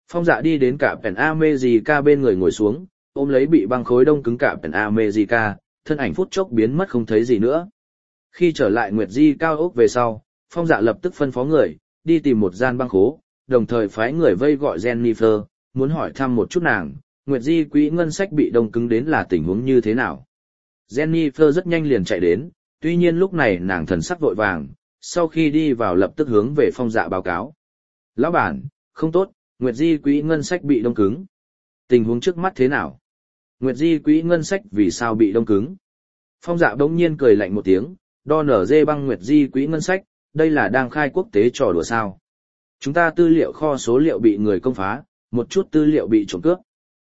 Phong Dạ đi đến cả Pen America bên người ngồi xuống, ôm lấy bị băng khối đông cứng cả Pen America, thân ảnh phút chốc biến mất không thấy gì nữa. Khi trở lại Nguyệt Di cao ốc về sau, Phong Dạ lập tức phân phó người, đi tìm một gian băng khố, đồng thời phái người vây gọi Jennifer, muốn hỏi thăm một chút nàng, Nguyệt Di quỹ ngân sách bị đông cứng đến là tình huống như thế nào. Jennifer rất nhanh liền chạy đến, tuy nhiên lúc này nàng thần sắc vội vàng, sau khi đi vào lập tức hướng về Phong Dạ báo cáo. Lão bản, không tốt, Nguyệt Di quỹ ngân sách bị đông cứng. Tình huống trước mắt thế nào? Nguyệt Di quỹ ngân sách vì sao bị đông cứng? Phong Dạ bỗng nhiên cười lạnh một tiếng, đo nở dê băng Nguyệt Di quỹ ngân sách, đây là đang khai quốc tế trò đùa sao. Chúng ta tư liệu kho số liệu bị người công phá, một chút tư liệu bị trộm cướp.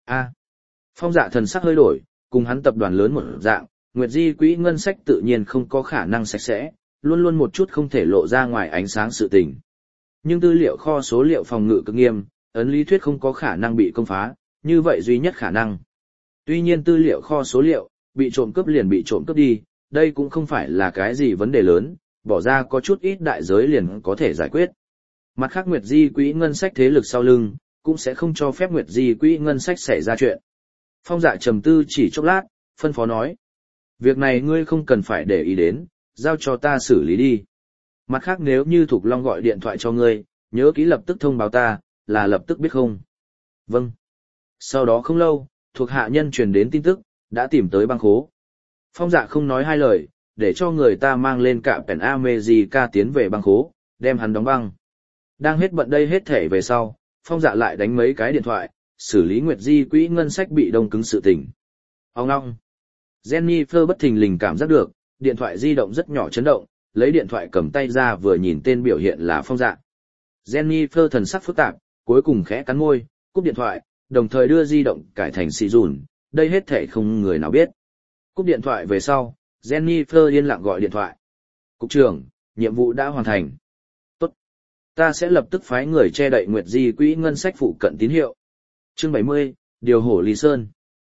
Phong Dạ thần sắc hơi đổi, cùng hắn tập đoàn lớn một dạng, Nguyệt Di quỹ ngân sách tự nhiên không có khả năng sạch sẽ, luôn luôn một chút không thể lộ ra ngoài ánh sáng sự tình. Nhưng tư liệu kho số liệu phòng ngự cực nghiêm, ấn lý thuyết không có khả năng bị công phá, như vậy duy nhất khả năng. Tuy nhiên tư liệu kho số liệu, bị trộm cướp liền bị trộm cướp đi, đây cũng không phải là cái gì vấn đề lớn, bỏ ra có chút ít đại giới liền có thể giải quyết. Mặt khác Nguyệt Di quỹ ngân sách thế lực sau lưng, cũng sẽ không cho phép Nguyệt Di quỹ ngân sách xảy ra chuyện. Phong Dạ trầm tư chỉ chốc lát, phân phó nói. Việc này ngươi không cần phải để ý đến, giao cho ta xử lý đi. Mặt khác nếu như Thục Long gọi điện thoại cho ngươi, nhớ kỹ lập tức thông báo ta, là lập tức biết không? Vâng. Sau đó không lâu, thuộc hạ nhân truyền đến tin tức, đã tìm tới băng khố. Phong Dạ không nói hai lời, để cho người ta mang lên cả Pen America tiến về băng khố, đem hắn đóng băng. Đang hết bận đây hết thể về sau, Phong Dạ lại đánh mấy cái điện thoại, xử lý Nguyệt Di quỹ ngân sách bị đông cứng sự tình. Ông ngong. Jennifer bất thình lình cảm giác được, điện thoại di động rất nhỏ chấn động, lấy điện thoại cầm tay ra vừa nhìn tên biểu hiện là Phong Dạ. Jennifer thần sắc phức tạp, cuối cùng khẽ cắn môi, cúp điện thoại, đồng thời đưa di động cải thành xì dùn, đây hết thể không người nào biết. Cúp điện thoại về sau, Jennifer yên lặng gọi điện thoại. Cục trưởng, nhiệm vụ đã hoàn thành. Tốt. Ta sẽ lập tức phái người che đậy Nguyệt Di quỹ ngân sách phụ cận tín hiệu. Chương 70, Điều Hổ Lý Sơn.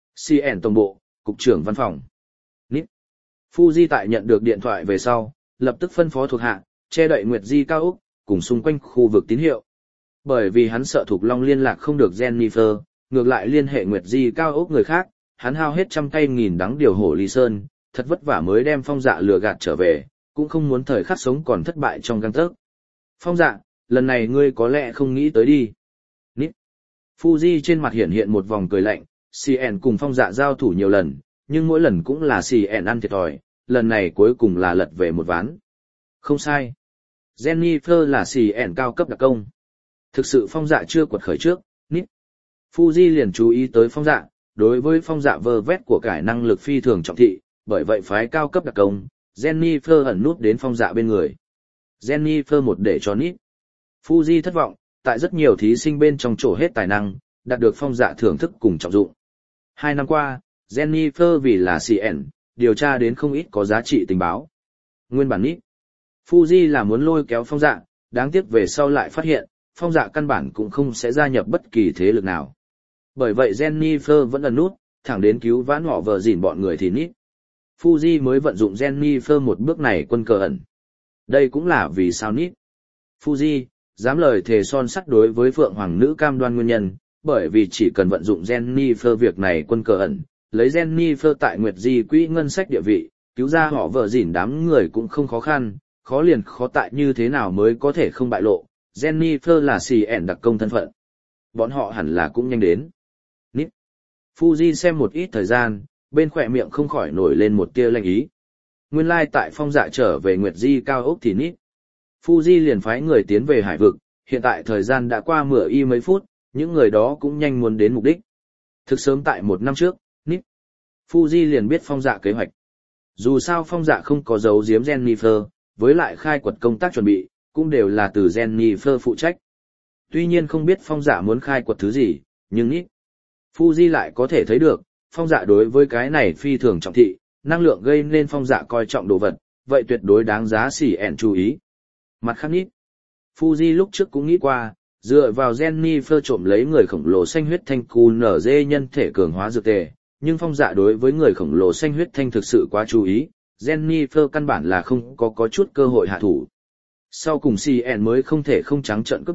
CN Tổng bộ, Cục trưởng Văn phòng. Nít. Fuji tại nhận được điện thoại về sau, lập tức phân phó thuộc hạ, che đậy Nguyệt Di cao ốc, cùng xung quanh khu vực tín hiệu. Bởi vì hắn sợ Thục Long liên lạc không được Jennifer, ngược lại liên hệ Nguyệt Di cao ốc người khác, hắn hao hết trăm cây nghìn đắng Điều Hổ Lý Sơn, thật vất vả mới đem Phong Dạ lừa gạt trở về, cũng không muốn thời khắc sống còn thất bại trong gang tấc. Phong Dạ, lần này ngươi có lẽ không nghĩ tới đi. Nít. Fuji trên mặt hiện một vòng cười lạnh, CN cùng Phong Dạ giao thủ nhiều lần, nhưng mỗi lần cũng là CN ăn thiệt thòi, lần này cuối cùng là lật về một ván. Không sai. Jennifer là CN cao cấp đặc công. Thực sự Phong Dạ chưa quật khởi trước, Nít. Fuji liền chú ý tới Phong Dạ, đối với Phong Dạ vơ vét của cải năng lực phi thường trọng thị, bởi vậy phái cao cấp đặc công, Jennifer ẩn nút đến Phong Dạ bên người. Jennifer một để cho Nít. Fuji thất vọng, tại rất nhiều thí sinh bên trong trổ hết tài năng, đạt được Phong Dạ thưởng thức cùng trọng dụng. 2 năm qua, Jennifer vì là CN, điều tra đến không ít có giá trị tình báo. Nguyên bản Nít. Fuji là muốn lôi kéo Phong Dạ, đáng tiếc về sau lại phát hiện, Phong Dạ căn bản cũng không sẽ gia nhập bất kỳ thế lực nào. Bởi vậy Jennifer vẫn ẩn nút, thẳng đến cứu vãn họ vợ dỉn bọn người thì Nít. Fuji mới vận dụng Jennifer một bước này quân cờ ẩn. Đây cũng là vì sao Nít. Fuji, dám lời thề son sắt đối với Phượng Hoàng nữ cam đoan nguyên nhân, bởi vì chỉ cần vận dụng Jennifer việc này quân cờ ẩn, lấy Jennifer tại Nguyệt Di quỹ ngân sách địa vị, cứu ra họ vợ dỉn đám người cũng không khó khăn, khó liền khó tại như thế nào mới có thể không bại lộ, Jennifer là CN đặc công thân phận. Bọn họ hẳn là cũng nhanh đến. Nít. Fuji xem một ít thời gian, bên khỏe miệng không khỏi nổi lên một tia lanh ý. Nguyên lai tại Phong Dạ trở về Nguyệt Di cao ốc thì Nít. Fuji liền phái người tiến về hải vực, hiện tại thời gian đã qua mấy phút, những người đó cũng nhanh muốn đến mục đích. Thực sớm tại 1 năm trước, Nít. Fuji liền biết Phong Dạ kế hoạch. Dù sao Phong Dạ không có giấu giếm Jennifer, với lại khai quật công tác chuẩn bị, cũng đều là từ Jennifer phụ trách. Tuy nhiên không biết Phong Dạ muốn khai quật thứ gì, nhưng Nít. Fuji lại có thể thấy được, Phong Dạ đối với cái này phi thường trọng thị, năng lượng gây nên Phong Dạ coi trọng đồ vật, vậy tuyệt đối đáng giá CN chú ý. Mặt khác Nít. Fuji lúc trước cũng nghĩ qua, dựa vào Jennifer trộm lấy người khổng lồ xanh huyết thanh QNZ nhân thể cường hóa dược tề, nhưng Phong Dạ đối với người khổng lồ xanh huyết thanh thực sự quá chú ý, Jennifer căn bản là không có chút cơ hội hạ thủ. Sau cùng CN mới không thể không trắng trợn cướp đoạt,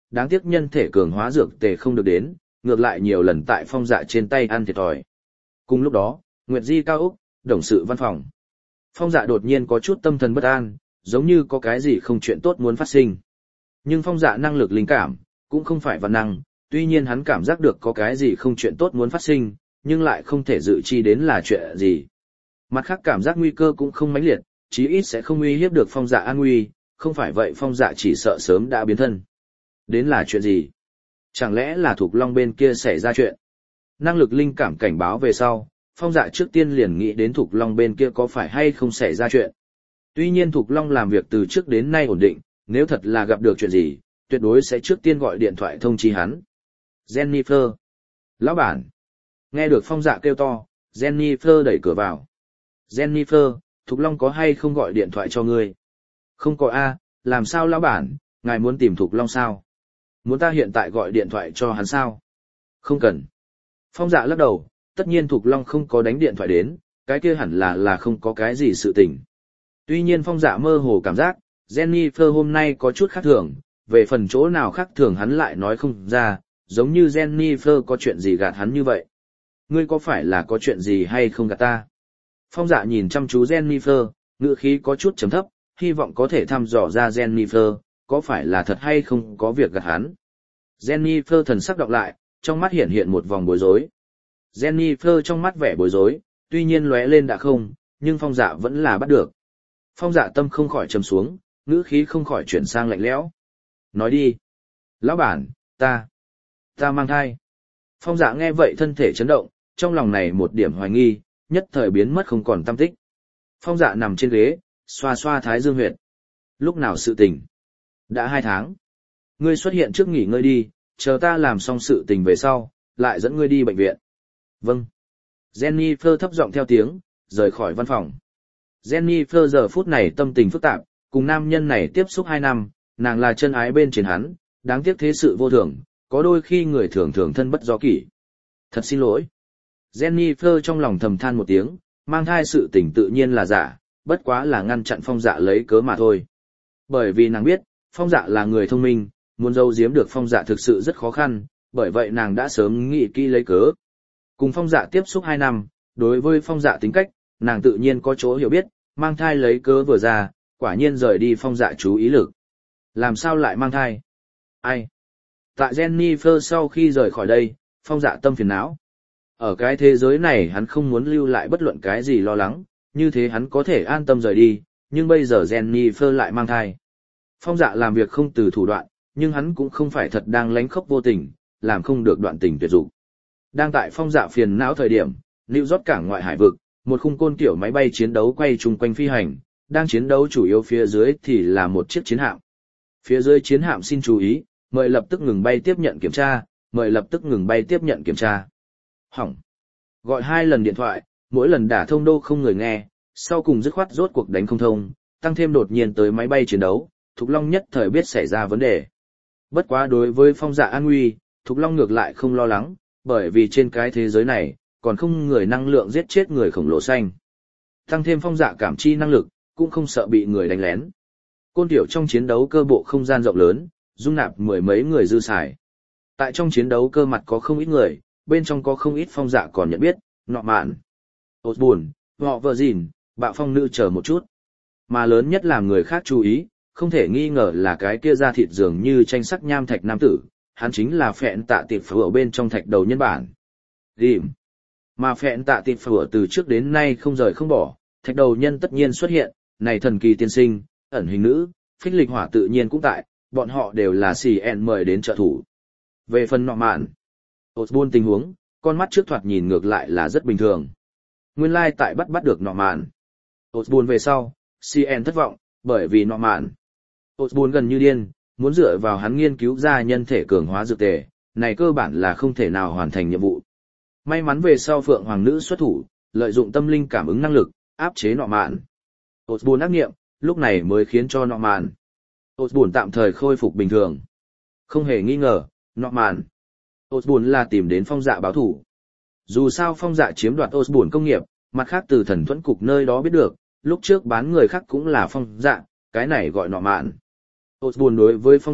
đáng tiếc nhân thể cường hóa dược tề không được đến, ngược lại nhiều lần tại Phong Dạ trên tay ăn thiệt thòi. Cùng lúc đó, Nguyệt Di cao ốc, đồng sự văn phòng. Phong Dạ đột nhiên có chút tâm thần bất an, giống như có cái gì không chuyện tốt muốn phát sinh. Nhưng Phong Dạ năng lực linh cảm, cũng không phải văn năng, tuy nhiên hắn cảm giác được có cái gì không chuyện tốt muốn phát sinh, nhưng lại không thể dự chi đến là chuyện gì. Mặt khác cảm giác nguy cơ cũng không mãnh liệt, chí ít sẽ không uy hiếp được Phong Dạ an nguy, không phải vậy Phong Dạ chỉ sợ sớm đã biến thân. Đến là chuyện gì? Chẳng lẽ là Thục Long bên kia xảy ra chuyện? Năng lực linh cảm cảnh báo về sau, Phong Dạ trước tiên liền nghĩ đến Thục Long bên kia có phải hay không xảy ra chuyện. Tuy nhiên Thục Long làm việc từ trước đến nay ổn định, nếu thật là gặp được chuyện gì, tuyệt đối sẽ trước tiên gọi điện thoại thông chi hắn. Jennifer. Lão bản. Nghe được Phong Dạ kêu to, Jennifer đẩy cửa vào. Jennifer, Thục Long có hay không gọi điện thoại cho ngươi? Không có a, làm sao lão bản, ngài muốn tìm Thục Long sao? Muốn ta hiện tại gọi điện thoại cho hắn sao? Không cần. Phong Dạ lắc đầu, tất nhiên Thục Long không có đánh điện thoại đến, cái kia hẳn là không có cái gì sự tình. Tuy nhiên Phong Dạ mơ hồ cảm giác, Jennifer hôm nay có chút khác thường, về phần chỗ nào khác thường hắn lại nói không ra, giống như Jennifer có chuyện gì gạt hắn như vậy. Ngươi có phải là có chuyện gì hay không gạt ta? Phong Dạ nhìn chăm chú Jennifer, ngữ khí có chút trầm thấp, hy vọng có thể thăm dò ra Jennifer, có phải là thật hay không có việc gạt hắn. Jennifer thần sắc đọc lại, trong mắt hiện hiện một vòng bối rối. Jennifer trong mắt vẻ bối rối, tuy nhiên lóe lên đã không, nhưng Phong Dạ vẫn là bắt được. Phong Dạ tâm không khỏi trầm xuống, ngữ khí không khỏi chuyển sang lạnh lẽo. Nói đi. Lão bản, ta mang thai. Phong Dạ nghe vậy thân thể chấn động, trong lòng này một điểm hoài nghi, nhất thời biến mất không còn tăm tích. Phong Dạ nằm trên ghế, xoa xoa thái dương huyệt. Lúc nào sự tình? Đã 2 tháng. Ngươi xuất hiện trước nghỉ ngơi đi, chờ ta làm xong sự tình về sau, lại dẫn ngươi đi bệnh viện. Vâng. Jennifer thấp giọng theo tiếng, rời khỏi văn phòng. Jennifer giờ phút này tâm tình phức tạp, cùng nam nhân này tiếp xúc 2 năm, nàng là chân ái bên trên hắn, đáng tiếc thế sự vô thường, có đôi khi người thường thường thân bất do kỷ. Thật xin lỗi. Jennifer trong lòng thầm than một tiếng, mang thai sự tình tự nhiên là giả, bất quá là ngăn chặn Phong Dạ lấy cớ mà thôi. Bởi vì nàng biết, Phong Dạ là người thông minh, muốn giấu giếm được Phong Dạ thực sự rất khó khăn, bởi vậy nàng đã sớm nghĩ kỹ lấy cớ. Cùng Phong Dạ tiếp xúc 2 năm, đối với Phong Dạ tính cách, nàng tự nhiên có chỗ hiểu biết, mang thai lấy cớ vừa ra, quả nhiên rời đi Phong Dạ chú ý lực. Làm sao lại mang thai? Ai? Tại Jennifer sau khi rời khỏi đây, Phong Dạ tâm phiền não. Ở cái thế giới này hắn không muốn lưu lại bất luận cái gì lo lắng, như thế hắn có thể an tâm rời đi, nhưng bây giờ Jennifer lại mang thai. Phong Dạ làm việc không từ thủ đoạn, nhưng hắn cũng không phải thật đang lánh khóc vô tình, làm không được đoạn tình tuyệt dục. Đang tại Phong Dạ phiền não thời điểm, New York cảng ngoại hải vực, một khung côn kiểu máy bay chiến đấu quay chung quanh phi hành, đang chiến đấu chủ yếu phía dưới thì là một chiếc chiến hạm. Phía dưới chiến hạm xin chú ý, mời lập tức ngừng bay tiếp nhận kiểm tra, mời lập tức ngừng bay tiếp nhận kiểm tra. Hỏng. Gọi 2 lần điện thoại, mỗi lần đả thông đô không người nghe, sau cùng dứt khoát rốt cuộc đánh không thông, tăng thêm đột nhiên tới máy bay chiến đấu, Thục Long nhất thời biết xảy ra vấn đề. Bất quá đối với Phong Dạ an nguy, Thục Long ngược lại không lo lắng, bởi vì trên cái thế giới này, còn không người năng lượng giết chết người khổng lồ xanh. Tăng thêm Phong Dạ cảm chi năng lực, cũng không sợ bị người đánh lén. Côn tiểu trong chiến đấu cơ bộ không gian rộng lớn, dung nạp 10 mấy người dư xài. Tại trong chiến đấu cơ mặt có không ít người, bên trong có không ít Phong Dạ còn nhận biết, nọ mạn, Osborn, họ vợ gìn, bạo phong nữ chờ một chút. Mà lớn nhất làm người khác chú ý, không thể nghi ngờ là cái kia da thịt dường như tranh sắc nham thạch nam tử, hắn chính là Phẹn Tạ Tiệp Phở bên trong thạch đầu nhân bản. Rìm. Mà Phẹn Tạ Tiệp Phở từ trước đến nay không rời không bỏ, thạch đầu nhân tất nhiên xuất hiện, này thần kỳ tiên sinh, ẩn hình nữ, phích lịch hỏa tự nhiên cũng tại, bọn họ đều là CN mời đến trợ thủ. Về phần nọ mạn, Osborn tình huống, con mắt trước thoạt nhìn ngược lại là rất bình thường. Nguyên lai tại bắt được nọ mạn. Osborn về sau, CN thất vọng, bởi vì nọ mạn. Osborn gần như điên, muốn dựa vào hắn nghiên cứu ra nhân thể cường hóa dược tề, này cơ bản là không thể nào hoàn thành nhiệm vụ. May mắn về sau Phượng Hoàng nữ xuất thủ, lợi dụng tâm linh cảm ứng năng lực, áp chế nọ mạn. Osborn ác nghiệm, lúc này mới khiến cho nọ mạn. Osborn tạm thời khôi phục bình thường. Không hề nghi ngờ, nọ mạn. Osborn là tìm đến Phong Dạ báo thủ. Dù sao Phong Dạ chiếm đoạt Osborn công nghiệp, mặt khác từ thần thuẫn cục nơi đó biết được, lúc trước bán người khác cũng là Phong Dạ, cái này gọi nọ mạn. Osborn đối với Phong Dạ,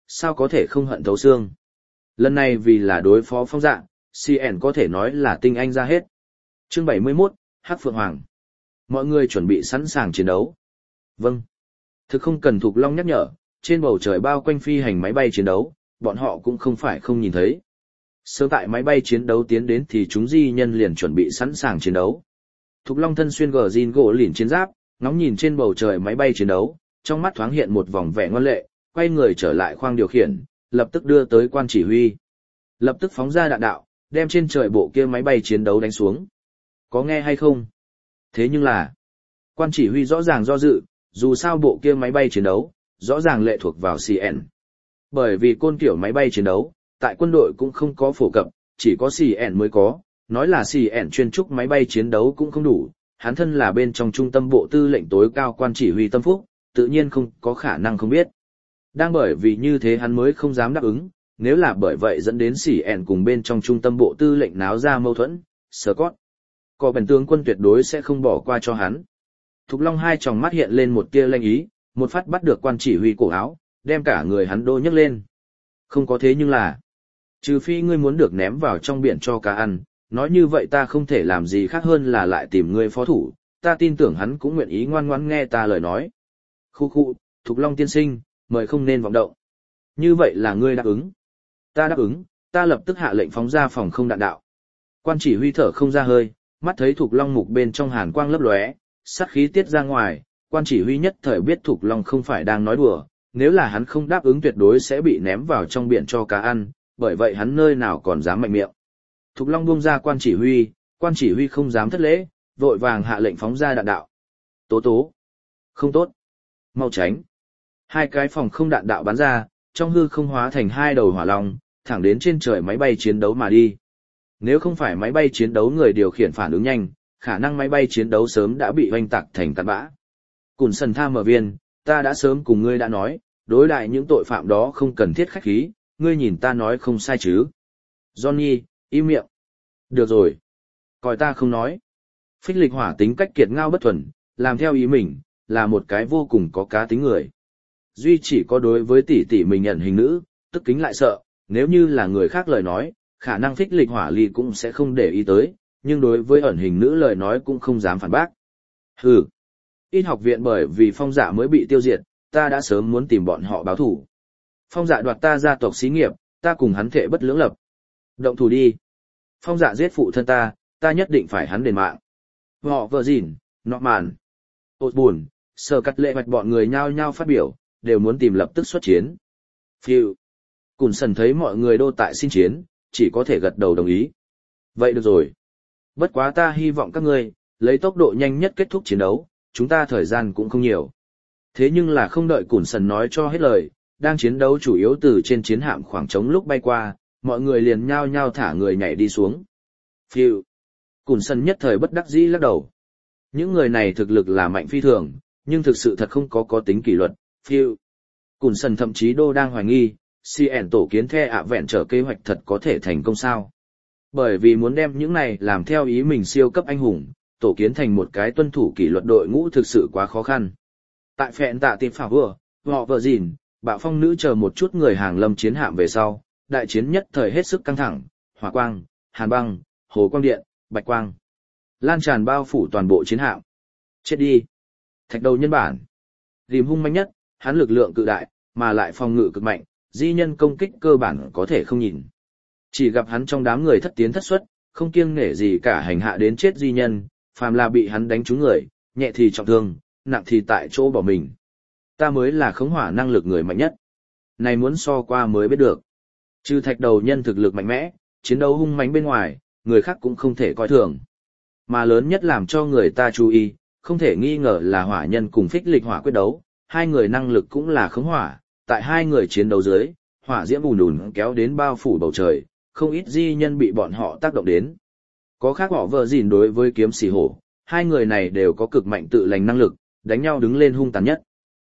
sao có thể không hận thấu xương. Lần này vì là đối phó Phong Dạ, CN có thể nói là tinh anh ra hết. Chương 71, Hắc Phượng Hoàng. Mọi người chuẩn bị sẵn sàng chiến đấu. Vâng. Thực không cần Thục Long nhắc nhở, trên bầu trời bao quanh phi hành máy bay chiến đấu, bọn họ cũng không phải không nhìn thấy. Sớm tại máy bay chiến đấu tiến đến thì chúng di nhân liền chuẩn bị sẵn sàng chiến đấu. Thục Long thân xuyên gờ jean gỗ lìn chiến giáp, ngóng nhìn trên bầu trời máy bay chiến đấu, trong mắt thoáng hiện một vòng vẻ ngoan lệ, quay người trở lại khoang điều khiển, lập tức đưa tới quan chỉ huy. Lập tức phóng ra đạn đạo, đem trên trời bộ kia máy bay chiến đấu đánh xuống. Có nghe hay không? Thế nhưng là, quan chỉ huy rõ ràng do dự, dù sao bộ kia máy bay chiến đấu, rõ ràng lệ thuộc vào CN. Bởi vì côn kiểu máy bay chiến đấu, tại quân đội cũng không có phổ cập, chỉ có CN mới có, nói là CN chuyên trúc máy bay chiến đấu cũng không đủ, hắn thân là bên trong trung tâm bộ tư lệnh tối cao quan chỉ huy tâm phúc, tự nhiên không có khả năng không biết. Đang bởi vì như thế hắn mới không dám đáp ứng, nếu là bởi vậy dẫn đến CN cùng bên trong trung tâm bộ tư lệnh náo ra mâu thuẫn, Scott, có bèn tướng quân tuyệt đối sẽ không bỏ qua cho hắn. Thục Long hai tròng mắt hiện lên một tia lanh ý, một phát bắt được quan chỉ huy cổ áo, đem cả người hắn đô nhấc lên. Không có thế nhưng là, trừ phi ngươi muốn được ném vào trong biển cho cá ăn, nói như vậy ta không thể làm gì khác hơn là lại tìm ngươi phó thủ, ta tin tưởng hắn cũng nguyện ý ngoan ngoãn nghe ta lời nói. Khu khu, Thục Long tiên sinh, mời không nên vọng động. Như vậy là ngươi đáp ứng. Ta đáp ứng, ta lập tức hạ lệnh phóng ra phòng không đạn đạo. Quan chỉ huy thở không ra hơi, mắt thấy Thục Long mục bên trong hàn quang lấp lóe, sát khí tiết ra ngoài, quan chỉ huy nhất thời biết Thục Long không phải đang nói đùa, nếu là hắn không đáp ứng tuyệt đối sẽ bị ném vào trong biển cho cá ăn, bởi vậy hắn nơi nào còn dám mạnh miệng. Thục Long buông ra quan chỉ huy không dám thất lễ, vội vàng hạ lệnh phóng ra đạn đạo. Tố tố. Không tốt. Mau tránh. Hai cái phòng không đạn đạo bắn ra, trong hư không hóa thành hai đầu hỏa long, thẳng đến trên trời máy bay chiến đấu mà đi. Nếu không phải máy bay chiến đấu người điều khiển phản ứng nhanh, khả năng máy bay chiến đấu sớm đã bị hoành tạc thành tàn bã. Cùn sần tham mở viên, ta đã sớm cùng ngươi đã nói, đối đại những tội phạm đó không cần thiết khách khí, ngươi nhìn ta nói không sai chứ. Johnny, im miệng. Được rồi. Coi ta không nói. Phích lịch hỏa tính cách kiệt ngao bất thuần, làm theo ý mình, là một cái vô cùng có cá tính người. Duy chỉ có đối với tỷ tỷ mình nhận hình nữ, tức kính lại sợ, nếu như là người khác lời nói, khả năng phích lịch hỏa ly cũng sẽ không để ý tới, nhưng đối với ẩn hình nữ lời nói cũng không dám phản bác. Hừ. Ít học viện bởi vì Phong Dạ mới bị tiêu diệt, ta đã sớm muốn tìm bọn họ báo thủ. Phong Dạ đoạt ta gia tộc xí nghiệp, ta cùng hắn thệ bất lưỡng lập. Động thủ đi. Phong Dạ giết phụ thân ta nhất định phải hắn đền mạng. Họ vợ dỉn, nọ màn. Ôt buồn, sở cắt lệ hoạch bọn người nhao nhao phát biểu, đều muốn tìm lập tức xuất chiến. Phiêu. Cùn sần thấy mọi người đô tại xin chiến, chỉ có thể gật đầu đồng ý. Vậy được rồi. Bất quá ta hy vọng các ngươi, lấy tốc độ nhanh nhất kết thúc chiến đấu, chúng ta thời gian cũng không nhiều. Thế nhưng là không đợi Cùn sần nói cho hết lời, đang chiến đấu chủ yếu từ trên chiến hạm khoảng trống lúc bay qua, mọi người liền nhao nhao thả người nhảy đi xuống. Phiêu. Cùn sần nhất thời bất đắc dĩ lắc đầu. Những người này thực lực là mạnh phi thường, nhưng thực sự thật không có tính kỷ luật. Phiêu. Cùn sần thậm chí đô đang hoài nghi, CN tổ kiến the ạ vẹn trở kế hoạch thật có thể thành công sao. Bởi vì muốn đem những này làm theo ý mình siêu cấp anh hùng, tổ kiến thành một cái tuân thủ kỷ luật đội ngũ thực sự quá khó khăn. Tại phẹn tạ tiệp phả vừa, họ vợ dìn, bạo phong nữ chờ một chút người hàng lâm chiến hạm về sau, đại chiến nhất thời hết sức căng thẳng, hỏa quang, hàn băng, hồ quang điện, bạch quang. Lan tràn bao phủ toàn bộ chiến hạm. Chết đi. Thạch đầu nhân bản. Rìm hung mạnh nhất, hắn lực lượng cự đại, mà lại phòng ngự cực mạnh, di nhân công kích cơ bản có thể không nhìn. Chỉ gặp hắn trong đám người thất tiến thất xuất, không kiêng nể gì cả hành hạ đến chết di nhân, phàm là bị hắn đánh trúng người, nhẹ thì trọng thương, nặng thì tại chỗ bỏ mình. Ta mới là khống hỏa năng lực người mạnh nhất. Này muốn so qua mới biết được. Trừ thạch đầu nhân thực lực mạnh mẽ, chiến đấu hung mãnh bên ngoài, người khác cũng không thể coi thường. Mà lớn nhất làm cho người ta chú ý, không thể nghi ngờ là hỏa nhân cùng phích lịch hỏa quyết đấu, hai người năng lực cũng là khống hỏa, tại hai người chiến đấu dưới, hỏa diễm ùn ùn kéo đến bao phủ bầu trời, không ít di nhân bị bọn họ tác động đến. Có khác họ vợ gìn đối với kiếm xỉ hổ, hai người này đều có cực mạnh tự lành năng lực, đánh nhau đứng lên hung tàn nhất.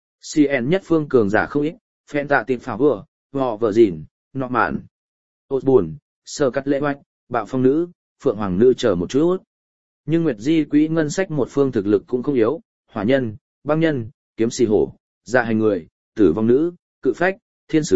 CN nhất phương cường giả không ít, phen tạ tiệp phá vừa, họ vợ gìn, nọ mạn. Ôt buồn, sơ cắt lệ hoạch, bạo phong nữ, phượng hoàng nữ chờ một chút. Nhưng Nguyệt Di quỹ ngân sách một phương thực lực cũng không yếu, hỏa nhân, băng nhân, kiếm xì hổ, dạ hành người, tử vong nữ, cự phách, thiên sứ,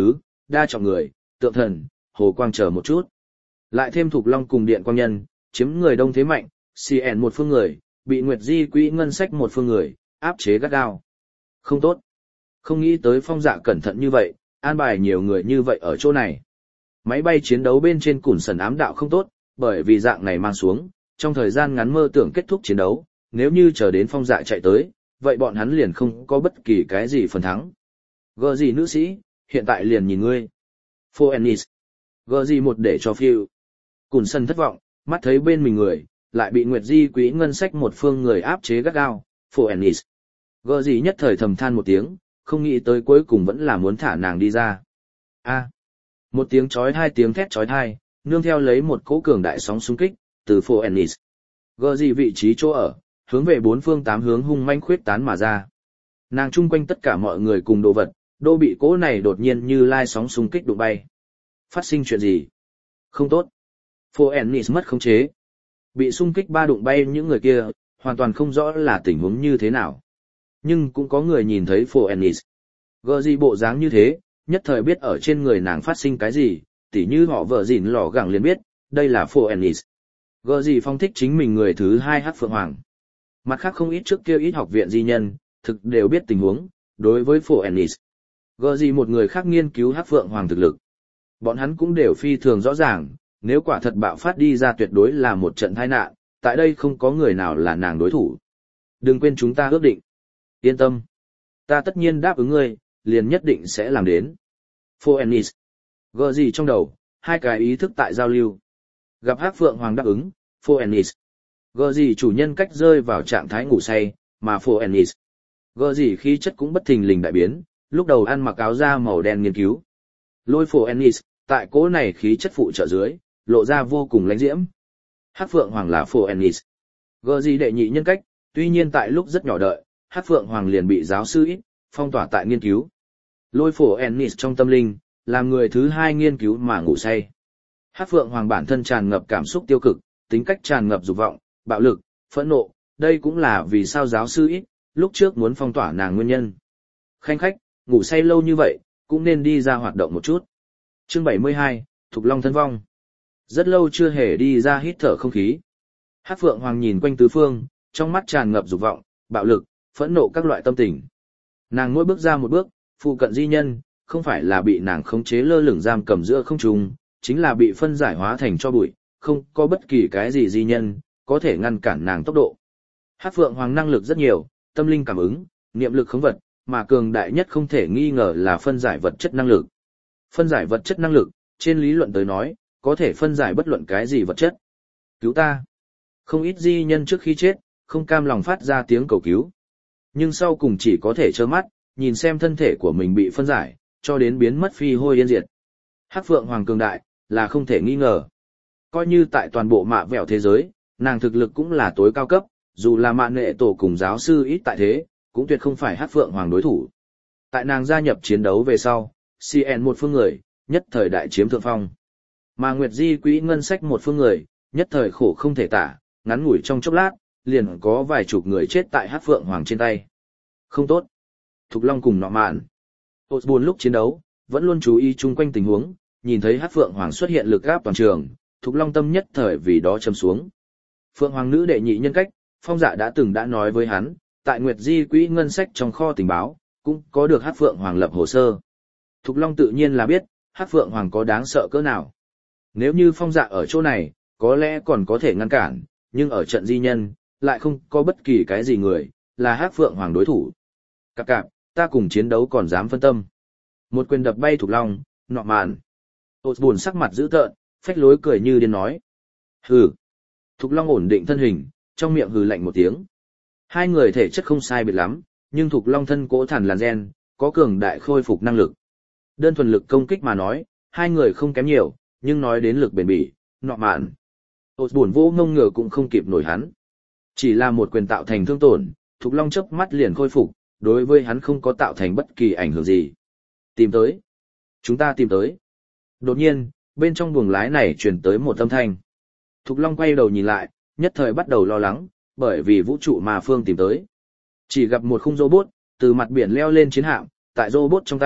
đa trọng người, tượng thần, hồ quang chờ một chút. Lại thêm Thục Long cùng Điện Quang Nhân, chiếm người đông thế mạnh, CN một phương người, bị Nguyệt Di quỹ ngân sách một phương người, áp chế gắt gao. Không tốt. Không nghĩ tới Phong Dạ cẩn thận như vậy, an bài nhiều người như vậy ở chỗ này. Máy bay chiến đấu bên trên Cùn Sần ám đạo không tốt, bởi vì dạng này mang xuống, trong thời gian ngắn mơ tưởng kết thúc chiến đấu, nếu như chờ đến Phong Dạ chạy tới, vậy bọn hắn liền không có bất kỳ cái gì phần thắng. Gờ gì nữ sĩ, hiện tại liền nhìn ngươi. Phô Ennis. Gờ gì một để cho phiêu. Cùn Sần thất vọng, mắt thấy bên mình người, lại bị Nguyệt Di quỹ ngân sách một phương người áp chế gắt gao. Phô Ennis. Gờ gì nhất thời thầm than một tiếng, không nghĩ tới cuối cùng vẫn là muốn thả nàng đi ra. A. Một tiếng chói hai tiếng thét chói tai, nương theo lấy một cỗ cường đại sóng xung kích, từ Phô Ennis. Gờ gì vị trí chỗ ở, hướng về bốn phương tám hướng hung manh khuyết tán mà ra. Nàng chung quanh tất cả mọi người cùng đồ vật, đô bị cỗ này đột nhiên như lai sóng xung kích đụng bay. Phát sinh chuyện gì? Không tốt. Phô Ennis mất khống chế. Bị xung kích ba đụng bay những người kia, hoàn toàn không rõ là tình huống như thế nào. Nhưng cũng có người nhìn thấy Phô Ennis. Gờ gì bộ dáng như thế, nhất thời biết ở trên người nàng phát sinh cái gì, tỉ như họ vợ dịn lò gẳng liền biết, đây là Phô Ennis. Gờ gì phong thích chính mình người thứ hai Hắc Phượng Hoàng. Mặt khác không ít trước kia ít học viện di nhân, thực đều biết tình huống, đối với Phô Ennis. Gờ gì một người khác nghiên cứu Hắc Phượng Hoàng thực lực. Bọn hắn cũng đều phi thường rõ ràng, nếu quả thật bạo phát đi ra tuyệt đối là một trận tai nạn, tại đây không có người nào là nàng đối thủ. Đừng quên chúng ta ước định. Yên tâm. Ta tất nhiên đáp ứng ngươi, liền nhất định sẽ làm đến. Phô Ennis. Gờ gì trong đầu, hai cái ý thức tại giao lưu. Gặp Hắc Phượng Hoàng đáp ứng, Phô Ennis. Gờ gì chủ nhân cách rơi vào trạng thái ngủ say, mà Phô Ennis. Gờ gì khí chất cũng bất thình lình đại biến, lúc đầu ăn mặc áo da màu đen nghiên cứu. Lôi Phô Ennis, tại cỗ này khí chất phụ trợ dưới, lộ ra vô cùng lãnh diễm. Hắc Phượng Hoàng là Phô Ennis. Gờ gì đệ nhị nhân cách, tuy nhiên tại lúc rất nhỏ đợi, Hắc Phượng Hoàng liền bị giáo sư ít, phong tỏa tại nghiên cứu. Lôi Phô Ennis trong tâm linh, làm người thứ hai nghiên cứu mà ngủ say. Hắc Phượng Hoàng bản thân tràn ngập cảm xúc tiêu cực, tính cách tràn ngập dục vọng, bạo lực, phẫn nộ, đây cũng là vì sao giáo sư ít, lúc trước muốn phong tỏa nàng nguyên nhân. Khanh khách, ngủ say lâu như vậy, cũng nên đi ra hoạt động một chút. Chương 72, Thục Long thân vong. Rất lâu chưa hề đi ra hít thở không khí. Hắc Phượng Hoàng nhìn quanh tứ phương, trong mắt tràn ngập dục vọng, bạo lực, phẫn nộ các loại tâm tình. Nàng mỗi bước ra một bước, phụ cận di nhân, không phải là bị nàng khống chế lơ lửng giam cầm giữa không trung, chính là bị phân giải hóa thành cho bụi, không có bất kỳ cái gì di nhân, có thể ngăn cản nàng tốc độ. Hắc Phượng Hoàng năng lực rất nhiều, tâm linh cảm ứng, niệm lực khống vật, mà cường đại nhất không thể nghi ngờ là phân giải vật chất năng lực. Phân giải vật chất năng lực, trên lý luận tới nói, có thể phân giải bất luận cái gì vật chất. Cứu ta! Không ít di nhân trước khi chết, không cam lòng phát ra tiếng cầu cứu. Nhưng sau cùng chỉ có thể trơ mắt, nhìn xem thân thể của mình bị phân giải, cho đến biến mất phi hôi yên diệt. Hắc Phượng Hoàng cường đại, là không thể nghi ngờ. Coi như tại toàn bộ mạ vẹo thế giới, nàng thực lực cũng là tối cao cấp, dù là mạn nghệ tổ cùng giáo sư ít tại thế, cũng tuyệt không phải Hắc Phượng Hoàng đối thủ. Tại nàng gia nhập chiến đấu về sau, CN một phương người, nhất thời đại chiếm thượng phong. Mà Nguyệt Di quỹ ngân sách một phương người, nhất thời khổ không thể tả, ngắn ngủi trong chốc lát, liền có vài chục người chết tại Hắc Phượng Hoàng trên tay. Không tốt. Thục Long cùng nọ mạn. Osborn lúc chiến đấu, vẫn luôn chú ý chung quanh tình huống, nhìn thấy Hắc Phượng Hoàng xuất hiện lực áp toàn trường, Thục Long tâm nhất thời vì đó châm xuống. Phượng Hoàng nữ đệ nhị nhân cách, Phong Dạ đã từng đã nói với hắn, tại Nguyệt Di quỹ ngân sách trong kho tình báo, cũng có được Hắc Phượng Hoàng lập hồ sơ. Thục Long tự nhiên là biết, Hắc Phượng Hoàng có đáng sợ cỡ nào. Nếu như Phong Dạ ở chỗ này, có lẽ còn có thể ngăn cản, nhưng ở trận di nhân, lại không có bất kỳ cái gì người, là Hắc Phượng Hoàng đối thủ. Cạp cạp, ta cùng chiến đấu còn dám phân tâm. Một quyền đập bay Thục Long, nọ màn. Osborn sắc mặt dữ tợn, phách lối cười như điên nói. Hừ. Thục Long ổn định thân hình, trong miệng hừ lạnh một tiếng. Hai người thể chất không sai biệt lắm, nhưng Thục Long thân cỗ thằn làn gen, có cường đại khôi phục năng lực. Đơn thuần lực công kích mà nói, hai người không kém nhiều, nhưng nói đến lực bền bỉ, nọ mạn. Osborn vô ngông ngờ cũng không kịp nổi hắn. Chỉ là một quyền tạo thành thương tổn, Thục Long chớp mắt liền khôi phục, đối với hắn không có tạo thành bất kỳ ảnh hưởng gì. Tìm tới. Chúng ta tìm tới. Đột nhiên, bên trong buồng lái này truyền tới một âm thanh. Thục Long quay đầu nhìn lại, nhất thời bắt đầu lo lắng, bởi vì vũ trụ mà phương tìm tới. Chỉ gặp một khung robot, từ mặt biển leo lên chiến hạm, tại robot trong tay,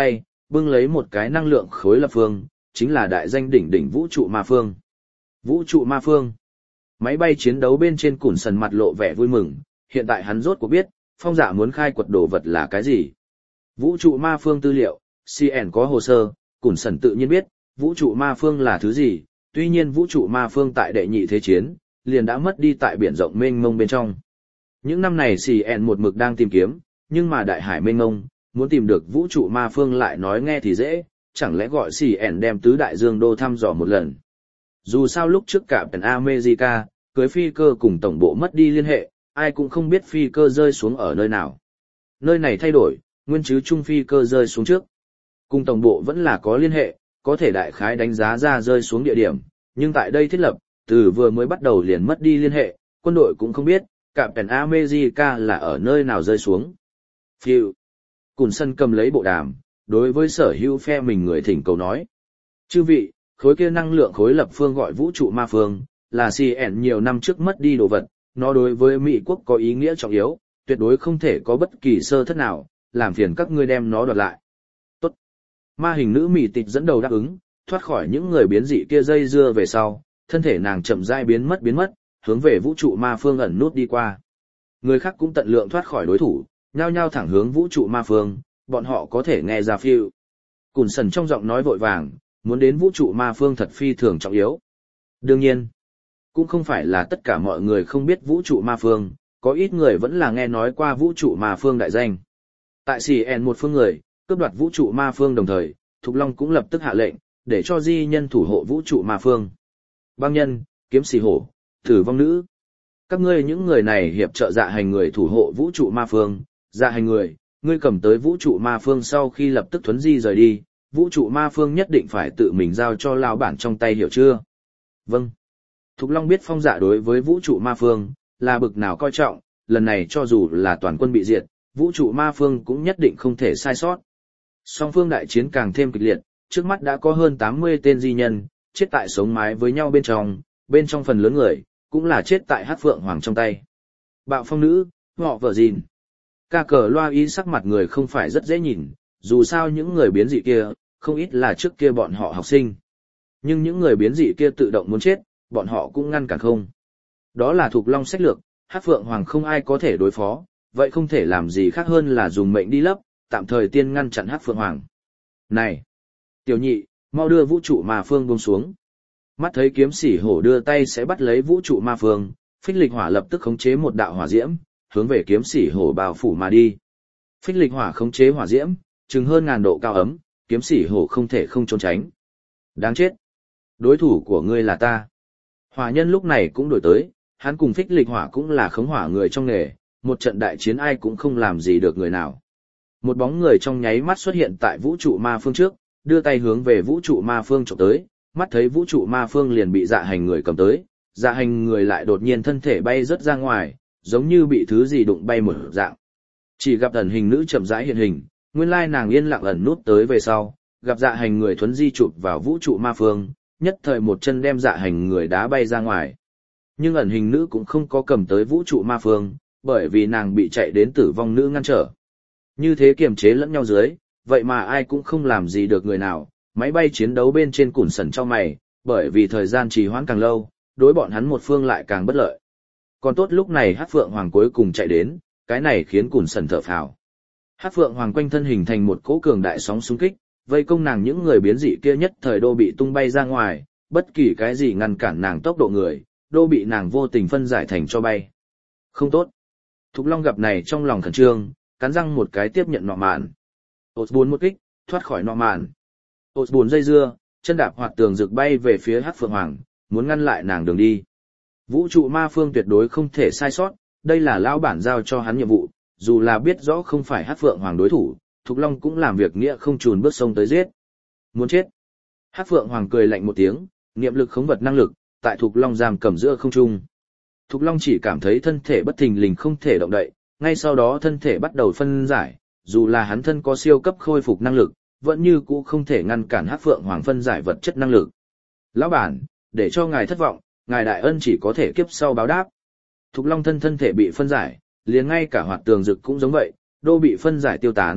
bưng lấy một cái năng lượng khối lập phương, chính là đại danh đỉnh đỉnh vũ trụ ma phương. Vũ trụ ma phương. Máy bay chiến đấu bên trên Cùn Sần mặt lộ vẻ vui mừng, hiện tại hắn rốt cuộc biết, Phong Dạ muốn khai quật đồ vật là cái gì. Vũ trụ ma phương tư liệu, CN có hồ sơ, Cùn Sần tự nhiên biết, vũ trụ ma phương là thứ gì, tuy nhiên vũ trụ ma phương tại đệ nhị thế chiến, liền đã mất đi tại biển rộng mênh mông bên trong. Những năm này CN một mực đang tìm kiếm, nhưng mà đại hải mênh mông, muốn tìm được vũ trụ ma phương lại nói nghe thì dễ, chẳng lẽ gọi CN đem tứ đại dương đô thăm dò một lần. Dù sao lúc trước Captain America, cưới phi cơ cùng tổng bộ mất đi liên hệ, ai cũng không biết phi cơ rơi xuống ở nơi nào. Nơi này thay đổi, nguyên chứ trung phi cơ rơi xuống trước. Cùng tổng bộ vẫn là có liên hệ, có thể đại khái đánh giá ra rơi xuống địa điểm, nhưng tại đây thiết lập, từ vừa mới bắt đầu liền mất đi liên hệ, quân đội cũng không biết, Captain America là ở nơi nào rơi xuống. Phiêu. Cùn Sân cầm lấy bộ đàm, đối với sở hữu phe mình người thỉnh cầu nói. Chư vị, khối kia năng lượng khối lập phương gọi vũ trụ ma phương, là CN nhiều năm trước mất đi đồ vật, nó đối với Mỹ quốc có ý nghĩa trọng yếu, tuyệt đối không thể có bất kỳ sơ thất nào, làm phiền các ngươi đem nó đoạt lại. Tốt. Ma hình nữ Mỹ tịch dẫn đầu đáp ứng, thoát khỏi những người biến dị kia dây dưa về sau, thân thể nàng chậm rãi biến mất, hướng về vũ trụ ma phương ẩn nút đi qua. Người khác cũng tận lượng thoát khỏi đối thủ, nhao nhao thẳng hướng vũ trụ ma phương, bọn họ có thể nghe ra phiêu. Cùn Sần trong giọng nói vội vàng, muốn đến vũ trụ ma phương thật phi thường trọng yếu. Đương nhiên, cũng không phải là tất cả mọi người không biết vũ trụ ma phương, có ít người vẫn là nghe nói qua vũ trụ ma phương đại danh. Tại CN một phương người, cướp đoạt vũ trụ ma phương đồng thời, Thục Long cũng lập tức hạ lệnh, để cho di nhân thủ hộ vũ trụ ma phương. Băng nhân, kiếm xì hổ, tử vong nữ. Các ngươi những người này hiệp trợ dạ hành người thủ hộ vũ trụ ma phương, dạ hành người, ngươi cầm tới vũ trụ ma phương sau khi lập tức thuấn di rời đi, vũ trụ ma phương nhất định phải tự mình giao cho lão bản trong tay hiểu chưa? Vâng. Thục Long biết Phong Dạ đối với vũ trụ ma phương, là bực nào coi trọng, lần này cho dù là toàn quân bị diệt, vũ trụ ma phương cũng nhất định không thể sai sót. Song phương đại chiến càng thêm kịch liệt, trước mắt đã có hơn 80 tên di nhân, chết tại sống mái với nhau bên trong phần lớn người, cũng là chết tại Hắc Phượng Hoàng trong tay. Bạo phong nữ, họ vợ gìn. Ca cờ loa ý sắc mặt người không phải rất dễ nhìn, dù sao những người biến dị kia, không ít là trước kia bọn họ học sinh. Nhưng những người biến dị kia tự động muốn chết, bọn họ cũng ngăn cản không. Đó là Thục Long sách lược, Hắc Phượng Hoàng không ai có thể đối phó, vậy không thể làm gì khác hơn là dùng mệnh đi lấp, tạm thời tiên ngăn chặn Hắc Phượng Hoàng. Này! Tiểu nhị, mau đưa vũ trụ ma phương buông xuống. Mắt thấy kiếm sỉ hổ đưa tay sẽ bắt lấy vũ trụ ma phương, Phích Lịch Hỏa lập tức khống chế một đạo hỏa diễm, hướng về kiếm sỉ hổ bao phủ mà đi. Phích Lịch Hỏa khống chế hỏa diễm, chừng hơn 1000 độ cao ấm, kiếm sỉ hổ không thể không trốn tránh. Đáng chết! Đối thủ của ngươi là ta. Hỏa nhân lúc này cũng đổi tới, hắn cùng Phích Lịch Hỏa cũng là khống hỏa người trong nghề, một trận đại chiến ai cũng không làm gì được người nào. Một bóng người trong nháy mắt xuất hiện tại vũ trụ ma phương trước, đưa tay hướng về vũ trụ ma phương chụp tới, mắt thấy vũ trụ ma phương liền bị dạ hành người cầm tới, dạ hành người lại đột nhiên thân thể bay rớt ra ngoài, giống như bị thứ gì đụng bay một dạng. Chỉ gặp ẩn hình nữ chậm rãi hiện hình, nguyên lai nàng yên lặng ẩn nút tới về sau, gặp dạ hành người thuấn di chụp vào vũ trụ ma phương, nhất thời một chân đem dạ hành người đá bay ra ngoài. Nhưng ẩn hình nữ cũng không có cầm tới vũ trụ ma phương, bởi vì nàng bị chạy đến tử vong nữ ngăn trở. Như thế kiềm chế lẫn nhau dưới, vậy mà ai cũng không làm gì được người nào, máy bay chiến đấu bên trên Cùn Sần cho mày, bởi vì thời gian trì hoãn càng lâu, đối bọn hắn một phương lại càng bất lợi. Còn tốt lúc này Hắc Phượng Hoàng cuối cùng chạy đến, cái này khiến Cùn Sần thở phào. Hắc Phượng Hoàng quanh thân hình thành một cỗ cường đại sóng xung kích, vây công nàng những người biến dị kia nhất thời đô bị tung bay ra ngoài, bất kỳ cái gì ngăn cản nàng tốc độ người, đô bị nàng vô tình phân giải thành cho bay. Không tốt. Thục Long gặp này trong lòng khẩn trương, cắn răng một cái tiếp nhận nọ mạn. Osborn một kích, thoát khỏi nọ mạn. Osborn dây dưa, chân đạp hoạt tường rực bay về phía Hắc Phượng Hoàng, muốn ngăn lại nàng đường đi. Vũ trụ ma phương tuyệt đối không thể sai sót, đây là lão bản giao cho hắn nhiệm vụ, dù là biết rõ không phải Hắc Phượng Hoàng đối thủ, Thục Long cũng làm việc nghĩa không chùn bước sông tới giết. Muốn chết. Hắc Phượng Hoàng cười lạnh một tiếng, niệm lực khống vật năng lực, tại Thục Long giam cầm giữa không trung. Thục Long chỉ cảm thấy thân thể bất thình lình không thể động đậy, ngay sau đó thân thể bắt đầu phân giải, dù là hắn thân có siêu cấp khôi phục năng lực, vẫn như cũ không thể ngăn cản Hắc Phượng Hoàng phân giải vật chất năng lực. Lão bản, để cho ngài thất vọng, ngài đại ân chỉ có thể kiếp sau báo đáp. Thục Long thân thể bị phân giải, liền ngay cả hoạt tường rực cũng giống vậy, đô bị phân giải tiêu tán,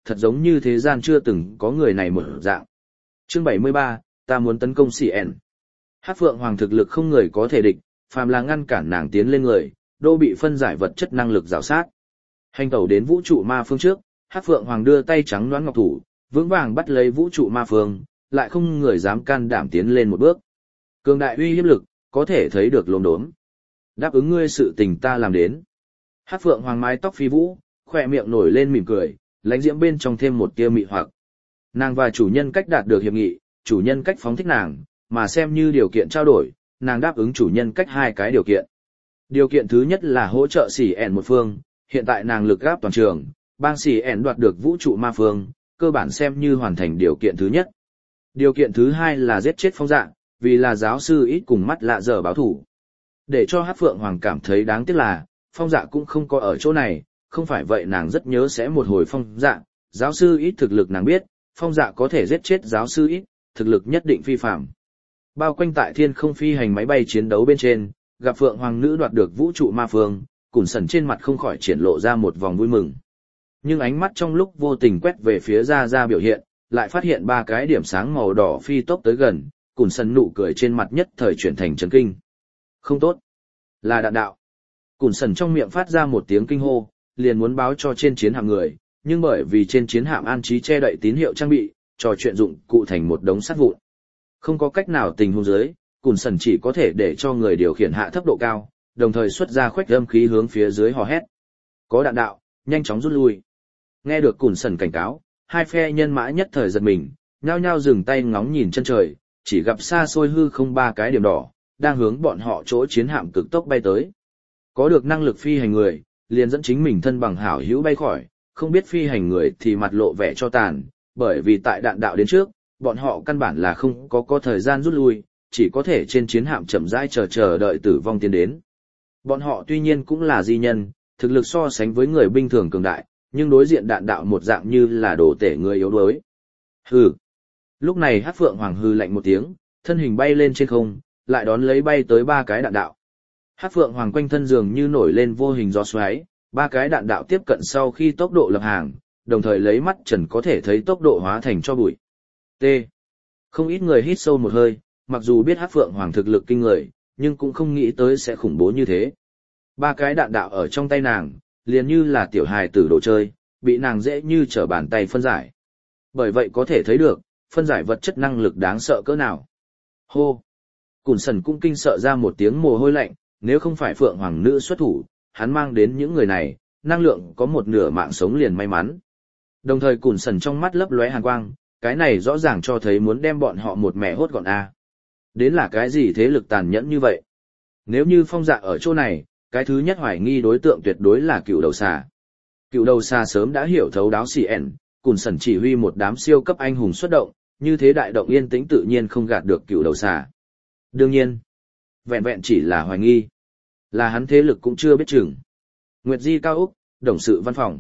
thật giống như thế gian chưa từng có người này mở dạng. Chương 73, ta muốn tấn công CN. Hắc Phượng Hoàng thực lực không người có thể địch, phàm là ngăn cản nàng tiến lên người, đô bị phân giải vật chất năng lực rào sát. Hành tẩu đến vũ trụ ma phương trước, Hắc Phượng Hoàng đưa tay trắng đoán ngọc thủ, vững vàng bắt lấy vũ trụ ma phương, lại không người dám can đảm tiến lên một bước. Cường đại uy hiếp lực, có thể thấy được lồn đốm. Đáp ứng ngươi sự tình ta làm đến. Hắc Phượng Hoàng mái tóc phi vũ, khỏe miệng nổi lên mỉm cười, lãnh diễm bên trong thêm một tia mị hoặc. Nàng và chủ nhân cách đạt được hiệp nghị, chủ nhân cách phóng thích nàng, mà xem như điều kiện trao đổi, nàng đáp ứng chủ nhân cách 2 cái điều kiện. Điều kiện thứ nhất là hỗ trợ CN một phương, hiện tại nàng lực gáp toàn trường, bang CN đoạt được vũ trụ ma phương, cơ bản xem như hoàn thành điều kiện thứ nhất. Điều kiện thứ hai là giết chết Phong Dạ, vì là giáo sư ít cùng mắt lạ dở báo thủ. Để cho Hắc Phượng Hoàng cảm thấy đáng tiếc là, Phong Dạ cũng không có ở chỗ này, không phải vậy nàng rất nhớ sẽ một hồi Phong Dạ, giáo sư ít thực lực nàng biết, Phong Dạ có thể giết chết giáo sư ít, thực lực nhất định phi phàm. Bao quanh tại thiên không phi hành máy bay chiến đấu bên trên, gặp Phượng Hoàng nữ đoạt được vũ trụ ma phương, Cùn Sần trên mặt không khỏi triển lộ ra một vòng vui mừng. Nhưng ánh mắt trong lúc vô tình quét về phía ra biểu hiện, lại phát hiện 3 cái điểm sáng màu đỏ phi tốc tới gần, Cùn Sần nụ cười trên mặt nhất thời chuyển thành chấn kinh. Không tốt, là đạn đạo. Cùn Sần trong miệng phát ra một tiếng kinh hô, liền muốn báo cho trên chiến hạm người, nhưng bởi vì trên chiến hạm an trí che đậy tín hiệu trang bị, trò chuyện dụng cụ thành một đống sắt vụn. Không có cách nào tình huống dưới, Cùn Sần chỉ có thể để cho người điều khiển hạ thấp độ cao, đồng thời xuất ra khuếch âm khí hướng phía dưới hò hét. Có đạn đạo, nhanh chóng rút lui. Nghe được Cùn Sần cảnh cáo, hai phe nhân mã nhất thời giật mình, nhao nhao dừng tay ngóng nhìn chân trời, chỉ gặp xa xôi hư không 3 cái điểm đỏ, đang hướng bọn họ chỗ chiến hạm cực tốc bay tới. Có được năng lực phi hành người, liền dẫn chính mình thân bằng hảo hữu bay khỏi, không biết phi hành người thì mặt lộ vẻ cho tàn, bởi vì tại đạn đạo đến trước, bọn họ căn bản là không có thời gian rút lui, chỉ có thể trên chiến hạm chậm rãi chờ đợi tử vong tiến đến. Bọn họ tuy nhiên cũng là di nhân, thực lực so sánh với người bình thường cường đại, nhưng đối diện đạn đạo một dạng như là đồ tể người yếu đuối. Hừ. Lúc này Hắc Phượng Hoàng hừ lạnh một tiếng, thân hình bay lên trên không, lại đón lấy bay tới 3 cái đạn đạo. Hắc Phượng Hoàng quanh thân dường như nổi lên vô hình gió xoáy, 3 cái đạn đạo tiếp cận sau khi tốc độ lập hàng, đồng thời lấy mắt trần có thể thấy tốc độ hóa thành cho bụi. T. Không ít người hít sâu một hơi, mặc dù biết Hắc Phượng Hoàng thực lực kinh người, nhưng cũng không nghĩ tới sẽ khủng bố như thế. 3 cái đạn đạo ở trong tay nàng, liền như là tiểu hài tử đồ chơi, bị nàng dễ như trở bàn tay phân giải. Bởi vậy có thể thấy được, phân giải vật chất năng lực đáng sợ cỡ nào. Hô! Cùn Sần cũng kinh sợ ra một tiếng mồ hôi lạnh, nếu không phải Phượng Hoàng nữ xuất thủ, hắn mang đến những người này, năng lượng có một nửa mạng sống liền may mắn. Đồng thời Cùn Sần trong mắt lấp lóe hàn quang, cái này rõ ràng cho thấy muốn đem bọn họ một mẻ hốt gọn a. Đến là cái gì thế lực tàn nhẫn như vậy? Nếu như Phong Dạ ở chỗ này, cái thứ nhất hoài nghi đối tượng tuyệt đối là cựu đầu xà. Cựu đầu xà sớm đã hiểu thấu đáo CN, Cùn Sần chỉ huy một đám siêu cấp anh hùng xuất động, như thế đại động yên tĩnh tự nhiên không gạt được cựu đầu xà. Đương nhiên, vẹn vẹn chỉ là hoài nghi, là hắn thế lực cũng chưa biết chừng. Nguyệt Di cao úc, đồng sự văn phòng.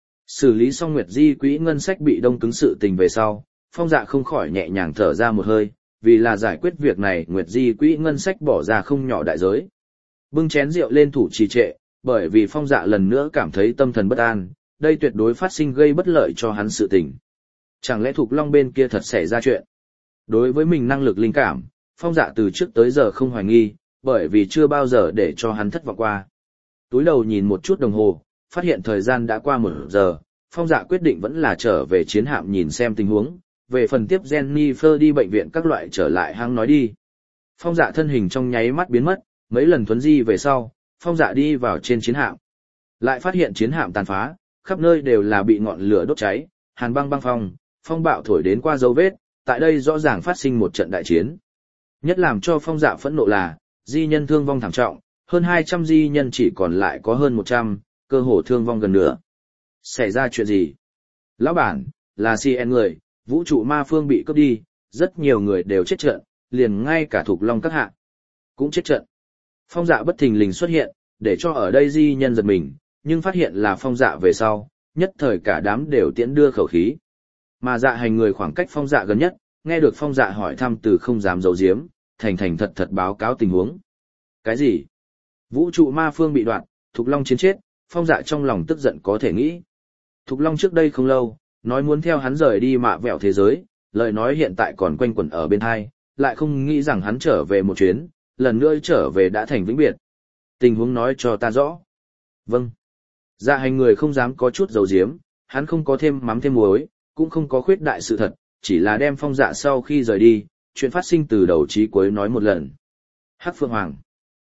Xử lý xong Nguyệt Di quỹ ngân sách bị đông cứng sự tình về sau, Phong Dạ không khỏi nhẹ nhàng thở ra một hơi, vì là giải quyết việc này Nguyệt Di quỹ ngân sách bỏ ra không nhỏ đại giới. Bưng chén rượu lên thủ trì trệ, bởi vì Phong Dạ lần nữa cảm thấy tâm thần bất an, đây tuyệt đối phát sinh gây bất lợi cho hắn sự tình. Chẳng lẽ Thục Long bên kia thật xảy ra chuyện? Đối với mình năng lực linh cảm, Phong Dạ từ trước tới giờ không hoài nghi, bởi vì chưa bao giờ để cho hắn thất vọng qua. Túi đầu nhìn một chút đồng hồ, phát hiện thời gian đã qua 1 giờ, Phong Dạ quyết định vẫn là trở về chiến hạm nhìn xem tình huống, về phần tiếp Jennifer đi bệnh viện các loại trở lại hang nói đi. Phong Dạ thân hình trong nháy mắt biến mất, mấy lần thuấn di về sau, Phong Dạ đi vào trên chiến hạm. Lại phát hiện chiến hạm tàn phá, khắp nơi đều là bị ngọn lửa đốt cháy, hàn băng phong bạo thổi đến qua dấu vết, tại đây rõ ràng phát sinh một trận đại chiến. Nhất làm cho Phong Dạ phẫn nộ là, di nhân thương vong thảm trọng, hơn 200 di nhân chỉ còn lại có hơn 100, cơ hồ thương vong gần nửa. Xảy ra chuyện gì? Lão bản, là CN người, vũ trụ ma phương bị cướp đi, rất nhiều người đều chết trận, liền ngay cả Thục Long các hạ cũng chết trận. Phong Dạ bất thình lình xuất hiện, để cho ở đây di nhân giật mình, nhưng phát hiện là Phong Dạ về sau, nhất thời cả đám đều tiễn đưa khẩu khí. Mà Dạ Hành người khoảng cách Phong Dạ gần nhất, nghe được Phong Dạ hỏi thăm từ không dám giấu giếm, thành thật báo cáo tình huống. Cái gì? Vũ trụ ma phương bị đoạt, Thục Long chiến chết, Phong Dạ trong lòng tức giận có thể nghĩ. Thục Long trước đây không lâu, nói muốn theo hắn rời đi mạ vẹo thế giới, lời nói hiện tại còn quanh quẩn ở bên hai, lại không nghĩ rằng hắn trở về một chuyến, lần nữa trở về đã thành vĩnh biệt. Tình huống nói cho ta rõ. Vâng. Dạ hành người không dám có chút dầu diếm, hắn không có thêm mắm thêm muối, cũng không có khuyết đại sự thật, chỉ là đem Phong Dạ sau khi rời đi, chuyện phát sinh từ đầu chí cuối nói một lần. Hắc Phượng Hoàng.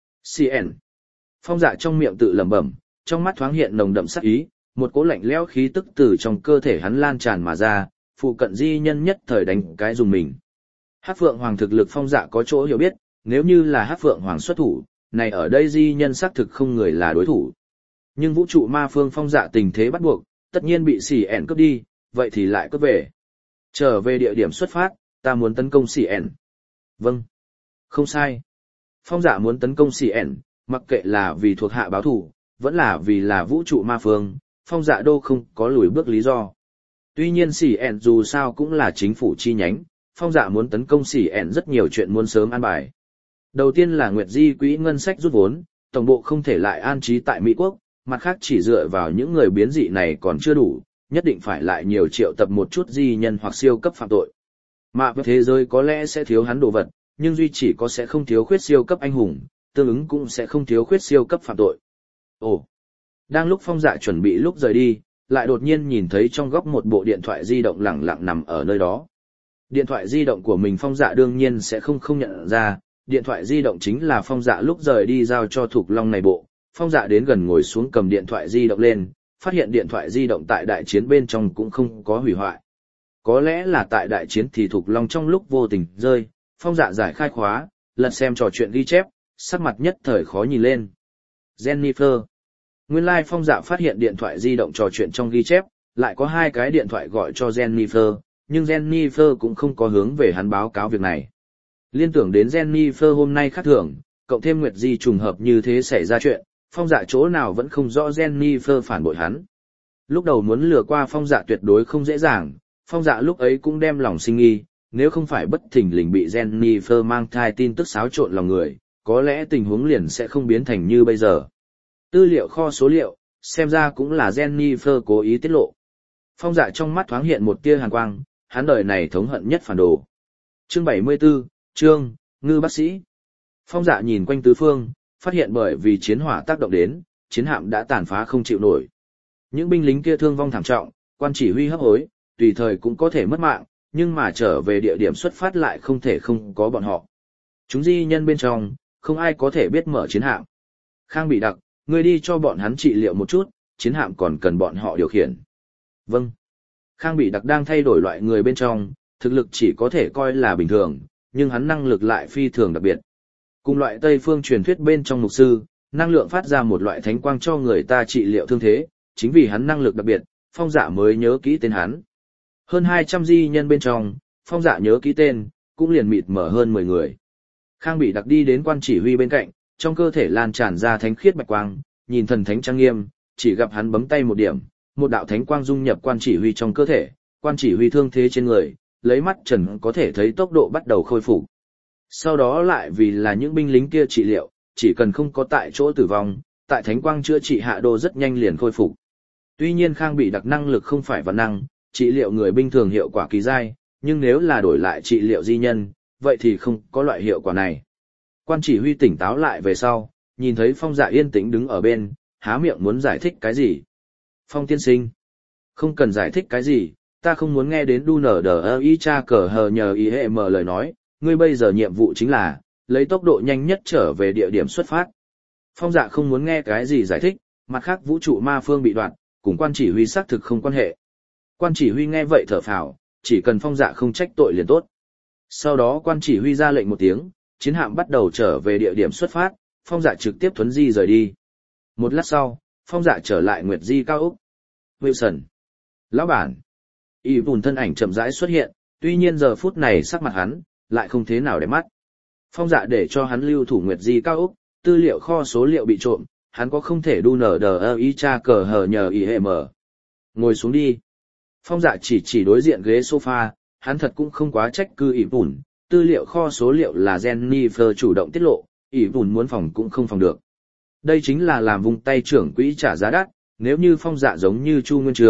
CN. Phong Dạ trong miệng tự lẩm bẩm, trong mắt thoáng hiện nồng đậm sát ý, một cỗ lạnh lẽo khí tức từ trong cơ thể hắn lan tràn mà ra, phụ cận di nhân nhất thời đánh cái dùng mình. Hắc Phượng Hoàng thực lực Phong Dạ có chỗ hiểu biết, nếu như là Hắc Phượng Hoàng xuất thủ, này ở đây di nhân xác thực không người là đối thủ. Nhưng vũ trụ ma phương Phong Dạ tình thế bắt buộc, tất nhiên bị CN cướp đi, vậy thì lại cướp về. Trở về địa điểm xuất phát, ta muốn tấn công CN. Vâng. Không sai. Phong Dạ muốn tấn công CN, mặc kệ là vì thuộc hạ báo thù, vẫn là vì là vũ trụ ma phương, Phong Dạ đô không có lùi bước lý do. Tuy nhiên CN dù sao cũng là chính phủ chi nhánh, Phong Dạ muốn tấn công CN rất nhiều chuyện muốn sớm an bài. Đầu tiên là Nguyệt Di quỹ ngân sách rút vốn, tổng bộ không thể lại an trí tại Mỹ Quốc, mặt khác chỉ dựa vào những người biến dị này còn chưa đủ, nhất định phải lại nhiều triệu tập một chút di nhân hoặc siêu cấp phạm tội. Mà với thế giới có lẽ sẽ thiếu hắn đồ vật, nhưng duy chỉ có sẽ không thiếu khuyết siêu cấp anh hùng, tương ứng cũng sẽ không thiếu khuyết siêu cấp phạm tội. Ồ! Đang lúc Phong Dạ chuẩn bị lúc rời đi, lại đột nhiên nhìn thấy trong góc một bộ điện thoại di động lẳng lặng nằm ở nơi đó. Điện thoại di động của mình Phong Dạ đương nhiên sẽ không nhận ra, điện thoại di động chính là Phong Dạ lúc rời đi giao cho Thục Long này bộ. Phong Dạ đến gần ngồi xuống cầm điện thoại di động lên, phát hiện điện thoại di động tại đại chiến bên trong cũng không có hủy hoại. Có lẽ là tại đại chiến thì Thục Long trong lúc vô tình rơi, Phong Dạ giải khai khóa, lật xem trò chuyện ghi chép, sắc mặt nhất thời khó nhìn lên. Jennifer. Nguyên lai Phong Dạ phát hiện điện thoại di động trò chuyện trong ghi chép, lại có 2 cái điện thoại gọi cho Jennifer, nhưng Jennifer cũng không có hướng về hắn báo cáo việc này. Liên tưởng đến Jennifer hôm nay khác thường, cộng thêm Nguyệt Di trùng hợp như thế xảy ra chuyện, Phong Dạ chỗ nào vẫn không rõ Jennifer phản bội hắn. Lúc đầu muốn lừa qua Phong Dạ tuyệt đối không dễ dàng, Phong Dạ lúc ấy cũng đem lòng sinh nghi, nếu không phải bất thình lình bị Jennifer mang thai tin tức xáo trộn lòng người, có lẽ tình huống liền sẽ không biến thành như bây giờ. Tư liệu kho số liệu, xem ra cũng là Jennifer cố ý tiết lộ. Phong Dạ trong mắt thoáng hiện một tia hàn quang, hắn đời này thống hận nhất phản đồ. Chương 74, Trương, Ngư bác sĩ. Phong Dạ nhìn quanh tứ phương, phát hiện bởi vì chiến hỏa tác động đến, chiến hạm đã tàn phá không chịu nổi. Những binh lính kia thương vong thảm trọng, quan chỉ huy hấp hối, tùy thời cũng có thể mất mạng, nhưng mà trở về địa điểm xuất phát lại không thể không có bọn họ. Chúng di nhân bên trong, không ai có thể biết mở chiến hạm. Khang Bị Đặc, ngươi đi cho bọn hắn trị liệu một chút, chiến hạm còn cần bọn họ điều khiển. Vâng. Khang Bị Đặc đang thay đổi loại người bên trong, thực lực chỉ có thể coi là bình thường, nhưng hắn năng lực lại phi thường đặc biệt. Cùng loại Tây phương truyền thuyết bên trong mục sư, năng lượng phát ra một loại thánh quang cho người ta trị liệu thương thế, chính vì hắn năng lực đặc biệt, Phong Dạ mới nhớ kỹ tên hắn. Hơn 200 di nhân bên trong, Phong Dạ nhớ kỹ tên, cũng liền mịt mở hơn 10 người. Khang Bị Đặc đi đến quan chỉ huy bên cạnh, trong cơ thể lan tràn ra thánh khiết bạch quang, nhìn thần thánh trang nghiêm, chỉ gặp hắn bấm tay một điểm, một đạo thánh quang dung nhập quan chỉ huy trong cơ thể, quan chỉ huy thương thế trên người, lấy mắt trần có thể thấy tốc độ bắt đầu khôi phục. Sau đó lại vì là những binh lính kia trị liệu, chỉ cần không có tại chỗ tử vong, tại thánh quang chữa trị hạ đô rất nhanh liền khôi phục. Tuy nhiên Khang Bị Đặc năng lực không phải vạn năng, trị liệu người bình thường hiệu quả kỳ dai, nhưng nếu là đổi lại trị liệu di nhân, vậy thì không có loại hiệu quả này. Quan chỉ huy tỉnh táo lại về sau, nhìn thấy Phong Dạ yên tĩnh đứng ở bên, há miệng muốn giải thích cái gì. Phong tiên sinh, không cần giải thích cái gì, ta không muốn nghe đến đu nở đờ y cha cờ hờ nhờ y hệ mở lời nói, ngươi bây giờ nhiệm vụ chính là, lấy tốc độ nhanh nhất trở về địa điểm xuất phát. Phong Dạ không muốn nghe cái gì giải thích, mặt khác vũ trụ ma phương bị đoạt, cùng quan chỉ huy xác thực không quan hệ. Quan chỉ huy nghe vậy thở phào, chỉ cần Phong Dạ không trách tội liền tốt. Sau đó quan chỉ huy ra lệnh một tiếng, chiến hạm bắt đầu trở về địa điểm xuất phát, Phong Dạ trực tiếp thuấn di rời đi. Một lát sau, Phong Dạ trở lại Nguyệt Di cao ốc. Wilson. Lão bản. Y Vùn thân ảnh chậm rãi xuất hiện, tuy nhiên giờ phút này sắc mặt hắn, lại không thế nào để mắt. Phong Dạ để cho hắn lưu thủ Nguyệt Di cao ốc, tư liệu kho số liệu bị trộm, hắn có không thể đu nở đờ y cha cờ hờ nhờ y hệ mở. Ngồi xuống đi. Phong Dạ chỉ đối diện ghế sofa, hắn thật cũng không quá trách cứ Y Vùn, tư liệu kho số liệu là Jennifer chủ động tiết lộ, Y Vùn muốn phòng cũng không phòng được. Đây chính là làm vung tay trưởng quỹ trả giá đắt, nếu như Phong Dạ giống như Chu Nguyên Trường,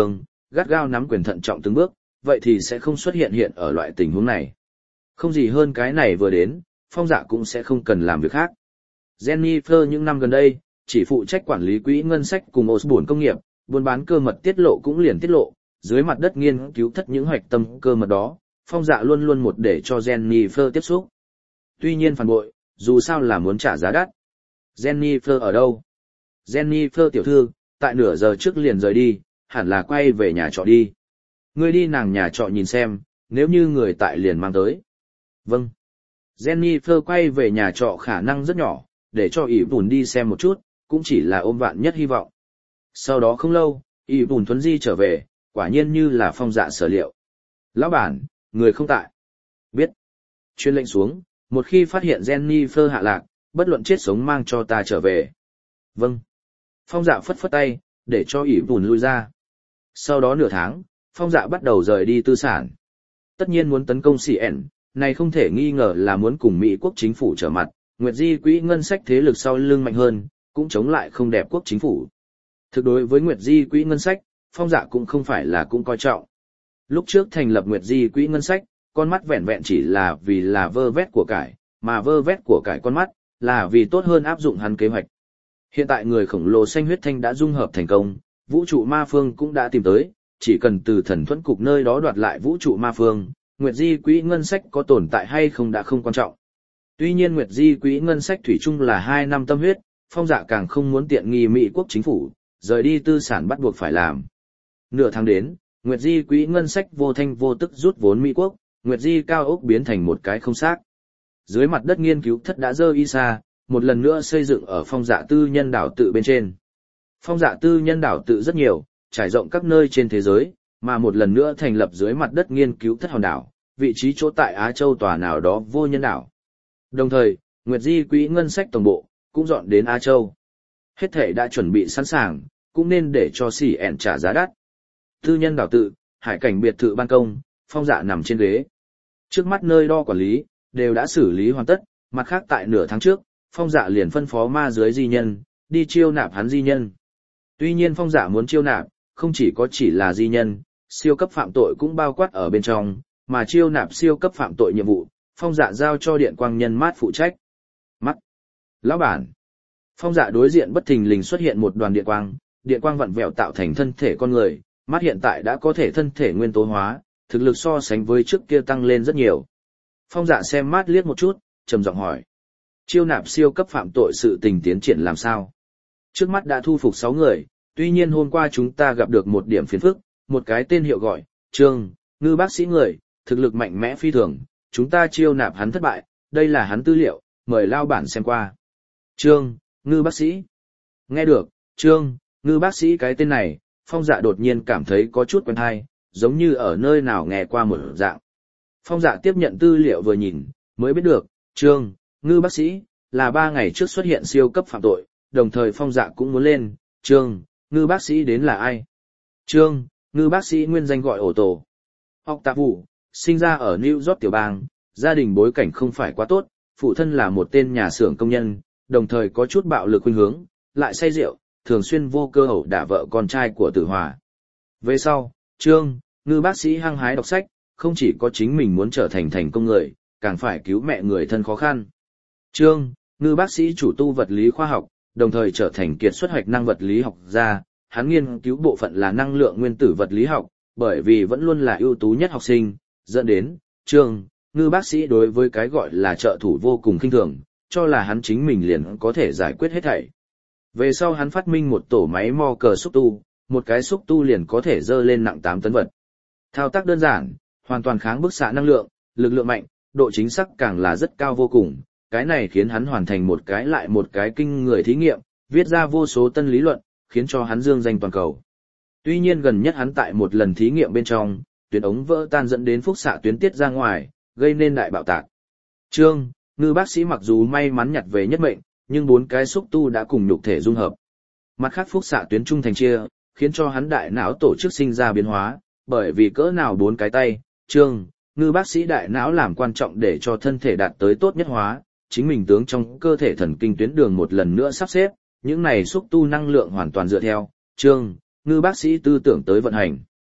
gắt gao nắm quyền thận trọng từng bước, vậy thì sẽ không xuất hiện hiện ở loại tình huống này. Không gì hơn cái này vừa đến, Phong Dạ cũng sẽ không cần làm việc khác. Jennifer những năm gần đây, chỉ phụ trách quản lý quỹ ngân sách cùng Osborne công nghiệp, buôn bán cơ mật tiết lộ cũng liền tiết lộ, dưới mặt đất nghiên cứu thất những hoạch tâm cơ mật đó, Phong Dạ luôn luôn một để cho Jennifer tiếp xúc. Tuy nhiên phản bội, dù sao là muốn trả giá đắt. Jennifer ở đâu? Jennifer tiểu thư, tại nửa giờ trước liền rời đi, hẳn là quay về nhà trọ đi. Ngươi đi nàng nhà trọ nhìn xem, nếu như người tại liền mang tới. Vâng. Jennifer quay về nhà trọ khả năng rất nhỏ, để cho ỷ bùn đi xem một chút, cũng chỉ là ôm vạn nhất hy vọng. Sau đó không lâu, ỷ bùn thuấn di trở về, quả nhiên như là Phong Dạ sở liệu. Lão bản, người không tại. Biết. Chuyên lệnh xuống, một khi phát hiện Jennifer hạ lạc, bất luận chết sống mang cho ta trở về. Vâng. Phong Dạ phất phất tay, để cho ỷ bùn lui ra. Sau đó nửa tháng, Phong Dạ bắt đầu rời đi tư sản. Tất nhiên muốn tấn công CN, này không thể nghi ngờ là muốn cùng Mỹ quốc chính phủ trở mặt, Nguyệt Di quỹ ngân sách thế lực sau lưng mạnh hơn, cũng chống lại không đẹp quốc chính phủ. Thực đối với Nguyệt Di quỹ ngân sách, Phong Dạ cũng không phải là cũng coi trọng. Lúc trước thành lập Nguyệt Di quỹ ngân sách, con mắt vẹn vẹn chỉ là vì là vơ vét của cải, mà vơ vét của cải con mắt, là vì tốt hơn áp dụng hắn kế hoạch. Hiện tại người khổng lồ xanh huyết thanh đã dung hợp thành công, vũ trụ ma phương cũng đã tìm tới, chỉ cần từ thần thuẫn cục nơi đó đoạt lại vũ trụ ma phương, Nguyệt Di quỹ ngân sách có tồn tại hay không đã không quan trọng. Tuy nhiên Nguyệt Di quỹ ngân sách thủy chung là 2 năm tâm huyết, Phong Dạ càng không muốn tiện nghi Mỹ quốc chính phủ, rời đi tư sản bắt buộc phải làm. Nửa tháng đến, Nguyệt Di quỹ ngân sách vô thanh vô tức rút vốn Mỹ quốc, Nguyệt Di cao ốc biến thành một cái không xác. Dưới mặt đất nghiên cứu thất đã dơ y xa, một lần nữa xây dựng ở Phong Dạ tư nhân đảo tự bên trên. Phong Dạ tư nhân đảo tự rất nhiều, trải rộng các nơi trên thế giới, mà một lần nữa thành lập dưới mặt đất nghiên cứu thất hòn đảo, vị trí chỗ tại Á Châu tòa nào đó vô nhân đảo. Đồng thời, Nguyệt Di quỹ ngân sách tổng bộ cũng dọn đến Á Châu. Hết thể đã chuẩn bị sẵn sàng, cũng nên để cho CN trả giá đắt. Tư nhân đảo tự, hải cảnh biệt thự ban công, Phong Dạ nằm trên ghế. Trước mắt nơi đo quản lý đều đã xử lý hoàn tất, mặt khác tại nửa tháng trước, Phong Dạ liền phân phó ma dưới di nhân đi chiêu nạp hắn di nhân. Tuy nhiên Phong Dạ muốn chiêu nạp, không chỉ là di nhân, siêu cấp phạm tội cũng bao quát ở bên trong, mà chiêu nạp siêu cấp phạm tội nhiệm vụ, Phong Dạ giao cho điện quang nhân mát phụ trách. Mắt. Lão bản. Phong Dạ đối diện bất thình lình xuất hiện một đoàn điện quang vặn vẹo tạo thành thân thể con người, mắt hiện tại đã có thể thân thể nguyên tố hóa, thực lực so sánh với trước kia tăng lên rất nhiều. Phong Dạ xem mát liếc một chút, trầm giọng hỏi. Chiêu nạp siêu cấp phạm tội sự tình tiến triển làm sao? Trước mắt đã thu phục 6 người, tuy nhiên hôm qua chúng ta gặp được một điểm phiền phức, một cái tên hiệu gọi, Trương, Ngư bác sĩ người, thực lực mạnh mẽ phi thường, chúng ta chiêu nạp hắn thất bại, đây là hắn tư liệu, mời lao bản xem qua. Trương, Ngư bác sĩ. Nghe được, Trương, Ngư bác sĩ cái tên này, Phong Dạ đột nhiên cảm thấy có chút quen tai, giống như ở nơi nào nghe qua một dạng. Phong Dạ tiếp nhận tư liệu vừa nhìn, mới biết được, Trương, Ngư bác sĩ, là 3 ngày trước xuất hiện siêu cấp phạm tội, đồng thời Phong Dạ cũng muốn lên, Trương, Ngư bác sĩ đến là ai? Trương, Ngư bác sĩ nguyên danh gọi ổ tổ. Học tạ vụ, sinh ra ở New York tiểu bang, gia đình bối cảnh không phải quá tốt, phụ thân là một tên nhà xưởng công nhân, đồng thời có chút bạo lực khuynh hướng, lại say rượu, thường xuyên vô cơ ẩu đả vợ con trai của Tử Hòa. Về sau, Trương, Ngư bác sĩ hăng hái đọc sách, không chỉ có chính mình muốn trở thành thành công người, càng phải cứu mẹ người thân khó khăn. Trương, Ngư bác sĩ chủ tu vật lý khoa học, đồng thời trở thành kiệt xuất hoạch năng vật lý học gia, hắn nghiên cứu bộ phận là năng lượng nguyên tử vật lý học, bởi vì vẫn luôn là ưu tú nhất học sinh, dẫn đến, Trương, Ngư bác sĩ đối với cái gọi là trợ thủ vô cùng khinh thường, cho là hắn chính mình liền có thể giải quyết hết thảy. Về sau hắn phát minh một tổ máy mo cờ xúc tu, một cái xúc tu liền có thể dơ lên nặng 8 tấn vật. Thao tác đơn giản, hoàn toàn kháng bức xạ năng lượng, lực lượng mạnh, độ chính xác càng là rất cao vô cùng. Cái này khiến hắn hoàn thành một cái lại một cái kinh người thí nghiệm, viết ra vô số tân lý luận, khiến cho hắn dương danh toàn cầu. Tuy nhiên gần nhất hắn tại một lần thí nghiệm bên trong, tuyến ống vỡ tan dẫn đến phúc xạ tuyến tiết ra ngoài, gây nên đại bạo tạc. Trương, Ngư bác sĩ mặc dù may mắn nhặt về nhất mệnh, nhưng 4 cái xúc tu đã cùng nhục thể dung hợp. Mặt khác phúc xạ tuyến trung thành chia, khiến cho hắn đại não tổ chức sinh ra biến hóa, bởi vì cỡ nào 4 cái tay, Trương, Ngư bác sĩ đại não làm quan trọng để cho thân thể đạt tới tốt nhất hóa, chính mình tướng trong cơ thể thần kinh tuyến đường một lần nữa sắp xếp, những này xúc tu năng lượng hoàn toàn dựa theo, Trương, Ngư bác sĩ tư tưởng tới vận hành.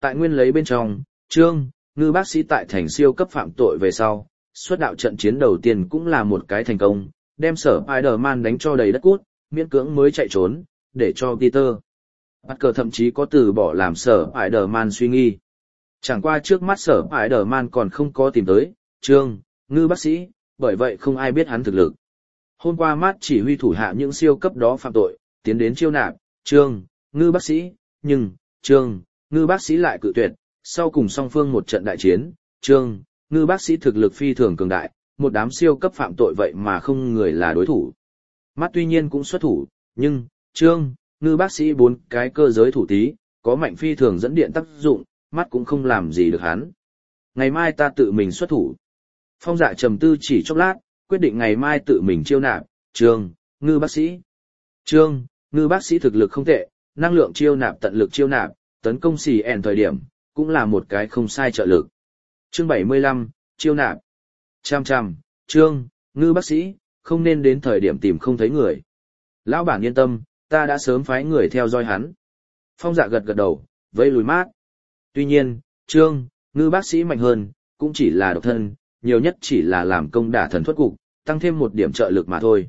Tại nguyên lấy bên trong, Trương Ngư bác sĩ tại thành siêu cấp phạm tội về sau, xuất đạo trận chiến đầu tiên cũng là một cái thành công, đem sở Spider-Man đánh cho đầy đất cút, miễn cưỡng mới chạy trốn, để cho Peter Parker thậm chí có từ bỏ làm sở Spider-Man suy nghi. Chẳng qua trước mắt sở Spider-Man còn không có tìm tới, Trương Ngư bác sĩ, bởi vậy không ai biết hắn thực lực. Hôm qua Matt chỉ huy thủ hạ những siêu cấp đó phạm tội, tiến đến chiêu nạp, Trương Ngư bác sĩ, nhưng, Trương Ngư bác sĩ lại cự tuyệt, sau cùng song phương một trận đại chiến, Trương Ngư bác sĩ thực lực phi thường cường đại, một đám siêu cấp phạm tội vậy mà không người là đối thủ. Matt tuy nhiên cũng xuất thủ, nhưng, Trương Ngư bác sĩ 4 cái cơ giới thủ tí, có mạnh phi thường dẫn điện tác dụng, Matt cũng không làm gì được hắn. Ngày mai ta tự mình xuất thủ. Phong Dạ trầm tư chỉ chốc lát, quyết định ngày mai tự mình chiêu nạp, Trương Ngư bác sĩ. Trương Ngư bác sĩ thực lực không tệ, năng lượng chiêu nạp tận lực chiêu nạp, tấn công xì ẻn thời điểm, cũng là một cái không sai trợ lực. Chương 75, chiêu nạp. Chăm, Trương Ngư bác sĩ, không nên đến thời điểm tìm không thấy người. Lão bản yên tâm, ta đã sớm phái người theo dõi hắn. Phong Dạ gật đầu, vẫy lùi mát. Tuy nhiên, Trương Ngư bác sĩ mạnh hơn, cũng chỉ là độc thân, nhiều nhất chỉ là làm công đả thần thuật cục, tăng thêm một điểm trợ lực mà thôi.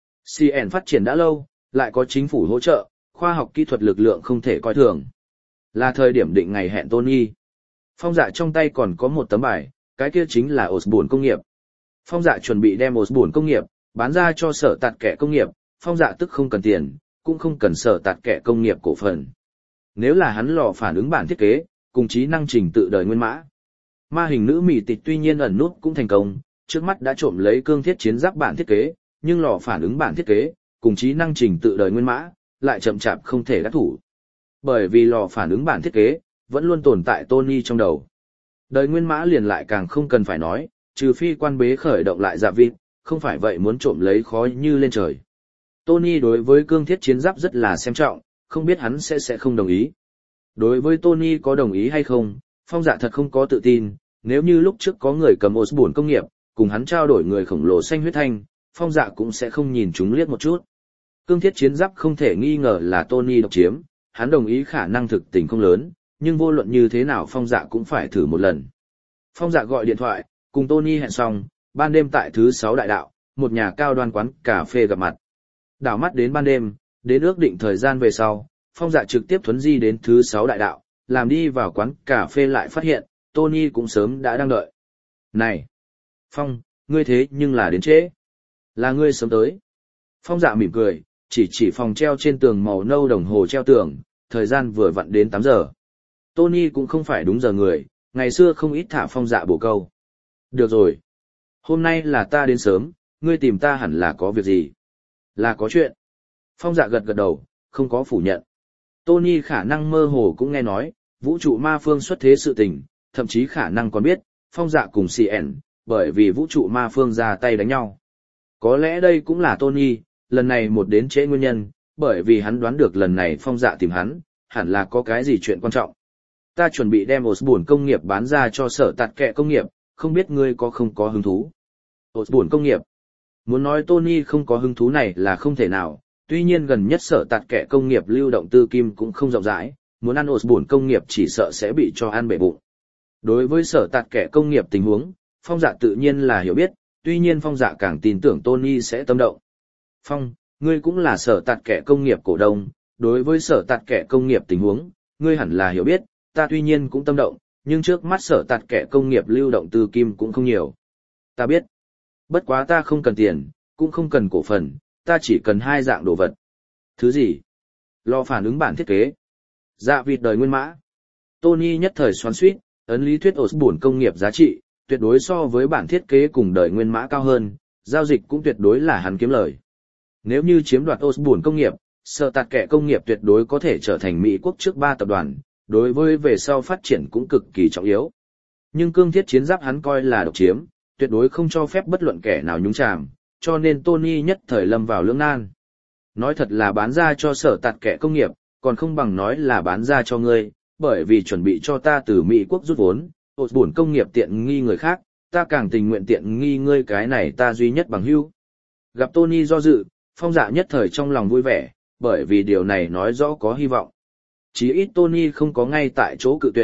CN phát triển đã lâu, lại có chính phủ hỗ trợ, khoa học kỹ thuật lực lượng không thể coi thường. Là thời điểm định ngày hẹn Tony. Phong Dạ trong tay còn có một tấm bài, cái kia chính là Osborn công nghiệp. Phong Dạ chuẩn bị đem Osborn công nghiệp bán ra cho sở tạt kẻ công nghiệp, Phong Dạ tức không cần tiền, cũng không cần sở tạt kẻ công nghiệp cổ phần. Nếu là hắn lò phản ứng bản thiết kế, cùng trí năng trình tự đời nguyên mã. Ma hình nữ mị tịch tuy nhiên ẩn nút cũng thành công, trước mắt đã trộm lấy cương thiết chiến giáp bản thiết kế, nhưng lò phản ứng bản thiết kế, cùng trí năng trình tự đời nguyên mã, lại chậm chạp không thể đắc thủ. Bởi vì lò phản ứng bản thiết kế, vẫn luôn tồn tại Tony trong đầu. Đời nguyên mã liền lại càng không cần phải nói, trừ phi quan bế khởi động lại dạ vịt, không phải vậy muốn trộm lấy khói như lên trời. Tony đối với cương thiết chiến giáp rất là xem trọng, không biết hắn sẽ không đồng ý. Đối với Tony có đồng ý hay không, Phong Dạ thật không có tự tin, nếu như lúc trước có người cầm Osborn công nghiệp, cùng hắn trao đổi người khổng lồ xanh huyết thanh, Phong Dạ cũng sẽ không nhìn chúng liếc một chút. Cương thiết chiến giáp không thể nghi ngờ là Tony độc chiếm, hắn đồng ý khả năng thực tình không lớn, nhưng vô luận như thế nào Phong Dạ cũng phải thử một lần. Phong Dạ gọi điện thoại, cùng Tony hẹn xong, ban đêm tại thứ 6 đại đạo, một nhà cao đoan quán cà phê gặp mặt. Đảo mắt đến ban đêm, đến ước định thời gian về sau, Phong Dạ trực tiếp thuấn di đến thứ 6 đại đạo, làm đi vào quán cà phê lại phát hiện, Tony cũng sớm đã đang đợi. Này! Phong, ngươi thế nhưng là đến trễ. Là ngươi sớm tới. Phong Dạ mỉm cười, chỉ phòng treo trên tường màu nâu đồng hồ treo tường, thời gian vừa vặn đến 8 giờ. Tony cũng không phải đúng giờ người, ngày xưa không ít thả Phong Dạ bổ câu. Được rồi. Hôm nay là ta đến sớm, ngươi tìm ta hẳn là có việc gì? Là có chuyện. Phong Dạ gật đầu, không có phủ nhận. Tony khả năng mơ hồ cũng nghe nói, vũ trụ ma phương xuất thế sự tình, thậm chí khả năng còn biết, Phong Dạ cùng CN, bởi vì vũ trụ ma phương ra tay đánh nhau. Có lẽ đây cũng là Tony, lần này một đến trễ nguyên nhân, bởi vì hắn đoán được lần này Phong Dạ tìm hắn, hẳn là có cái gì chuyện quan trọng. Ta chuẩn bị đem Osborn công nghiệp bán ra cho sở tạt kệ công nghiệp, không biết ngươi không có hứng thú. Osborn công nghiệp. Muốn nói Tony không có hứng thú này là không thể nào, tuy nhiên gần nhất sở tạt kệ công nghiệp lưu động tư kim cũng không rộng rãi, muốn ăn Osborn công nghiệp chỉ sợ sẽ bị cho ăn bể bụng. Đối với sở tạt kệ công nghiệp tình huống, Phong Dạ tự nhiên là hiểu biết, tuy nhiên Phong Dạ càng tin tưởng Tony sẽ tâm động. Phong, ngươi cũng là sở tạt kệ công nghiệp cổ đông, đối với sở tạt kệ công nghiệp tình huống, ngươi hẳn là hiểu biết, ta tuy nhiên cũng tâm động, nhưng trước mắt sở tạt kệ công nghiệp lưu động tư kim cũng không nhiều. Ta biết. Bất quá ta không cần tiền, cũng không cần cổ phần, ta chỉ cần 2 dạng đồ vật. Thứ gì? Lò phản ứng bản thiết kế. Dạ vịt đời nguyên mã. Tony nhất thời xoắn xuýt, ấn lý thuyết Osborn công nghiệp giá trị, tuyệt đối so với bản thiết kế cùng đời nguyên mã cao hơn, giao dịch cũng tuyệt đối là hắn kiếm lời. Nếu như chiếm đoạt Osborn công nghiệp, sở tạt kệ công nghiệp tuyệt đối có thể trở thành Mỹ quốc trước 3 tập đoàn, đối với về sau phát triển cũng cực kỳ trọng yếu. Nhưng cương thiết chiến giáp hắn coi là độc chiếm, tuyệt đối không cho phép bất luận kẻ nào nhúng chàm, cho nên Tony nhất thời lâm vào lưỡng nan. Nói thật là bán ra cho sở tạt kệ công nghiệp, còn không bằng nói là bán ra cho ngươi, bởi vì chuẩn bị cho ta từ Mỹ quốc rút vốn, Osborn công nghiệp tiện nghi người khác, ta càng tình nguyện tiện nghi ngươi, cái này ta duy nhất bằng hữu. Gặp Tony do dự, Phong Dạ nhất thời trong lòng vui vẻ, bởi vì điều này nói rõ có hy vọng. Chí ít Tony không có ngay tại chỗ cự tuyệt,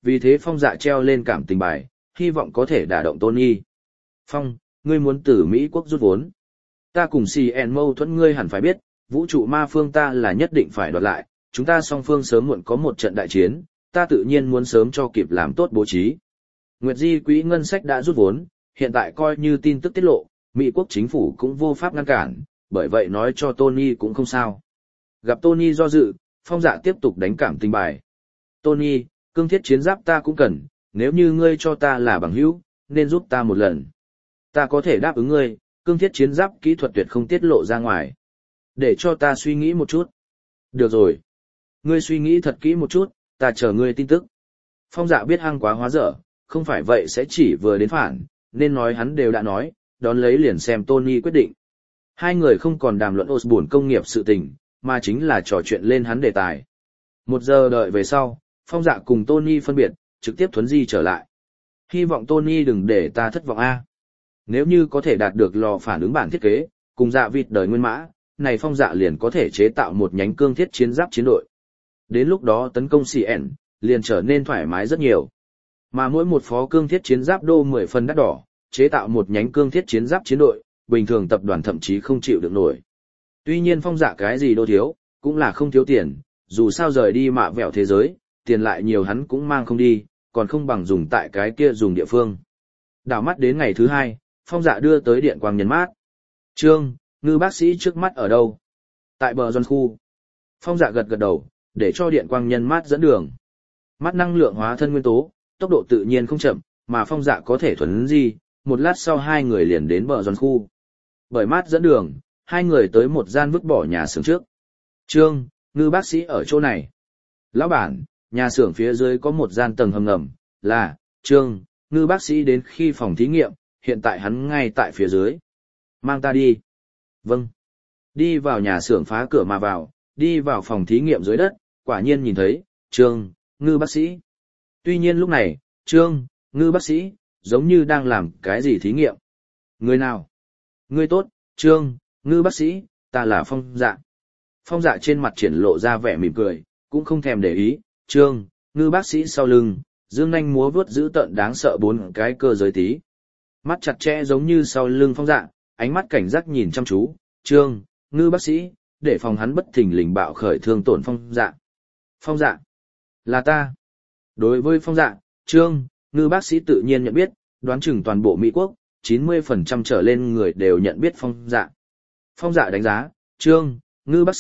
Vì thế Phong Dạ treo lên cảm tình bài, hy vọng có thể đả động Tony. Phong, ngươi muốn từ Mỹ quốc rút vốn. Ta cùng CN mâu thuẫn ngươi hẳn phải biết, vũ trụ ma phương ta là nhất định phải đoạt lại, chúng ta song phương sớm muộn có một trận đại chiến, ta tự nhiên muốn sớm cho kịp làm tốt bố trí. Nguyệt Di quỹ ngân sách đã rút vốn, hiện tại coi như tin tức tiết lộ, Mỹ quốc chính phủ cũng vô pháp ngăn cản, bởi vậy nói cho Tony cũng không sao. Gặp Tony do dự, Phong Dạ tiếp tục đánh cảm tình bài. Tony, cương thiết chiến giáp ta cũng cần, nếu như ngươi cho ta là bằng hữu, nên giúp ta một lần. Ta có thể đáp ứng ngươi, cương thiết chiến giáp kỹ thuật tuyệt không tiết lộ ra ngoài. Để cho ta suy nghĩ một chút. Được rồi. Ngươi suy nghĩ thật kỹ một chút, ta chờ ngươi tin tức. Phong Dạ biết hăng quá hóa dở, không phải vậy sẽ chỉ vừa đến phản, nên nói hắn đều đã nói, đón lấy liền xem Tony quyết định. Hai người không còn đàm luận Osborne công nghiệp sự tình, mà chính là trò chuyện lên hắn đề tài. 1 giờ đợi về sau, Phong Dạ cùng Tony phân biệt, trực tiếp thuấn di trở lại. Hy vọng Tony đừng để ta thất vọng a. Nếu như có thể đạt được lò phản ứng bản thiết kế, cùng dạ vịt đời nguyên mã, này Phong Dạ liền có thể chế tạo một nhánh cương thiết chiến giáp chiến đội. Đến lúc đó tấn công CN, liền trở nên thoải mái rất nhiều. Mà mỗi một phó cương thiết chiến giáp đô 10 phần đắt đỏ, chế tạo một nhánh cương thiết chiến giáp chiến đội, bình thường tập đoàn thậm chí không chịu được nổi. Tuy nhiên Phong Dạ cái gì đô thiếu, cũng là không thiếu tiền, dù sao rời đi mạ vẹo thế giới, tiền lại nhiều hắn cũng mang không đi, còn không bằng dùng tại cái kia dùng địa phương. Đảo mắt đến ngày thứ 2, Phong Dạ đưa tới điện quang nhân mát. Trương, ngư bác sĩ trước mắt ở đâu? Tại bờ Giòn khu. Phong Dạ gật gật đầu, để cho điện quang nhân mát dẫn đường. Mắt năng lượng hóa thân nguyên tố, tốc độ tự nhiên không chậm, mà Phong Dạ có thể thuấn di, một lát sau hai người liền đến bờ Giòn khu. Bởi mát dẫn đường, hai người tới một gian vứt bỏ nhà xưởng trước. Trương, ngư bác sĩ ở chỗ này. Lão bản, nhà xưởng phía dưới có một gian tầng hầm ngầm, là, Trương, ngư bác sĩ đến khi phòng thí nghiệm, hiện tại hắn ngay tại phía dưới. Mang ta đi. Vâng. Đi vào nhà xưởng phá cửa mà vào, đi vào phòng thí nghiệm dưới đất, quả nhiên nhìn thấy, Trương, ngư bác sĩ. Tuy nhiên lúc này, Trương, ngư bác sĩ, giống như đang làm cái gì thí nghiệm. Người nào? Ngươi tốt, Trương, ngư bác sĩ, ta là Phong Dạ. Phong Dạ trên mặt triển lộ ra vẻ mỉm cười, cũng không thèm để ý, Trương, ngư bác sĩ sau lưng, dương nanh múa vuốt dữ tợn đáng sợ 4 cái cơ giới tí. Mắt chặt chẽ giống như sau lưng Phong Dạ, ánh mắt cảnh giác nhìn chăm chú, Trương, ngư bác sĩ, để phòng hắn bất thình lình bạo khởi thương tổn Phong Dạ. Phong Dạ, là ta. Đối với Phong Dạ, Trương, ngư bác sĩ tự nhiên nhận biết, đoán chừng toàn bộ Mỹ quốc, 90% trở lên người đều nhận biết Phong Dạ. Phong Dạ đánh giá, Trương, ngư bác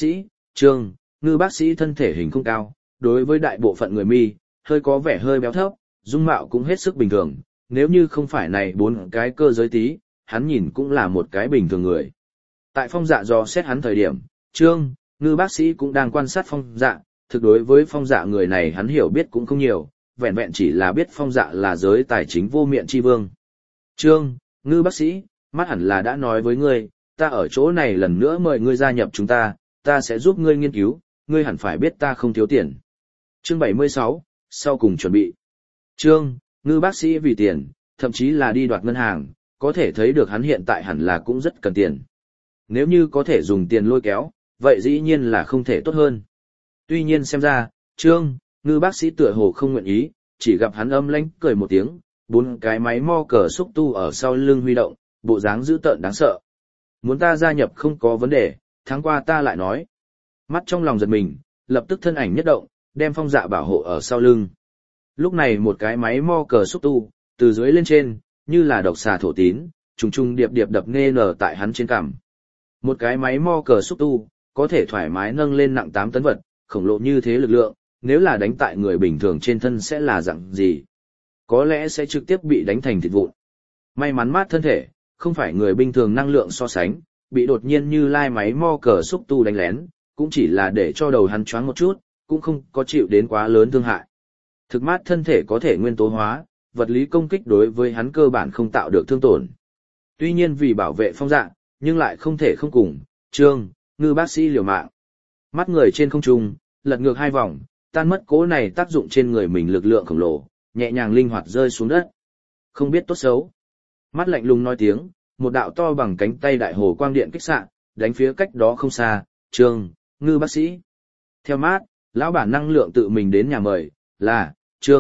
sĩ thân thể hình không cao, đối với đại bộ phận người Mi, hơi có vẻ hơi béo thấp, dung mạo cũng hết sức bình thường, nếu như không phải này 4 cái cơ giới tí, hắn nhìn cũng là một cái bình thường người. Tại Phong Dạ dò xét hắn thời điểm, Trương, ngư bác sĩ cũng đang quan sát Phong Dạ, thực đối với Phong Dạ người này hắn hiểu biết cũng không nhiều, vẹn vẹn chỉ là biết Phong Dạ là giới tài chính vô miệng chi vương. Trương, ngư bác sĩ, mắt hẳn là đã nói với ngươi, ta ở chỗ này lần nữa mời ngươi gia nhập chúng ta sẽ giúp ngươi nghiên cứu, ngươi hẳn phải biết ta không thiếu tiền. Chương 76, sau cùng chuẩn bị. Trương, ngư bác sĩ vì tiền, thậm chí là đi đoạt ngân hàng, có thể thấy được hắn hiện tại hẳn là cũng rất cần tiền. Nếu như có thể dùng tiền lôi kéo, vậy dĩ nhiên là không thể tốt hơn. Tuy nhiên xem ra, Trương, ngư bác sĩ tựa hồ không nguyện ý, chỉ gặp hắn âm lãnh cười một tiếng, 4 cái máy mo cờ xúc tu ở sau lưng huy động, bộ dáng dữ tợn đáng sợ. Muốn ta gia nhập không có vấn đề, tháng qua ta lại nói. Mắt trong lòng giật mình, lập tức thân ảnh nhất động, đem Phong Dạ bảo hộ ở sau lưng. Lúc này một cái máy mo cờ xúc tu, từ dưới lên trên, như là độc xà thổ tín, trùng trùng điệp điệp đập nê nở tại hắn trên cằm. Một cái máy mo cờ xúc tu, có thể thoải mái nâng lên nặng 8 tấn vật, khổng lồ như thế lực lượng, nếu là đánh tại người bình thường trên thân sẽ là dạng gì? Có lẽ sẽ trực tiếp bị đánh thành thịt vụn. May mắn mát thân thể, không phải người bình thường năng lượng so sánh, bị đột nhiên như lai máy mo cờ xúc tu đánh lén, cũng chỉ là để cho đầu hắn choáng một chút, cũng không có chịu đến quá lớn thương hại. Thực mát thân thể có thể nguyên tố hóa, vật lý công kích đối với hắn cơ bản không tạo được thương tổn. Tuy nhiên vì bảo vệ Phong Dạ, nhưng lại không thể không cùng, Trương, ngư bác sĩ liều mạng. Mắt người trên không trung, lật ngược 2 vòng, tan mất cố này tác dụng trên người mình lực lượng khổng lồ, nhẹ nhàng linh hoạt rơi xuống đất. Không biết tốt xấu. Mắt lạnh lùng nói tiếng, một đạo to bằng cánh tay đại hồ quang điện kích xạ, đánh phía cách đó không xa, Trương, ngư bác sĩ. Theo mát, lão bản năng lượng tự mình đến nhà mời, là, Trương,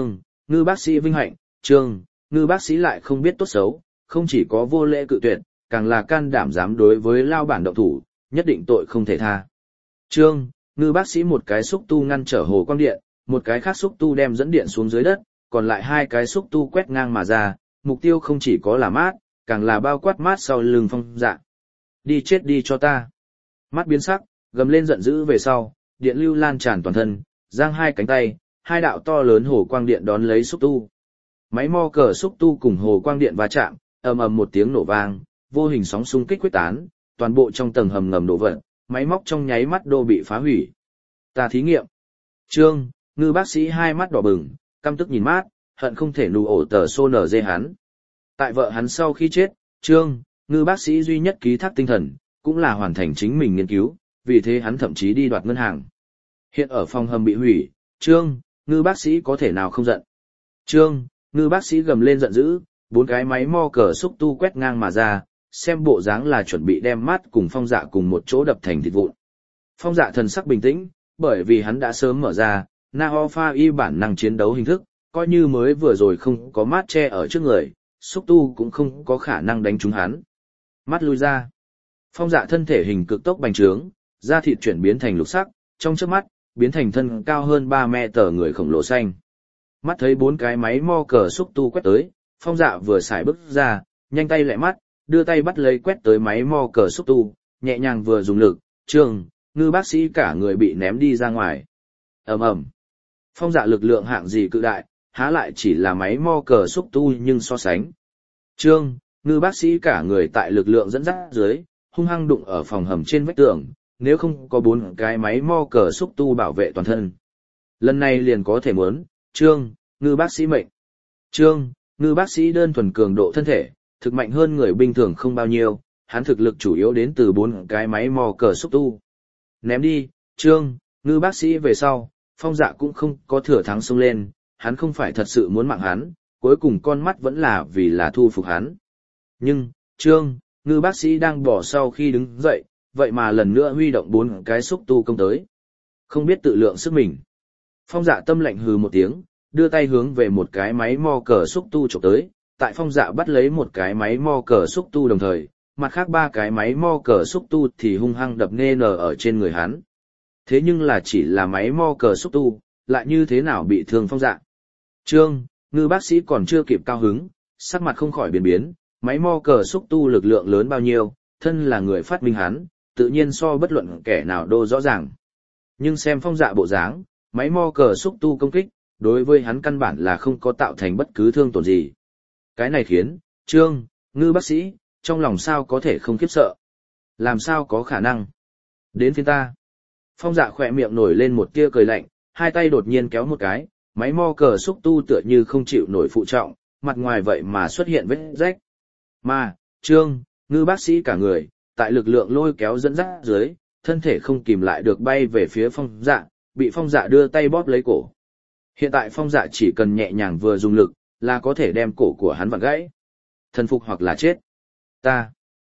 ngư bác sĩ vinh hạnh, trương, ngư bác sĩ lại không biết tốt xấu, không chỉ có vô lễ cự tuyệt, càng là can đảm dám đối với lao bản động thủ, nhất định tội không thể tha. Trương, ngư bác sĩ một cái xúc tu ngăn trở hồ quang điện, một cái khác xúc tu đem dẫn điện xuống dưới đất, còn lại hai cái xúc tu quét ngang mà ra, mục tiêu không chỉ có là mát, càng là bao quát mát sau lưng Phong Dạ. Đi chết đi cho ta. Mát biến sắc, gầm lên giận dữ về sau, điện lưu lan tràn toàn thân, giang hai cánh tay, hai đạo to lớn hồ quang điện đón lấy xúc tu. Máy mo cờ xúc tu cùng hồ quang điện va chạm, ầm ầm một tiếng nổ vang, vô hình sóng xung kích quyết tán, toàn bộ trong tầng hầm ngầm đổ vỡ, máy móc trong nháy mắt đô bị phá hủy. Ta thí nghiệm. Trương, ngư bác sĩ hai mắt đỏ bừng, căm tức nhìn mát, hận không thể nụ ổ tờ xô nở dê hắn. Tại vợ hắn sau khi chết, Trương, ngư bác sĩ duy nhất ký thác tinh thần, cũng là hoàn thành chính mình nghiên cứu, vì thế hắn thậm chí đi đoạt ngân hàng. Hiện ở phòng hầm bị hủy, Trương, ngư bác sĩ có thể nào không giận. Trương, ngư bác sĩ gầm lên giận dữ, bốn cái máy mo cờ xúc tu quét ngang mà ra, xem bộ dáng là chuẩn bị đem mát cùng Phong Dạ cùng một chỗ đập thành thịt vụn. Phong Dạ thần sắc bình tĩnh, bởi vì hắn đã sớm mở ra, Nao Pha y bản năng chiến đấu hình thức, coi như mới vừa rồi không có mát che ở trước người, xúc tu cũng không có khả năng đánh trúng hắn. Mắt lui ra. Phong Dạ thân thể hình cực tốc bành trướng, da thịt chuyển biến thành lục sắc, trong chớp mắt, biến thành thân cao hơn 3 mét người khổng lồ xanh. Mắt thấy bốn cái máy mo cờ xúc tu quét tới, Phong Dạ vừa xài bước ra, nhanh tay lẹ mắt, đưa tay bắt lấy quét tới máy mo cờ xúc tu, nhẹ nhàng vừa dùng lực, Trương, ngư bác sĩ cả người bị ném đi ra ngoài. Ầm ầm. Phong Dạ lực lượng hạng gì cự đại, há lại chỉ là máy mo cờ xúc tu nhưng so sánh. Trương, ngư bác sĩ cả người tại lực lượng dẫn dắt dưới, hung hăng đụng ở phòng hầm trên vách tường, nếu không có bốn cái máy mo cờ xúc tu bảo vệ toàn thân. Lần này liền có thể muốn, Trương, ngư bác sĩ mệnh. Trương, ngư bác sĩ đơn thuần cường độ thân thể, thực mạnh hơn người bình thường không bao nhiêu, hắn thực lực chủ yếu đến từ bốn cái máy mò cờ xúc tu. Ném đi, Trương, ngư bác sĩ về sau, Phong Dạ cũng không có thừa thắng xông lên, hắn không phải thật sự muốn mạng hắn, cuối cùng con mắt vẫn là vì là thu phục hắn. Nhưng, Trương, ngư bác sĩ đang bỏ sau khi đứng dậy, vậy mà lần nữa huy động bốn cái xúc tu công tới. Không biết tự lượng sức mình. Phong Dạ tâm lạnh hừ một tiếng, đưa tay hướng về một cái máy mo cờ xúc tu chụp tới, tại Phong Dạ bắt lấy một cái máy mo cờ xúc tu đồng thời, mặt khác ba cái máy mo cờ xúc tu thì hung hăng đập nê nở ở trên người hắn. Thế nhưng là chỉ là máy mo cờ xúc tu, lại như thế nào bị thương Phong Dạ. Trương, ngư bác sĩ còn chưa kịp cao hứng, sắc mặt không khỏi biến biến, máy mo cờ xúc tu lực lượng lớn bao nhiêu, thân là người phát minh hắn, tự nhiên so bất luận kẻ nào đô rõ ràng. Nhưng xem Phong Dạ bộ dáng, máy mo cờ xúc tu công kích, đối với hắn căn bản là không có tạo thành bất cứ thương tổn gì. Cái này khiến, Trương, ngư bác sĩ, trong lòng sao có thể không khiếp sợ. Làm sao có khả năng? Đến phiên ta. Phong Dạ khỏe miệng nổi lên một tia cười lạnh, hai tay đột nhiên kéo một cái, máy mo cờ xúc tu tựa như không chịu nổi phụ trọng, mặt ngoài vậy mà xuất hiện vết rách. Mà, Trương, ngư bác sĩ cả người, tại lực lượng lôi kéo dẫn dắt dưới, thân thể không kìm lại được bay về phía Phong Dạ, bị Phong Dạ đưa tay bóp lấy cổ. Hiện tại Phong Dạ chỉ cần nhẹ nhàng vừa dùng lực, là có thể đem cổ của hắn vặn gãy. Thần phục hoặc là chết. Ta.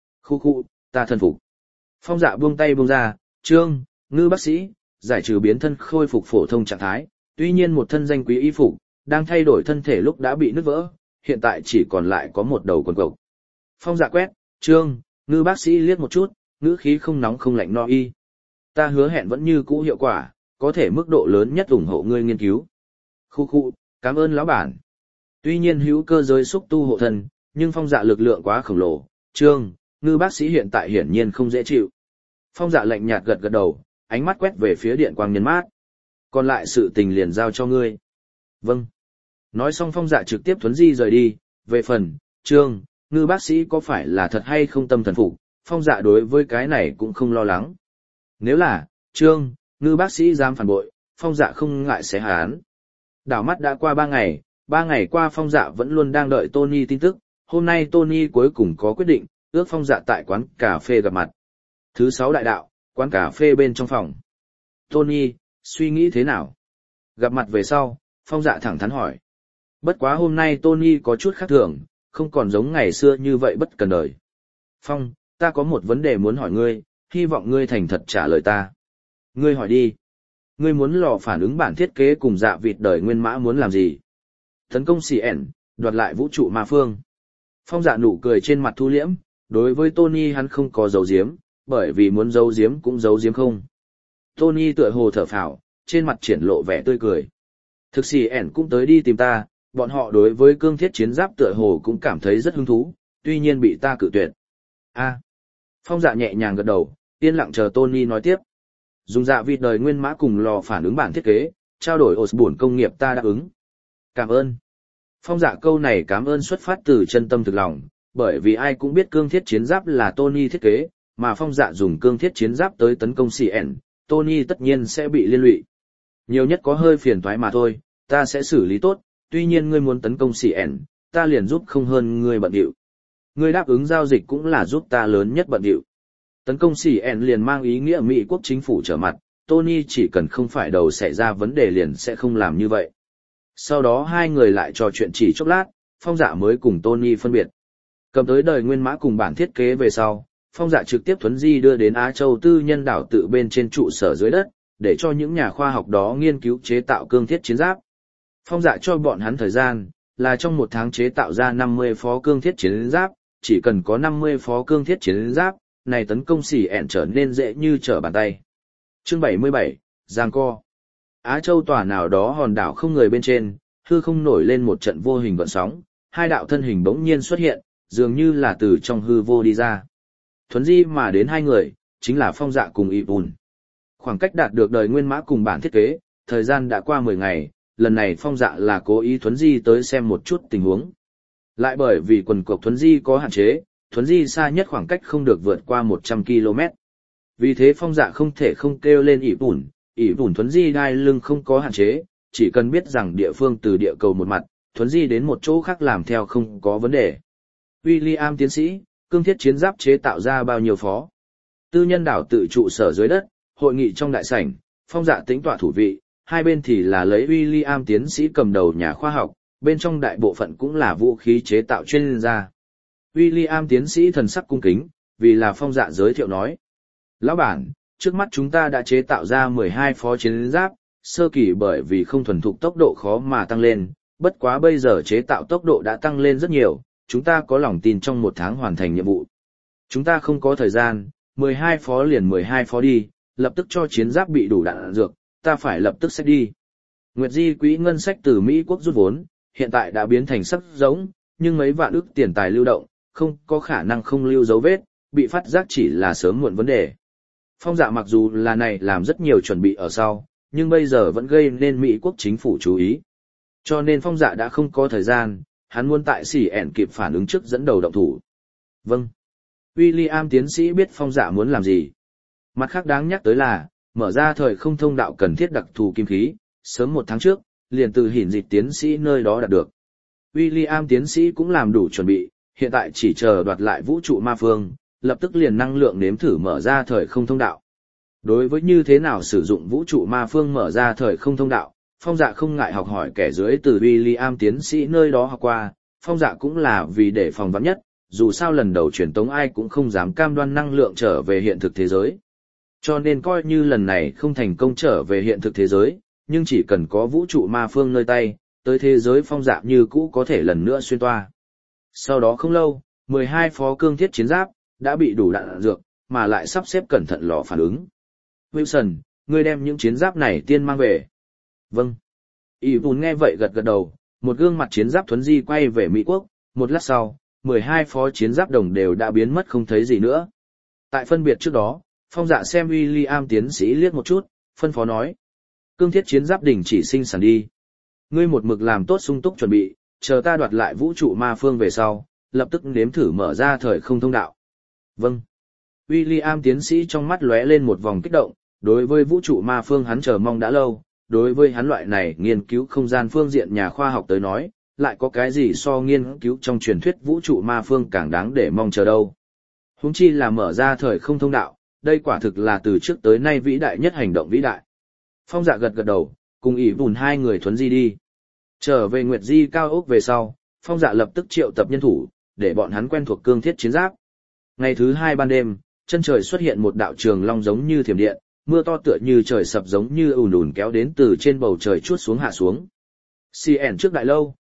Ta thần phục. Phong Dạ buông tay buông ra, Trương, ngư bác sĩ, giải trừ biến thân khôi phục phổ thông trạng thái, tuy nhiên một thân danh quý y phục, đang thay đổi thân thể lúc đã bị nứt vỡ, hiện tại chỉ còn lại có một đầu quần cộc. Phong Dạ quét, Trương, ngư bác sĩ liếc một chút, ngữ khí không nóng không lạnh no y. Ta hứa hẹn vẫn như cũ hiệu quả, có thể mức độ lớn nhất ủng hộ ngươi nghiên cứu. Cảm ơn lão bản. Tuy nhiên hữu cơ giới xúc tu hộ thân, nhưng Phong Dạ lực lượng quá khổng lồ, Trương, ngư bác sĩ hiện tại hiển nhiên không dễ chịu. Phong Dạ lạnh nhạt gật gật đầu, ánh mắt quét về phía điện quang nhân mát. Còn lại sự tình liền giao cho ngươi. Vâng. Nói xong Phong Dạ trực tiếp thuấn di rời đi, về phần, Trương, ngư bác sĩ có phải là thật hay không tâm thần phục, Phong Dạ đối với cái này cũng không lo lắng. Nếu là, Trương, ngư bác sĩ dám phản bội, Phong Dạ không ngại xé hắn. Đảo mắt đã qua 3 ngày, 3 ngày qua Phong Dạ vẫn luôn đang đợi Tony tin tức, hôm nay Tony cuối cùng có quyết định, ước Phong Dạ tại quán cà phê gặp mặt. Thứ 6 đại đạo, quán cà phê bên trong phòng. Tony, suy nghĩ thế nào? Gặp mặt về sau, Phong Dạ thẳng thắn hỏi. Bất quá hôm nay Tony có chút khác thường, không còn giống ngày xưa như vậy bất cần đời. Phong, ta có một vấn đề muốn hỏi ngươi, hy vọng ngươi thành thật trả lời ta. Ngươi hỏi đi. Ngươi muốn lò phản ứng bản thiết kế cùng dạ vịt đời nguyên mã muốn làm gì? Tấn công CN, đoạt lại vũ trụ ma phương. Phong Dạ nụ cười trên mặt thu liễm, đối với Tony hắn không có giấu giếm, bởi vì muốn giấu giếm cũng giấu giếm không. Tony tựa hồ thở phào, trên mặt triển lộ vẻ tươi cười. Thực CN cũng tới đi tìm ta, bọn họ đối với cương thiết chiến giáp tựa hồ cũng cảm thấy rất hứng thú, tuy nhiên bị ta cự tuyệt. Phong Dạ nhẹ nhàng gật đầu, yên lặng chờ Tony nói tiếp. Dùng dạ vịt đời nguyên mã cùng lò phản ứng bản thiết kế, trao đổi Osborne công nghiệp ta đáp ứng. Cảm ơn. Phong Dạ câu này cảm ơn xuất phát từ chân tâm thực lòng, bởi vì ai cũng biết cương thiết chiến giáp là Tony thiết kế, mà Phong Dạ dùng cương thiết chiến giáp tới tấn công CN, Tony tất nhiên sẽ bị liên lụy. Nhiều nhất có hơi phiền toái mà thôi, ta sẽ xử lý tốt, tuy nhiên ngươi muốn tấn công CN, ta liền giúp không hơn ngươi bận điệu. Ngươi đáp ứng giao dịch cũng là giúp ta lớn nhất bận điệu. Tấn công CN liền mang ý nghĩa Mỹ quốc chính phủ trở mặt, Tony chỉ cần không phải đầu xảy ra vấn đề liền sẽ không làm như vậy. Sau đó hai người lại trò chuyện chỉ chốc lát, Phong Dạ mới cùng Tony phân biệt. Cầm tới đời nguyên mã cùng bản thiết kế về sau, Phong Dạ trực tiếp thuấn di đưa đến Á Châu tư nhân đảo tự bên trên trụ sở dưới đất, để cho những nhà khoa học đó nghiên cứu chế tạo cương thiết chiến giáp. Phong Dạ cho bọn hắn thời gian, là trong 1 tháng chế tạo ra 50 phó cương thiết chiến giáp, chỉ cần có 50 phó cương thiết chiến giáp, này tấn công CN trở nên dễ như trở bàn tay. Chương 77, Giang Co. Á Châu tòa nào đó hòn đảo không người bên trên, hư không nổi lên một trận vô hình gợn sóng, hai đạo thân hình bỗng nhiên xuất hiện, dường như là từ trong hư vô đi ra. Thuấn di mà đến hai người, chính là Phong Dạ cùng Yvonne. Khoảng cách đạt được đời nguyên mã cùng bản thiết kế, thời gian đã qua 10 ngày, lần này Phong Dạ là cố ý thuấn di tới xem một chút tình huống. Lại bởi vì quần cục thuấn di có hạn chế, thuấn di xa nhất khoảng cách không được vượt qua 100 km. Vì thế Phong Dạ không thể không kêu lên Yvonne thuấn di đai lưng không có hạn chế, chỉ cần biết rằng địa phương từ địa cầu một mặt, thuấn di đến một chỗ khác làm theo không có vấn đề. William tiến sĩ, cương thiết chiến giáp chế tạo ra bao nhiêu phó? Tư nhân đảo tự trụ sở dưới đất, hội nghị trong đại sảnh, Phong Dạ tĩnh tọa thủ vị, hai bên thì là lấy William tiến sĩ cầm đầu nhà khoa học, bên trong đại bộ phận cũng là vũ khí chế tạo chuyên gia. William tiến sĩ thần sắc cung kính, vì là Phong Dạ giới thiệu nói. Lão bản, trước mắt chúng ta đã chế tạo ra 12 phó chiến giáp, sơ kỳ bởi vì không thuần thục tốc độ khó mà tăng lên, bất quá bây giờ chế tạo tốc độ đã tăng lên rất nhiều, chúng ta có lòng tin trong 1 tháng hoàn thành nhiệm vụ. Chúng ta không có thời gian, 12 phó liền 12 phó đi, lập tức cho chiến giáp bị đủ đạn dược, ta phải lập tức xách đi. Nguyệt Di quỹ ngân sách từ Mỹ quốc rút vốn, hiện tại đã biến thành sắc giống, nhưng mấy vạn ức tiền tài lưu động, không có khả năng không lưu dấu vết, bị phát giác chỉ là sớm muộn vấn đề. Phong Dạ mặc dù là này làm rất nhiều chuẩn bị ở sau, nhưng bây giờ vẫn gây nên Mỹ quốc chính phủ chú ý. Cho nên Phong Dạ đã không có thời gian, hắn muốn tại CN kịp phản ứng trước dẫn đầu động thủ. Vâng. William tiến sĩ biết Phong Dạ muốn làm gì. Mặt khác đáng nhắc tới là, mở ra thời không thông đạo cần thiết đặc thù kim khí, sớm 1 tháng trước, liền từ Hiển Dịch tiến sĩ nơi đó đạt được. William tiến sĩ cũng làm đủ chuẩn bị, hiện tại chỉ chờ đoạt lại vũ trụ ma phương, lập tức liền năng lượng nếm thử mở ra thời không thông đạo. Đối với như thế nào sử dụng vũ trụ ma phương mở ra thời không thông đạo, Phong Dạ không ngại học hỏi kẻ dưới từ William tiến sĩ nơi đó học qua, Phong Dạ cũng là vì để phòng vắn nhất, dù sao lần đầu truyền tống ai cũng không dám cam đoan năng lượng trở về hiện thực thế giới. Cho nên coi như lần này không thành công trở về hiện thực thế giới, nhưng chỉ cần có vũ trụ ma phương nơi tay, tới thế giới Phong Dạ như cũ có thể lần nữa xuyên toa. Sau đó không lâu, 12 phó cương thiết chiến giáp đã bị đủ đạn dược, mà lại sắp xếp cẩn thận lò phản ứng. Wilson, ngươi đem những chiến giáp này tiên mang về. Vâng. Yvonne nghe vậy gật gật đầu, một gương mặt chiến giáp thuấn di quay về Mỹ quốc, một lát sau, 12 phó chiến giáp đồng đều đã biến mất không thấy gì nữa. Tại phân biệt trước đó, Phong Dạ xem William tiến sĩ liếc một chút, phân phó nói. Cương thiết chiến giáp đình chỉ sinh sản đi. Ngươi một mực làm tốt sung túc chuẩn bị, chờ ta đoạt lại vũ trụ ma phương về sau, lập tức nếm thử mở ra thời không thông đạo. Vâng. William tiến sĩ trong mắt lóe lên một vòng kích động, đối với vũ trụ ma phương hắn chờ mong đã lâu, đối với hắn loại này nghiên cứu không gian phương diện nhà khoa học tới nói, lại có cái gì so nghiên cứu trong truyền thuyết vũ trụ ma phương càng đáng để mong chờ đâu. Huống chi là mở ra thời không thông đạo, đây quả thực là từ trước tới nay vĩ đại nhất hành động vĩ đại. Phong Dạ gật gật đầu, cùng Yvonne hai người thuấn di đi. Trở về Nguyệt Di cao ốc về sau, Phong Dạ lập tức triệu tập nhân thủ, để bọn hắn quen thuộc cương thiết chiến giáp. Ngày thứ 2 ban đêm, chân trời xuất hiện một đạo trường long giống như thiểm điện, mưa to tựa như trời sập giống như ùn ùn kéo đến từ trên bầu trời chuốt xuống hạ xuống. CN trước đại lâu,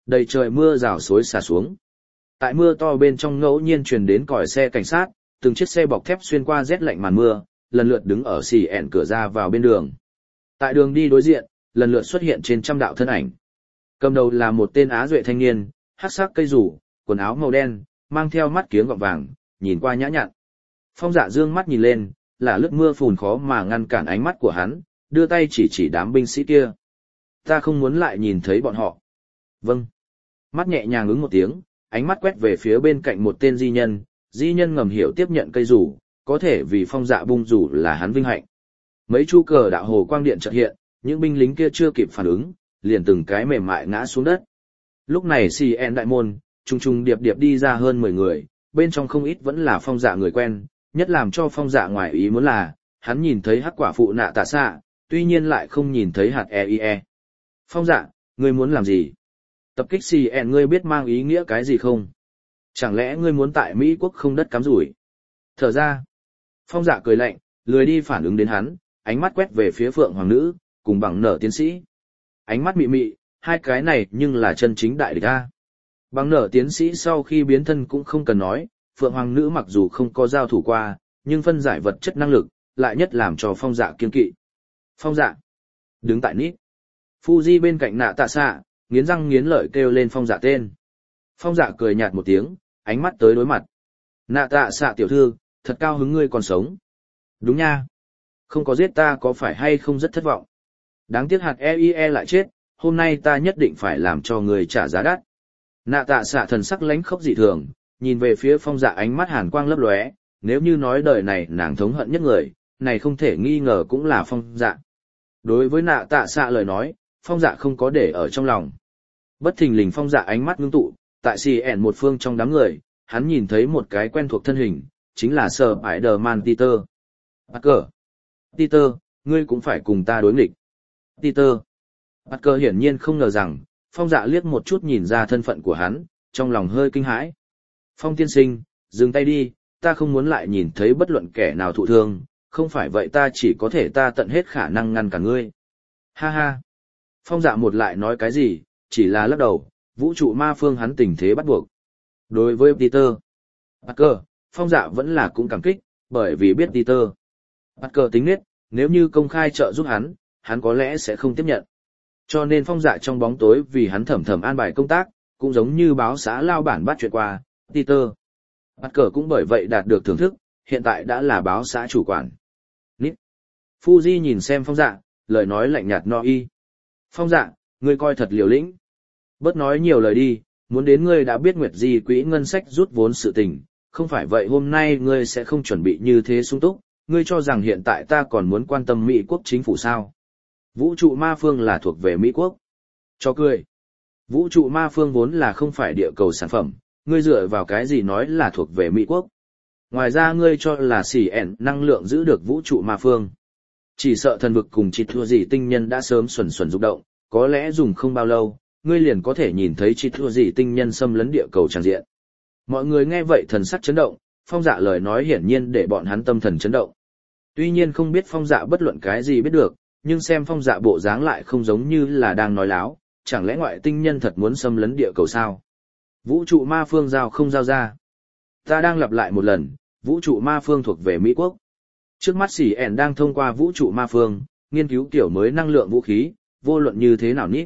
Đầy trời mưa rào xối xả xuống. Tại mưa to bên trong ngẫu nhiên truyền đến còi xe cảnh sát, từng chiếc xe bọc thép xuyên qua rét lạnh màn mưa, lần lượt đứng ở xì ẻn cửa ra vào bên đường. Tại đường đi đối diện, lần lượt xuất hiện trên trăm đạo thân ảnh. Cầm đầu là một tên Á Duệ thanh niên, hắc sắc cây rủ, quần áo màu đen, mang theo mắt kiếng gọng vàng, nhìn qua nhã nhặn. Phong Dạ dương mắt nhìn lên, là lướt mưa phùn khó mà ngăn cản ánh mắt của hắn, đưa tay chỉ đám binh sĩ kia. Ta không muốn lại nhìn thấy bọn họ. Vâng. Mắt nhẹ nhàng ứng một tiếng, ánh mắt quét về phía bên cạnh một tên di nhân ngầm hiểu tiếp nhận cây rủ, có thể vì Phong Dạ bung rủ là hắn vinh hạnh. Mấy chu cờ đạo hồ quang điện chợt hiện, những binh lính kia chưa kịp phản ứng, liền từng cái mềm mại ngã xuống đất. Lúc này CN đại môn, trùng trùng điệp điệp đi ra hơn 10 người, bên trong không ít vẫn là Phong Dạ người quen, nhất làm cho Phong Dạ ngoài ý muốn là, hắn nhìn thấy hắc quả phụ nạ tạ xạ, tuy nhiên lại không nhìn thấy hạt EIE. Phong Dạ, ngươi muốn làm gì? Tập kích CN ngươi biết mang ý nghĩa cái gì không? Chẳng lẽ ngươi muốn tại Mỹ quốc không đất cắm rủi? Thở ra, Phong Dạ cười lạnh, lười đi phản ứng đến hắn, ánh mắt quét về phía Phượng Hoàng Nữ, cùng Bằng Nở tiến sĩ. Ánh mắt mị mị, hai cái này nhưng là chân chính đại địch a. Bằng Nở tiến sĩ sau khi biến thân cũng không cần nói, Phượng Hoàng Nữ mặc dù không có giao thủ qua, nhưng phân giải vật chất năng lực, lại nhất làm cho Phong Dạ kiên kỵ. Phong Dạ, đứng tại nít. Fuji bên cạnh nạ tạ xạ, nghiến răng nghiến lợi kêu lên Phong Dạ tên. Phong Dạ cười nhạt một tiếng, ánh mắt tới đối mặt. Nạ tạ xạ tiểu thư, thật cao hứng ngươi còn sống. Đúng nha. Không có giết ta có phải hay không rất thất vọng. Đáng tiếc hạt EIE lại chết, hôm nay ta nhất định phải làm cho người trả giá đắt. Nạ tạ xạ thần sắc lánh khốc dị thường, nhìn về phía Phong Dạ ánh mắt hàn quang lấp lóe, nếu như nói đời này nàng thống hận nhất người, này không thể nghi ngờ cũng là Phong Dạ. Đối với nạ tạ xạ lời nói, Phong Dạ không có để ở trong lòng. Bất thình lình Phong Dạ ánh mắt ngưng tụ, tại CN một phương trong đám người, hắn nhìn thấy một cái quen thuộc thân hình, chính là Spider-Man Peter. Parker. Peter, ngươi cũng phải cùng ta đối nghịch. Peter. Parker hiển nhiên không ngờ rằng, Phong Dạ liếc một chút nhìn ra thân phận của hắn, trong lòng hơi kinh hãi. Phong tiên sinh, dừng tay đi, ta không muốn lại nhìn thấy bất luận kẻ nào thụ thương, không phải vậy ta chỉ có thể ta tận hết khả năng ngăn cả ngươi. Ha ha. Phong Dạ một lại nói cái gì, chỉ là lắc đầu, vũ trụ ma phương hắn tình thế bắt buộc. Đối với Peter Parker, Phong Dạ vẫn là cũng cảm kích, bởi vì biết Peter Parker tính nết, nếu như công khai trợ giúp hắn có lẽ sẽ không tiếp nhận. Cho nên Phong Dạ trong bóng tối vì hắn thầm thầm an bài công tác, cũng giống như báo xã lao bản bắt chuyện qua, Peter Parker cũng bởi vậy đạt được thưởng thức, hiện tại đã là báo xã chủ quản. Nít. Fuji nhìn xem Phong Dạ, lời nói lạnh nhạt no y. Phong Dạ, ngươi coi thật liều lĩnh. Bớt nói nhiều lời đi, muốn đến ngươi đã biết Nguyệt Di quỹ ngân sách rút vốn sự tình, không phải vậy hôm nay ngươi sẽ không chuẩn bị như thế sung túc, ngươi cho rằng hiện tại ta còn muốn quan tâm Mỹ quốc chính phủ sao? Vũ trụ ma phương là thuộc về Mỹ quốc. Cho cười. Vũ trụ ma phương vốn là không phải địa cầu sản phẩm, ngươi dựa vào cái gì nói là thuộc về Mỹ quốc? Ngoài ra ngươi cho là CN năng lượng giữ được vũ trụ ma phương. Chỉ sợ thần vực cùng chỉ thua gì tinh nhân đã sớm xuẩn xuẩn rụng động, có lẽ dùng không bao lâu, ngươi liền có thể nhìn thấy chỉ thua gì tinh nhân xâm lấn địa cầu tràn diện. Mọi người nghe vậy thần sắc chấn động, Phong Dạ lời nói hiển nhiên để bọn hắn tâm thần chấn động. Tuy nhiên không biết Phong Dạ bất luận cái gì biết được, nhưng xem Phong Dạ bộ dáng lại không giống như là đang nói láo, chẳng lẽ ngoại tinh nhân thật muốn xâm lấn địa cầu sao? Vũ trụ ma phương giao không giao ra. Ta đang lặp lại một lần, vũ trụ ma phương thuộc về Mỹ quốc. Trước mắt CN đang thông qua vũ trụ ma phương, nghiên cứu kiểu mới năng lượng vũ khí, vô luận như thế nào nít.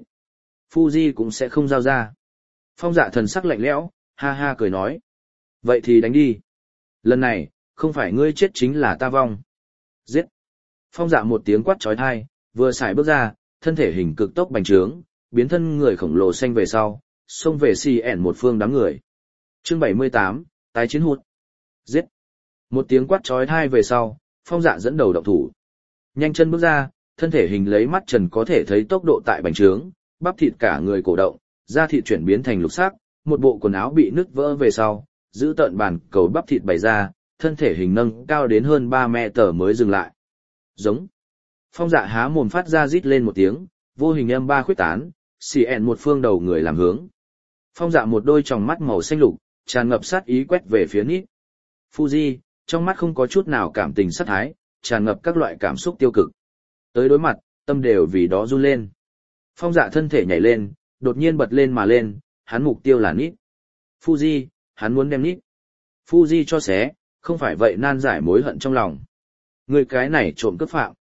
Fuji cũng sẽ không giao ra. Phong Dạ thần sắc lạnh lẽo, ha ha cười nói. Vậy thì đánh đi. Lần này, không phải ngươi chết chính là ta vong. Giết. Phong Dạ một tiếng quát chói tai, vừa xài bước ra, thân thể hình cực tốc bành trướng, biến thân người khổng lồ xanh về sau, xông về CN một phương đám người. Chương 78, tái chiến hụt. Giết. Một tiếng quát chói tai về sau, Phong Dạ dẫn đầu động thủ. Nhanh chân bước ra, thân thể hình lấy mắt trần có thể thấy tốc độ tại bành trướng, bắp thịt cả người cổ động, da thịt chuyển biến thành lục sắc, một bộ quần áo bị nứt vỡ về sau, giữ tận bàn cầu bắp thịt bày ra, thân thể hình nâng cao đến hơn 3 mét mới dừng lại. Giống. Phong Dạ há mồm phát ra rít lên một tiếng, vô hình âm ba khuyết tán, CN một phương đầu người làm hướng. Phong Dạ một đôi tròng mắt màu xanh lục, tràn ngập sát ý quét về phía nít. Fuji, trong mắt không có chút nào cảm tình sát thái, tràn ngập các loại cảm xúc tiêu cực. Tới đối mặt, tâm đều vì đó run lên. Phong Dạ thân thể nhảy lên, đột nhiên bật lên mà lên, hắn mục tiêu là Nít. Fuji, hắn muốn đem Nít. Fuji cho xé, không phải vậy nan giải mối hận trong lòng. Người cái này trộm cướp phạm.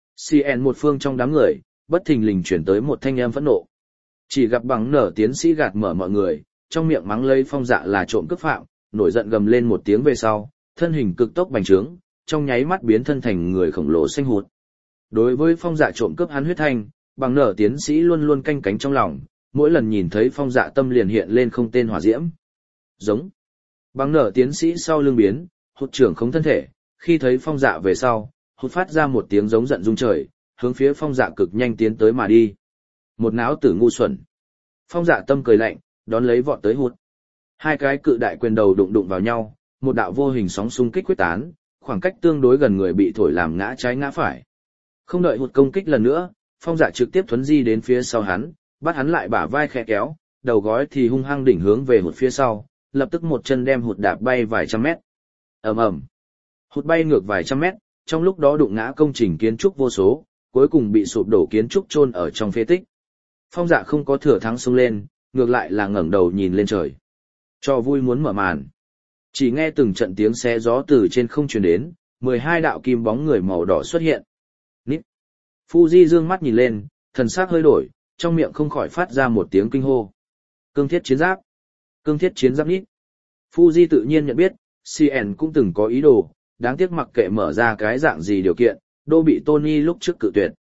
CN một phương trong đám người, bất thình lình chuyển tới một thanh âm phẫn nộ. Chỉ gặp bằng nở tiến sĩ gạt mở mọi người, trong miệng mắng lấy Phong Dạ là trộm cướp phạm, nổi giận gầm lên một tiếng về sau, thân hình cực tốc bành trướng, trong nháy mắt biến thân thành người khổng lồ xanh hụt. Đối với Phong Dạ trộm cướp hắn huyết thanh, bằng nở tiến sĩ luôn luôn canh cánh trong lòng, mỗi lần nhìn thấy Phong Dạ tâm liền hiện lên không tên hỏa diễm. Giống. Bằng nở tiến sĩ sau lưng biến, hụt trưởng không thân thể, khi thấy Phong Dạ về sau, hụt phát ra một tiếng giống giận rung trời, hướng phía Phong Dạ cực nhanh tiến tới mà đi. Một náo tử ngu xuẩn. Phong Dạ tâm cười lạnh, đón lấy vọt tới hụt. Hai cái cự đại quyền đầu đụng đụng vào nhau, một đạo vô hình sóng xung kích quyết tán, khoảng cách tương đối gần người bị thổi làm ngã trái ngã phải. Không đợi hụt công kích lần nữa, Phong Dạ trực tiếp thuấn di đến phía sau hắn, bắt hắn lại bả vai khẽ kéo, đầu gói thì hung hăng đỉnh hướng về hụt phía sau, lập tức một chân đem hụt đạp bay vài trăm mét. Ầm ầm. Hụt bay ngược vài trăm mét, trong lúc đó đụng ngã công trình kiến trúc vô số, cuối cùng bị sụp đổ kiến trúc chôn ở trong phế tích. Phong Dạ không có thừa thắng xông lên, ngược lại là ngẩng đầu nhìn lên trời. Cho vui muốn mở màn. Chỉ nghe từng trận tiếng xé gió từ trên không truyền đến, 12 đạo kim bóng người màu đỏ xuất hiện. Nít. Fuji dương mắt nhìn lên, thần sắc hơi đổi, trong miệng không khỏi phát ra một tiếng kinh hô. Cương thiết chiến giáp. Cương thiết chiến giáp Nít. Fuji tự nhiên nhận biết, CN cũng từng có ý đồ, đáng tiếc mặc kệ mở ra cái dạng gì điều kiện, đô bị Tony lúc trước cự tuyệt.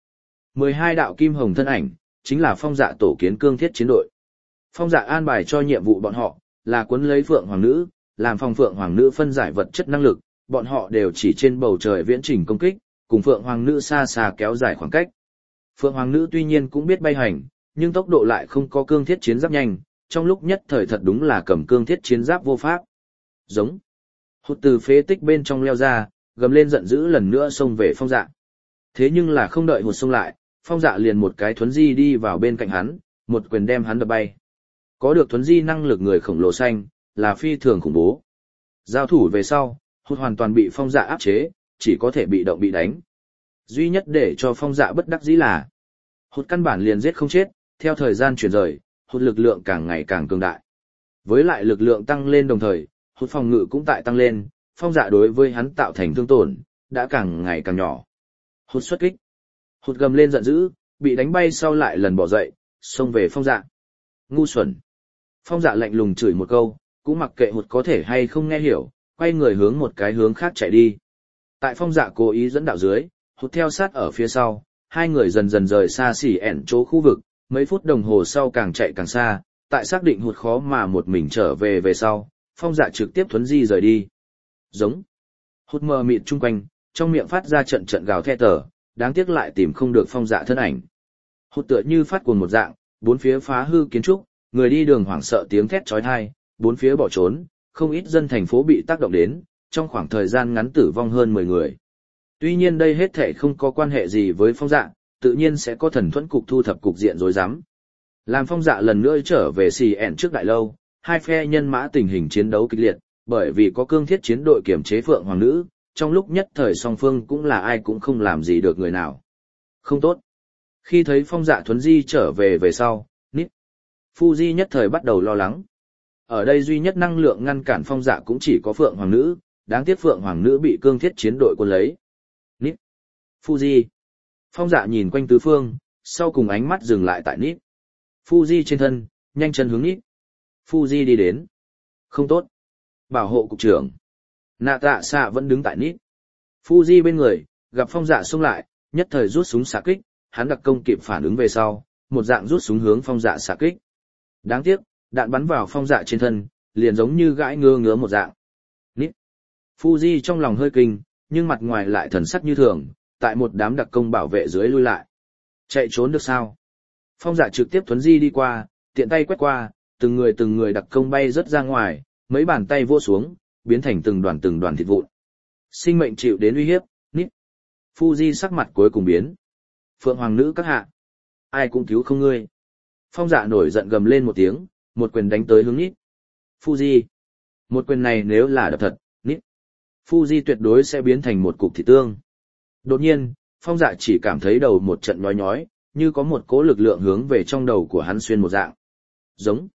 12 đạo kim hồng thân ảnh, chính là Phong Dạ tổ kiến cương thiết chiến đội. Phong Dạ an bài cho nhiệm vụ bọn họ, là cuốn lấy Phượng Hoàng Nữ, làm phòng Phượng Hoàng Nữ phân giải vật chất năng lực, bọn họ đều chỉ trên bầu trời viễn trình công kích, cùng Phượng Hoàng Nữ xa xa kéo dài khoảng cách. Phượng Hoàng Nữ tuy nhiên cũng biết bay hành, nhưng tốc độ lại không có cương thiết chiến giáp nhanh, trong lúc nhất thời thật đúng là cầm cương thiết chiến giáp vô pháp. Giống. Hụt từ phế tích bên trong leo ra, gầm lên giận dữ lần nữa xông về Phong Dạ. Thế nhưng là không đợi hụt xông lại, Phong Dạ liền một cái thuấn di đi vào bên cạnh hắn, một quyền đem hắn đập bay. Có được thuấn di năng lực người khổng lồ xanh, là phi thường khủng bố. Giao thủ về sau, hụt hoàn toàn bị Phong Dạ áp chế, chỉ có thể bị động bị đánh. Duy nhất để cho Phong Dạ bất đắc dĩ là hụt căn bản liền giết không chết, theo thời gian chuyển rời, hụt lực lượng càng ngày càng cường đại. Với lại lực lượng tăng lên đồng thời, hụt phòng ngự cũng tại tăng lên, Phong Dạ đối với hắn tạo thành thương tổn, đã càng ngày càng nhỏ. Hụt xuất kích. Hụt gầm lên giận dữ, bị đánh bay sau lại lần bỏ dậy, xông về Phong Dạ. Ngu xuẩn. Phong Dạ lạnh lùng chửi một câu, cũng mặc kệ hụt có thể hay không nghe hiểu, quay người hướng một cái hướng khác chạy đi. Tại Phong Dạ cố ý dẫn đạo dưới, hụt theo sát ở phía sau, hai người dần dần rời xa xỉ ẻn chỗ khu vực, mấy phút đồng hồ sau càng chạy càng xa, tại xác định hụt khó mà một mình trở về sau, Phong Dạ trực tiếp thuấn di rời đi. Giống. Hụt mờ mịt chung quanh, trong miệng phát ra trận trận gào thét tở, đáng tiếc lại tìm không được Phong Dạ thân ảnh. Hụt tựa như phát cuồng một dạng, bốn phía phá hư kiến trúc, người đi đường hoảng sợ tiếng thét chói tai, bốn phía bỏ trốn, không ít dân thành phố bị tác động đến, trong khoảng thời gian ngắn tử vong hơn 10 người. Tuy nhiên đây hết thảy không có quan hệ gì với Phong Dạ, tự nhiên sẽ có thần thuẫn cục thu thập cục diện rối rắm. Làm Phong Dạ lần nữa trở về CN trước đại lâu, hai phe nhân mã tình hình chiến đấu kịch liệt, bởi vì có cương thiết chiến đội kiểm chế Phượng Hoàng Nữ, trong lúc nhất thời song phương cũng là ai cũng không làm gì được người nào. Không tốt. Khi thấy Phong Dạ thuấn di trở về sau, Nít. Fuji nhất thời bắt đầu lo lắng. Ở đây duy nhất năng lượng ngăn cản Phong Dạ cũng chỉ có Phượng Hoàng Nữ, đáng tiếc Phượng Hoàng Nữ bị cương thiết chiến đội quân lấy. Nít. Fuji. Phong Dạ nhìn quanh tứ phương, sau cùng ánh mắt dừng lại tại Nít. Fuji trên thân, nhanh chân hướng Nít. Fuji đi đến. Không tốt. Bảo hộ cục trưởng. Nạ Tạ Xạ vẫn đứng tại Nít. Fuji bên người, gặp Phong Dạ xông lại, nhất thời rút súng xạ kích, hắn đặc công kịp phản ứng về sau, một dạng rút súng hướng Phong Dạ xạ kích. Đáng tiếc, đạn bắn vào Phong Dạ trên thân, liền giống như gãi ngứa một dạng. Nít. Fuji trong lòng hơi kinh, nhưng mặt ngoài lại thần sắc như thường, tại một đám đặc công bảo vệ dưới lui lại. Chạy trốn được sao? Phong Dạ trực tiếp thuấn di đi qua, tiện tay quét qua, từng người đặc công bay rất ra ngoài, mấy bàn tay vỗ xuống, biến thành từng đoàn thịt vụn. Sinh mệnh chịu đến uy hiếp, Nít. Fuji sắc mặt cuối cùng biến. Phượng Hoàng Nữ các hạ. Ai cũng cứu không ngươi. Phong Dạ nổi giận gầm lên một tiếng, một quyền đánh tới hướng Nít. Fuji. Một quyền này nếu là đập thật, Nít. Fuji tuyệt đối sẽ biến thành một cục thịt tương. Đột nhiên, Phong Dạ chỉ cảm thấy đầu một trận nhói nhói, như có một cỗ lực lượng hướng về trong đầu của hắn xuyên một dạng. Giống.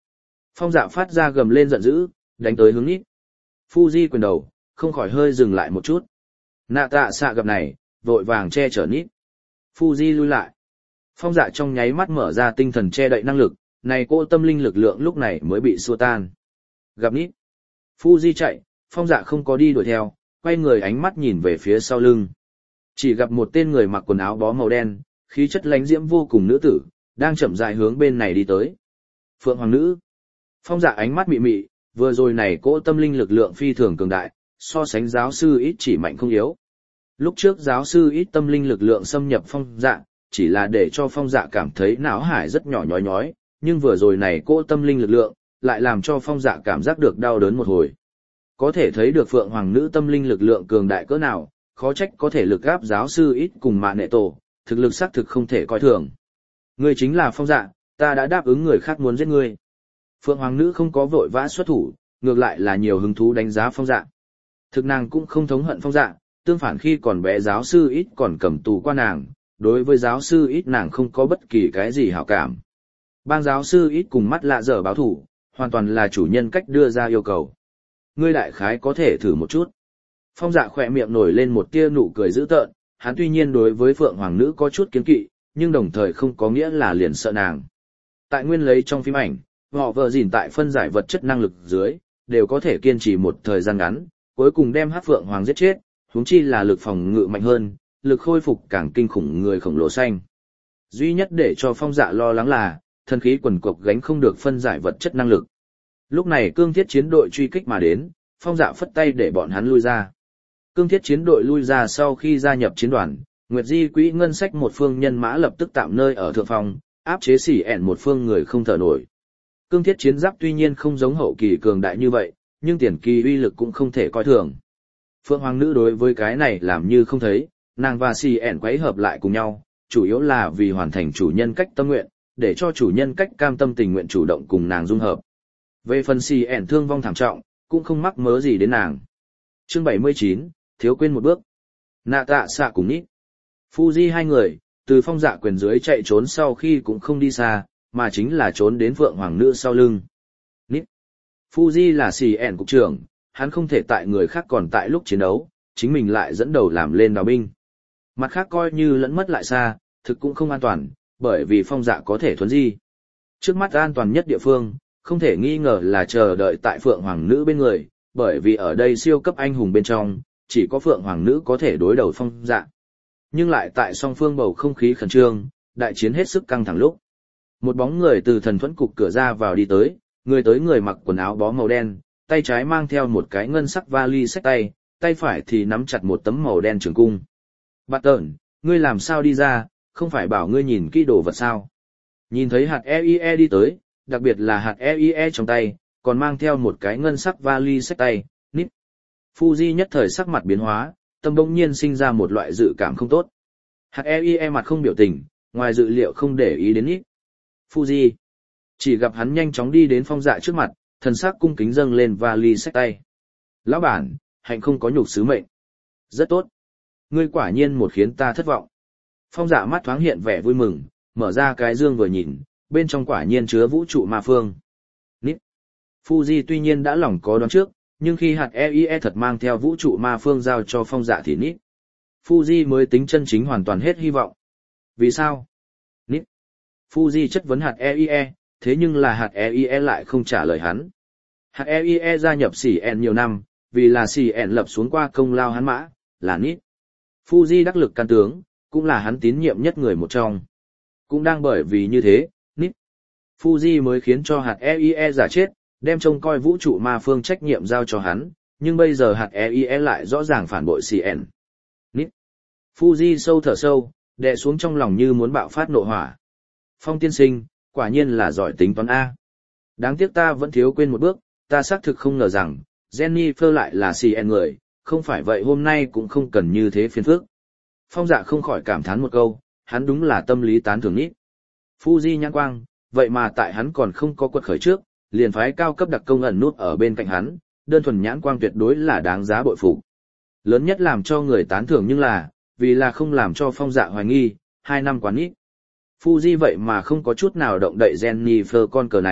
Phong Dạ phát ra gầm lên giận dữ, đánh tới hướng Nít. Fuji quyền đầu, không khỏi hơi dừng lại một chút. Nạ tạ xạ gặp này, vội vàng che chở Nít. Fuji lui lại. Phong Dạ trong nháy mắt mở ra tinh thần che đậy năng lực, này cô tâm linh lực lượng lúc này mới bị xua tan. Gặp Nít. Fuji chạy, Phong Dạ không có đi đuổi theo, quay người ánh mắt nhìn về phía sau lưng. Chỉ gặp một tên người mặc quần áo bó màu đen, khí chất lánh diễm vô cùng nữ tử, đang chậm rãi hướng bên này đi tới. Phượng Hoàng Nữ. Phong Dạ ánh mắt mị mị, vừa rồi này cỗ tâm linh lực lượng phi thường cường đại, so sánh giáo sư ít chỉ mạnh không yếu. Lúc trước giáo sư ít tâm linh lực lượng xâm nhập Phong Dạ, chỉ là để cho Phong Dạ cảm thấy não hải rất nhỏ nhói nhói, nhưng vừa rồi này cỗ tâm linh lực lượng, lại làm cho Phong Dạ cảm giác được đau đớn một hồi. Có thể thấy được Phượng Hoàng Nữ tâm linh lực lượng cường đại cỡ nào, khó trách có thể lực gáp giáo sư ít cùng Mạ Nệ Tổ, thực lực xác thực không thể coi thường. Ngươi chính là Phong Dạ, ta đã đáp ứng người khác muốn giết ngươi. Phượng Hoàng Nữ không có vội vã xuất thủ, ngược lại là nhiều hứng thú đánh giá Phong Dạ. Thực nàng cũng không thống hận Phong Dạ, tương phản khi còn bé giáo sư ít còn cầm tù qua nàng, đối với giáo sư ít nàng không có bất kỳ cái gì hảo cảm. Bang giáo sư ít cùng mắt lạ dở báo thủ, hoàn toàn là chủ nhân cách đưa ra yêu cầu. Ngươi đại khái có thể thử một chút. Phong Dạ khỏe miệng nổi lên một tia nụ cười dữ tợn, hắn tuy nhiên đối với Phượng Hoàng Nữ có chút kiến kỵ, nhưng đồng thời không có nghĩa là liền sợ nàng. Tại nguyên lấy trong phim ảnh, họ vợ dìn tại phân giải vật chất năng lực dưới, đều có thể kiên trì một thời gian ngắn, cuối cùng đem Hắc Phượng Hoàng giết chết, huống chi là lực phòng ngự mạnh hơn, lực khôi phục càng kinh khủng người khổng lồ xanh. Duy nhất để cho Phong Dạ lo lắng là, thân khí quần cục gánh không được phân giải vật chất năng lực. Lúc này cương thiết chiến đội truy kích mà đến, Phong Dạ phất tay để bọn hắn lui ra. Cương thiết chiến đội lui ra sau khi gia nhập chiến đoàn, Nguyệt Di quỹ ngân sách một phương nhân mã lập tức tạm nơi ở thượng phòng, áp chế xỉ ẻn một phương người không thở nổi. Cương thiết chiến giáp tuy nhiên không giống hậu kỳ cường đại như vậy, nhưng tiền kỳ uy lực cũng không thể coi thường. Phượng Hoàng Nữ đối với cái này làm như không thấy, nàng và xỉ ẻn quấy hợp lại cùng nhau, chủ yếu là vì hoàn thành chủ nhân cách tâm nguyện, để cho chủ nhân cách cam tâm tình nguyện chủ động cùng nàng dung hợp. Về phần xỉ ẻn thương vong thảm trọng, cũng không mắc mớ gì đến nàng. Chương 79, thiếu quên một bước. Nạ tạ xạ cùng Nít. Fuji hai người, từ Phong Dạ quyền dưới chạy trốn sau khi cũng không đi xa, mà chính là trốn đến Phượng Hoàng Nữ sau lưng. Nít. Fuji là CN cục trưởng, hắn không thể tại người khác còn tại lúc chiến đấu, chính mình lại dẫn đầu làm lên đào binh. Mặt khác coi như lẫn mất lại xa, thực cũng không an toàn, bởi vì Phong Dạ có thể thuấn di. Trước mắt an toàn nhất địa phương, không thể nghi ngờ là chờ đợi tại Phượng Hoàng Nữ bên người, bởi vì ở đây siêu cấp anh hùng bên trong, chỉ có Phượng Hoàng Nữ có thể đối đầu Phong Dạ. Nhưng lại tại song phương bầu không khí khẩn trương, đại chiến hết sức căng thẳng lúc. Một bóng người từ thần thuẫn cục cửa ra vào đi tới, người mặc quần áo bó màu đen, tay trái mang theo một cái ngân sắc vali xách tay, tay phải thì nắm chặt một tấm màu đen trường cung. Bạt tợn, ngươi làm sao đi ra, không phải bảo ngươi nhìn kỹ đồ vật sao? Nhìn thấy hạt EIE đi tới, đặc biệt là hạt EIE trong tay, còn mang theo một cái ngân sắc vali xách tay, Nít. Fuji nhất thời sắc mặt biến hóa, tâm bỗng nhiên sinh ra một loại dự cảm không tốt. Hạt EIE mặt không biểu tình, ngoài dự liệu không để ý đến Nít. Fuji. Chỉ gặp hắn nhanh chóng đi đến Phong Dạ trước mặt, thần sắc cung kính dâng lên vali xách tay. Lão bản, hạnh không có nhục sứ mệnh. Rất tốt. Ngươi quả nhiên một khiến ta thất vọng. Phong Dạ mắt thoáng hiện vẻ vui mừng, mở ra cái dương vừa nhìn, bên trong quả nhiên chứa vũ trụ ma phương. Nít. Fuji tuy nhiên đã lòng có đoán trước, nhưng khi hạt EIE thật mang theo vũ trụ ma phương giao cho Phong Dạ thì Nít. Fuji mới tính chân chính hoàn toàn hết hy vọng. Vì sao? Nít. Fuji chất vấn hạt EIE, thế nhưng là hạt EIE lại không trả lời hắn. Hạt EIE gia nhập CN nhiều năm, vì là CN lập xuống qua công lao hắn mã, là Nít. Fuji đắc lực can tướng, cũng là hắn tín nhiệm nhất người một trong. Cũng đang bởi vì như thế, Nít. Fuji mới khiến cho hạt EIE giả chết, đem trông coi vũ trụ ma phương trách nhiệm giao cho hắn, nhưng bây giờ hạt EIE lại rõ ràng phản bội CN. Nít. Fuji sâu thở sâu, đè xuống trong lòng như muốn bạo phát nộ hỏa. Phong tiên sinh, quả nhiên là giỏi tính toán A. Đáng tiếc ta vẫn thiếu quên một bước, ta xác thực không ngờ rằng, Jennifer lại là CN người, không phải vậy hôm nay cũng không cần như thế phiền phức. Phong Dạ không khỏi cảm thán một câu, hắn đúng là tâm lý tán thưởng Nít. Fuji nhãn quang, vậy mà tại hắn còn không có quật khởi trước, liền phái cao cấp đặc công ẩn nút ở bên cạnh hắn, đơn thuần nhãn quang tuyệt đối là đáng giá bội phục. Lớn nhất làm cho người tán thưởng nhưng là, vì là không làm cho Phong Dạ hoài nghi, 2 năm quá Nít. Fuji vậy mà không có chút nào động đậy Jennifer con cờ này,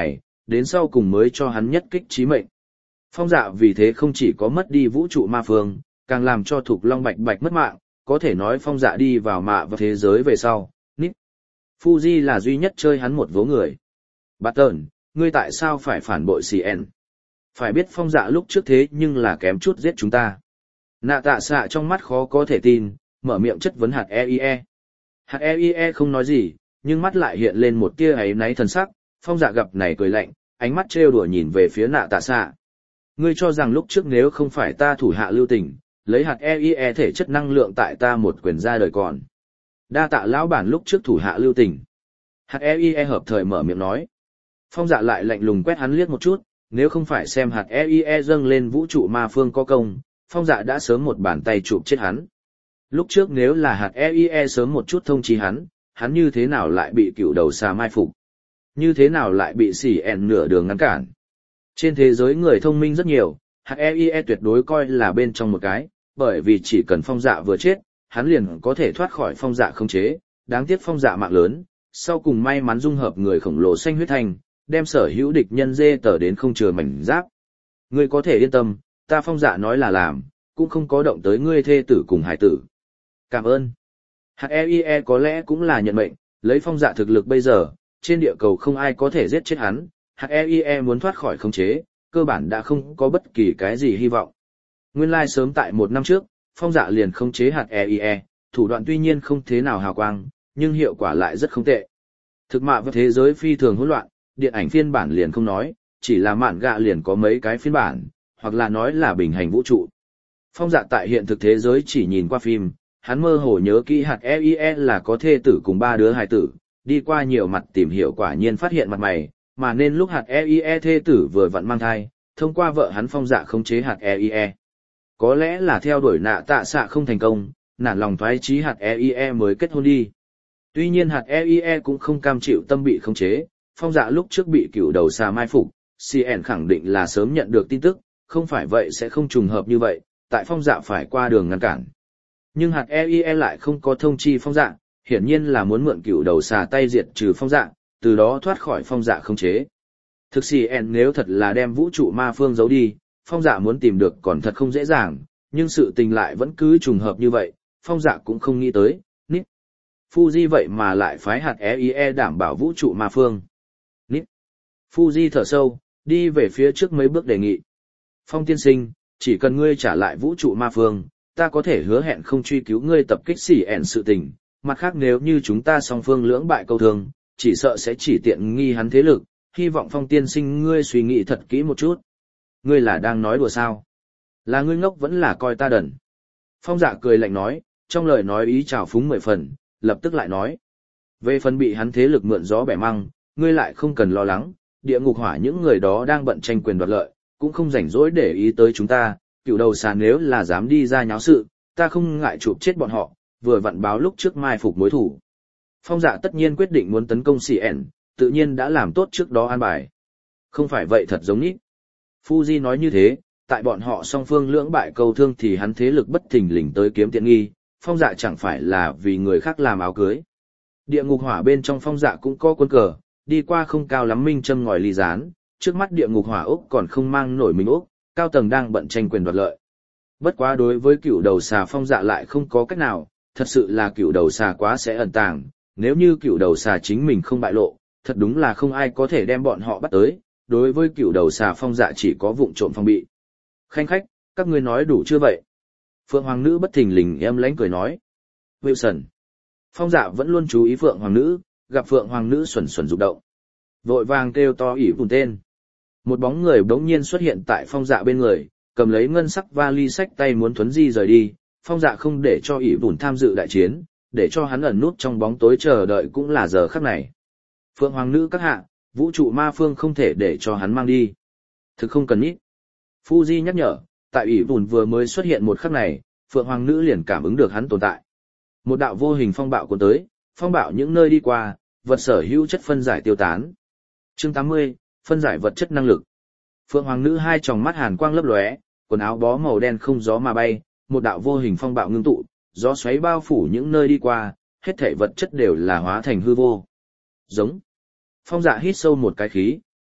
đến sau cùng mới cho hắn nhất kích chí mệnh. Phong Dạ vì thế không chỉ có mất đi vũ trụ ma phương, càng làm cho Thục Long Bạch Bạch mất mạng, có thể nói Phong Dạ đi vào mạ và thế giới về sau. Nít. Fuji là duy nhất chơi hắn một vố người. Barton, ngươi tại sao phải phản bội CN? Phải biết Phong Dạ lúc trước thế nhưng là kém chút giết chúng ta. Nạ tạ xạ trong mắt khó có thể tin, mở miệng chất vấn hạt EIE. Hạt EIE không nói gì, nhưng mắt lại hiện lên một tia áy náy thần sắc. Phong Dạ gặp này cười lạnh, ánh mắt trêu đùa nhìn về phía nạ tạ xạ. Ngươi cho rằng lúc trước nếu không phải ta thủ hạ lưu tình, lấy hạt EIE thể chất năng lượng tại ta một quyền ra đời còn. Đa tạ lão bản lúc trước thủ hạ lưu tình. Hạt EIE hợp thời mở miệng nói. Phong Dạ lại lạnh lùng quét hắn liếc một chút, nếu không phải xem hạt EIE dâng lên vũ trụ ma phương có công, Phong Dạ đã sớm một bàn tay chụp chết hắn. Lúc trước nếu là hạt EIE sớm một chút thông chí hắn như thế nào lại bị cựu đầu xà mai phục? Như thế nào lại bị CN nửa đường ngăn cản? Trên thế giới người thông minh rất nhiều, hạt EIE tuyệt đối coi là bên trong một cái, bởi vì chỉ cần Phong Dạ vừa chết, hắn liền có thể thoát khỏi Phong Dạ khống chế, đáng tiếc Phong Dạ mạng lớn, sau cùng may mắn dung hợp người khổng lồ xanh huyết thành, đem sở hữu địch nhân dê tờ đến không chừa mảnh giáp. Ngươi có thể yên tâm, ta Phong Dạ nói là làm, cũng không có động tới ngươi thê tử cùng hải tử. Cảm ơn. Hạt EIE có lẽ cũng là nhận mệnh, lấy Phong Dạ thực lực bây giờ, trên địa cầu không ai có thể giết chết hắn, hạt EIE muốn thoát khỏi khống chế, cơ bản đã không có bất kỳ cái gì hy vọng. Nguyên lai sớm tại 1 năm trước, Phong Dạ liền khống chế hạt EIE, thủ đoạn tuy nhiên không thế nào hào quang, nhưng hiệu quả lại rất không tệ. Thực mạ và thế giới phi thường hỗn loạn, điện ảnh phiên bản liền không nói, chỉ là mạn gạ liền có mấy cái phiên bản, hoặc là nói là bình hành vũ trụ. Phong Dạ tại hiện thực thế giới chỉ nhìn qua phim, hắn mơ hồ nhớ kỹ hạt EIE là có thê tử cùng 3 đứa hài tử, đi qua nhiều mặt tìm hiểu quả nhiên phát hiện mặt mày, mà nên lúc hạt EIE thê tử vừa vặn mang thai, thông qua vợ hắn Phong Dạ khống chế hạt EIE. Có lẽ là theo đuổi nạ tạ xạ không thành công, nản lòng thoái chí hạt EIE mới kết hôn đi. Tuy nhiên hạt EIE cũng không cam chịu tâm bị khống chế, Phong Dạ lúc trước bị cựu đầu xà mai phục, CN khẳng định là sớm nhận được tin tức, không phải vậy sẽ không trùng hợp như vậy, tại Phong Dạ phải qua đường ngăn cản. Nhưng hạt EIE lại không có thông chi Phong Dạ, hiển nhiên là muốn mượn cựu đầu xà tay diệt trừ Phong Dạ, từ đó thoát khỏi Phong Dạ khống chế. Thực CN nếu thật là đem vũ trụ ma phương giấu đi, Phong Dạ muốn tìm được còn thật không dễ dàng, nhưng sự tình lại vẫn cứ trùng hợp như vậy, Phong Dạ cũng không nghĩ tới, nít. Fuji vậy mà lại phái hạt EIE đảm bảo vũ trụ ma phương. Nít. Fuji thở sâu, đi về phía trước mấy bước đề nghị. Phong tiên sinh, chỉ cần ngươi trả lại vũ trụ ma phương, ta có thể hứa hẹn không truy cứu ngươi tập kích CN sự tình, mặt khác nếu như chúng ta song phương lưỡng bại câu thương, chỉ sợ sẽ chỉ tiện nghi hắn thế lực, hy vọng Phong tiên sinh ngươi suy nghĩ thật kỹ một chút. Ngươi là đang nói đùa sao? Là ngươi ngốc vẫn là coi ta đần. Phong Dạ cười lạnh nói, trong lời nói ý trào phúng 10 phần, lập tức lại nói. Về phần bị hắn thế lực mượn gió bẻ măng, ngươi lại không cần lo lắng, địa ngục hỏa những người đó đang bận tranh quyền đoạt lợi, cũng không rảnh rỗi để ý tới chúng ta, cựu đầu xà nếu là dám đi ra nháo sự, ta không ngại chụp chết bọn họ, vừa vặn báo lúc trước mai phục mối thủ. Phong Dạ tất nhiên quyết định muốn tấn công CN, tự nhiên đã làm tốt trước đó an bài. Không phải vậy thật giống nít. Fuji nói như thế, tại bọn họ song phương lưỡng bại câu thương thì hắn thế lực bất thình lình tới kiếm tiện nghi, Phong Dạ chẳng phải là vì người khác làm áo cưới. Địa ngục hỏa bên trong Phong Dạ cũng có quân cờ, đi qua không cao lắm minh châm ngòi ly gián, trước mắt địa ngục hỏa Úc còn không mang nổi mình Úc, cao tầng đang bận tranh quyền đoạt lợi. Bất quá đối với cựu đầu xà Phong Dạ lại không có cách nào, thật sự là cựu đầu xà quá sẽ ẩn tàng, nếu như cựu đầu xà chính mình không bại lộ, thật đúng là không ai có thể đem bọn họ bắt tới, đối với cựu đầu xà Phong Dạ chỉ có vụng trộm phòng bị. Khanh khách, các ngươi nói đủ chưa vậy? Phượng Hoàng Nữ bất thình lình em lánh cười nói. Wilson. Phong Dạ vẫn luôn chú ý Phượng Hoàng Nữ, gặp Phượng Hoàng Nữ xuẩn xuẩn rụng động. Vội vàng kêu to ỉ vùn tên. Một bóng người bỗng nhiên xuất hiện tại Phong Dạ bên người, cầm lấy ngân sắc vali sách tay muốn thuấn di rời đi. Phong Dạ không để cho ỉ vùn tham dự đại chiến, để cho hắn ẩn nút trong bóng tối chờ đợi cũng là giờ khắc này. Phượng Hoàng Nữ các hạ, vũ trụ ma phương không thể để cho hắn mang đi. Thực không cần ít. Fuji nhắc nhở, tại ỉ vùn vừa mới xuất hiện một khắc này, Phượng Hoàng Nữ liền cảm ứng được hắn tồn tại. Một đạo vô hình phong bạo cuốn tới, phong bạo những nơi đi qua, vật sở hữu chất phân giải tiêu tán. Chương 80, phân giải vật chất năng lực. Phượng Hoàng Nữ hai tròng mắt hàn quang lấp lóe, quần áo bó màu đen không gió mà bay, một đạo vô hình phong bạo ngưng tụ, gió xoáy bao phủ những nơi đi qua, hết thảy vật chất đều là hóa thành hư vô. Giống. Phong Dạ hít sâu một cái khí,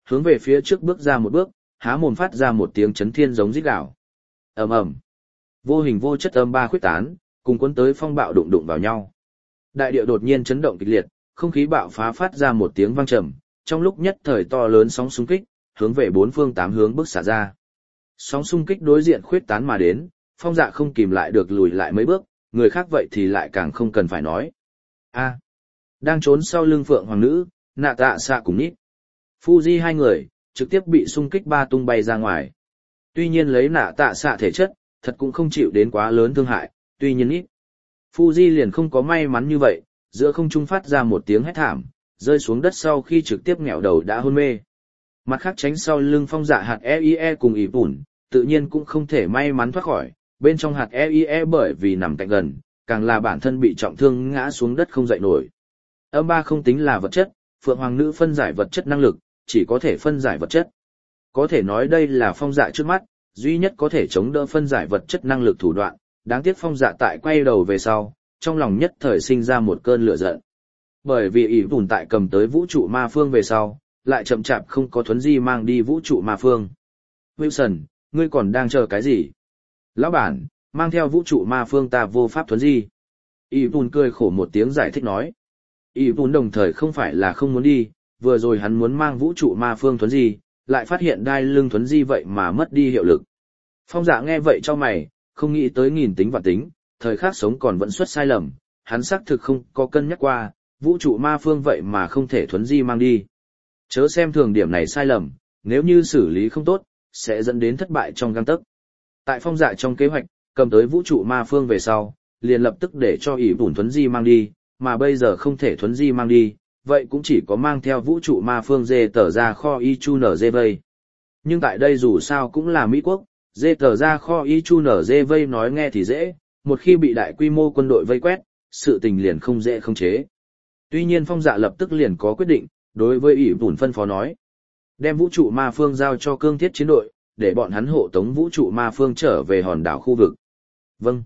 hướng về phía trước bước ra một bước, há mồm phát ra một tiếng chấn thiên giống rít gào. Ầm ầm. Vô hình vô chất âm ba khuyết tán, cùng cuốn tới phong bạo đụng đụng vào nhau. Đại địa đột nhiên chấn động kịch liệt, không khí bạo phá phát ra một tiếng vang trầm, trong lúc nhất thời to lớn sóng xung kích, hướng về bốn phương tám hướng bức xả ra. Sóng xung kích đối diện khuyết tán mà đến, Phong Dạ không kìm lại được lùi lại mấy bước, người khác vậy thì lại càng không cần phải nói. A, đang trốn sau lưng Phượng Hoàng Nữ, Nạ Tạ Xạ cùng Nít Fuji hai người trực tiếp bị xung kích ba tung bay ra ngoài. Tuy nhiên lấy Nạ Tạ Xạ thể chất, thật cũng không chịu đến quá lớn thương hại, tuy nhiên Nít Fuji liền không có may mắn như vậy, giữa không trung phát ra một tiếng hét thảm, rơi xuống đất sau khi trực tiếp nghẹo đầu đã hôn mê. Mặt khác tránh sau lưng Phong Dạ hạt EIE cùng ỉ bùn, tự nhiên cũng không thể may mắn thoát khỏi, bên trong hạt EIE bởi vì nằm cạnh gần, càng là bản thân bị trọng thương ngã xuống đất không dậy nổi. Âm ba không tính là vật chất, Phượng Hoàng Nữ phân giải vật chất năng lực, chỉ có thể phân giải vật chất. Có thể nói đây là Phong Dạ trước mắt, duy nhất có thể chống đỡ phân giải vật chất năng lực thủ đoạn, đáng tiếc Phong Dạ tại quay đầu về sau, trong lòng nhất thời sinh ra một cơn lửa giận. Bởi vì ỷ bùn tại cầm tới vũ trụ ma phương về sau, lại chậm chạp không có thuấn di mang đi vũ trụ ma phương. Wilson, ngươi còn đang chờ cái gì? Lão bản, mang theo vũ trụ ma phương ta vô pháp thuấn di. ỷ bùn cười khổ một tiếng giải thích nói. ỷ bùn đồng thời không phải là không muốn đi, vừa rồi hắn muốn mang vũ trụ ma phương thuấn di, lại phát hiện đai lưng thuấn di vậy mà mất đi hiệu lực. Phong Dạ nghe vậy cho mày, không nghĩ tới nghìn tính vạn tính, thời khắc sống còn vẫn xuất sai lầm, hắn xác thực không có cân nhắc qua, vũ trụ ma phương vậy mà không thể thuấn di mang đi. Chớ xem thường điểm này sai lầm, nếu như xử lý không tốt, sẽ dẫn đến thất bại trong gang tấc. Tại Phong Dạ trong kế hoạch, cầm tới vũ trụ ma phương về sau, liền lập tức để cho ỷ bùn thuấn di mang đi, mà bây giờ không thể thuấn di mang đi, vậy cũng chỉ có mang theo vũ trụ ma phương dê tờ ra kho y chu nở dê vây. Nhưng tại đây dù sao cũng là Mỹ quốc, dê tờ ra kho y chu nở dê vây nói nghe thì dễ, một khi bị đại quy mô quân đội vây quét, sự tình liền không dễ khống chế. Tuy nhiên Phong Dạ lập tức liền có quyết định, đối với ỷ bùn phân phó nói, đem vũ trụ ma phương giao cho cương thiết chiến đội, để bọn hắn hộ tống vũ trụ ma phương trở về hòn đảo khu vực. Vâng.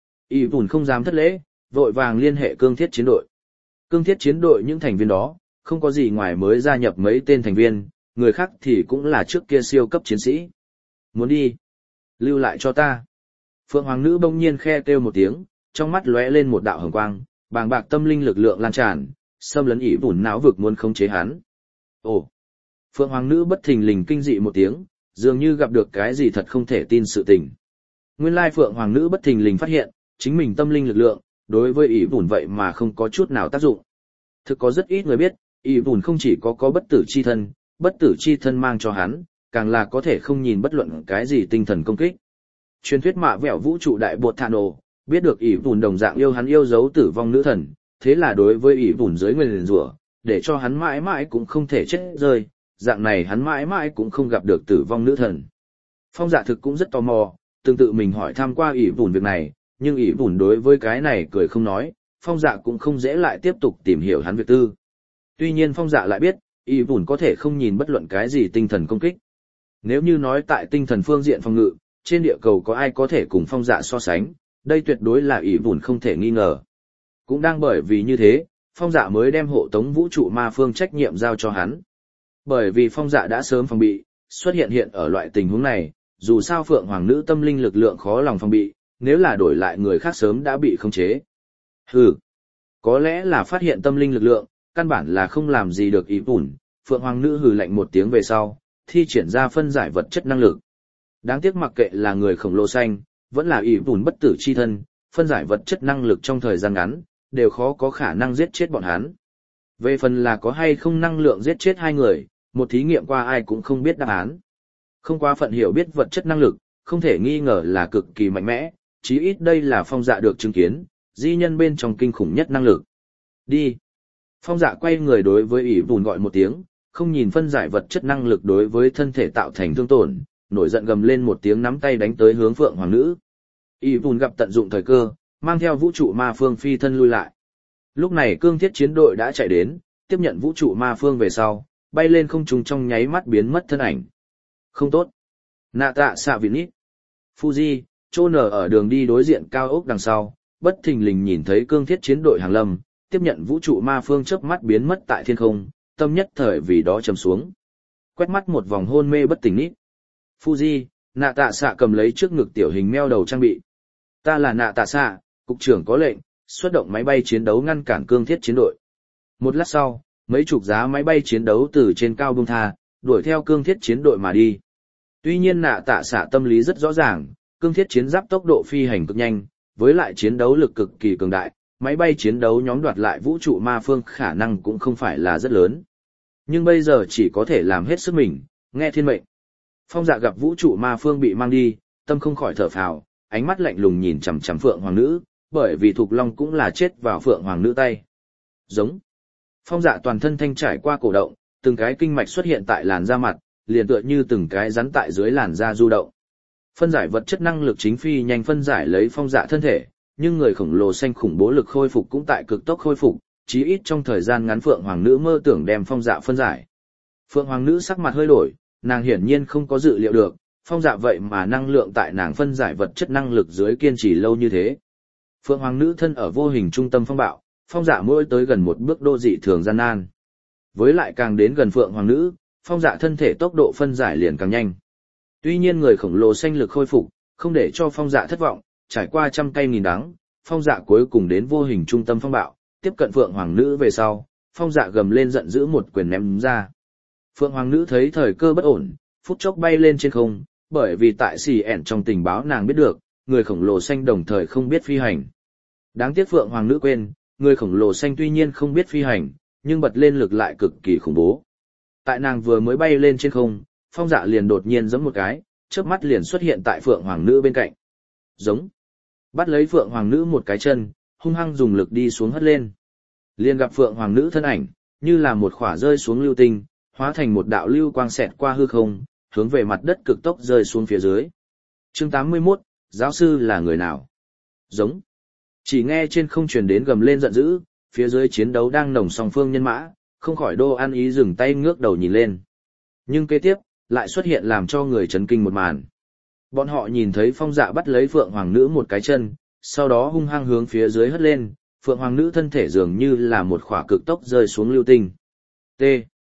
ỷ bùn không dám thất lễ, vội vàng liên hệ cương thiết chiến đội. Cương thiết chiến đội những thành viên đó, không có gì ngoài mới gia nhập mấy tên thành viên, người khác thì cũng là trước kia siêu cấp chiến sĩ. Muốn đi? Lưu lại cho ta. Phượng Hoàng Nữ bỗng nhiên khe kêu một tiếng, trong mắt lóe lên một đạo hồng quang, bàng bạc tâm linh lực lượng lan tràn, xâm lấn ỷ bùn não vực muốn khống chế hắn. Ồ! Phượng Hoàng Nữ bất thình lình kinh dị một tiếng, dường như gặp được cái gì thật không thể tin sự tình. Nguyên lai Phượng Hoàng Nữ bất thình lình phát hiện, chính mình tâm linh lực lượng, đối với ỷ bùn vậy mà không có chút nào tác dụng. Thực có rất ít người biết, ỷ bùn không chỉ có bất tử chi thân mang cho hắn, càng là có thể không nhìn bất luận cái gì tinh thần công kích. Truyền thuyết mạ vẹo vũ trụ đại bột thạ nổ, biết được ỷ bùn đồng dạng yêu hắn yêu dấu tử vong nữ thần, thế là đối với ỷ bùn dưới nguyền rủa, để cho hắn mãi mãi cũng không thể chết rơi, dạng này hắn mãi mãi cũng không gặp được tử vong nữ thần. Phong Dạ thực cũng rất tò mò, tương tự mình hỏi thăm qua ỷ bùn việc này, nhưng ỷ bùn đối với cái này cười không nói, Phong Dạ cũng không dễ lại tiếp tục tìm hiểu hắn việc tư. Tuy nhiên Phong Dạ lại biết, ỷ bùn có thể không nhìn bất luận cái gì tinh thần công kích. Nếu như nói tại tinh thần phương diện phòng ngự, trên địa cầu có ai có thể cùng Phong Dạ so sánh, đây tuyệt đối là ỷ bùn không thể nghi ngờ. Cũng đang bởi vì như thế, Phong Dạ mới đem hộ tống vũ trụ ma phương trách nhiệm giao cho hắn. Bởi vì Phong Dạ đã sớm phòng bị, xuất hiện ở loại tình huống này, dù sao Phượng Hoàng Nữ tâm linh lực lượng khó lòng phòng bị, nếu là đổi lại người khác sớm đã bị khống chế. Hừ, có lẽ là phát hiện tâm linh lực lượng, căn bản là không làm gì được ỷ bùn. Phượng Hoàng Nữ hừ lạnh một tiếng về sau, thi triển ra phân giải vật chất năng lực. Đáng tiếc mặc kệ là người khổng lồ xanh, vẫn là ỷ bùn bất tử chi thân, phân giải vật chất năng lực trong thời gian ngắn, đều khó có khả năng giết chết bọn hắn. Về phần là có hay không năng lượng giết chết hai người, một thí nghiệm qua ai cũng không biết đáp án. Không quá phận hiểu biết vật chất năng lực, không thể nghi ngờ là cực kỳ mạnh mẽ, chí ít đây là Phong Dạ được chứng kiến, di nhân bên trong kinh khủng nhất năng lực. Đi. Phong Dạ quay người đối với ỷ bùn gọi một tiếng, không nhìn phân giải vật chất năng lực đối với thân thể tạo thành thương tổn, nổi giận gầm lên một tiếng nắm tay đánh tới hướng Phượng Hoàng Nữ. ỷ bùn gặp tận dụng thời cơ, mang theo vũ trụ ma phương phi thân lui lại. Lúc này cương thiết chiến đội đã chạy đến, tiếp nhận vũ trụ ma phương về sau, bay lên không trung trong nháy mắt biến mất thân ảnh. Không tốt. Nạ Tạ Xạ Vịn Nít Fuji, trô nở ở đường đi đối diện cao ốc đằng sau, bất thình lình nhìn thấy cương thiết chiến đội hàng lâm, tiếp nhận vũ trụ ma phương chớp mắt biến mất tại thiên không, tâm nhất thời vì đó trầm xuống. Quét mắt một vòng hôn mê bất tỉnh nít. Fuji, nạ tạ xạ cầm lấy trước ngực tiểu hình meo đầu trang bị. Ta là nạ tạ xạ, cục trưởng có lệnh, xuất động máy bay chiến đấu ngăn cản cương thiết chiến đội. Một lát sau, mấy chục giá máy bay chiến đấu từ trên cao bung tha, đuổi theo cương thiết chiến đội mà đi. Tuy nhiên nạ tạ xạ tâm lý rất rõ ràng, cương thiết chiến giáp tốc độ phi hành cực nhanh, với lại chiến đấu lực cực kỳ cường đại, máy bay chiến đấu nhóm đoạt lại vũ trụ ma phương khả năng cũng không phải là rất lớn. Nhưng bây giờ chỉ có thể làm hết sức mình, nghe thiên mệnh. Phong Dạ gặp vũ trụ ma phương bị mang đi, tâm không khỏi thở phào, ánh mắt lạnh lùng nhìn chằm chằm Phượng Hoàng Nữ, bởi vì Thục Long cũng là chết vào Phượng Hoàng Nữ tay. Giống. Phong Dạ toàn thân thanh trải qua cổ động, từng cái kinh mạch xuất hiện tại làn da mặt, liền tựa như từng cái rắn tại dưới làn da du động. Phân giải vật chất năng lực chính phi nhanh phân giải lấy Phong Dạ thân thể, nhưng người khổng lồ xanh khủng bố lực khôi phục cũng tại cực tốc khôi phục, chí ít trong thời gian ngắn Phượng Hoàng Nữ mơ tưởng đem Phong Dạ phân giải. Phượng Hoàng Nữ sắc mặt hơi đổi, nàng hiển nhiên không có dự liệu được, Phong Dạ vậy mà năng lượng tại nàng phân giải vật chất năng lực dưới kiên trì lâu như thế. Phượng Hoàng Nữ thân ở vô hình trung tâm phong bạo, Phong Dạ mỗi tới gần một bước đô dị thường gian nan. Với lại càng đến gần Phượng Hoàng Nữ, Phong Dạ thân thể tốc độ phân giải liền càng nhanh. Tuy nhiên người khổng lồ xanh lực khôi phục, không để cho Phong Dạ thất vọng, trải qua trăm cây nghìn đắng, Phong Dạ cuối cùng đến vô hình trung tâm phong bạo, tiếp cận Phượng Hoàng Nữ về sau, Phong Dạ gầm lên giận dữ một quyền ném ra. Phượng Hoàng Nữ thấy thời cơ bất ổn, phút chốc bay lên trên không, bởi vì tại CN trong tình báo nàng biết được, người khổng lồ xanh đồng thời không biết phi hành. Đáng tiếc Phượng Hoàng Nữ quên, người khổng lồ xanh tuy nhiên không biết phi hành, nhưng bật lên lực lại cực kỳ khủng bố. Tại nàng vừa mới bay lên trên không, Phong Dạ liền đột nhiên giẫm một cái, chớp mắt liền xuất hiện tại Phượng Hoàng Nữ bên cạnh. Giống. Bắt lấy Phượng Hoàng Nữ một cái chân, hung hăng dùng lực đi xuống hất lên. Liền gặp Phượng Hoàng Nữ thân ảnh, như là một khỏa rơi xuống lưu tinh, hóa thành một đạo lưu quang xẹt qua hư không, hướng về mặt đất cực tốc rơi xuống phía dưới. Chương 81, giáo sư là người nào? Giống. Chỉ nghe trên không truyền đến gầm lên giận dữ, phía dưới chiến đấu đang nồng song phương nhân mã, không khỏi đô ăn ý dừng tay ngước đầu nhìn lên. Nhưng kế tiếp, lại xuất hiện làm cho người chấn kinh một màn. Bọn họ nhìn thấy Phong Dạ bắt lấy Phượng Hoàng Nữ một cái chân, sau đó hung hăng hướng phía dưới hất lên, Phượng Hoàng Nữ thân thể dường như là một khỏa cực tốc rơi xuống lưu tinh. T.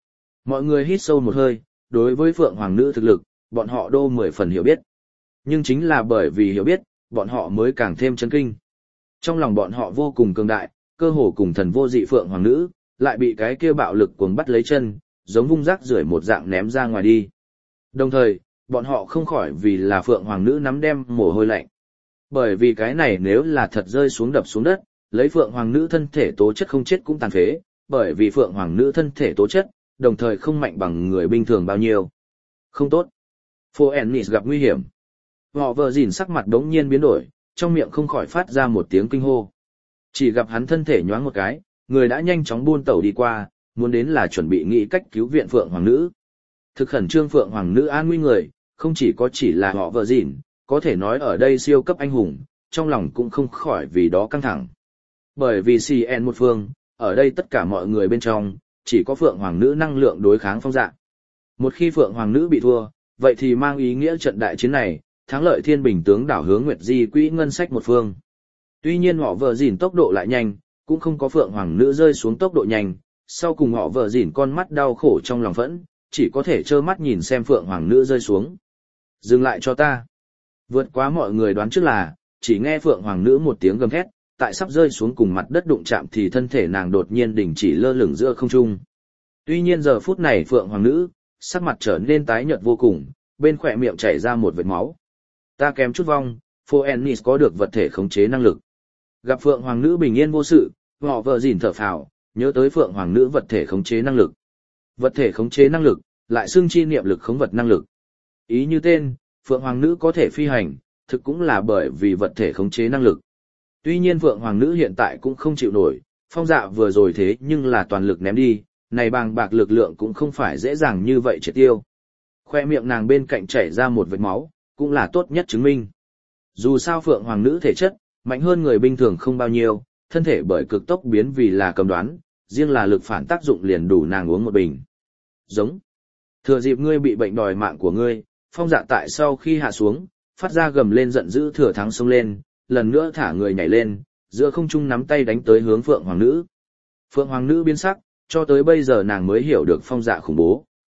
Mọi người hít sâu một hơi, đối với Phượng Hoàng Nữ thực lực, bọn họ đô 10 phần hiểu biết. Nhưng chính là bởi vì hiểu biết, bọn họ mới càng thêm chấn kinh. Trong lòng bọn họ vô cùng cường đại, cơ hồ cùng thần vô dị Phượng Hoàng Nữ, lại bị cái kia bạo lực cuồng bắt lấy chân, giống vung rác rưởi một dạng ném ra ngoài đi. Đồng thời, bọn họ không khỏi vì là Phượng Hoàng Nữ nắm đem mồ hôi lạnh. Bởi vì cái này nếu là thật rơi xuống đập xuống đất, lấy Phượng Hoàng Nữ thân thể tố chất không chết cũng tàn phế, bởi vì Phượng Hoàng Nữ thân thể tố chất, đồng thời không mạnh bằng người bình thường bao nhiêu. Không tốt. Phô Ennis gặp nguy hiểm. Họ vợ dìn sắc mặt đống nhiên biến đổi, trong miệng không khỏi phát ra một tiếng kinh hô. Chỉ gặp hắn thân thể nhoáng một cái, người đã nhanh chóng buôn tàu đi qua, muốn đến là chuẩn bị nghĩ cách cứu viện Phượng Hoàng Nữ. Thực khẩn trương Phượng Hoàng Nữ an nguy người, không chỉ là họ vợ dìn, có thể nói ở đây siêu cấp anh hùng, trong lòng cũng không khỏi vì đó căng thẳng. Bởi vì CN một phương, ở đây tất cả mọi người bên trong, chỉ có Phượng Hoàng Nữ năng lượng đối kháng Phong Dạ. Một khi Phượng Hoàng Nữ bị thua, vậy thì mang ý nghĩa trận đại chiến này, thắng lợi Thiên Bình tướng đảo hướng Nguyệt Di quỹ ngân sách một phương. Tuy nhiên họ vợ dìn tốc độ lại nhanh, cũng không có Phượng Hoàng Nữ rơi xuống tốc độ nhanh, sau cùng họ vợ dìn con mắt đau khổ trong lòng phẫn, chỉ có thể trơ mắt nhìn xem Phượng Hoàng Nữ rơi xuống. Dừng lại cho ta. Vượt quá mọi người đoán trước là, chỉ nghe Phượng Hoàng Nữ một tiếng gầm thét, tại sắp rơi xuống cùng mặt đất đụng chạm thì thân thể nàng đột nhiên đình chỉ lơ lửng giữa không trung. Tuy nhiên giờ phút này Phượng Hoàng Nữ, sắc mặt trở nên tái nhợt vô cùng, bên khỏe miệng chảy ra một vệt máu. Ta kém chút vong, Phoenix có được vật thể khống chế năng lực. Gặp Phượng Hoàng Nữ bình yên vô sự, họ vợ dìn thở phào, nhớ tới Phượng Hoàng Nữ vật thể khống chế năng lực. Vật thể khống chế năng lực, lại xưng chi niệm lực khống vật năng lực. Ý như tên, Phượng Hoàng Nữ có thể phi hành, thực cũng là bởi vì vật thể khống chế năng lực. Tuy nhiên Phượng Hoàng Nữ hiện tại cũng không chịu nổi, Phong Dạ vừa rồi thế nhưng là toàn lực ném đi, này bàng bạc lực lượng cũng không phải dễ dàng như vậy triệt tiêu. Khoe miệng nàng bên cạnh chảy ra một vệt máu, cũng là tốt nhất chứng minh. Dù sao Phượng Hoàng Nữ thể chất, mạnh hơn người bình thường không bao nhiêu, thân thể bởi cực tốc biến vì là cầm đoán, riêng là lực phản tác dụng liền đủ nàng uống một bình. Giống. Thừa dịp ngươi bị bệnh đòi mạng của ngươi, Phong Dạ tại sau khi hạ xuống, phát ra gầm lên giận dữ thừa thắng xông lên, lần nữa thả người nhảy lên, giữa không trung nắm tay đánh tới hướng Phượng Hoàng Nữ. Phượng Hoàng Nữ biến sắc, cho tới bây giờ nàng mới hiểu được Phong Dạ khủng bố.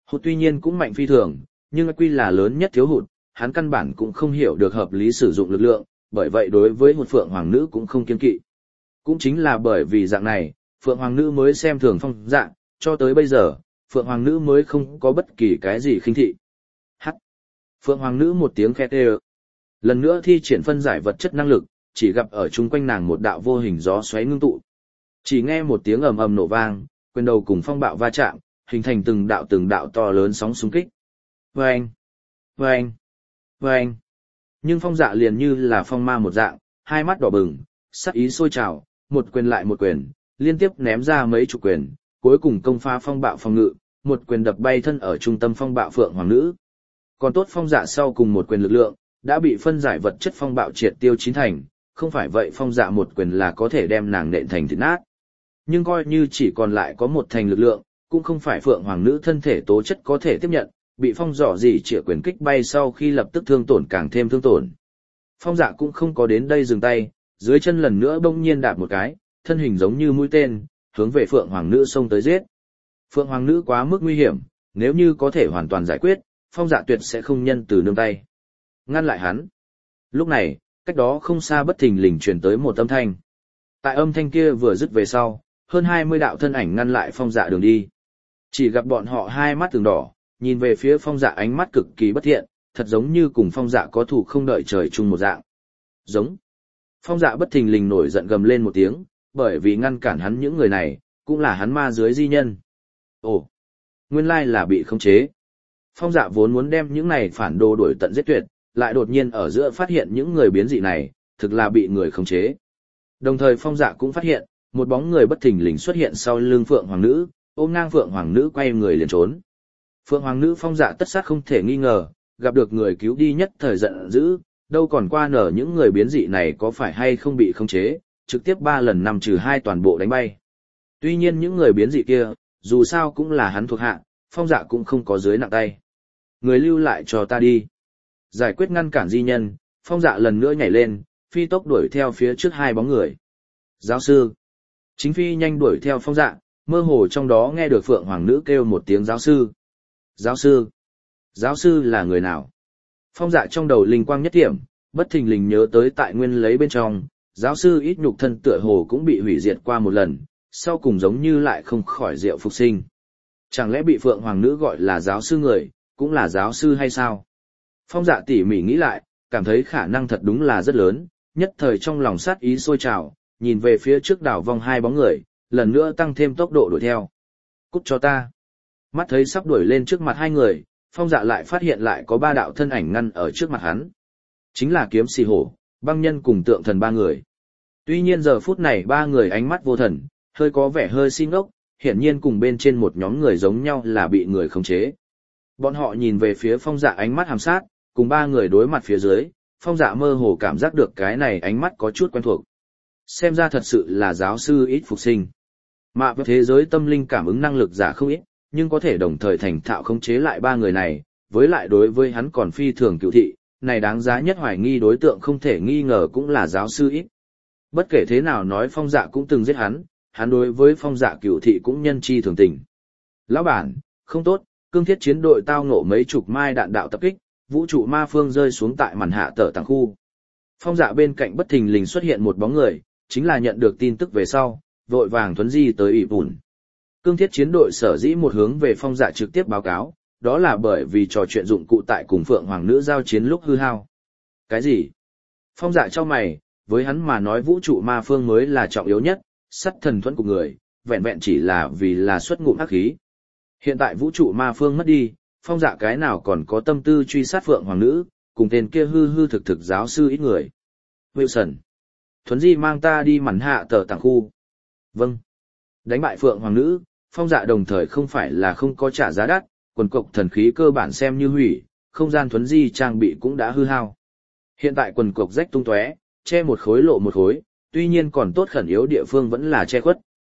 Hụt tuy nhiên cũng mạnh phi thường, nhưng quy là lớn nhất thiếu hụt, hắn căn bản cũng không hiểu được hợp lý sử dụng lực lượng, bởi vậy đối với một Phượng Hoàng nữ cũng không kiên kỵ. Cũng chính là bởi vì dạng này, Phượng Hoàng nữ mới xem thường Phong Dạ, cho tới bây giờ, Phượng Hoàng nữ mới không có bất kỳ cái gì khinh thị. Hắc. Phượng Hoàng nữ một tiếng khét ê. Lần nữa thi triển phân giải vật chất năng lực, chỉ gặp ở chung quanh nàng một đạo vô hình gió xoáy ngưng tụ. Chỉ nghe một tiếng ầm ầm nổ vang, quyền đầu cùng phong bạo va chạm, hình thành từng đạo to lớn sóng xung kích. Vâng! Vâng! Vâng! Nhưng Phong Dạ liền như là phong ma một dạng, hai mắt đỏ bừng, sắc ý sôi trào, một quyền lại một quyền, liên tiếp ném ra mấy chục quyền, cuối cùng công phá phong bạo phòng ngự, một quyền đập bay thân ở trung tâm phong bạo Phượng Hoàng nữ. Còn tốt Phong Dạ sau cùng một quyền lực lượng, đã bị phân giải vật chất phong bạo triệt tiêu chín thành, không phải vậy Phong Dạ một quyền là có thể đem nàng nện thành thịt nát. Nhưng coi như chỉ còn lại có một thành lực lượng, cũng không phải Phượng Hoàng nữ thân thể tố chất có thể tiếp nhận, bị Phong Dọ gì chĩa quyền kích bay sau khi lập tức thương tổn càng thêm thương tổn. Phong Dạ cũng không có đến đây dừng tay, dưới chân lần nữa bỗng nhiên đạp một cái, thân hình giống như mũi tên, hướng về Phượng Hoàng nữ xông tới giết. Phượng Hoàng nữ quá mức nguy hiểm, nếu như có thể hoàn toàn giải quyết, Phong Dạ tuyệt sẽ không nhân từ nương tay. Ngăn lại hắn. Lúc này, cách đó không xa bất thình lình truyền tới một âm thanh. Tại âm thanh kia vừa dứt về sau, hơn 20 đạo thân ảnh ngăn lại Phong Dạ đường đi. Chỉ gặp bọn họ hai mắt từng đỏ, nhìn về phía Phong Dạ ánh mắt cực kỳ bất thiện, thật giống như cùng Phong Dạ có thù không đợi trời chung một dạng. Giống. Phong Dạ bất thình lình nổi giận gầm lên một tiếng, bởi vì ngăn cản hắn những người này, cũng là hắn ma dưới di nhân. Ồ, nguyên lai là bị khống chế. Phong Dạ vốn muốn đem những này phản đồ đuổi tận giết tuyệt, lại đột nhiên ở giữa phát hiện những người biến dị này, thực là bị người khống chế. Đồng thời Phong Dạ cũng phát hiện, một bóng người bất thình lình xuất hiện sau lưng Phượng Hoàng nữ, ôm ngang Phượng Hoàng nữ quay người liền trốn. Phượng Hoàng nữ Phong Dạ tất sát không thể nghi ngờ, gặp được người cứu đi nhất thời giận dữ, đâu còn qua nở những người biến dị này có phải hay không bị khống chế, trực tiếp 3 lần 5-2 toàn bộ đánh bay. Tuy nhiên những người biến dị kia, dù sao cũng là hắn thuộc hạ, Phong Dạ cũng không có dưới nặng tay. Người lưu lại cho ta đi. Giải quyết ngăn cản di nhân, Phong Dạ lần nữa nhảy lên, phi tốc đuổi theo phía trước hai bóng người. Giáo sư. Chính phi nhanh đuổi theo Phong Dạ, mơ hồ trong đó nghe được Phượng Hoàng nữ kêu một tiếng giáo sư. Giáo sư. Giáo sư là người nào? Phong Dạ trong đầu linh quang nhất điểm, bất thình lình nhớ tới tại nguyên lấy bên trong, giáo sư ít nhục thân tựa hồ cũng bị hủy diệt qua một lần, sau cùng giống như lại không khỏi diệu phục sinh. Chẳng lẽ bị Phượng Hoàng nữ gọi là giáo sư người, cũng là giáo sư hay sao? Phong Dạ tỉ mỉ nghĩ lại, cảm thấy khả năng thật đúng là rất lớn, nhất thời trong lòng sát ý sôi trào, nhìn về phía trước đảo vòng hai bóng người, lần nữa tăng thêm tốc độ đuổi theo. Cút cho ta. Mắt thấy sắp đuổi lên trước mặt hai người, Phong Dạ lại phát hiện lại có 3 đạo thân ảnh ngăn ở trước mặt hắn. Chính là Kiếm Xì Hổ, Băng Nhân cùng Tượng Thần 3 người. Tuy nhiên giờ phút này 3 người ánh mắt vô thần, hơi có vẻ hơi si ngốc, hiển nhiên cùng bên trên một nhóm người giống nhau là bị người khống chế. Bọn họ nhìn về phía Phong Dạ ánh mắt hàm sát, cùng 3 người đối mặt phía dưới, Phong Dạ mơ hồ cảm giác được cái này ánh mắt có chút quen thuộc. Xem ra thật sự là giáo sư ít phục sinh. Mà với thế giới tâm linh cảm ứng năng lực giả không ít, nhưng có thể đồng thời thành thạo khống chế lại 3 người này, với lại đối với hắn còn phi thường cựu thị, này đáng giá nhất hoài nghi đối tượng không thể nghi ngờ cũng là giáo sư ít. Bất kể thế nào nói Phong Dạ cũng từng giết hắn đối với Phong Dạ cựu thị cũng nhân chi thường tình. Lão bản, không tốt, cương thiết chiến đội tao ngộ mấy chục mai đạn đạo tập kích, vũ trụ ma phương rơi xuống tại màn hạ tở tàng khu. Phong Dạ bên cạnh bất thình lình xuất hiện một bóng người, chính là nhận được tin tức về sau, vội vàng thuấn di tới ỷ bùn. Cương thiết chiến đội sở dĩ một hướng về Phong Dạ trực tiếp báo cáo, đó là bởi vì trò chuyện dụng cụ tại cùng Phượng Hoàng nữ giao chiến lúc hư hao. Cái gì? Phong Dạ cho mày, với hắn mà nói vũ trụ ma phương mới là trọng yếu nhất, sắt thần thuẫn của người, vẹn vẹn chỉ là vì là xuất ngụm ác khí. Hiện tại vũ trụ ma phương mất đi, Phong Dạ cái nào còn có tâm tư truy sát Phượng Hoàng nữ, cùng tên kia hư hư thực thực giáo sư ít người. Wilson. Thuấn di mang ta đi mảnh hạ tờ tàng khu. Vâng. Đánh bại Phượng Hoàng nữ, Phong Dạ đồng thời không phải là không có trả giá đắt, quần cộc thần khí cơ bản xem như hủy, không gian thuấn di trang bị cũng đã hư hao. Hiện tại quần cộc rách tung tóe, che một khối lộ một khối, tuy nhiên còn tốt khẩn yếu địa phương vẫn là che khuất.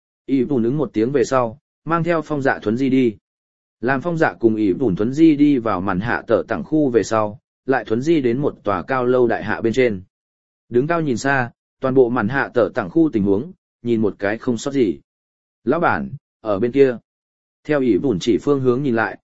Y Bùn ứng một tiếng về sau, mang theo Phong Dạ thuấn di đi. Làm Phong Dạ cùng Y Bùn thuấn di đi vào màn hạ tở tặng khu về sau, lại thuấn di đến một tòa cao lâu đại hạ bên trên. Đứng cao nhìn xa, toàn bộ màn hạ tở tặng khu tình huống, nhìn một cái không sót gì. Lão bản, ở bên kia. Theo Y Bùn chỉ phương hướng nhìn lại,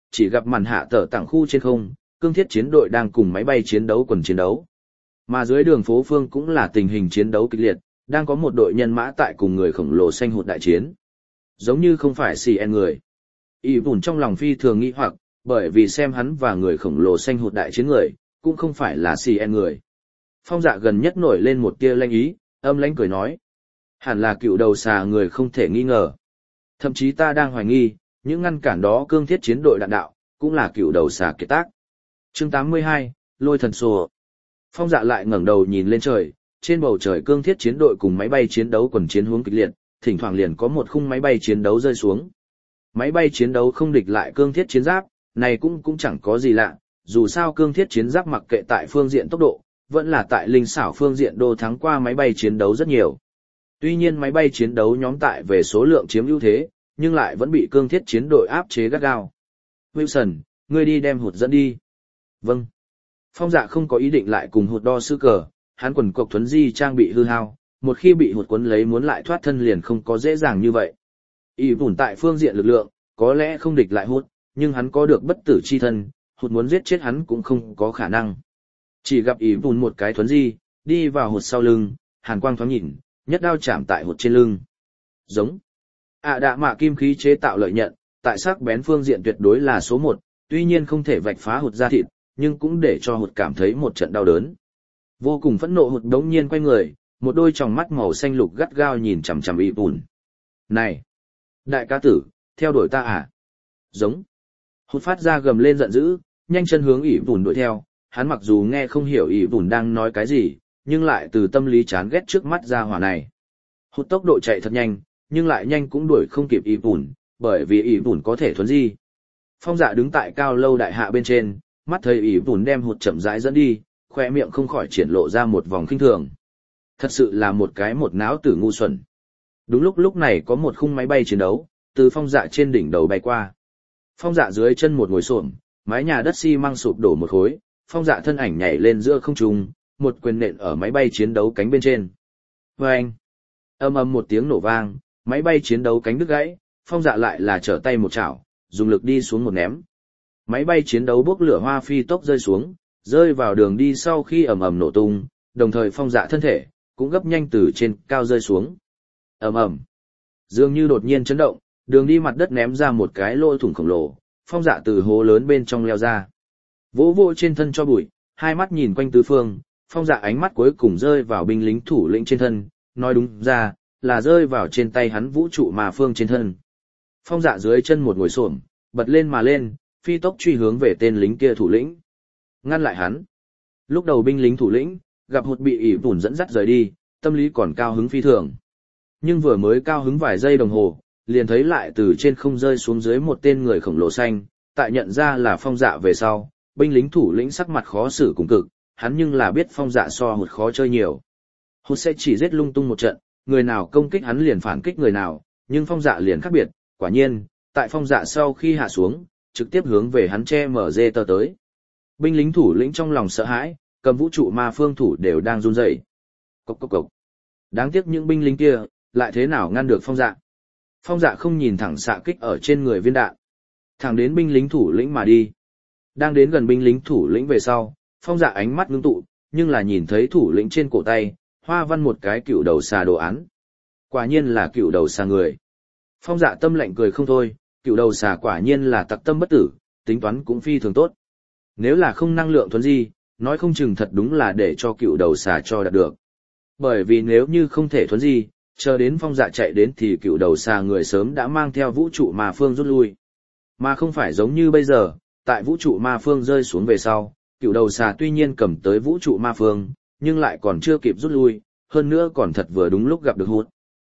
chỉ gặp màn hạ tở tặng khu trên không, cương thiết chiến đội đang cùng máy bay chiến đấu quần chiến đấu. Mà dưới đường phố phương cũng là tình hình chiến đấu kịch liệt, đang có một đội nhân mã tại cùng người khổng lồ xanh hụt đại chiến. Giống như không phải CN người. Y Bùn trong lòng phi thường nghi hoặc, bởi vì xem hắn và người khổng lồ xanh hụt đại chiến người, cũng không phải là CN người. Phong Dạ gần nhất nổi lên một tia lanh ý, âm lãnh cười nói. Hẳn là cựu đầu xà người không thể nghi ngờ. Thậm chí ta đang hoài nghi, những ngăn cản đó cương thiết chiến đội đạn đạo, cũng là cựu đầu xà kiệt tác. Chương 82, Lôi thần sổ. Phong Dạ lại ngẩng đầu nhìn lên trời, trên bầu trời cương thiết chiến đội cùng máy bay chiến đấu quần chiến hướng kịch liệt, thỉnh thoảng liền có một khung máy bay chiến đấu rơi xuống. Máy bay chiến đấu không địch lại cương thiết chiến giáp, này cũng chẳng có gì lạ, dù sao cương thiết chiến giáp mặc kệ tại phương diện tốc độ, vẫn là tại linh xảo phương diện đô thắng qua máy bay chiến đấu rất nhiều. Tuy nhiên máy bay chiến đấu nhóm tại về số lượng chiếm ưu thế, nhưng lại vẫn bị cương thiết chiến đội áp chế gắt gao. Wilson, ngươi đi đem hụt dẫn đi. Vâng. Phong Dạ không có ý định lại cùng hụt đo sư cờ, hắn quần cộc thuấn di trang bị hư hao, một khi bị hụt cuốn lấy muốn lại thoát thân liền không có dễ dàng như vậy. Y Bùn tại phương diện lực lượng, có lẽ không địch lại hụt, nhưng hắn có được bất tử chi thân, hụt muốn giết chết hắn cũng không có khả năng. Chỉ gặp Y Bùn một cái thuấn di, đi vào hụt sau lưng, hàn quang thoáng nhìn, nhất đao chạm tại hụt trên lưng. Giống. Đạ mạ kim khí chế tạo lợi nhận, tại sắc bén phương diện tuyệt đối là số 1, tuy nhiên không thể vạch phá hụt da thịt, nhưng cũng để cho hụt cảm thấy một trận đau đớn. Vô cùng phẫn nộ hụt đống nhiên quay người, một đôi tròng mắt màu xanh lục gắt gao nhìn chằm chằm Y Bùn. Này! Đại ca tử, theo đuổi ta à? Giống! Hụt phát ra gầm lên giận dữ, nhanh chân hướng Y Bùn đuổi theo, hắn mặc dù nghe không hiểu Y Bùn đang nói cái gì, nhưng lại từ tâm lý chán ghét trước mắt ra hỏa này. Hụt tốc độ chạy thật nhanh, nhưng lại nhanh cũng đuổi không kịp Y Bùn, bởi vì Y Bùn có thể thuấn di. Phong Dạ đứng tại cao lâu đại hạ bên trên, mắt thấy Y Bùn đem hụt chậm rãi dẫn đi, khoe miệng không khỏi triển lộ ra một vòng khinh thường. Thật sự là một cái một não tử ngu xuẩn. Đúng lúc này có một khung máy bay chiến đấu, từ Phong Dạ trên đỉnh đầu bay qua. Phong Dạ dưới chân một ngồi xổm, mái nhà đất xi măng sụp đổ một khối, Phong Dạ thân ảnh nhảy lên giữa không trung, một quyền nện ở máy bay chiến đấu cánh bên trên. Vâng! Ầm ầm một tiếng nổ vang, máy bay chiến đấu cánh đứt gãy, Phong Dạ lại là trở tay một chảo, dùng lực đi xuống một ném. Máy bay chiến đấu bốc lửa hoa phi tốc rơi xuống, rơi vào đường đi sau khi ầm ầm nổ tung, đồng thời Phong Dạ thân thể cũng gấp nhanh từ trên cao rơi xuống. Ầm ầm, dường như đột nhiên chấn động, đường đi mặt đất ném ra một cái lỗ thủng khổng lồ, Phong Dạ từ hố lớn bên trong leo ra. Vỗ vỗ trên thân cho bụi, hai mắt nhìn quanh tứ phương, Phong Dạ ánh mắt cuối cùng rơi vào binh lính thủ lĩnh trên thân, nói đúng ra là rơi vào trên tay hắn vũ trụ ma phương trên thân. Phong Dạ dưới chân một ngồi xổm, bật lên mà lên, phi tốc truy hướng về tên lính kia thủ lĩnh. Ngăn lại hắn. Lúc đầu binh lính thủ lĩnh gặp hụt bị Y Bùn dẫn dắt rời đi, tâm lý còn cao hứng phi thường. Nhưng vừa mới cao hứng vài giây đồng hồ, liền thấy lại từ trên không rơi xuống dưới một tên người khổng lồ xanh, tại nhận ra là Phong Dạ về sau, binh lính thủ lĩnh sắc mặt khó xử cùng cực, hắn nhưng là biết Phong Dạ so hụt khó chơi nhiều. Hụt sẽ chỉ giết lung tung một trận, người nào công kích hắn liền phản kích người nào, nhưng Phong Dạ liền khác biệt, quả nhiên, tại Phong Dạ sau khi hạ xuống, trực tiếp hướng về hắn che mở dê tờ tới. Binh lính thủ lĩnh trong lòng sợ hãi, cầm vũ trụ ma phương thủ đều đang run rẩy. Cốc cốc cốc. Đáng tiếc những binh lính kia, lại thế nào ngăn được Phong Dạ. Phong Dạ không nhìn thẳng xạ kích ở trên người viên đạn. Thẳng đến binh lính thủ lĩnh mà đi. Đang đến gần binh lính thủ lĩnh về sau, Phong Dạ ánh mắt ngưng tụ, nhưng là nhìn thấy thủ lĩnh trên cổ tay, hoa văn một cái cựu đầu xà đồ án. Quả nhiên là cựu đầu xà người. Phong Dạ tâm lạnh cười không thôi, cựu đầu xà quả nhiên là tặc tâm bất tử, tính toán cũng phi thường tốt. Nếu là không năng lượng thuấn di, nói không chừng thật đúng là để cho cựu đầu xà cho đạt được. Bởi vì nếu như không thể thuấn di, chờ đến Phong Dạ chạy đến thì cựu đầu xà người sớm đã mang theo vũ trụ ma phương rút lui. Mà không phải giống như bây giờ, tại vũ trụ ma phương rơi xuống về sau, cựu đầu xà tuy nhiên cầm tới vũ trụ ma phương, nhưng lại còn chưa kịp rút lui, hơn nữa còn thật vừa đúng lúc gặp được hụt.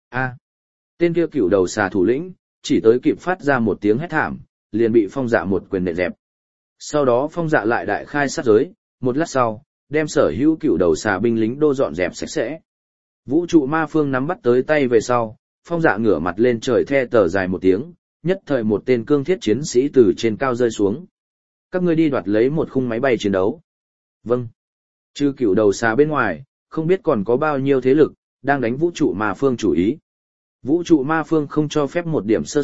Tên kia cựu đầu xà thủ lĩnh, chỉ tới kịp phát ra một tiếng hét thảm, liền bị Phong Dạ một quyền nện dẹp. Sau đó Phong Dạ lại đại khai sát giới, một lát sau, đem sở hữu cựu đầu xà binh lính đô dọn dẹp sạch sẽ. Vũ trụ ma phương nắm bắt tới tay về sau, Phong Dạ ngửa mặt lên trời the tờ dài một tiếng, nhất thời một tên cương thiết chiến sĩ từ trên cao rơi xuống. Các ngươi đi đoạt lấy một khung máy bay chiến đấu. Vâng. Trừ cựu đầu xà bên ngoài, không biết còn có bao nhiêu thế lực đang đánh vũ trụ ma phương chủ ý. Vũ trụ ma phương không cho phép một điểm sơ suất,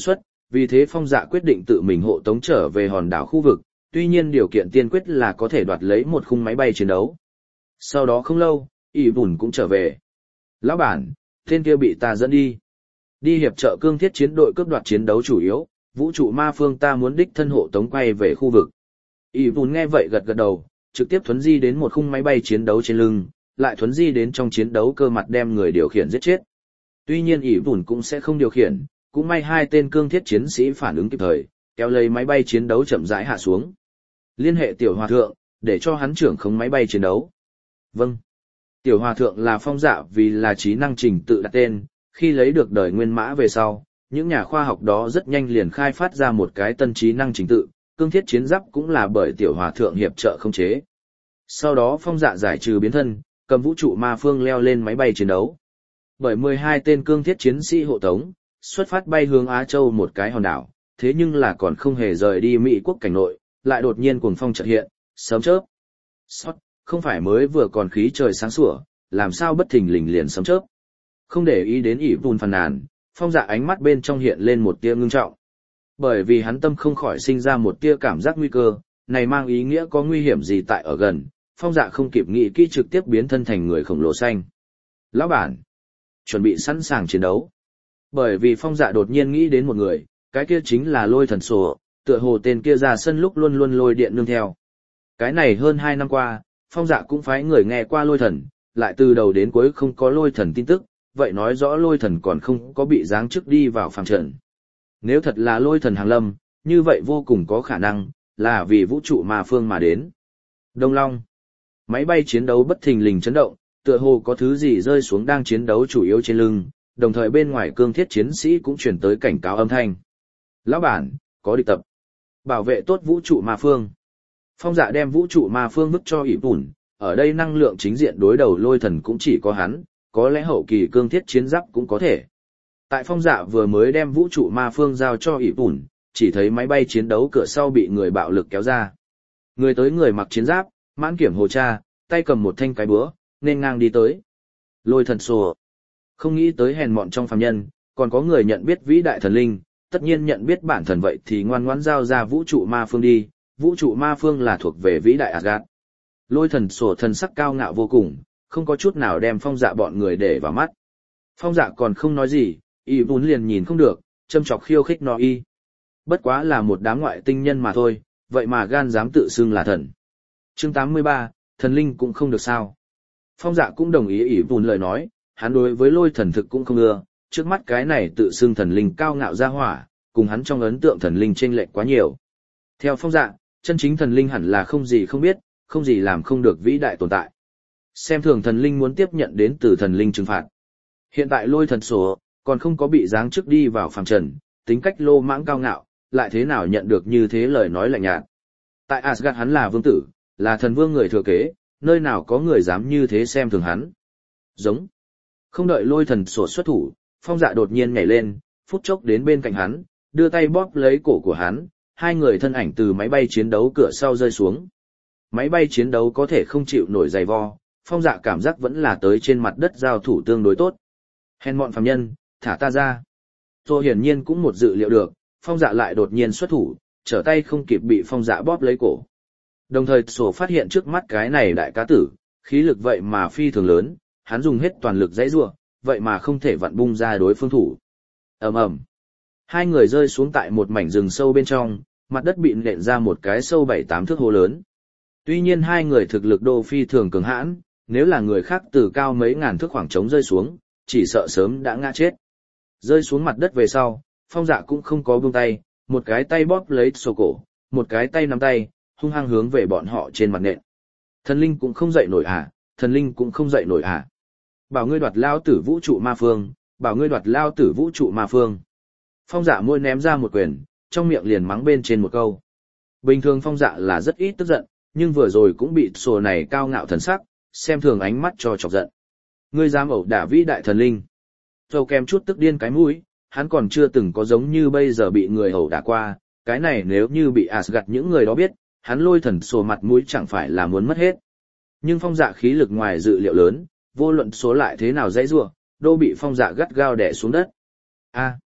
vì thế Phong Dạ quyết định tự mình hộ tống trở về hòn đảo khu vực, tuy nhiên điều kiện tiên quyết là có thể đoạt lấy một khung máy bay chiến đấu. Sau đó không lâu, ỷ bùn cũng trở về. Lão bản, tên kia bị ta dẫn đi. Đi hiệp trợ cương thiết chiến đội cướp đoạt chiến đấu chủ yếu, vũ trụ ma phương ta muốn đích thân hộ tống quay về khu vực. ỷ bùn nghe vậy gật gật đầu, trực tiếp thuấn di đến một khung máy bay chiến đấu trên lưng, lại thuấn di đến trong chiến đấu cơ mặt đem người điều khiển giết chết. Tuy nhiên ỷ bùn cũng sẽ không điều khiển, cũng may hai tên cương thiết chiến sĩ phản ứng kịp thời, kéo lấy máy bay chiến đấu chậm rãi hạ xuống. Liên hệ tiểu hòa thượng, để cho hắn trưởng khống máy bay chiến đấu. Vâng. Tiểu hòa thượng là Phong Dạ vì là trí năng trình tự đặt tên, khi lấy được đời nguyên mã về sau, những nhà khoa học đó rất nhanh liền khai phát ra một cái tân trí năng trình tự, cương thiết chiến giáp cũng là bởi tiểu hòa thượng hiệp trợ khống chế. Sau đó Phong Dạ giải trừ biến thân, cầm vũ trụ ma phương leo lên máy bay chiến đấu. Bởi 12 tên cương thiết chiến sĩ hộ tống, xuất phát bay hướng Á Châu một cái hòn đảo, thế nhưng là còn không hề rời đi Mỹ quốc cảnh nội, lại đột nhiên cuồng phong chợt hiện, sấm chớp. Sót, không phải mới vừa còn khí trời sáng sủa, làm sao bất thình lình liền sấm chớp. Không để ý đến ỷ vùn phàn nàn, Phong Dạ ánh mắt bên trong hiện lên một tia ngưng trọng. Bởi vì hắn tâm không khỏi sinh ra một tia cảm giác nguy cơ, này mang ý nghĩa có nguy hiểm gì tại ở gần, Phong Dạ không kịp nghĩ kỹ trực tiếp biến thân thành người khổng lồ xanh. Lão bản, chuẩn bị sẵn sàng chiến đấu. Bởi vì Phong Dạ đột nhiên nghĩ đến một người, cái kia chính là Lôi Thần Sổ, tựa hồ tên kia ra sân lúc luôn luôn lôi điện nương theo. Cái này hơn 2 năm qua, Phong Dạ cũng phái người nghe qua Lôi Thần, lại từ đầu đến cuối không có Lôi Thần tin tức, vậy nói rõ Lôi Thần còn không có bị giáng chức đi vào phàm trận. Nếu thật là Lôi Thần hàng lâm, như vậy vô cùng có khả năng là vì vũ trụ ma phương mà đến. Đông Long, máy bay chiến đấu bất thình lình chấn động, tựa hồ có thứ gì rơi xuống đang chiến đấu chủ yếu trên lưng, đồng thời bên ngoài cương thiết chiến sĩ cũng truyền tới cảnh cáo âm thanh. Lão bản, có địch tập. Bảo vệ tốt vũ trụ ma phương. Phong Dạ đem vũ trụ ma phương vứt cho ỷ bùn, ở đây năng lượng chính diện đối đầu Lôi Thần cũng chỉ có hắn, có lẽ hậu kỳ cương thiết chiến giáp cũng có thể. Tại Phong Dạ vừa mới đem vũ trụ ma phương giao cho ỷ bùn, chỉ thấy máy bay chiến đấu cửa sau bị người bạo lực kéo ra. Người tới người mặc chiến giáp, mãn kiểm hồ tra, tay cầm một thanh cái búa, nên ngang đi tới. Lôi Thần sổ. Không nghĩ tới hèn mọn trong phàm nhân, còn có người nhận biết vĩ đại thần linh, tất nhiên nhận biết bản thần vậy thì ngoan ngoãn giao ra vũ trụ ma phương đi, vũ trụ ma phương là thuộc về vĩ đại Asgard. Lôi Thần sổ thần sắc cao ngạo vô cùng, không có chút nào đem Phong Dạ bọn người để vào mắt. Phong Dạ còn không nói gì, y vốn liền nhìn không được, châm chọc khiêu khích nó y. Bất quá là một đám ngoại tinh nhân mà thôi, vậy mà gan dám tự xưng là thần. Chương 83, thần linh cũng không được sao. Phong Dạ cũng đồng ý ỷ vùn lời nói, hắn đối với Lôi Thần thực cũng không ưa, trước mắt cái này tự xưng thần linh cao ngạo ra hỏa, cùng hắn trong ấn tượng thần linh chênh lệch quá nhiều. Theo Phong Dạ, chân chính thần linh hẳn là không gì không biết, không gì làm không được vĩ đại tồn tại. Xem thường thần linh muốn tiếp nhận đến từ thần linh trừng phạt. Hiện tại Lôi Thần sổ còn không có bị giáng chức đi vào phàm trần, tính cách lô mãng cao ngạo, lại thế nào nhận được như thế lời nói lạnh nhạt. Tại Asgard hắn là vương tử, là thần vương người thừa kế, nơi nào có người dám như thế xem thường hắn. Giống. Không đợi Lôi Thần sổ xuất thủ, Phong Dạ đột nhiên nhảy lên, phút chốc đến bên cạnh hắn, đưa tay bóp lấy cổ của hắn, hai người thân ảnh từ máy bay chiến đấu cửa sau rơi xuống. Máy bay chiến đấu có thể không chịu nổi giày vo, Phong Dạ cảm giác vẫn là tới trên mặt đất giao thủ tương đối tốt. Hèn mọn phàm nhân, thả ta ra. Rồi hiển nhiên cũng một dự liệu được, Phong Dạ lại đột nhiên xuất thủ, trở tay không kịp bị Phong Dạ bóp lấy cổ. Đồng thời sổ phát hiện trước mắt cái này đại cá tử, khí lực vậy mà phi thường lớn, hắn dùng hết toàn lực giãy giụa, vậy mà không thể vặn bung ra đối phương thủ. Ầm ầm. Hai người rơi xuống tại một mảnh rừng sâu bên trong, mặt đất bị nện ra một cái sâu 7-8 thước hố lớn. Tuy nhiên hai người thực lực đô phi thường cường hãn, nếu là người khác từ cao mấy ngàn thước khoảng trống rơi xuống, chỉ sợ sớm đã ngã chết. Rơi xuống mặt đất về sau, Phong Dạ cũng không có buông tay, một cái tay bóp lấy sổ cổ, một cái tay nắm tay, hung hăng hướng về bọn họ trên mặt nện. Thần linh cũng không dậy nổi à, thần linh cũng không dậy nổi à. Bảo ngươi đoạt lao tử vũ trụ ma phương, bảo ngươi đoạt lao tử vũ trụ ma phương. Phong Dạ môi ném ra một quyền, trong miệng liền mắng bên trên một câu. Bình thường Phong Dạ là rất ít tức giận, nhưng vừa rồi cũng bị sổ này cao ngạo thần sắc, xem thường ánh mắt cho chọc giận. Ngươi dám ẩu đả vĩ đại thần linh. Dầu kèm chút tức điên cái mũi, hắn còn chưa từng có giống như bây giờ bị người ẩu đả qua, cái này nếu như bị Asgard những người đó biết, hắn Lôi Thần sổ mặt mũi chẳng phải là muốn mất hết. Nhưng Phong Dạ khí lực ngoài dự liệu lớn, vô luận số lại thế nào dãy rủa, đô bị Phong Dạ gắt gao đè xuống đất. A.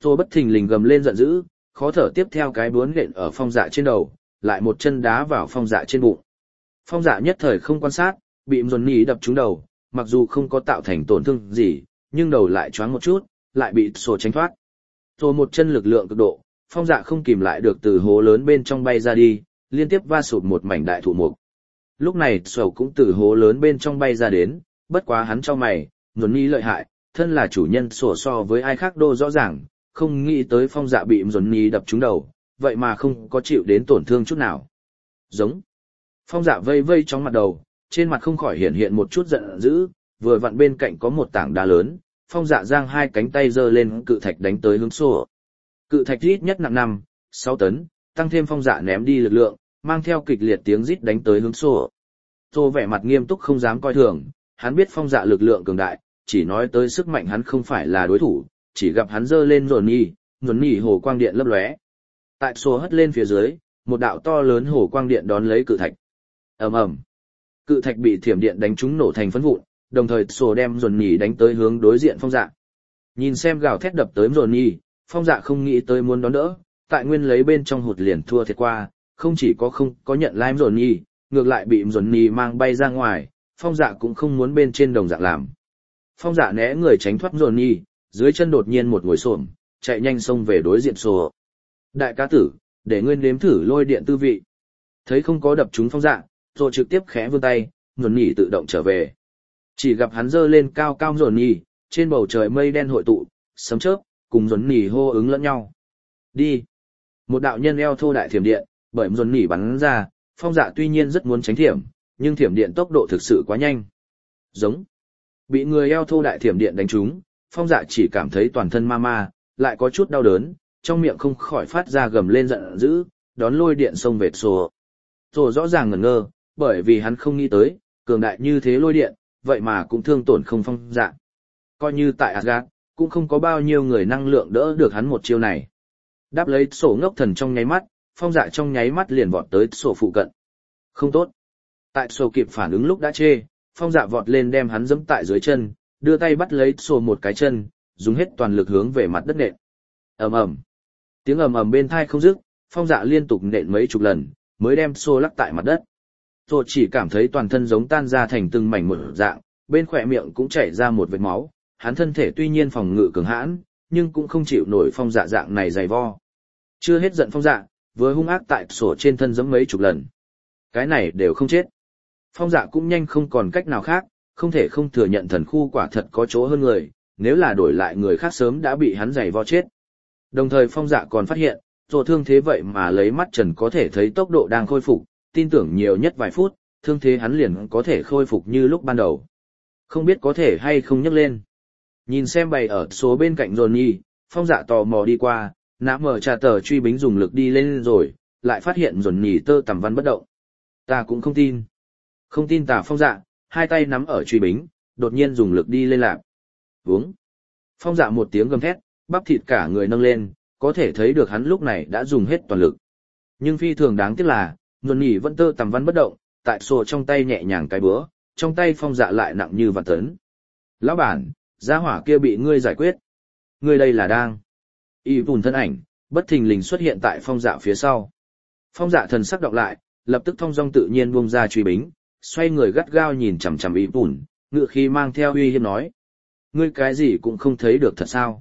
Tô bất thình lình gầm lên giận dữ, khó thở tiếp theo cái búa nện ở phong dạ trên đầu, lại một chân đá vào phong dạ trên bụng. Phong dạ nhất thời không quan sát, bị Johnny đập trúng đầu, mặc dù không có tạo thành tổn thương gì, nhưng đầu lại choáng một chút, lại bị sổ tránh thoát. Rồi một chân lực lượng cực độ, phong dạ không kìm lại được từ hố lớn bên trong bay ra đi, liên tiếp va sụt một mảnh đại thụ mục. Lúc này sổ cũng từ hố lớn bên trong bay ra đến, bất quá hắn cho mày, Johnny lợi hại, thân là chủ nhân sổ so với ai khác đô rõ ràng, không nghĩ tới phong dạ bị Johnny đập trúng đầu, vậy mà không có chịu đến tổn thương chút nào. Giống. Phong dạ vây vây trong mặt đầu, trên mặt không khỏi hiện hiện một chút giận dữ, vừa vặn bên cạnh có một tảng đá lớn, phong dạ giang hai cánh tay giơ lên cự thạch đánh tới hướng sổ. Cự thạch ít nhất nặng 5-6 tấn, tăng thêm phong dạ ném đi lực lượng, mang theo kịch liệt tiếng rít đánh tới hướng sổ. Sổ vẻ mặt nghiêm túc không dám coi thường, hắn biết phong dạ lực lượng cường đại, chỉ nói tới sức mạnh hắn không phải là đối thủ, chỉ gặp hắn giơ lên Johnny hồ quang điện lấp lóe. Tại sổ hất lên phía dưới, một đạo to lớn hồ quang điện đón lấy cự thạch. Ầm ầm. Cự thạch bị thiểm điện đánh trúng nổ thành phấn vụn, đồng thời sổ đem Johnny đánh tới hướng đối diện phong dạ. Nhìn xem gào thét đập tới Johnny, phong dạ không nghĩ tới muốn đón đỡ, tại nguyên lấy bên trong hụt liền thua thiệt qua, không chỉ không có nhận lái Johnny, ngược lại bị Johnny mang bay ra ngoài, phong dạ cũng không muốn bên trên đồng dạng làm. Phong dạ né người tránh thoát Johnny, dưới chân đột nhiên một ngồi xổm, chạy nhanh xông về đối diện sổ. Đại cá tử, để ngươi nếm thử lôi điện tư vị. Thấy không có đập trúng phong dạ, rồi trực tiếp khẽ vươn tay, Johnny tự động trở về. Chỉ gặp hắn giơ lên cao cao Johnny, trên bầu trời mây đen hội tụ, sấm chớp, cùng Johnny hô ứng lẫn nhau. Đi! Một đạo nhân eo thô đại thiểm điện, bởi Johnny bắn ra, phong dạ tuy nhiên rất muốn tránh thiểm, nhưng thiểm điện tốc độ thực sự quá nhanh. Giống! Bị người eo thô đại thiểm điện đánh trúng, phong dạ chỉ cảm thấy toàn thân ma, lại có chút đau đớn, trong miệng không khỏi phát ra gầm lên giận dữ, đón lôi điện xông về sổ. Sổ rõ ràng ngẩn ngơ, bởi vì hắn không nghĩ tới, cường đại như thế lôi điện, vậy mà cũng thương tổn không phong dạ. Coi như tại Asgard, cũng không có bao nhiêu người năng lượng đỡ được hắn một chiêu này. Đáp lấy sổ ngốc thần trong nháy mắt, phong dạ trong nháy mắt liền vọt tới sổ phụ cận. Không tốt. Tại sổ kịp phản ứng lúc đã chê, phong dạ vọt lên đem hắn giẫm tại dưới chân, đưa tay bắt lấy sổ một cái chân, dùng hết toàn lực hướng về mặt đất nện. Ầm ầm. Tiếng ầm ầm bên tai không dứt, phong dạ liên tục nện mấy chục lần, mới đem sổ lắc tại mặt đất. Sổ chỉ cảm thấy toàn thân giống tan ra thành từng mảnh một dạng, bên khỏe miệng cũng chảy ra một vệt máu, hắn thân thể tuy nhiên phòng ngự cường hãn, nhưng cũng không chịu nổi phong dạ dạng này dày vo. Chưa hết giận phong dạ, vừa hung ác tại sổ trên thân giẫm mấy chục lần. Cái này đều không chết. Phong dạ cũng nhanh không còn cách nào khác, không thể không thừa nhận thần khu quả thật có chỗ hơn người, nếu là đổi lại người khác sớm đã bị hắn dày vo chết. Đồng thời phong dạ còn phát hiện, rồi thương thế vậy mà lấy mắt trần có thể thấy tốc độ đang khôi phục, tin tưởng nhiều nhất vài phút, thương thế hắn liền có thể khôi phục như lúc ban đầu. Không biết có thể hay không nhấc lên. Nhìn xem bày ở số bên cạnh Johnny, phong dạ tò mò đi qua, nã mở trà tờ truy bính dùng lực đi lên rồi, lại phát hiện Johnny tơ tằm văn bất động. Ta cũng không tin. Không tin tà phong dạ, hai tay nắm ở truy bính, đột nhiên dùng lực đi lên lạp. Vướng. Phong dạ một tiếng gầm thét, bắp thịt cả người nâng lên, có thể thấy được hắn lúc này đã dùng hết toàn lực. Nhưng phi thường đáng tiếc là, Johnny vẫn tơ tằm văn bất động, tại sổ trong tay nhẹ nhàng cái bữa, trong tay phong dạ lại nặng như vạn tấn. Lão bản, gia hỏa kia bị ngươi giải quyết. Ngươi đây là đang. Y vùn thân ảnh, bất thình lình xuất hiện tại phong dạ phía sau. Phong dạ thần sắc đọc lại, lập tức thong dong tự nhiên buông ra truy bính, xoay người gắt gao nhìn chằm chằm Y vùn, ngựa khí mang theo uy hiếp nói. Ngươi cái gì cũng không thấy được thật sao?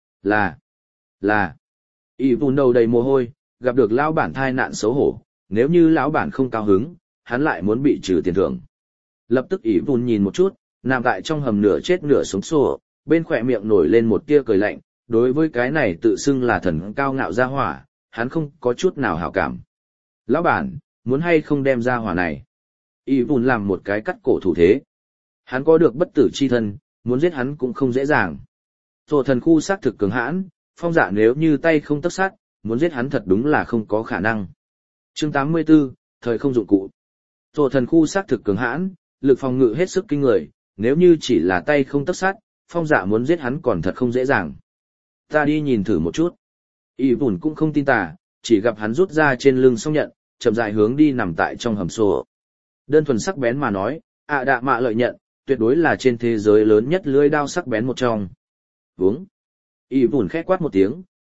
Là. Y vùn đầu đầy mồ hôi, gặp được lão bản thai nạn xấu hổ, nếu như lão bản không cao hứng, hắn lại muốn bị trừ tiền thưởng. Lập tức Y vùn nhìn một chút, nằm tại trong hầm nửa chết nửa sống sổ, bên khỏe miệng nổi lên một tia cười lạnh, đối với cái này tự xưng là thần cao ngạo gia hỏa, hắn không có chút nào hảo cảm. Lão bản, muốn hay không đem gia hỏa này? Y vùn làm một cái cắt cổ thủ thế. Hắn có được bất tử chi thân, muốn giết hắn cũng không dễ dàng. Rồi thần khu xác thực cường hãn, phong dạ nếu như tay không tấc sắt, muốn giết hắn thật đúng là không có khả năng. Chương 84, thời không dụng cụ. Rồi thần khu xác thực cường hãn, lực phòng ngự hết sức kinh người, nếu như chỉ là tay không tấc sắt, phong dạ muốn giết hắn còn thật không dễ dàng. Ta đi nhìn thử một chút. Y vùn cũng không tin tà, chỉ gặp hắn rút ra trên lưng song nhận, chậm rãi hướng đi nằm tại trong hầm sổ. Đơn thuần sắc bén mà nói, đạ mạ lợi nhận, tuyệt đối là trên thế giới lớn nhất lưỡi đao sắc bén một trong. Vướng. Y vùn khẽ quát một tiếng,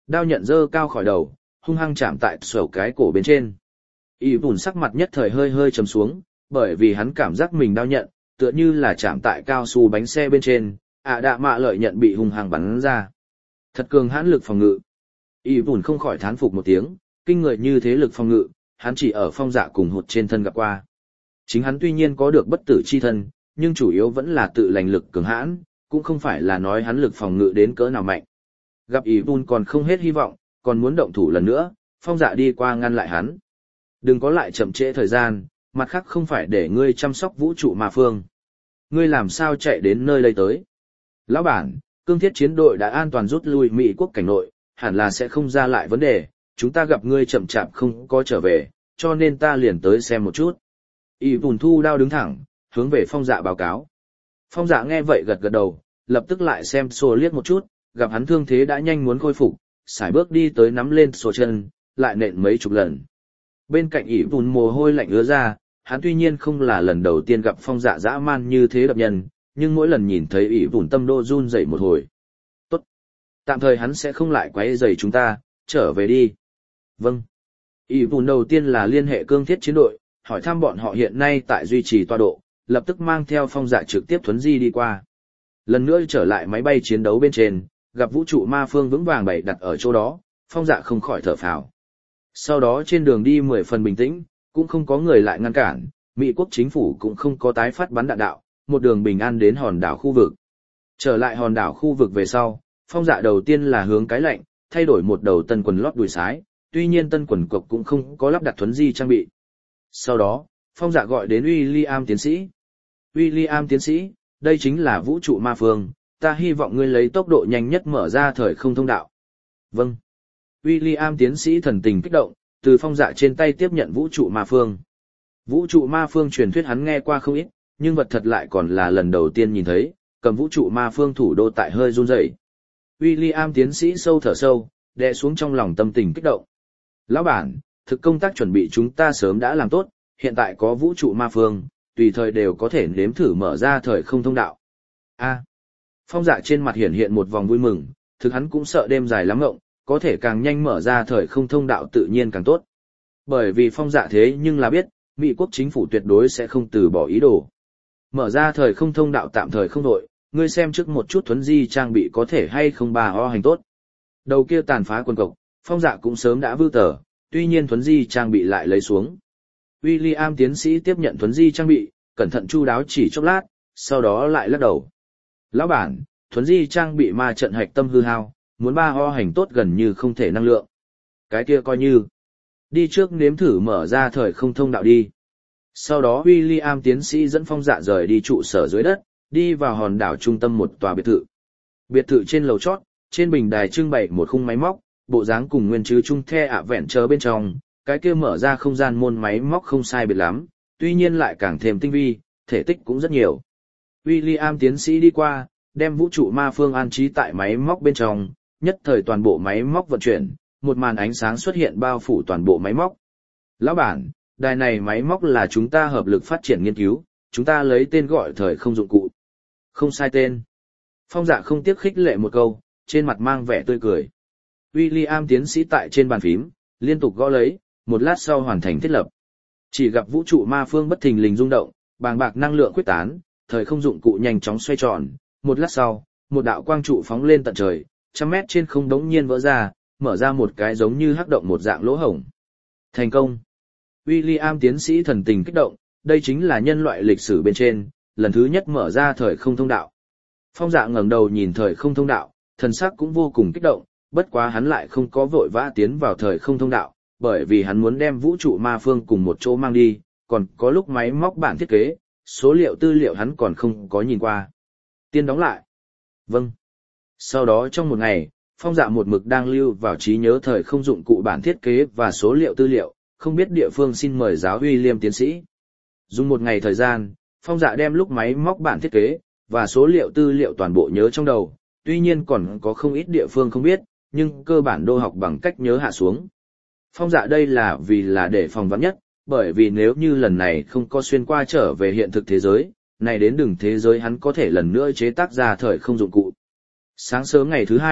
Đao nhận giơ cao khỏi đầu, hung hăng chạm tại sầu cái cổ bên trên. Y Bùn sắc mặt nhất thời hơi hơi trầm xuống, bởi vì hắn cảm giác mình đao nhận, tựa như là chạm tại cao su bánh xe bên trên, đạ mạ lợi nhận bị hung hăng bắn ra. Thật cường hãn lực phòng ngự. Y Bùn không khỏi thán phục một tiếng, kinh người như thế lực phòng ngự, hắn chỉ ở Phong Dạ cùng hụt trên thân gặp qua. Chính hắn tuy nhiên có được bất tử chi thân, nhưng chủ yếu vẫn là tự lành lực cường hãn, cũng không phải là nói hắn lực phòng ngự đến cỡ nào mạnh. Gặp Y Bùn còn không hết hy vọng, còn muốn động thủ lần nữa, Phong Dạ đi qua ngăn lại hắn. Đừng có lại chậm trễ thời gian, mặt khác không phải để ngươi chăm sóc vũ trụ ma phương. Ngươi làm sao chạy đến nơi đây tới? Lão bản, cương thiết chiến đội đã an toàn rút lui Mỹ quốc cảnh nội, hẳn là sẽ không ra lại vấn đề, chúng ta gặp ngươi chậm chạp không có trở về, cho nên ta liền tới xem một chút. Y Bùn thu đao đứng thẳng, hướng về Phong Dạ báo cáo. Phong Dạ nghe vậy gật gật đầu, lập tức lại xem sổ liếc một chút, gặp hắn thương thế đã nhanh muốn khôi phục, sải bước đi tới nắm lên sổ chân, lại nện mấy chục lần. Bên cạnh Y Bùn mồ hôi lạnh ứa ra, hắn tuy nhiên không là lần đầu tiên gặp Phong Dạ dã man như thế đập nhân, nhưng mỗi lần nhìn thấy Y Bùn tâm đô run dậy một hồi. Tốt. Tạm thời hắn sẽ không lại quấy rầy chúng ta, trở về đi. Vâng. Y Bùn đầu tiên là liên hệ cương thiết chiến đội, hỏi thăm bọn họ hiện nay tại duy trì tọa độ, lập tức mang theo Phong Dạ trực tiếp thuấn di đi qua. Lần nữa trở lại máy bay chiến đấu bên trên, gặp vũ trụ ma phương vững vàng bày đặt ở chỗ đó, Phong Dạ không khỏi thở phào. Sau đó trên đường đi 10 phần bình tĩnh, cũng không có người lại ngăn cản, Mỹ quốc chính phủ cũng không có tái phát bắn đạn đạo, một đường bình an đến hòn đảo khu vực. Trở lại hòn đảo khu vực về sau, Phong Dạ đầu tiên là hướng cái lạnh, thay đổi một đầu tân quần lót đùi sái, tuy nhiên tân quần cộc cũng không có lắp đặt thuấn di trang bị. Sau đó, Phong Dạ gọi đến William tiến sĩ. William tiến sĩ, đây chính là vũ trụ ma phương, ta hy vọng ngươi lấy tốc độ nhanh nhất mở ra thời không thông đạo. Vâng. William tiến sĩ thần tình kích động, từ Phong Dạ trên tay tiếp nhận vũ trụ ma phương. Vũ trụ ma phương truyền thuyết hắn nghe qua không ít, nhưng vật thật lại còn là lần đầu tiên nhìn thấy, cầm vũ trụ ma phương thủ đô tại hơi run rẩy. William tiến sĩ sâu thở sâu, đè xuống trong lòng tâm tình kích động. Lão bản, thực công tác chuẩn bị chúng ta sớm đã làm tốt, hiện tại có vũ trụ ma phương, tùy thời đều có thể nếm thử mở ra thời không thông đạo. Phong Dạ trên mặt hiển hiện một vòng vui mừng, thực hắn cũng sợ đêm dài lắm ngộng, có thể càng nhanh mở ra thời không thông đạo tự nhiên càng tốt. Bởi vì Phong Dạ thế nhưng là biết, Mỹ quốc chính phủ tuyệt đối sẽ không từ bỏ ý đồ. Mở ra thời không thông đạo tạm thời không đội, ngươi xem trước một chút thuấn di trang bị có thể hay không bà ho hành tốt. Đầu kia tàn phá quần cộc, Phong Dạ cũng sớm đã vư tờ, tuy nhiên thuấn di trang bị lại lấy xuống. William tiến sĩ tiếp nhận thuấn di trang bị, cẩn thận chu đáo chỉ chốc lát, sau đó lại lắc đầu. Lão bản, thuấn di trang bị ma trận hạch tâm hư hao, muốn ba ho hành tốt gần như không thể năng lượng. Cái kia coi như. Đi trước nếm thử mở ra thời không thông đạo đi. Sau đó William tiến sĩ dẫn Phong Dạ rời đi trụ sở dưới đất, đi vào hòn đảo trung tâm một tòa biệt thự. Biệt thự trên lầu chót, trên bình đài trưng bày một khung máy móc, bộ dáng cùng nguyên chứ chung the ạ vẹn chờ bên trong, cái kia mở ra không gian môn máy móc không sai biệt lắm, tuy nhiên lại càng thêm tinh vi, thể tích cũng rất nhiều. William tiến sĩ đi qua, đem vũ trụ ma phương an trí tại máy móc bên trong, nhất thời toàn bộ máy móc vận chuyển, một màn ánh sáng xuất hiện bao phủ toàn bộ máy móc. Lão bản, đài này máy móc là chúng ta hợp lực phát triển nghiên cứu, chúng ta lấy tên gọi thời không dụng cụ. Không sai tên. Phong Dạ không tiếc khích lệ một câu, trên mặt mang vẻ tươi cười. William tiến sĩ tại trên bàn phím, liên tục gõ lấy, một lát sau hoàn thành thiết lập. Chỉ gặp vũ trụ ma phương bất thình lình rung động, bàng bạc năng lượng quyết tán, thời không dụng cụ nhanh chóng xoay tròn, một lát sau, một đạo quang trụ phóng lên tận trời, 100 mét trên không đống nhiên vỡ ra, mở ra một cái giống như hắc động một dạng lỗ hổng. Thành công. William tiến sĩ thần tình kích động, đây chính là nhân loại lịch sử bên trên, lần thứ nhất mở ra thời không thông đạo. Phong Dạ ngẩng đầu nhìn thời không thông đạo, thần sắc cũng vô cùng kích động, bất quá hắn lại không có vội vã tiến vào thời không thông đạo, bởi vì hắn muốn đem vũ trụ ma phương cùng một chỗ mang đi, còn có lúc máy móc bản thiết kế, số liệu tư liệu hắn còn không có nhìn qua. Tiên đóng lại. Vâng. Sau đó trong một ngày, Phong Dạ một mực đang lưu vào trí nhớ thời không dụng cụ bản thiết kế và số liệu tư liệu, không biết địa phương xin mời giáo William tiến sĩ. Dùng một ngày thời gian, Phong Dạ đem lúc máy móc bản thiết kế và số liệu tư liệu toàn bộ nhớ trong đầu, tuy nhiên còn có không ít địa phương không biết, nhưng cơ bản đô học bằng cách nhớ hạ xuống. Phong Dạ đây là vì là để phòng vắn nhất, bởi vì nếu như lần này không có xuyên qua trở về hiện thực thế giới, này đến đường thế giới hắn có thể lần nữa chế tác ra thời không dụng cụ. Sáng sớm ngày thứ hai,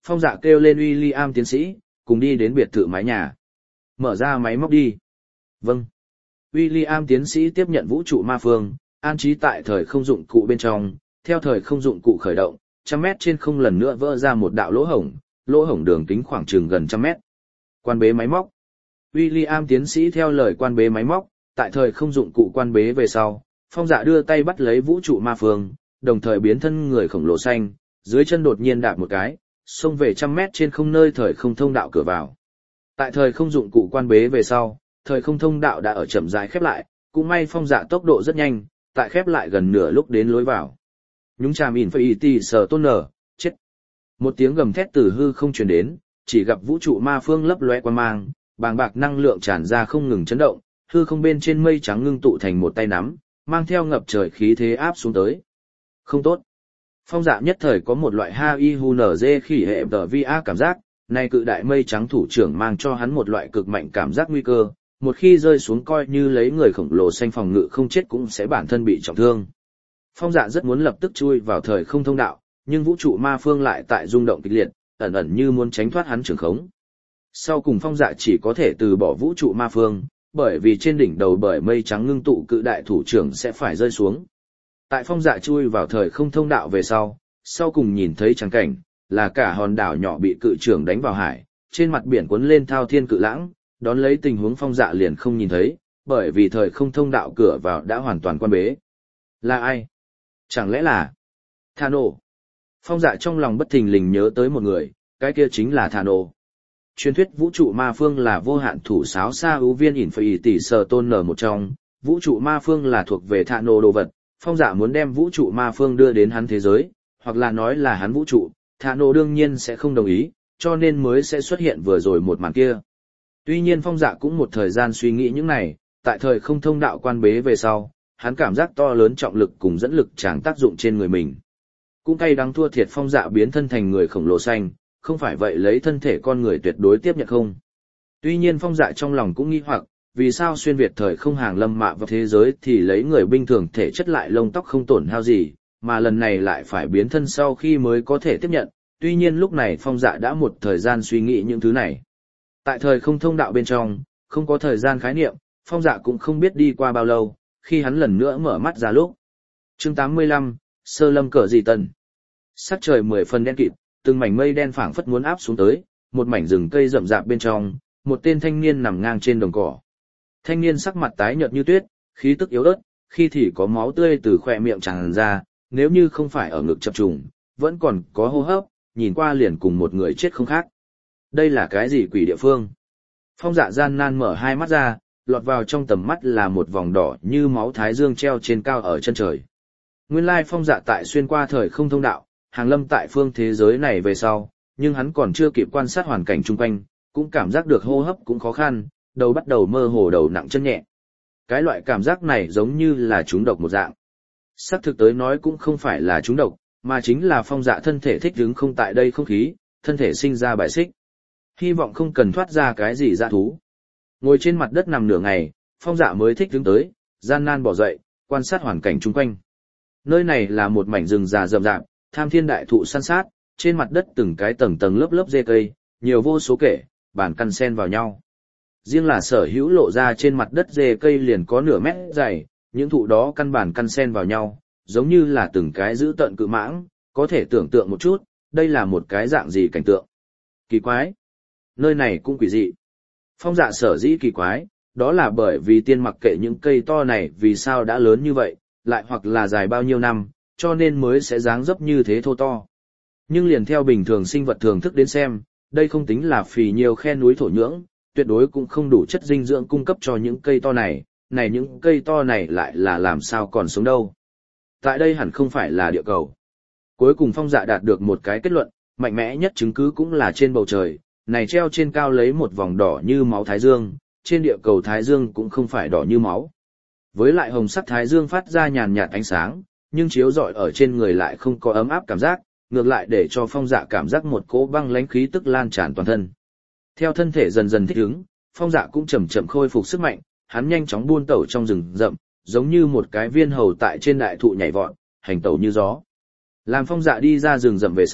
Phong Dạ kêu lên William tiến sĩ, cùng đi đến biệt thự mái nhà. Mở ra máy móc đi. Vâng. William tiến sĩ tiếp nhận vũ trụ ma phương, an trí tại thời không dụng cụ bên trong, theo thời không dụng cụ khởi động, 100 mét trên không lần nữa vỡ ra một đạo lỗ hổng đường kính khoảng chừng gần 100 mét. Quan bế máy móc. William tiến sĩ theo lời quan bế máy móc, tại thời không dụng cụ quan bế về sau, Phong Dạ đưa tay bắt lấy vũ trụ ma phương, đồng thời biến thân người khổng lồ xanh, dưới chân đột nhiên đạp một cái, xông về 100 mét trên không nơi thời không thông đạo cửa vào. Tại thời không dụng cụ quan bế về sau, thời không thông đạo đã ở chậm rãi khép lại, cũng may Phong Dạ tốc độ rất nhanh, tại khép lại gần nửa lúc đến lối vào. Nhúng chàm Infinity Sở Tôn Nở, chết. Một tiếng gầm thét từ hư không truyền đến, chỉ gặp vũ trụ ma phương lấp lóe quang mang, bàng bạc năng lượng tràn ra không ngừng chấn động, hư không bên trên mây trắng ngưng tụ thành một tay nắm, mang theo ngập trời khí thế áp xuống tới. Không tốt. Phong Dạ nhất thời có một loại HIHUNZ khỉ hệ VA cảm giác, này cự đại mây trắng thủ trưởng mang cho hắn một loại cực mạnh cảm giác nguy cơ, một khi rơi xuống coi như lấy người khổng lồ xanh phòng ngự không chết cũng sẽ bản thân bị trọng thương. Phong Dạ rất muốn lập tức chui vào thời không thông đạo, nhưng vũ trụ ma phương lại tại rung động kịch liệt, ẩn ẩn như muốn tránh thoát hắn trường khống. Sau cùng Phong Dạ chỉ có thể từ bỏ vũ trụ ma phương, bởi vì trên đỉnh đầu bởi mây trắng ngưng tụ cự đại thủ trưởng sẽ phải rơi xuống. Tại Phong Dạ chui vào thời không thông đạo về sau cùng nhìn thấy trắng cảnh, là cả hòn đảo nhỏ bị cự trưởng đánh vào hải, trên mặt biển cuốn lên thao thiên cự lãng, đón lấy tình huống Phong Dạ liền không nhìn thấy, bởi vì thời không thông đạo cửa vào đã hoàn toàn quan bế. Là ai? Chẳng lẽ là Thano? Phong Dạ trong lòng bất thình lình nhớ tới một người, cái kia chính là Thano. Truyền thuyết vũ trụ ma phương là vô hạn thủ sáo sa ưu viên Infinity Sở Tôn Nở một trong, vũ trụ ma phương là thuộc về Thano đồ vật, Phong Dạ muốn đem vũ trụ ma phương đưa đến hắn thế giới, hoặc là nói là hắn vũ trụ, Thano đương nhiên sẽ không đồng ý, cho nên mới sẽ xuất hiện vừa rồi một màn kia. Tuy nhiên Phong Dạ cũng một thời gian suy nghĩ những này, tại thời không thông đạo quan bế về sau, hắn cảm giác to lớn trọng lực cùng dẫn lực chẳng tác dụng trên người mình. Cũng cay đắng thua thiệt Phong Dạ biến thân thành người khổng lồ xanh, không phải vậy lấy thân thể con người tuyệt đối tiếp nhận không. Tuy nhiên Phong Dạ trong lòng cũng nghi hoặc, vì sao xuyên Việt thời không hàng lâm mạ vào thế giới thì lấy người bình thường thể chất lại lông tóc không tổn hao gì, mà lần này lại phải biến thân sau khi mới có thể tiếp nhận. Tuy nhiên lúc này Phong Dạ đã một thời gian suy nghĩ những thứ này. Tại thời không thông đạo bên trong, không có thời gian khái niệm, Phong Dạ cũng không biết đi qua bao lâu, khi hắn lần nữa mở mắt ra lúc. Chương 85, Sơ Lâm Cờ Dị Tần. Sắc trời 10 phần đen kịt, từng mảnh mây đen phảng phất muốn áp xuống tới, một mảnh rừng cây rậm rạp bên trong, một tên thanh niên nằm ngang trên đồng cỏ. Thanh niên sắc mặt tái nhợt như tuyết, khí tức yếu ớt, khi thì có máu tươi từ khóe miệng tràn ra, nếu như không phải ở ngực chập trùng, vẫn còn có hô hấp, nhìn qua liền cùng một người chết không khác. Đây là cái gì quỷ địa phương? Phong Dạ gian nan mở hai mắt ra, lọt vào trong tầm mắt là một vòng đỏ như máu thái dương treo trên cao ở chân trời. Nguyên lai Phong Dạ tại xuyên qua thời không thông đạo, hàng lâm tại phương thế giới này về sau, nhưng hắn còn chưa kịp quan sát hoàn cảnh chung quanh, cũng cảm giác được hô hấp cũng khó khăn, đầu bắt đầu mơ hồ đầu nặng chân nhẹ. Cái loại cảm giác này giống như là trúng độc một dạng. Sắc thực tới nói cũng không phải là trúng độc, mà chính là Phong Dạ thân thể thích ứng không tại đây không khí, thân thể sinh ra bài xích. Hy vọng không cần thoát ra cái gì dã thú. Ngồi trên mặt đất nằm nửa ngày, Phong Dạ mới thích ứng tới, gian nan bỏ dậy, quan sát hoàn cảnh chung quanh. Nơi này là một mảnh rừng già rậm rạp, tham thiên đại thụ san sát, trên mặt đất từng cái tầng tầng lớp lớp rễ cây, nhiều vô số kể, bản căn xen vào nhau. Riêng là sở hữu lộ ra trên mặt đất rễ cây liền có nửa mét dày, những thụ đó căn bản căn xen vào nhau, giống như là từng cái giữ tận cự mãng, có thể tưởng tượng một chút, đây là một cái dạng gì cảnh tượng. Kỳ quái. Nơi này cũng quỷ dị. Phong Dạ sở dĩ kỳ quái, đó là bởi vì tiên mặc kệ những cây to này vì sao đã lớn như vậy, lại hoặc là dài bao nhiêu năm, cho nên mới sẽ dáng dấp như thế thô to. Nhưng liền theo bình thường sinh vật thường thức đến xem, đây không tính là phì nhiều khe núi thổ nhưỡng, tuyệt đối cũng không đủ chất dinh dưỡng cung cấp cho những cây to này, những cây to này lại là làm sao còn sống đâu. Tại đây hẳn không phải là địa cầu. Cuối cùng Phong Dạ đạt được một cái kết luận, mạnh mẽ nhất chứng cứ cũng là trên bầu trời, này treo trên cao lấy một vòng đỏ như máu thái dương, trên địa cầu thái dương cũng không phải đỏ như máu. Với lại hồng sắc thái dương phát ra nhàn nhạt ánh sáng, nhưng chiếu rọi ở trên người lại không có ấm áp cảm giác, ngược lại để cho Phong Dạ cảm giác một cỗ băng lãnh khí tức lan tràn toàn thân. Theo thân thể dần dần thích ứng, Phong Dạ cũng chậm chậm khôi phục sức mạnh, hắn nhanh chóng buôn tẩu trong rừng rậm, giống như một cái viên hầu tại trên đại thụ nhảy vọt, hành tẩu như gió. Làm Phong Dạ đi ra rừng rậm về sau,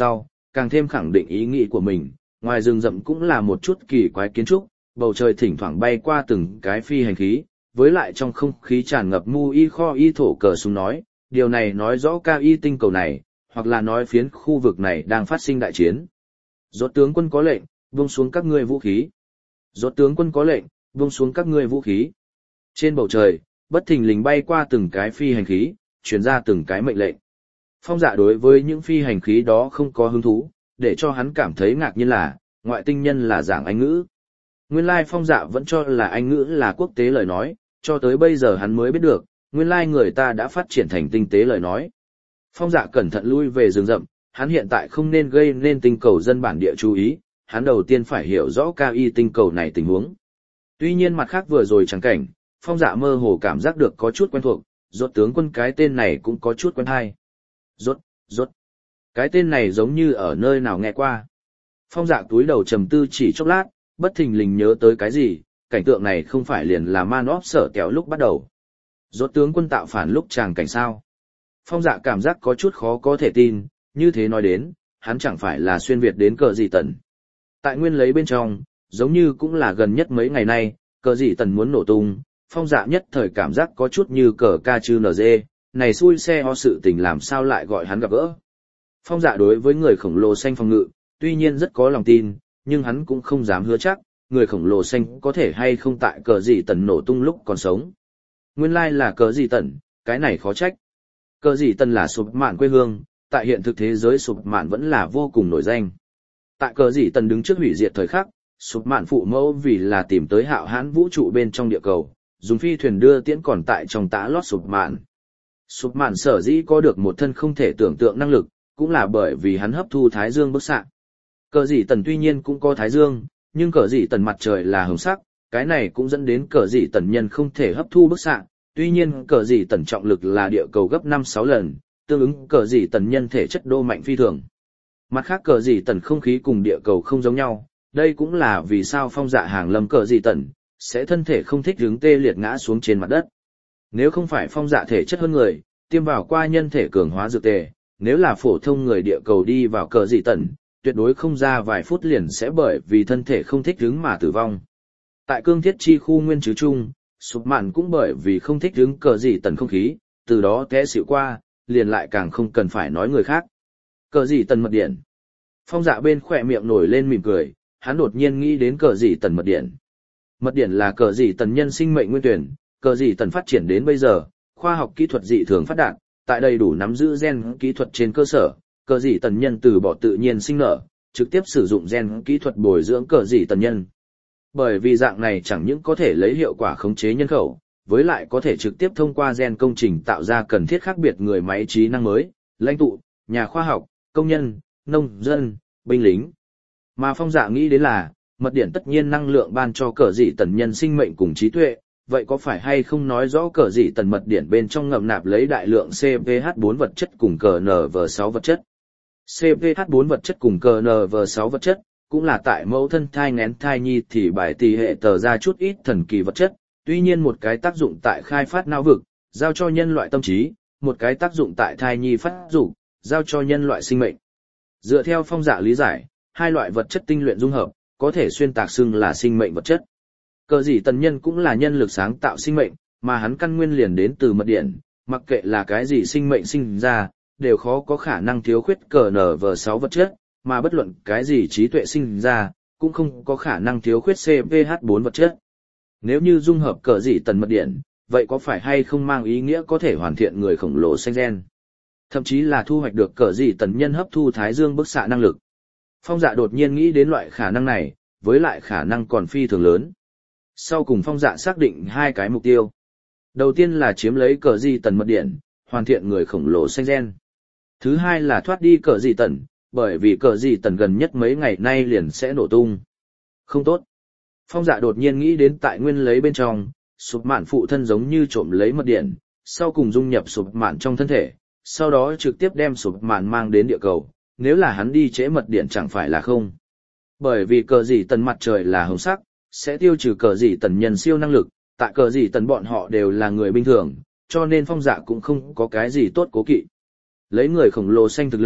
càng thêm khẳng định ý nghĩ của mình, ngoài rừng rậm cũng là một chút kỳ quái kiến trúc, bầu trời thỉnh thoảng bay qua từng cái phi hành khí, với lại trong không khí tràn ngập mu y kho y thổ cờ súng nói, điều này nói rõ cao y tinh cầu này, hoặc là nói phiến khu vực này đang phát sinh đại chiến. Rốt tướng quân có lệnh, buông xuống các ngươi vũ khí. Rốt tướng quân có lệnh, buông xuống các ngươi vũ khí. Trên bầu trời, bất thình lình bay qua từng cái phi hành khí, truyền ra từng cái mệnh lệnh. Phong Dạ đối với những phi hành khí đó không có hứng thú, để cho hắn cảm thấy ngạc nhiên là, ngoại tinh nhân là giảng Anh ngữ. Nguyên lai Phong Dạ vẫn cho là Anh ngữ là quốc tế lời nói, cho tới bây giờ hắn mới biết được, nguyên lai người ta đã phát triển thành tinh tế lời nói. Phong Dạ cẩn thận lui về rừng rậm, hắn hiện tại không nên gây nên tinh cầu dân bản địa chú ý, hắn đầu tiên phải hiểu rõ cao y tinh cầu này tình huống. Tuy nhiên mặt khác vừa rồi chẳng cảnh, Phong Dạ mơ hồ cảm giác được có chút quen thuộc, Rốt tướng quân cái tên này cũng có chút quen hay. Rốt. Cái tên này giống như ở nơi nào nghe qua. Phong Dạ túi đầu trầm tư chỉ chốc lát, bất thình lình nhớ tới cái gì, cảnh tượng này không phải liền là Man of Sở Kéo lúc bắt đầu. Rốt tướng quân tạo phản lúc chàng cảnh sao. Phong Dạ cảm giác có chút khó có thể tin, như thế nói đến, hắn chẳng phải là xuyên Việt đến cờ gì tần. Tại nguyên lấy bên trong, giống như cũng là gần nhất mấy ngày nay, cờ gì tần muốn nổ tung, Phong Dạ nhất thời cảm giác có chút như cờ ca chư NG, này xui xe ho sự tình làm sao lại gọi hắn gặp gỡ. Phong Dạ đối với người khổng lồ xanh phòng ngự, tuy nhiên rất có lòng tin, nhưng hắn cũng không dám hứa chắc, người khổng lồ xanh có thể hay không tại cờ gì tần nổ tung lúc còn sống. Nguyên lai là cờ gì tần, cái này khó trách. Cờ gì tần là sụp mạn quê hương, tại hiện thực thế giới sụp mạn vẫn là vô cùng nổi danh. Tại cờ gì tần đứng trước hủy diệt thời khắc, sụp mạn phụ mẫu vì là tìm tới hạo hãn vũ trụ bên trong địa cầu, dùng phi thuyền đưa tiễn còn tại trong tã lót sụp mạn. Sụp mạn sở dĩ có được một thân không thể tưởng tượng năng lực, cũng là bởi vì hắn hấp thu thái dương bức xạ. Cờ gì tần tuy nhiên cũng có thái dương, nhưng cờ gì tần mặt trời là hồng sắc, cái này cũng dẫn đến cờ gì tần nhân không thể hấp thu bức xạ. Tuy nhiên cờ gì tần trọng lực là địa cầu gấp 5-6 lần, tương ứng cờ gì tần nhân thể chất đô mạnh phi thường. Mặt khác cờ gì tần không khí cùng địa cầu không giống nhau, đây cũng là vì sao Phong Dạ hàng lâm cờ gì tần, sẽ thân thể không thích hướng tê liệt ngã xuống trên mặt đất. Nếu không phải Phong Dạ thể chất hơn người, tiêm vào qua nhân thể cường hóa dược tề, nếu là phổ thông người địa cầu đi vào cờ dị tần, tuyệt đối không ra vài phút liền sẽ bởi vì thân thể không thích ứng mà tử vong. Tại cương thiết chi khu nguyên chứ chung, sụp mạn cũng bởi vì không thích ứng cờ dị tần không khí, từ đó té xỉu qua, liền lại càng không cần phải nói người khác. Cờ dị tần mật điện. Phong Dạ bên khỏe miệng nổi lên mỉm cười, hắn đột nhiên nghĩ đến cờ dị tần mật điện. Mật điện là cờ dị tần nhân sinh mệnh nguyên tuyển, cờ dị tần phát triển đến bây giờ, khoa học kỹ thuật dị thường phát đạt, tại đầy đủ nắm giữ gen kỹ thuật trên cơ sở, cờ dị tần nhân từ bỏ tự nhiên sinh nở, trực tiếp sử dụng gen kỹ thuật bồi dưỡng cờ dị tần nhân. Bởi vì dạng này chẳng những có thể lấy hiệu quả khống chế nhân khẩu, với lại có thể trực tiếp thông qua gen công trình tạo ra cần thiết khác biệt người máy trí năng mới, lãnh tụ, nhà khoa học, công nhân, nông dân, binh lính. Mà Phong Dạ nghĩ đến là, mật điện tất nhiên năng lượng ban cho cờ dị tần nhân sinh mệnh cùng trí tuệ, vậy có phải hay không nói rõ cờ dị tần mật điện bên trong ngậm nạp lấy đại lượng CPH4 vật chất cùng cờ NV6 vật chất. CPH4 vật chất cùng cờ NV6 vật chất, cũng là tại mẫu thân thai nghén thai nhi thì bài tỷ hệ tờ ra chút ít thần kỳ vật chất, tuy nhiên một cái tác dụng tại khai phát não vực, giao cho nhân loại tâm trí, một cái tác dụng tại thai nhi phát dục, giao cho nhân loại sinh mệnh. Dựa theo Phong Dạ lý giải, hai loại vật chất tinh luyện dung hợp, có thể xuyên tạc xưng là sinh mệnh vật chất. Cờ dị tần nhân cũng là nhân lực sáng tạo sinh mệnh, mà hắn căn nguyên liền đến từ mật điện, mặc kệ là cái gì sinh mệnh sinh ra, đều khó có khả năng thiếu khuyết cờ NV6 vật chất, mà bất luận cái gì trí tuệ sinh ra, cũng không có khả năng thiếu khuyết CPH4 vật chất. Nếu như dung hợp cờ dị tần mật điện, vậy có phải hay không mang ý nghĩa có thể hoàn thiện người khổng lồ xanh gen? Thậm chí là thu hoạch được cờ dị tần nhân hấp thu thái dương bức xạ năng lực. Phong Dạ đột nhiên nghĩ đến loại khả năng này, với lại khả năng còn phi thường lớn. Sau cùng Phong Dạ xác định hai cái mục tiêu. Đầu tiên là chiếm lấy cờ dị tần mật điện, hoàn thiện người khổng lồ xanh gen. Thứ hai là thoát đi cờ dị tần, bởi vì cờ dị tần gần nhất mấy ngày nay liền sẽ nổ tung. Không tốt. Phong Dạ đột nhiên nghĩ đến tại nguyên lấy bên trong, sụp mạn phụ thân giống như trộm lấy mật điện, sau cùng dung nhập sụp mạn trong thân thể, sau đó trực tiếp đem sụp mạn mang đến địa cầu, nếu là hắn đi trễ mật điện chẳng phải là không. Bởi vì cờ dị tần mặt trời là hồng sắc, sẽ tiêu trừ cờ dị tần nhân siêu năng lực, tại cờ dị tần bọn họ đều là người bình thường, cho nên Phong Dạ cũng không có cái gì tốt cố kỵ. Lấy người khổng lồ xanh thực lực,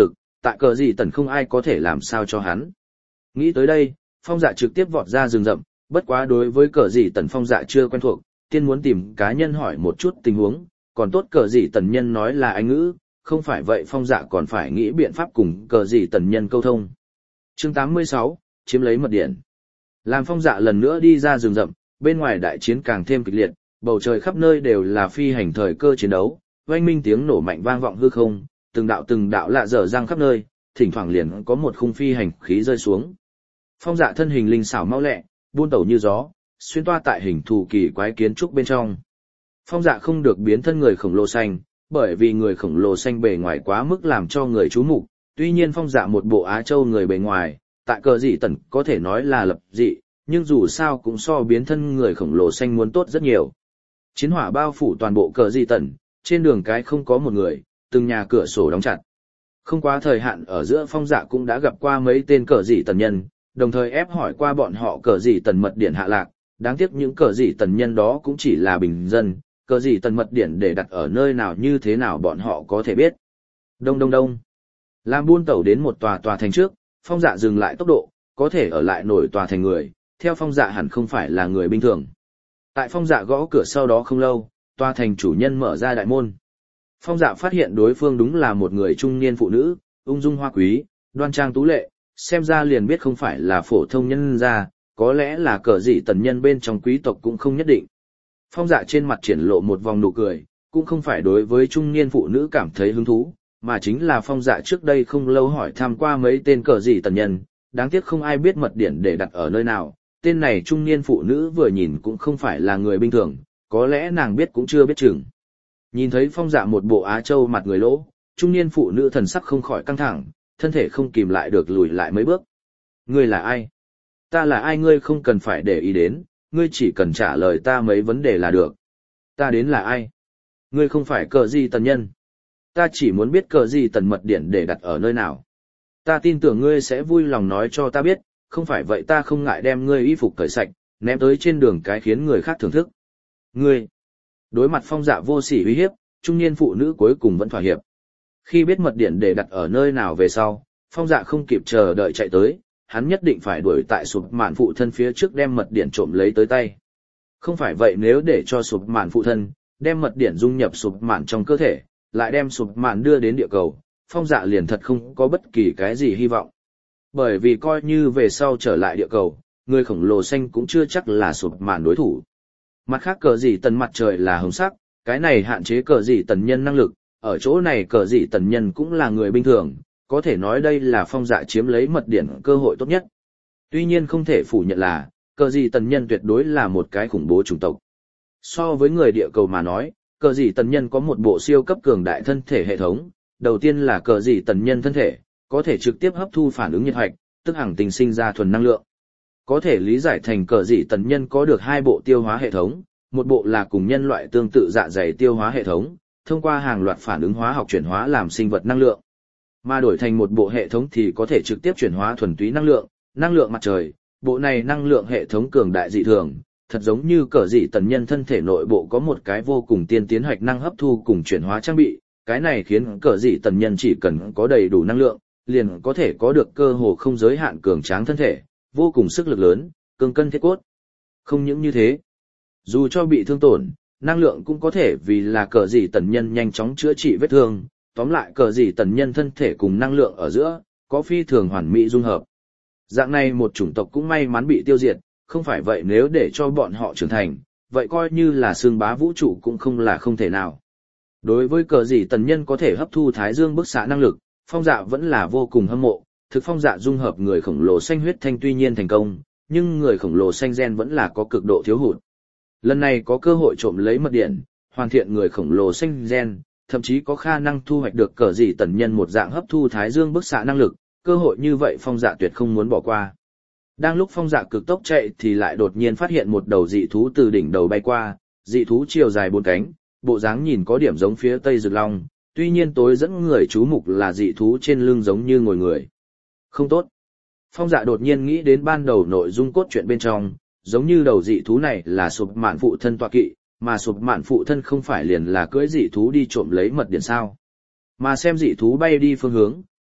tại cờ gì tần không ai có thể làm sao cho hắn. Nghĩ tới đây, Phong Dạ trực tiếp vọt ra rừng rậm, bất quá đối với cờ gì tần Phong Dạ chưa quen thuộc, tiên muốn tìm cá nhân hỏi một chút tình huống, còn tốt cờ gì tần nhân nói là Anh ngữ, không phải vậy Phong Dạ còn phải nghĩ biện pháp cùng cờ gì tần nhân câu thông. Chương 86, chiếm lấy mật điện. Làm Phong Dạ lần nữa đi ra rừng rậm, bên ngoài đại chiến càng thêm kịch liệt, bầu trời khắp nơi đều là phi hành thời cơ chiến đấu, oanh minh tiếng nổ mạnh vang vọng hư không, từng đạo lạ dở răng khắp nơi, thỉnh thoảng liền có một khung phi hành khí rơi xuống. Phong Dạ thân hình linh xảo mau lẹ, buôn tẩu như gió, xuyên toa tại hình thù kỳ quái kiến trúc bên trong. Phong Dạ không được biến thân người khổng lồ xanh, bởi vì người khổng lồ xanh bề ngoài quá mức làm cho người chú mục. Tuy nhiên Phong Dạ một bộ Á Châu người bề ngoài, tại cờ dị tần có thể nói là lập dị, nhưng dù sao cũng so biến thân người khổng lồ xanh muốn tốt rất nhiều. Chiến hỏa bao phủ toàn bộ cờ dị tần, trên đường cái không có một người, từng nhà cửa sổ đóng chặt. Không quá thời hạn ở giữa Phong Dạ cũng đã gặp qua mấy tên cờ dị tần nhân, đồng thời ép hỏi qua bọn họ cờ dị tần mật điện hạ lạc, đáng tiếc những cờ dị tần nhân đó cũng chỉ là bình dân, cờ dị tần mật điện để đặt ở nơi nào như thế nào bọn họ có thể biết. Đông đông đông. Làm buôn tẩu đến một tòa thành trước, Phong Dạ dừng lại tốc độ, có thể ở lại nổi tòa thành người, theo Phong Dạ hẳn không phải là người bình thường. Tại Phong Dạ gõ cửa sau đó không lâu, tòa thành chủ nhân mở ra đại môn. Phong Dạ phát hiện đối phương đúng là một người trung niên phụ nữ, ung dung hoa quý, đoan trang tú lệ, xem ra liền biết không phải là phổ thông nhân gia, có lẽ là cờ dị tần nhân bên trong quý tộc cũng không nhất định. Phong Dạ trên mặt triển lộ một vòng nụ cười, cũng không phải đối với trung niên phụ nữ cảm thấy hứng thú, mà chính là Phong Dạ trước đây không lâu hỏi thăm qua mấy tên cờ dị tần nhân, đáng tiếc không ai biết mật điện để đặt ở nơi nào. Tên này trung niên phụ nữ vừa nhìn cũng không phải là người bình thường, có lẽ nàng biết cũng chưa biết chừng. Nhìn thấy Phong Dạ một bộ Á Châu mặt người lỗ, trung niên phụ nữ thần sắc không khỏi căng thẳng, thân thể không kìm lại được lùi lại mấy bước. Ngươi là ai? Ta là ai ngươi không cần phải để ý đến, ngươi chỉ cần trả lời ta mấy vấn đề là được. Ta đến là ai? Ngươi không phải cờ gì tần nhân. Ta chỉ muốn biết cờ gì tần mật điện để đặt ở nơi nào. Ta tin tưởng ngươi sẽ vui lòng nói cho ta biết, không phải vậy ta không ngại đem ngươi y phục cởi sạch, ném tới trên đường cái khiến người khác thưởng thức. Ngươi! Đối mặt Phong Dạ vô sỉ uy hiếp, trung niên phụ nữ cuối cùng vẫn thỏa hiệp. Khi biết mật điện để đặt ở nơi nào về sau, Phong Dạ không kịp chờ đợi chạy tới, hắn nhất định phải đuổi tại sụp mạn phụ thân phía trước đem mật điện trộm lấy tới tay. Không phải vậy nếu để cho sụp mạn phụ thân, đem mật điện dung nhập sụp mạn trong cơ thể, lại đem sụp mạn đưa đến địa cầu, Phong Dạ liền thật không có bất kỳ cái gì hy vọng. Bởi vì coi như về sau trở lại địa cầu, người khổng lồ xanh cũng chưa chắc là sụp mạn đối thủ. Mặt khác cờ dị tần mặt trời là hồng sắc, cái này hạn chế cờ dị tần nhân năng lực, ở chỗ này cờ dị tần nhân cũng là người bình thường, có thể nói đây là Phong Dạ chiếm lấy mật điện cơ hội tốt nhất. Tuy nhiên không thể phủ nhận là, cờ dị tần nhân tuyệt đối là một cái khủng bố chủng tộc. So với người địa cầu mà nói, cờ dị tần nhân có một bộ siêu cấp cường đại thân thể hệ thống, đầu tiên là cờ dị tần nhân thân thể, có thể trực tiếp hấp thu phản ứng nhiệt hạch, tức hằng tình sinh ra thuần năng lượng. Có thể lý giải thành cờ dị tần nhân có được hai bộ tiêu hóa hệ thống, một bộ là cùng nhân loại tương tự dạ dày tiêu hóa hệ thống, thông qua hàng loạt phản ứng hóa học chuyển hóa làm sinh vật năng lượng. Mà đổi thành một bộ hệ thống thì có thể trực tiếp chuyển hóa thuần túy năng lượng mặt trời, bộ này năng lượng hệ thống cường đại dị thường, thật giống như cờ dị tần nhân thân thể nội bộ có một cái vô cùng tiên tiến hạch năng hấp thu cùng chuyển hóa trang bị, cái này khiến cờ dị tần nhân chỉ cần có đầy đủ năng lượng, liền có thể có được cơ hồ không giới hạn cường tráng thân thể, vô cùng sức lực lớn, cường cân thiết cốt. Không những như thế, dù cho bị thương tổn, năng lượng cũng có thể vì là cờ dị tần nhân nhanh chóng chữa trị vết thương, tóm lại cờ dị tần nhân thân thể cùng năng lượng ở giữa, có phi thường hoàn mỹ dung hợp. Dạng này một chủng tộc cũng may mắn bị tiêu diệt, không phải vậy nếu để cho bọn họ trưởng thành, vậy coi như là xương bá vũ trụ cũng không là không thể nào. Đối với cờ dị tần nhân có thể hấp thu thái dương bức xạ năng lực, Phong Dạ vẫn là vô cùng hâm mộ. Thực Phong Dạ dung hợp người khổng lồ xanh huyết thanh tuy nhiên thành công, nhưng người khổng lồ xanh gen vẫn là có cực độ thiếu hụt. Lần này có cơ hội trộm lấy mật điện, hoàn thiện người khổng lồ xanh gen, thậm chí có khả năng thu hoạch được cờ dị tần nhân một dạng hấp thu thái dương bức xạ năng lực, cơ hội như vậy Phong Dạ tuyệt không muốn bỏ qua. Đang lúc Phong Dạ cực tốc chạy thì lại đột nhiên phát hiện một đầu dị thú từ đỉnh đầu bay qua, dị thú chiều dài 4 cánh, bộ dáng nhìn có điểm giống phía Tây Dực Long, tuy nhiên tối dẫn người chú mục là dị thú trên lưng giống như ngồi người. Không tốt. Phong Dạ đột nhiên nghĩ đến ban đầu nội dung cốt truyện bên trong, giống như đầu dị thú này là sụp mạn phụ thân tọa kỵ, mà sụp mạn phụ thân không phải liền là cưỡi dị thú đi trộm lấy mật điện sao. Mà xem dị thú bay đi phương hướng,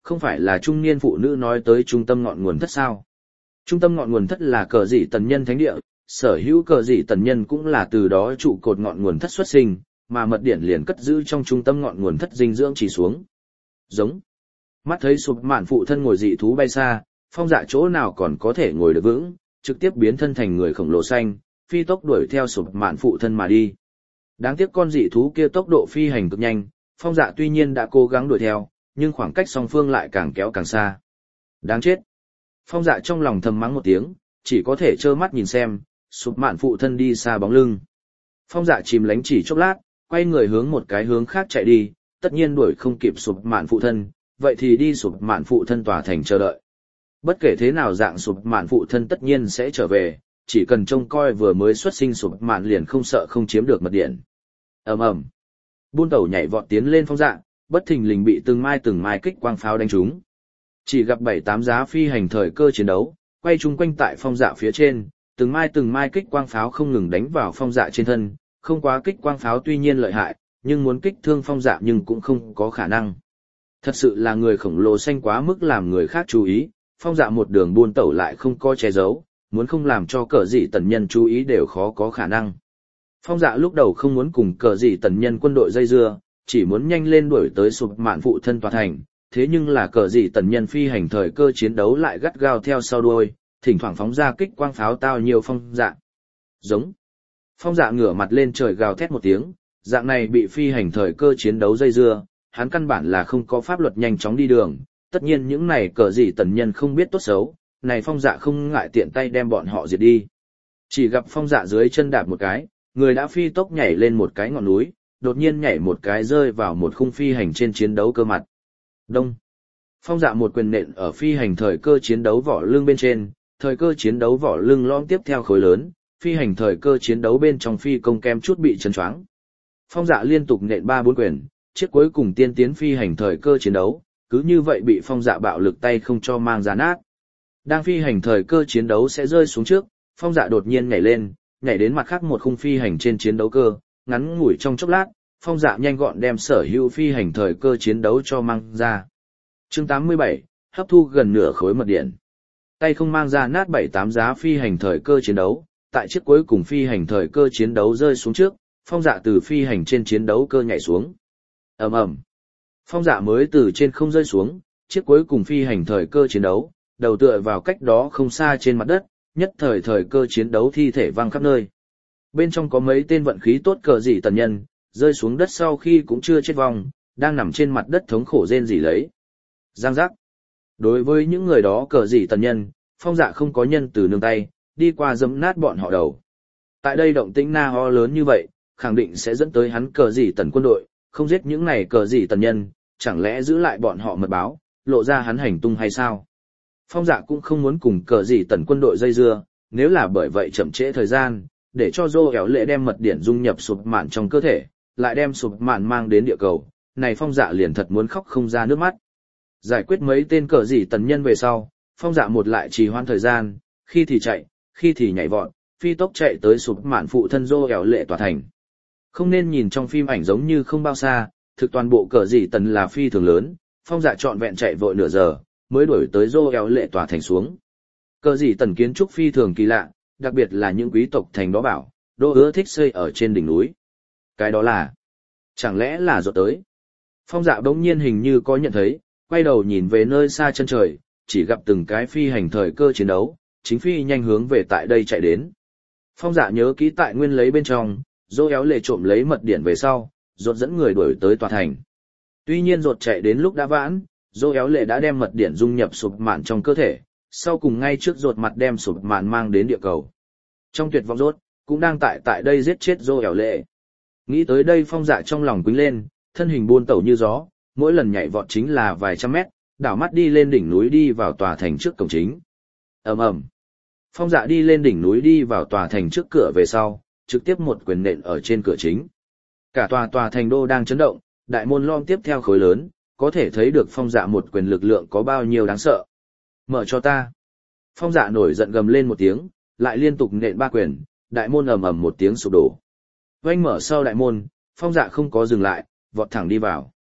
không phải là trung niên phụ nữ nói tới trung tâm ngọn nguồn thất sao? Trung tâm ngọn nguồn thất là cờ dị tần nhân thánh địa, sở hữu cờ dị tần nhân cũng là từ đó trụ cột ngọn nguồn thất xuất sinh, mà mật điển liền cất giữ trong trung tâm ngọn nguồn thất dinh dưỡng chỉ xuống. Giống. Mắt thấy sụp mạn phụ thân ngồi dị thú bay xa, Phong Dạ chỗ nào còn có thể ngồi được vững, trực tiếp biến thân thành người khổng lồ xanh, phi tốc đuổi theo sụp mạn phụ thân mà đi. Đáng tiếc con dị thú kia tốc độ phi hành cực nhanh, Phong Dạ tuy nhiên đã cố gắng đuổi theo, nhưng khoảng cách song phương lại càng kéo càng xa. Đáng chết. Phong Dạ trong lòng thầm mắng một tiếng, chỉ có thể trơ mắt nhìn xem, sụp mạn phụ thân đi xa bóng lưng. Phong Dạ chìm lánh chỉ chốc lát, quay người hướng một cái hướng khác chạy đi, tất nhiên đuổi không kịp sụp mạn phụ thân, vậy thì đi sụp mạn phụ thân tòa thành chờ đợi. Bất kể thế nào dạng sụp mạn phụ thân tất nhiên sẽ trở về, chỉ cần trông coi vừa mới xuất sinh sụp mạn liền không sợ không chiếm được mật điện. Ầm ầm. Buôn tẩu nhảy vọt tiến lên Phong Dạ, bất thình lình bị từng mai kích quang pháo đánh trúng. Chỉ gặp 7-8 giá phi hành thời cơ chiến đấu, quay chung quanh tại Phong Dạ phía trên, từng mai kích quang pháo không ngừng đánh vào Phong Dạ trên thân, không quá kích quang pháo tuy nhiên lợi hại, nhưng muốn kích thương Phong Dạ nhưng cũng không có khả năng. Thật sự là người khổng lồ xanh quá mức làm người khác chú ý, Phong Dạ một đường buôn tẩu lại không có che giấu, muốn không làm cho cờ dị tần nhân chú ý đều khó có khả năng. Phong Dạ lúc đầu không muốn cùng cờ dị tần nhân quân đội dây dưa, chỉ muốn nhanh lên đuổi tới sụp mạn phụ thân tòa thành, thế nhưng là cờ dị tần nhân phi hành thời cơ chiến đấu lại gắt gao theo sau đuôi, thỉnh thoảng phóng ra kích quang pháo tao nhiều Phong Dạ. Giống. Phong Dạ ngửa mặt lên trời gào thét một tiếng, dạng này bị phi hành thời cơ chiến đấu dây dưa, hắn căn bản là không có pháp luật nhanh chóng đi đường, tất nhiên những này cờ dị tần nhân không biết tốt xấu, này Phong Dạ không ngại tiện tay đem bọn họ diệt đi. Chỉ gặp Phong Dạ dưới chân đạp một cái, người đã phi tốc nhảy lên một cái ngọn núi, đột nhiên nhảy một cái rơi vào một khung phi hành trên chiến đấu cơ mặt. Đông. Phong Dạ một quyền nện ở phi hành thời cơ chiến đấu vỏ lưng bên trên, thời cơ chiến đấu vỏ lưng lõm tiếp theo khối lớn, phi hành thời cơ chiến đấu bên trong phi công kem chút bị chấn choáng. Phong Dạ liên tục nện 3-4 quyền, chiếc cuối cùng tiên tiến phi hành thời cơ chiến đấu, cứ như vậy bị Phong Dạ bạo lực tay không cho mang ra nát. Đang phi hành thời cơ chiến đấu sẽ rơi xuống trước, Phong Dạ đột nhiên nhảy lên, nhảy đến mặt khác một khung phi hành trên chiến đấu cơ, ngắn ngủi trong chốc lát, Phong Dạ nhanh gọn đem sở hữu phi hành thời cơ chiến đấu cho mang ra. Chương 87, hấp thu gần nửa khối mật điện. Tay không mang ra nát 7-8 giá phi hành thời cơ chiến đấu, tại chiếc cuối cùng phi hành thời cơ chiến đấu rơi xuống trước, Phong Dạ từ phi hành trên chiến đấu cơ nhảy xuống. Ầm ầm. Phong Dạ mới từ trên không rơi xuống, chiếc cuối cùng phi hành thời cơ chiến đấu, đầu tựa vào cách đó không xa trên mặt đất, nhất thời cơ chiến đấu thi thể văng khắp nơi. Bên trong có mấy tên vận khí tốt cờ dị tần nhân, rơi xuống đất sau khi cũng chưa chết vong, đang nằm trên mặt đất thống khổ rên rỉ lấy. Giang giác. Đối với những người đó cờ dị tần nhân, Phong Dạ không có nhân từ nương tay, đi qua dẫm nát bọn họ đầu. Tại đây động tĩnh na ho lớn như vậy, khẳng định sẽ dẫn tới hắn cờ dị tần quân đội, không giết những này cờ dị tần nhân, chẳng lẽ giữ lại bọn họ mật báo, lộ ra hắn hành tung hay sao? Phong Dạ cũng không muốn cùng cờ dị tần quân đội dây dưa, nếu là bởi vậy chậm trễ thời gian, để cho Dô Éo Lệ đem mật điển dung nhập sụp mạn trong cơ thể, lại đem sụp mạn mang đến địa cầu, này Phong Dạ liền thật muốn khóc không ra nước mắt. Giải quyết mấy tên cờ dị tần nhân về sau, Phong Dạ một lại trì hoãn thời gian, khi thì chạy, khi thì nhảy vọt, phi tốc chạy tới sụp mạn phụ thân Dô Éo Lệ tòa thành. Không nên nhìn trong phim ảnh giống như không bao xa, thực toàn bộ cờ dị tần là phi thường lớn, Phong Dạ trọn vẹn chạy vội nửa giờ, mới đuổi tới Dô Éo Lệ tòa thành xuống. Cờ dị tần kiến trúc phi thường kỳ lạ, đặc biệt là những quý tộc thành đó bảo, đô ưa thích xây ở trên đỉnh núi. Cái đó là, chẳng lẽ là rốt tới? Phong Dạ bỗng nhiên hình như có nhận thấy, quay đầu nhìn về nơi xa chân trời, chỉ gặp từng cái phi hành thời cơ chiến đấu, chính phi nhanh hướng về tại đây chạy đến. Phong Dạ nhớ kỹ tại nguyên lấy bên trong, Dô Éo Lệ trộm lấy mật điển về sau, rốt dẫn người đuổi tới tòa thành. Tuy nhiên rốt chạy đến lúc đã vãn, Dô Éo Lệ đã đem mật điển dung nhập sụp mạn trong cơ thể, sau cùng ngay trước rốt mặt đem sụp mạn mang đến địa cầu. Trong tuyệt vọng rốt, cũng đang tại đây giết chết Dô Éo Lệ. Nghĩ tới đây Phong Dạ trong lòng quýnh lên, thân hình buôn tẩu như gió, mỗi lần nhảy vọt chính là vài trăm mét, đảo mắt đi lên đỉnh núi đi vào tòa thành trước cổng chính. Ầm ầm. Phong Dạ đi lên đỉnh núi đi vào tòa thành trước cửa về sau, trực tiếp một quyền nện ở trên cửa chính. Cả tòa thành đô đang chấn động, đại môn lom tiếp theo khối lớn, có thể thấy được Phong Dạ một quyền lực lượng có bao nhiêu đáng sợ. Mở cho ta. Phong Dạ nổi giận gầm lên một tiếng, lại liên tục nện 3 quyền, đại môn ầm ầm một tiếng sụp đổ. Oanh mở sau đại môn, Phong Dạ không có dừng lại, vọt thẳng đi vào.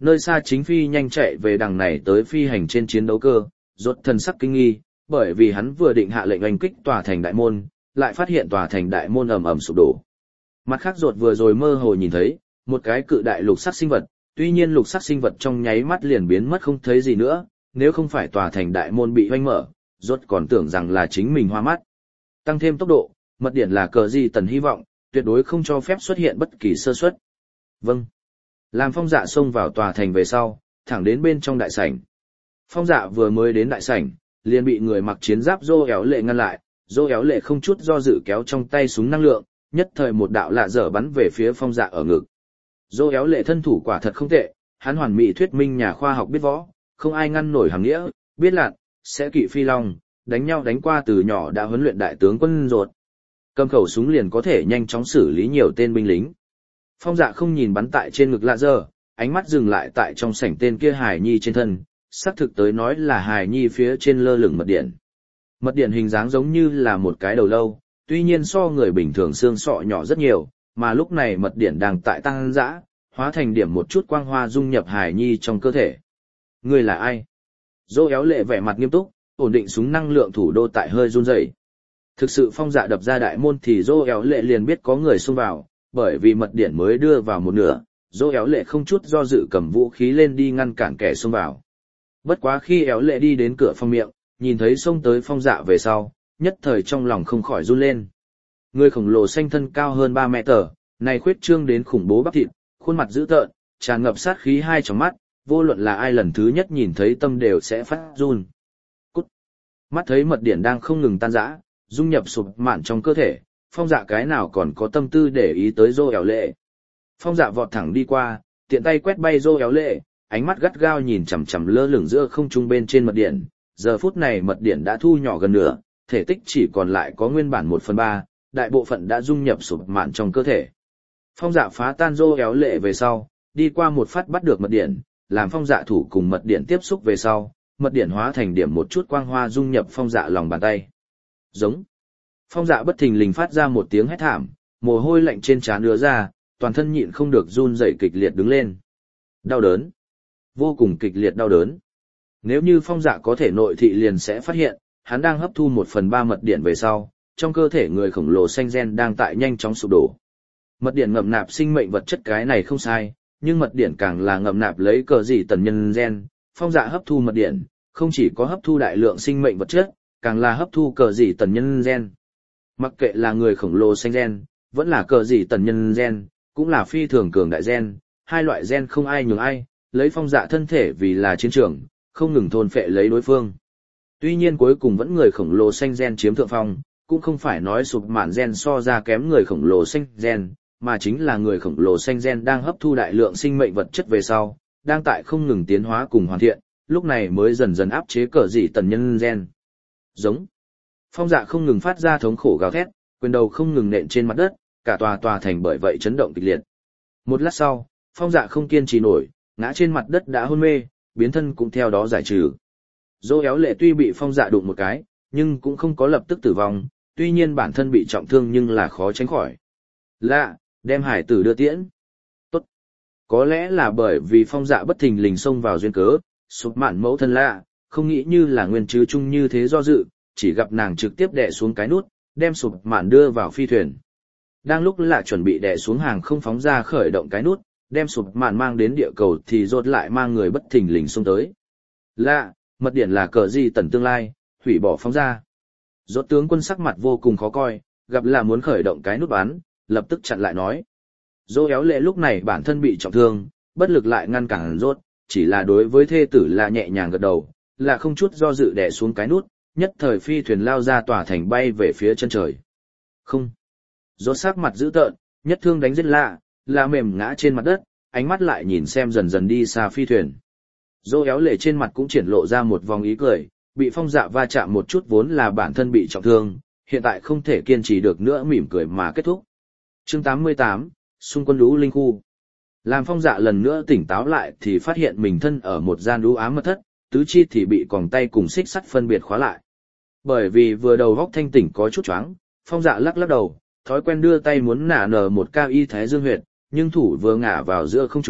Nơi xa chính phi nhanh chạy về đằng này tới phi hành trên chiến đấu cơ, rốt thần sắc kinh nghi, bởi vì hắn vừa định hạ lệnh oanh kích tòa thành đại môn, lại phát hiện tòa thành đại môn ầm ầm sụp đổ. Mặt khác rốt vừa rồi mơ hồ nhìn thấy, một cái cự đại lục sắc sinh vật, tuy nhiên lục sắc sinh vật trong nháy mắt liền biến mất không thấy gì nữa, nếu không phải tòa thành đại môn bị hoanh mở, rốt còn tưởng rằng là chính mình hoa mắt. Tăng thêm tốc độ, mật điển là cờ gì tần hy vọng, tuyệt đối không cho phép xuất hiện bất kỳ sơ suất. Vâng. Làm Phong Dạ xông vào tòa thành về sau, thẳng đến bên trong đại sảnh. Phong Dạ vừa mới đến đại sảnh, liền bị người mặc chiến giáp Dô Éo Lệ ngăn lại, Dô Éo Lệ không chút do dự kéo trong tay súng năng lượng, nhất thời một đạo lạ dở bắn về phía Phong Dạ ở ngực. Dô Éo Lệ thân thủ quả thật không tệ, hắn hoàn mỹ thuyết minh nhà khoa học biết võ, không ai ngăn nổi hàng nghĩa, biết lạn, sẽ kỵ phi long, đánh nhau đánh qua từ nhỏ đã huấn luyện đại tướng quân ruột. Cầm khẩu súng liền có thể nhanh chóng xử lý nhiều tên binh lính. Phong Dạ không nhìn bắn tại trên ngực lạ dở, ánh mắt dừng lại tại trong sảnh tên kia hài nhi trên thân, xác thực tới nói là hài nhi phía trên lơ lửng mật điện. Mật điện hình dáng giống như là một cái đầu lâu, tuy nhiên so người bình thường xương sọ nhỏ rất nhiều, mà lúc này mật điện đang tại tăng dã, hóa thành điểm một chút quang hoa dung nhập hài nhi trong cơ thể. Người là ai? Dô Éo Lệ vẻ mặt nghiêm túc, ổn định súng năng lượng thủ đô tại hơi run rẩy. Thực sự Phong Dạ đập ra đại môn thì Dô Éo Lệ liền biết có người xông vào, bởi vì mật điện mới đưa vào một nửa, Dô Éo Lệ không chút do dự cầm vũ khí lên đi ngăn cản kẻ xông vào. Bất quá khi Éo Lệ đi đến cửa phòng miệng, nhìn thấy xông tới Phong Dạ về sau, nhất thời trong lòng không khỏi run lên. Người khổng lồ xanh thân cao hơn 3 mét, này khuyết trương đến khủng bố bắp thịt, khuôn mặt dữ tợn, tràn ngập sát khí hai tròng mắt, vô luận là ai lần thứ nhất nhìn thấy tâm đều sẽ phát run. Cút! Mắt thấy mật điện đang không ngừng tan rã, dung nhập sụp mạn trong cơ thể, Phong Dạ cái nào còn có tâm tư để ý tới Dô Éo Lệ. Phong Dạ vọt thẳng đi qua, tiện tay quét bay Dô Éo Lệ, ánh mắt gắt gao nhìn chằm chằm lơ lửng giữa không trung bên trên mật điện. Giờ phút này mật điện đã thu nhỏ gần nửa, thể tích chỉ còn lại có nguyên bản 1/3, đại bộ phận đã dung nhập sụp mạn trong cơ thể. Phong Dạ phá tan Dô Éo Lệ về sau, đi qua một phát bắt được mật điện, làm Phong Dạ thủ cùng mật điện tiếp xúc về sau, mật điện hóa thành điểm một chút quang hoa dung nhập Phong Dạ lòng bàn tay. Giống. Phong Dạ bất thình lình phát ra một tiếng hét thảm, mồ hôi lạnh trên trán ứa ra, toàn thân nhịn không được run rẩy kịch liệt đứng lên. Đau đớn. Vô cùng kịch liệt đau đớn. Nếu như Phong Dạ có thể nội thị liền sẽ phát hiện, hắn đang hấp thu 1/3 mật điện về sau, trong cơ thể người khổng lồ xanh gen đang tại nhanh chóng sụp đổ. Mật điện ngậm nạp sinh mệnh vật chất cái này không sai, nhưng mật điện càng là ngậm nạp lấy cờ gì tần nhân gen. Phong Dạ hấp thu mật điện, không chỉ có hấp thu đại lượng sinh mệnh vật chất, càng là hấp thu cờ gì tần nhân gen. Mặc kệ là người khổng lồ xanh gen, vẫn là cờ gì tần nhân gen, cũng là phi thường cường đại gen, hai loại gen không ai nhường ai, lấy Phong Dạ thân thể vì là chiến trường, không ngừng thôn phệ lấy đối phương. Tuy nhiên cuối cùng vẫn người khổng lồ xanh gen chiếm thượng phong, cũng không phải nói sụp mạn gen so ra kém người khổng lồ xanh gen, mà chính là người khổng lồ xanh gen đang hấp thu đại lượng sinh mệnh vật chất về sau, đang tại không ngừng tiến hóa cùng hoàn thiện, lúc này mới dần dần áp chế cờ gì tần nhân gen. Giống. Phong Dạ không ngừng phát ra thống khổ gào thét, quyền đầu không ngừng nện trên mặt đất, cả tòa thành bởi vậy chấn động kịch liệt. Một lát sau, Phong Dạ không kiên trì nổi, ngã trên mặt đất đã hôn mê, biến thân cũng theo đó giải trừ. Dô Éo Lệ tuy bị Phong Dạ đụng một cái, nhưng cũng không có lập tức tử vong, tuy nhiên bản thân bị trọng thương nhưng là khó tránh khỏi. Lạ, đem hải tử đưa tiễn. Tốt. Có lẽ là bởi vì Phong Dạ bất thình lình xông vào duyên cớ, sụp mạn mẫu thân lạ, không nghĩ như là nguyên chứ chung như thế do dự, chỉ gặp nàng trực tiếp đè xuống cái nút, đem sụp mạn đưa vào phi thuyền. Đang lúc lạ chuẩn bị đè xuống hàng không phóng ra khởi động cái nút, đem sụp mạn mang đến địa cầu thì rốt lại mang người bất thình lình xông tới. Lạ, mật điện là cờ gì tần tương lai, hủy bỏ phóng ra. Rốt tướng quân sắc mặt vô cùng khó coi, gặp là muốn khởi động cái nút bắn, lập tức chặn lại nói. Dô Éo Lệ lúc này bản thân bị trọng thương, bất lực lại ngăn cản rốt, chỉ là đối với thê tử là nhẹ nhàng gật đầu, là không chút do dự đè xuống cái nút, nhất thời phi thuyền lao ra tòa thành bay về phía chân trời. Không. Rốt sắc mặt dữ tợn, nhất thương đánh giết là mềm ngã trên mặt đất, ánh mắt lại nhìn xem dần dần đi xa phi thuyền. Dô Éo Lệ trên mặt cũng triển lộ ra một vòng ý cười, bị Phong Dạ va chạm một chút vốn là bản thân bị trọng thương, hiện tại không thể kiên trì được nữa mỉm cười mà kết thúc. Chương 88, xung quân lũ linh khu. Làm Phong Dạ lần nữa tỉnh táo lại thì phát hiện mình thân ở một gian u ám mật thất, tứ chi thì bị còng tay cùng xích sắt phân biệt khóa lại. Bởi vì vừa đầu góc thanh tỉnh có chút choáng, Phong Dạ lắc lắc đầu, thói quen đưa tay muốn nả nở một cao y thái dương huyệt, nhưng thủ vừa ngả vào giữa không trung,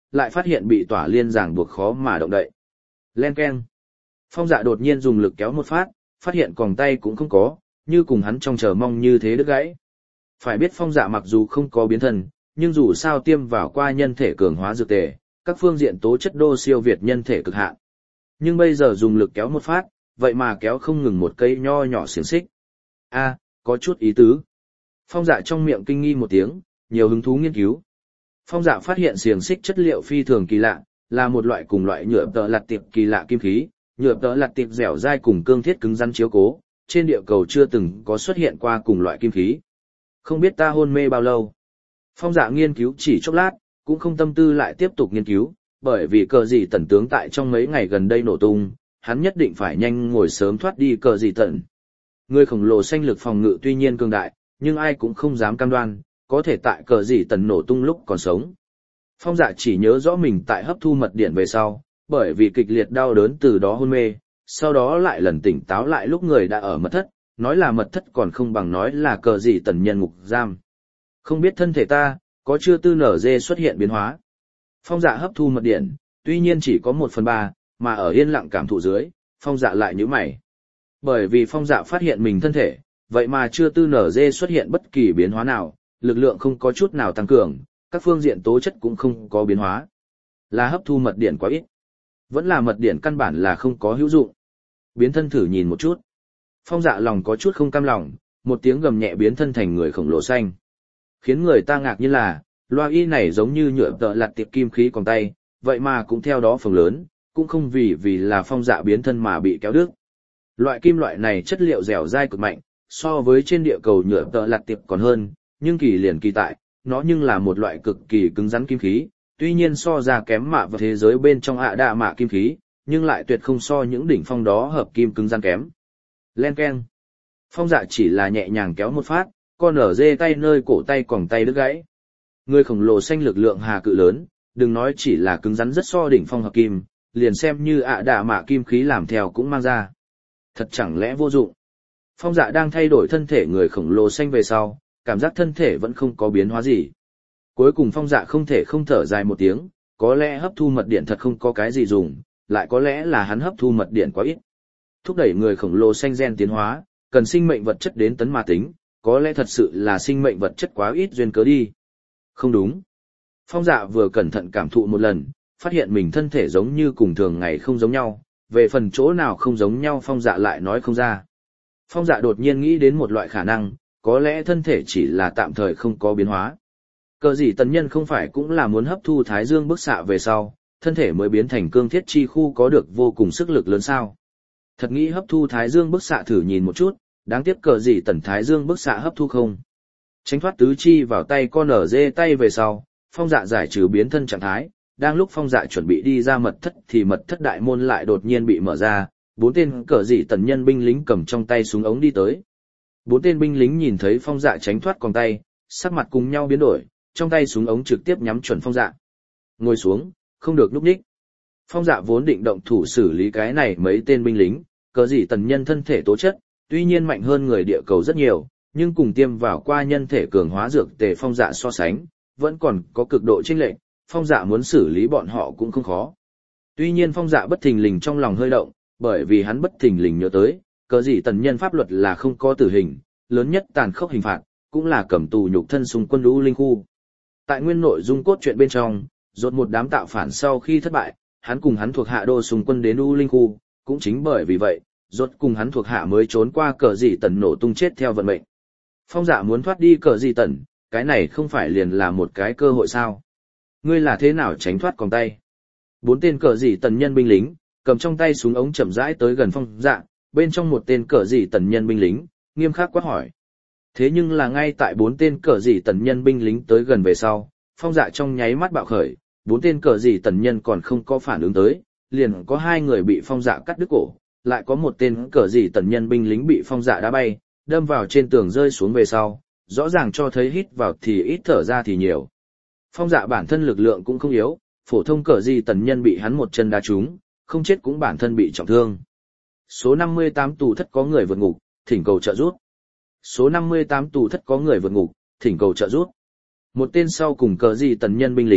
lại phát hiện bị tỏa liên ràng buộc khó mà động đậy. Len keng. Phong Dạ đột nhiên dùng lực kéo một phát hiện còng tay cũng không có, như cùng hắn trong chờ mong như thế đứt gãy. Phải biết Phong Dạ mặc dù không có biến thân, nhưng dù sao tiêm vào qua nhân thể cường hóa dược tề, các phương diện tố chất đô siêu việt nhân thể cực hạn. Nhưng bây giờ dùng lực kéo một phát, vậy mà kéo không ngừng một cây nho nhỏ xiềng xích. A, có chút ý tứ. Phong Dạ trong miệng kinh nghi một tiếng, nhiều hứng thú nghiên cứu. Phong Dạ phát hiện xiềng xích chất liệu phi thường kỳ lạ, là một loại cùng loại nhựa tợ lặt tiệp kỳ lạ kim khí, nhựa tợ lặt tiệp dẻo dai cùng cương thiết cứng rắn chiếu cố, trên địa cầu chưa từng có xuất hiện qua cùng loại kim khí. Không biết ta hôn mê bao lâu. Phong Dạ nghiên cứu chỉ chốc lát, cũng không tâm tư lại tiếp tục nghiên cứu, bởi vì cờ dị tần tướng tại trong mấy ngày gần đây nổ tung, hắn nhất định phải nhanh ngồi sớm thoát đi cờ dị tần. Người khổng lồ xanh lực phòng ngự tuy nhiên cường đại, nhưng ai cũng không dám cam đoan, có thể tại cờ dị tần nổ tung lúc còn sống. Phong Dạ chỉ nhớ rõ mình tại hấp thu mật điện về sau, bởi vì kịch liệt đau đớn từ đó hôn mê, sau đó lại lần tỉnh táo lại lúc người đã ở mật thất, nói là mật thất còn không bằng nói là cờ dị tần nhân ngục giam. Không biết thân thể ta, có chưa tư nở dê xuất hiện biến hóa. Phong Dạ hấp thu mật điện, tuy nhiên chỉ có 1/3, mà ở yên lặng cảm thụ dưới, Phong Dạ lại nhíu mày. Bởi vì Phong Dạ phát hiện mình thân thể, vậy mà chưa tư nở dê xuất hiện bất kỳ biến hóa nào, lực lượng không có chút nào tăng cường, các phương diện tố chất cũng không có biến hóa. Là hấp thu mật điện quá ít. Vẫn là mật điện căn bản là không có hữu dụng. Biến thân thử nhìn một chút. Phong Dạ lòng có chút không cam lòng, một tiếng gầm nhẹ biến thân thành người khổng lồ xanh. Khiến người ta ngạc nhiên là, loa y này giống như nhựa tợ lặt tiệp kim khí còn tay, vậy mà cũng theo đó phần lớn, cũng không vì là Phong Dạ biến thân mà bị kéo đứt. Loại kim loại này chất liệu dẻo dai cực mạnh, so với trên địa cầu nhựa tợ lặt tiệp còn hơn, nhưng kỳ liền kỳ tại, nó nhưng là một loại cực kỳ cứng rắn kim khí, tuy nhiên so ra kém mạ vào thế giới bên trong ạ đạ mạ kim khí, nhưng lại tuyệt không so những đỉnh phong đó hợp kim cứng rắn kém. Len keng. Phong Dạ chỉ là nhẹ nhàng kéo một phát, con ở dê tay nơi cổ tay còng tay đứt gãy. Người khổng lồ xanh lực lượng hà cự lớn, đừng nói chỉ là cứng rắn rất so đỉnh phong hợp kim, liền xem như ạ đạ mạ kim khí làm theo cũng mang ra. Thật chẳng lẽ vô dụng. Phong Dạ đang thay đổi thân thể người khổng lồ xanh về sau, cảm giác thân thể vẫn không có biến hóa gì. Cuối cùng Phong Dạ không thể không thở dài một tiếng, có lẽ hấp thu mật điện thật không có cái gì dùng, lại có lẽ là hắn hấp thu mật điện quá ít. Thúc đẩy người khổng lồ xanh gen tiến hóa, cần sinh mệnh vật chất đến tấn mà tính, có lẽ thật sự là sinh mệnh vật chất quá ít duyên cớ đi. Không đúng. Phong Dạ vừa cẩn thận cảm thụ một lần, phát hiện mình thân thể giống như cùng thường ngày không giống nhau, về phần chỗ nào không giống nhau Phong Dạ lại nói không ra. Phong Dạ đột nhiên nghĩ đến một loại khả năng, có lẽ thân thể chỉ là tạm thời không có biến hóa. Cờ dị tần nhân không phải cũng là muốn hấp thu thái dương bức xạ về sau, thân thể mới biến thành cương thiết chi khu có được vô cùng sức lực lớn sao. Thật nghĩ hấp thu thái dương bức xạ thử nhìn một chút, đáng tiếc cờ dị tần thái dương bức xạ hấp thu không. Tránh thoát tứ chi vào tay con ở dê tay về sau, Phong Dạ giải trừ biến thân trạng thái, đang lúc Phong Dạ chuẩn bị đi ra mật thất thì mật thất đại môn lại đột nhiên bị mở ra, 4 tên cờ dị tần nhân binh lính cầm trong tay súng ống đi tới. 4 tên binh lính nhìn thấy Phong Dạ tránh thoát còng tay, sắc mặt cùng nhau biến đổi, trong tay súng ống trực tiếp nhắm chuẩn Phong Dạ. Ngồi xuống, không được nhúc nhích. Phong Dạ vốn định động thủ xử lý cái này mấy tên binh lính, cờ dị tần nhân thân thể tố chất, tuy nhiên mạnh hơn người địa cầu rất nhiều, nhưng cùng tiêm vào qua nhân thể cường hóa dược tề Phong Dạ so sánh, vẫn còn có cực độ chênh lệch, Phong Dạ muốn xử lý bọn họ cũng không khó. Tuy nhiên Phong Dạ bất thình lình trong lòng hơi động, bởi vì hắn bất thình lình nhớ tới, cờ dị tần nhân pháp luật là không có tử hình, lớn nhất tàn khốc hình phạt, cũng là cầm tù nhục thân xung quân U Linh khu. Tại nguyên nội dung cốt truyện bên trong, rốt một đám tạo phản sau khi thất bại, hắn cùng hắn thuộc hạ đô xung quân đến U Linh khu, cũng chính bởi vì vậy, rốt cùng hắn thuộc hạ mới trốn qua cờ dị tần nổ tung chết theo vận mệnh. Phong Dạ muốn thoát đi cờ dị tần, cái này không phải liền là một cái cơ hội sao? Ngươi là thế nào tránh thoát còng tay? 4 tên cờ dị tần nhân binh lính, cầm trong tay súng ống chậm rãi tới gần Phong Dạ, bên trong một tên cờ dị tần nhân binh lính, nghiêm khắc quát hỏi. Thế nhưng là ngay tại 4 tên cờ dị tần nhân binh lính tới gần về sau, Phong Dạ trong nháy mắt bạo khởi, 4 tên cờ dị tần nhân còn không có phản ứng tới, liền có 2 người bị Phong Dạ cắt đứt cổ, lại có một tên cờ dị tần nhân binh lính bị Phong Dạ đá bay, đâm vào trên tường rơi xuống về sau, rõ ràng cho thấy hít vào thì ít thở ra thì nhiều. Phong Dạ bản thân lực lượng cũng không yếu, phổ thông cờ dị tần nhân bị hắn một chân đá trúng, không chết cũng bản thân bị trọng thương. Số 58 tù thất có người vượt ngục, thỉnh cầu trợ giúp. Số 58 tù thất có người vượt ngục, thỉnh cầu trợ giúp. Một tên sau cùng cờ dị tần nhân binh lính,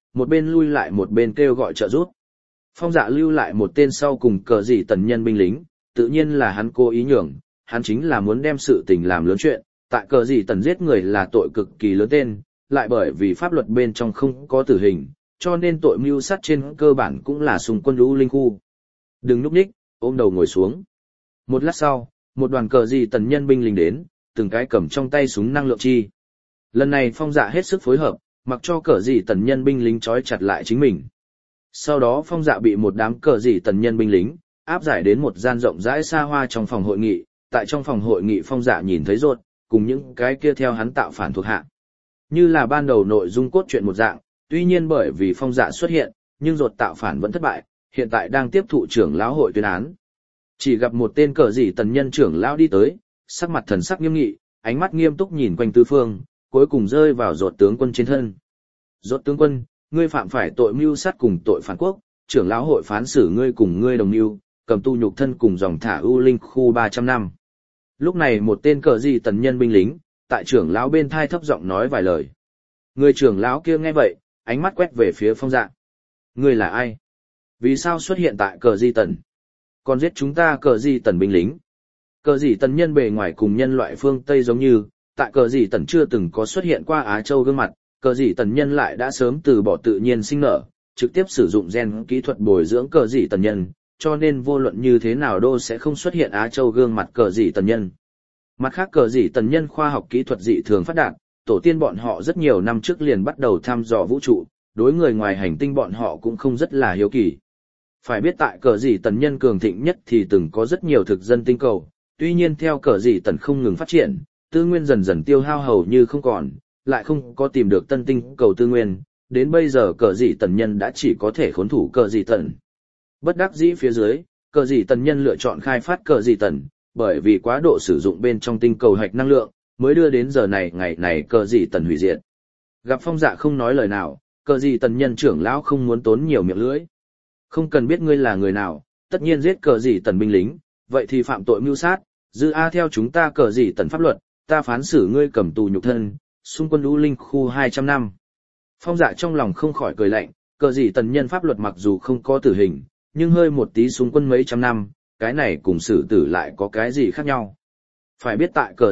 một bên lui lại một bên kêu gọi trợ giúp. Phong Dạ lưu lại một tên sau cùng cờ dị tần nhân binh lính, tự nhiên là hắn cố ý nhường, hắn chính là muốn đem sự tình làm lớn chuyện, tại cờ dị tần giết người là tội cực kỳ lớn tên, lại bởi vì pháp luật bên trong không có tử hình, cho nên tội mưu sát trên cơ bản cũng là xung quân U Linh khu. Đừng núp ních, ôm đầu ngồi xuống. Một lát sau, một đoàn cờ dị tần nhân binh lính đến, từng cái cầm trong tay súng năng lượng chi. Lần này Phong Dạ hết sức phối hợp, mặc cho cờ dị tần nhân binh lính trói chặt lại chính mình. Sau đó Phong Dạ bị một đám cờ dị tần nhân binh lính áp giải đến một gian rộng rãi xa hoa trong phòng hội nghị. Tại trong phòng hội nghị Phong Dạ nhìn thấy Rốt cùng những cái kia theo hắn tạo phản thuộc hạ. Như là ban đầu nội dung cốt truyện một dạng, tuy nhiên bởi vì Phong Dạ xuất hiện, nhưng Rốt tạo phản vẫn thất bại, hiện tại đang tiếp thụ trưởng lão hội tuyên án. Chỉ gặp một tên cờ dị tần nhân trưởng lão đi tới, sắc mặt thần sắc nghiêm nghị, ánh mắt nghiêm túc nhìn quanh tứ phương, cuối cùng rơi vào Rốt tướng quân trên thân. Rốt tướng quân, ngươi phạm phải tội mưu sát cùng tội phản quốc, trưởng lão hội phán xử ngươi cùng ngươi đồng mưu, cầm tu nhục thân cùng dòng thả U Linh khu 300 năm. Lúc này một tên cờ dị tần nhân binh lính, tại trưởng lão bên thai thấp giọng nói vài lời. Người trưởng lão kia nghe vậy, ánh mắt quét về phía Phong Dạ. Ngươi là ai? Vì sao xuất hiện tại cờ dị tần? Còn giết chúng ta cờ dị tần binh lính. Cờ dị tần nhân bề ngoài cùng nhân loại phương Tây giống như, tại cờ dị tần chưa từng có xuất hiện qua Á Châu gương mặt, cờ dị tần nhân lại đã sớm từ bỏ tự nhiên sinh nở, trực tiếp sử dụng gen kỹ thuật bồi dưỡng cờ dị tần nhân, cho nên vô luận như thế nào đô sẽ không xuất hiện Á Châu gương mặt cờ dị tần nhân. Mặt khác cờ dị tần nhân khoa học kỹ thuật dị thường phát đạt, tổ tiên bọn họ rất nhiều năm trước liền bắt đầu thăm dò vũ trụ, đối người ngoài hành tinh bọn họ cũng không rất là hiếu kỳ. Phải biết tại cờ dị tần nhân cường thịnh nhất thì từng có rất nhiều thực dân tinh cầu, tuy nhiên theo cờ dị tần không ngừng phát triển, tư nguyên dần dần tiêu hao hầu như không còn, lại không có tìm được tân tinh cầu tư nguyên, đến bây giờ cờ dị tần nhân đã chỉ có thể khốn thủ cờ dị tần. Bất đắc dĩ phía dưới, cờ dị tần nhân lựa chọn khai phát cờ dị tần, bởi vì quá độ sử dụng bên trong tinh cầu hạch năng lượng, mới đưa đến giờ này ngày này cờ dị tần hủy diệt. Gặp Phong Dạ không nói lời nào, cờ dị tần nhân trưởng lão không muốn tốn nhiều miệng lưỡi. Không cần biết ngươi là người nào, tất nhiên giết cờ dị tần binh lính, vậy thì phạm tội mưu sát, dư a theo chúng ta cờ dị tần pháp luật, ta phán xử ngươi cầm tù nhục thân, xung quân U Linh khu 200 năm. Phong Dạ trong lòng không khỏi cười lạnh, cờ dị tần nhân pháp luật mặc dù không có tử hình, nhưng hơi một tí xung quân mấy trăm năm, cái này cùng xử tử lại có cái gì khác nhau. Phải biết tại cờ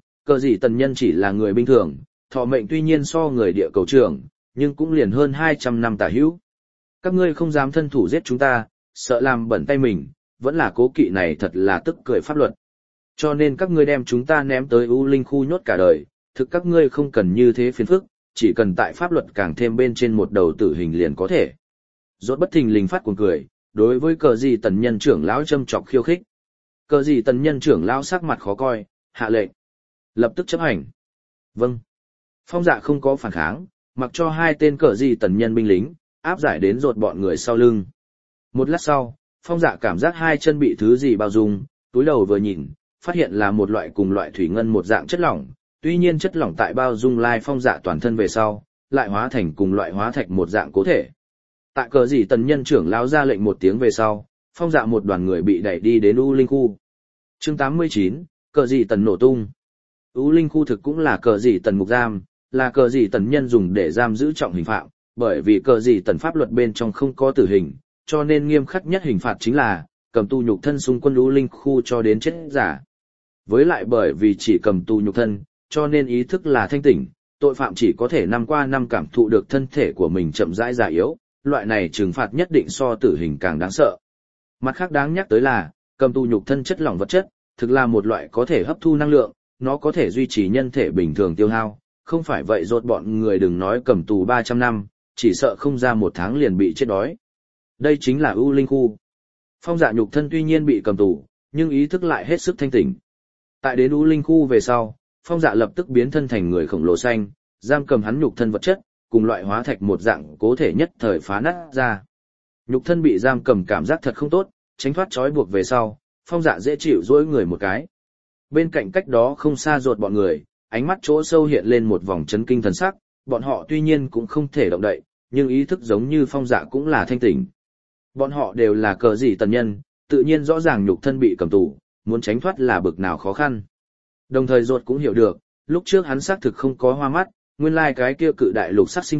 dị tần nhân chỉ là người bình thường, thọ mệnh tuy nhiên so người địa cầu trưởng, nhưng cũng liền hơn 200 năm tả hữu. Các ngươi không dám thân thủ giết chúng ta, sợ làm bẩn tay mình, vẫn là cố kỵ này thật là tức cười pháp luật. Cho nên các ngươi đem chúng ta ném tới U Linh khu nhốt cả đời, thực các ngươi không cần như thế phiền phức, chỉ cần tại pháp luật càng thêm bên trên một đầu tử hình liền có thể. Rốt bất thình lình phát cuồng cười, đối với cờ dị tần nhân trưởng lão châm chọc khiêu khích. Cờ dị tần nhân trưởng lão sắc mặt khó coi, hạ lệnh. Lập tức chấp hành. Vâng. Phong Dạ không có phản kháng, mặc cho hai tên cờ dị tần nhân binh lính, áp giải đến rột bọn người sau lưng. Một lát sau, Phong Dạ cảm giác hai chân bị thứ gì bao dung, túi đầu vừa nhìn, phát hiện là một loại cùng loại thủy ngân một dạng chất lỏng, tuy nhiên chất lỏng tại bao dung lai Phong Dạ toàn thân về sau, lại hóa thành cùng loại hóa thạch một dạng cố thể. Tại cờ dị tần nhân trưởng lão ra lệnh một tiếng về sau, Phong Dạ một đoàn người bị đẩy đi đến U Linh khu. Chương 89, cờ dị tần nổ tung. U Linh khu thực cũng là cờ dị tần ngục giam, là cờ dị tần nhân dùng để giam giữ trọng hình phạm, bởi vì cờ dị tần pháp luật bên trong không có tử hình, cho nên nghiêm khắc nhất hình phạt chính là cầm tù nhục thân xung quân U Linh khu cho đến chết giả. Với lại bởi vì chỉ cầm tù nhục thân, cho nên ý thức là thanh tỉnh, tội phạm chỉ có thể năm qua năm cảm thụ được thân thể của mình chậm rãi già yếu, loại này trừng phạt nhất định so tử hình càng đáng sợ. Mặt khác đáng nhắc tới là, cầm tù nhục thân chất lỏng vật chất, thực là một loại có thể hấp thu năng lượng, nó có thể duy trì nhân thể bình thường tiêu hao, không phải vậy rốt bọn người đừng nói cầm tù 300 năm, chỉ sợ không ra một tháng liền bị chết đói. Đây chính là U Linh khu. Phong Dạ nhục thân tuy nhiên bị cầm tù, nhưng ý thức lại hết sức thanh tỉnh. Tại đến U Linh khu về sau, Phong Dạ lập tức biến thân thành người khổng lồ xanh, giam cầm hắn nhục thân vật chất, cùng loại hóa thạch một dạng cố thể nhất thời phá nát ra. Nhục thân bị giam cầm cảm giác thật không tốt, tránh thoát trói buộc về sau, Phong Dạ dễ chịu duỗi người một cái. Bên cạnh cách đó không xa rột bọn người, ánh mắt chỗ sâu hiện lên một vòng chấn kinh thần sắc, bọn họ tuy nhiên cũng không thể động đậy, nhưng ý thức giống như Phong Dạ cũng là thanh tỉnh. Bọn họ đều là cờ dị tần nhân, tự nhiên rõ ràng nhục thân bị cầm tù, muốn tránh thoát là bực nào khó khăn. Đồng thời rột cũng hiểu được, lúc trước hắn xác thực không có hoa mắt, nguyên lai cái kia cự đại lục sắc sinh vật,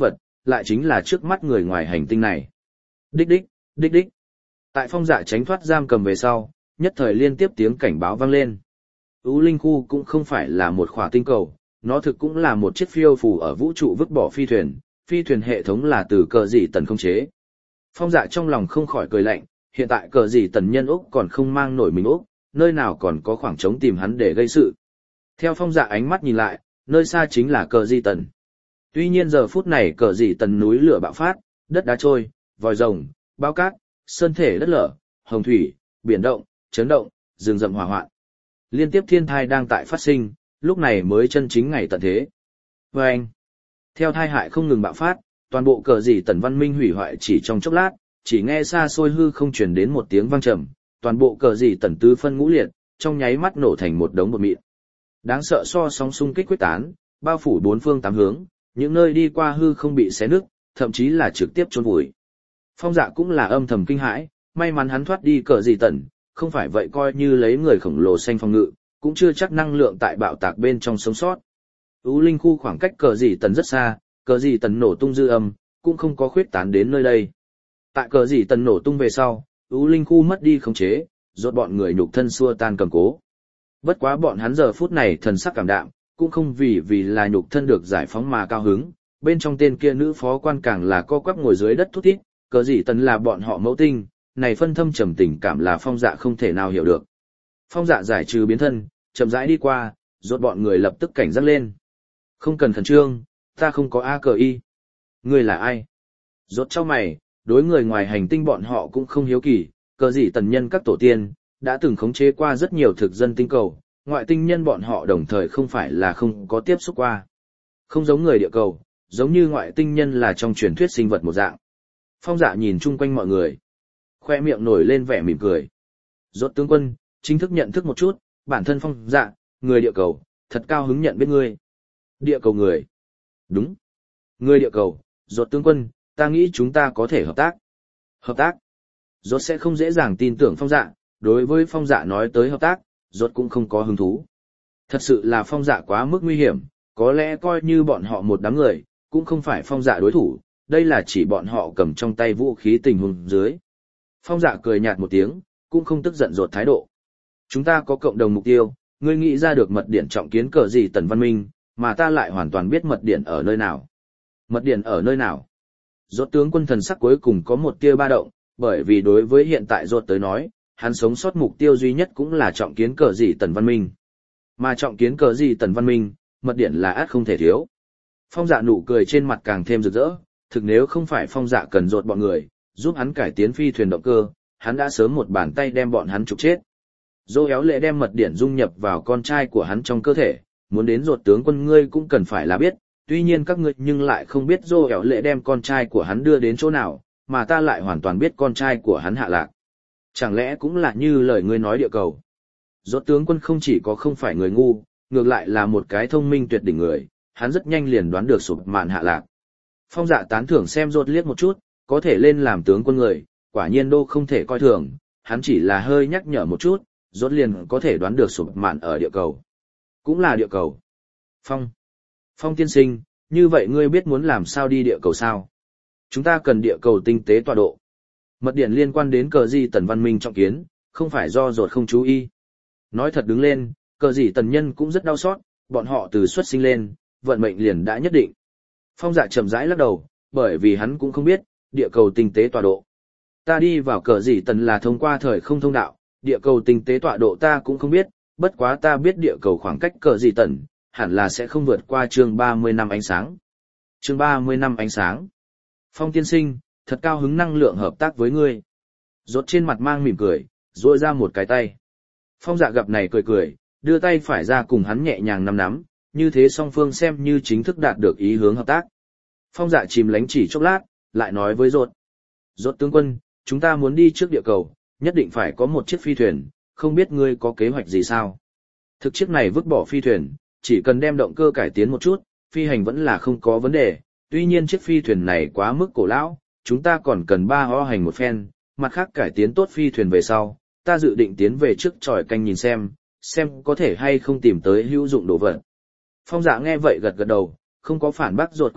lại chính là trước mắt người ngoài hành tinh này. Đích đích, đích đích. Tại Phong Dạ tránh thoát giam cầm về sau, nhất thời liên tiếp tiếng cảnh báo vang lên. U Linh khu cũng không phải là một khỏa tinh cầu, nó thực cũng là một chiếc phiêu phù ở vũ trụ vứt bỏ phi thuyền hệ thống là từ cờ gì tần không chế. Phong Dạ trong lòng không khỏi cười lạnh, hiện tại cờ gì tần nhân Úc còn không mang nổi mình Úc, nơi nào còn có khoảng trống tìm hắn để gây sự. Theo Phong Dạ ánh mắt nhìn lại, nơi xa chính là cờ gì tần. Tuy nhiên giờ phút này cờ gì tần núi lửa bạo phát, đất đá trôi, vòi rồng, bao cát, sơn thể đất lở, hồng thủy, biển động, chấn động, rừng rậm hỏa hoạn. Liên tiếp thiên thai đang tại phát sinh, lúc này mới chân chính ngày tận thế. Và anh, theo thai hại không ngừng bạo phát, toàn bộ cờ gì tần văn minh hủy hoại chỉ trong chốc lát, chỉ nghe xa xôi hư không truyền đến một tiếng vang trầm, toàn bộ cờ gì tần tứ phân ngũ liệt, trong nháy mắt nổ thành một đống bột mịn. Đáng sợ so sóng xung kích quyết tán, bao phủ bốn phương tám hướng, những nơi đi qua hư không bị xé nứt, thậm chí là trực tiếp chôn vùi. Phong Dạ cũng là âm thầm kinh hãi, may mắn hắn thoát đi cờ gì tần, không phải vậy coi như lấy người khổng lồ xanh phòng ngự, cũng chưa chắc năng lượng tại bạo tạc bên trong sống sót. U Linh khu khoảng cách cờ gì tần rất xa, cờ gì tần nổ tung dư âm, cũng không có khuyết tán đến nơi đây. Tại cờ gì tần nổ tung về sau, U Linh khu mất đi khống chế, rốt bọn người nhục thân xua tan cầm cố. Bất quá bọn hắn giờ phút này thần sắc cảm đạm, cũng không vì là nhục thân được giải phóng mà cao hứng, bên trong tên kia nữ phó quan càng là co quắp ngồi dưới đất thút thít, cờ gì tần là bọn họ mẫu tinh, này phân thâm trầm tình cảm là Phong Dạ không thể nào hiểu được. Phong Dạ giải trừ biến thân, chậm rãi đi qua, rốt bọn người lập tức cảnh giác lên. Không cần khẩn trương, ta không có AKI. Ngươi là ai? Rốt chau mày, đối người ngoài hành tinh bọn họ cũng không hiếu kỳ, cờ gì tần nhân các tổ tiên, đã từng khống chế qua rất nhiều thực dân tinh cầu, ngoại tinh nhân bọn họ đồng thời không phải là không có tiếp xúc qua. Không giống người địa cầu, giống như ngoại tinh nhân là trong truyền thuyết sinh vật một dạng. Phong Dạ nhìn chung quanh mọi người, khoe miệng nổi lên vẻ mỉm cười. Rốt tướng quân, chính thức nhận thức một chút, bản thân Phong Dạ, người địa cầu, thật cao hứng nhận biết ngươi. Địa cầu người. Đúng. Người địa cầu, rốt tướng quân, ta nghĩ chúng ta có thể hợp tác. Hợp tác. Rốt sẽ không dễ dàng tin tưởng Phong Dạ, đối với Phong Dạ nói tới hợp tác, rốt cũng không có hứng thú. Thật sự là Phong Dạ quá mức nguy hiểm, có lẽ coi như bọn họ một đám người, cũng không phải Phong Dạ đối thủ, đây là chỉ bọn họ cầm trong tay vũ khí tình huống dưới. Phong Dạ cười nhạt một tiếng, cũng không tức giận rốt thái độ. Chúng ta có cộng đồng mục tiêu, ngươi nghĩ ra được mật điện trọng kiến cờ gì tần văn minh, mà ta lại hoàn toàn biết mật điện ở nơi nào. Mật điện ở nơi nào? Rốt tướng quân thần sắc cuối cùng có một tia ba động, bởi vì đối với hiện tại rốt tới nói, hắn sống sót mục tiêu duy nhất cũng là trọng kiến cờ gì tần văn minh. Mà trọng kiến cờ gì tần văn minh, mật điện là át không thể thiếu. Phong Dạ nụ cười trên mặt càng thêm rực rỡ, thực nếu không phải Phong Dạ cần rốt bọn người, giúp hắn cải tiến phi thuyền động cơ, hắn đã sớm một bàn tay đem bọn hắn trục chết. Dô éo lệ đem mật điện dung nhập vào con trai của hắn trong cơ thể, muốn đến rốt tướng quân ngươi cũng cần phải là biết, tuy nhiên các ngươi nhưng lại không biết Dô éo lệ đem con trai của hắn đưa đến chỗ nào, mà ta lại hoàn toàn biết con trai của hắn hạ lạc. Chẳng lẽ cũng là như lời ngươi nói địa cầu. Rốt tướng quân không chỉ có không phải người ngu, ngược lại là một cái thông minh tuyệt đỉnh người, hắn rất nhanh liền đoán được sụp mạn hạ lạc. Phong Dạ tán thưởng xem rốt liếc một chút, có thể lên làm tướng quân người, quả nhiên đô không thể coi thường, hắn chỉ là hơi nhắc nhở một chút, rốt liền có thể đoán được sụp mạn ở địa cầu. Cũng là địa cầu. Phong tiên sinh, như vậy ngươi biết muốn làm sao đi địa cầu sao? Chúng ta cần địa cầu tinh tế tọa độ. Mật điện liên quan đến cờ gì tần văn minh trọng kiến, không phải do rốt không chú ý. Nói thật đứng lên, cờ gì tần nhân cũng rất đau xót, bọn họ từ xuất sinh lên, vận mệnh liền đã nhất định. Phong Dạ chậm rãi lắc đầu, bởi vì hắn cũng không biết, địa cầu tinh tế tọa độ. Ta đi vào cờ gì tần là thông qua thời không thông đạo, địa cầu tinh tế tọa độ ta cũng không biết, bất quá ta biết địa cầu khoảng cách cờ gì tần, hẳn là sẽ không vượt qua chương 30 năm ánh sáng. Chương 30 năm ánh sáng. Phong tiên sinh, thật cao hứng năng lượng hợp tác với ngươi. Rốt trên mặt mang mỉm cười, duỗi ra một cái tay. Phong Dạ gặp này cười cười, đưa tay phải ra cùng hắn nhẹ nhàng nắm nắm, như thế song phương xem như chính thức đạt được ý hướng hợp tác. Phong Dạ chìm lánh chỉ chốc lát, lại nói với Rốt. Rốt tướng quân, chúng ta muốn đi trước địa cầu, nhất định phải có một chiếc phi thuyền, không biết ngươi có kế hoạch gì sao? Thực chiếc này vứt bỏ phi thuyền, chỉ cần đem động cơ cải tiến một chút, phi hành vẫn là không có vấn đề, tuy nhiên chiếc phi thuyền này quá mức cổ lão, chúng ta còn cần ho hành một phen, mặt khác cải tiến tốt phi thuyền về sau, ta dự định tiến về trước tròi canh nhìn xem có thể hay không tìm tới hữu dụng đồ vật. Phong Dạ nghe vậy gật gật đầu, không có phản bác Rốt quyết định,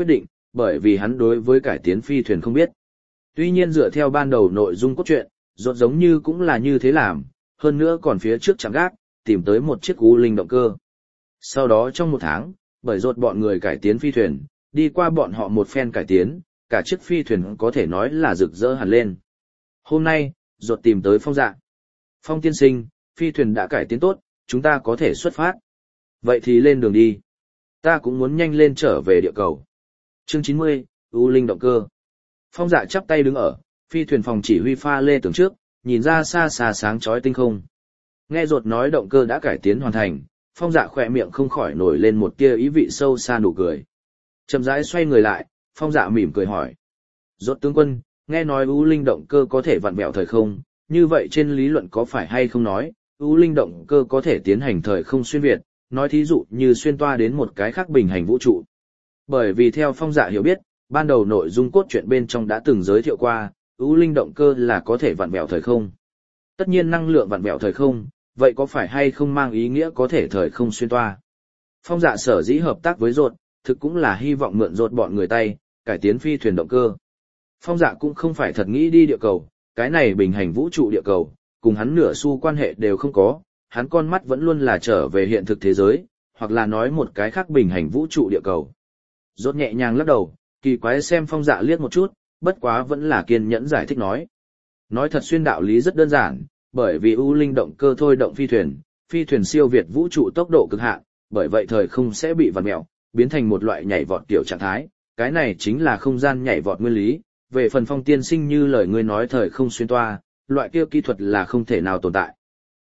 bởi vì hắn đối với cải tiến phi thuyền không biết. Tuy nhiên dựa theo ban đầu nội dung cốt truyện, rốt giống như cũng là như thế làm, hơn nữa còn phía trước chạm gác, tìm tới một chiếc U Linh động cơ. Sau đó trong một tháng, bởi rốt bọn người cải tiến phi thuyền, đi qua bọn họ một phen cải tiến, cả chiếc phi thuyền có thể nói là rực rỡ hẳn lên. Hôm nay, rốt tìm tới Phong Dạ. Phong tiên sinh, phi thuyền đã cải tiến tốt, chúng ta có thể xuất phát. Vậy thì lên đường đi. Ta cũng muốn nhanh lên trở về địa cầu. Chương 90, U Linh động cơ. Phong Dạ chắp tay đứng ở phi thuyền phòng chỉ huy pha lê tường trước, nhìn ra xa xa sáng chói tinh không. Nghe rốt nói động cơ đã cải tiến hoàn thành, Phong Dạ khỏe miệng không khỏi nổi lên một tia ý vị sâu xa nụ cười. Chậm rãi xoay người lại, Phong Dạ mỉm cười hỏi: "Rốt tướng quân, nghe nói U Linh động cơ có thể vặn vẹo thời không, như vậy trên lý luận có phải hay không nói, U Linh động cơ có thể tiến hành thời không xuyên việt, nói thí dụ như xuyên toa đến một cái khác bình hành vũ trụ?" Bởi vì theo Phong Dạ hiểu biết, ban đầu nội dung cốt truyện bên trong đã từng giới thiệu qua, U Linh động cơ là có thể vặn vẹo thời không. Tất nhiên năng lượng vặn vẹo thời không, vậy có phải hay không mang ý nghĩa có thể thời không xuyên toa? Phong Dạ sở dĩ hợp tác với rốt, thực cũng là hy vọng mượn rốt bọn người tay, cải tiến phi thuyền động cơ. Phong Dạ cũng không phải thật nghĩ đi địa cầu, cái này bình hành vũ trụ địa cầu, cùng hắn nửa xu quan hệ đều không có, hắn con mắt vẫn luôn là trở về hiện thực thế giới, hoặc là nói một cái khác bình hành vũ trụ địa cầu. Rốt nhẹ nhàng lắc đầu, kỳ quái xem Phong Dạ liếc một chút, bất quá vẫn là kiên nhẫn giải thích nói. Nói thật xuyên đạo lý rất đơn giản, bởi vì U Linh động cơ thôi động phi thuyền siêu việt vũ trụ tốc độ cực hạn, bởi vậy thời không sẽ bị vặn mèo, biến thành một loại nhảy vọt tiểu trạng thái, cái này chính là không gian nhảy vọt nguyên lý. Về phần Phong tiên sinh như lời ngươi nói thời không xuyên toa, loại kia kỹ thuật là không thể nào tồn tại.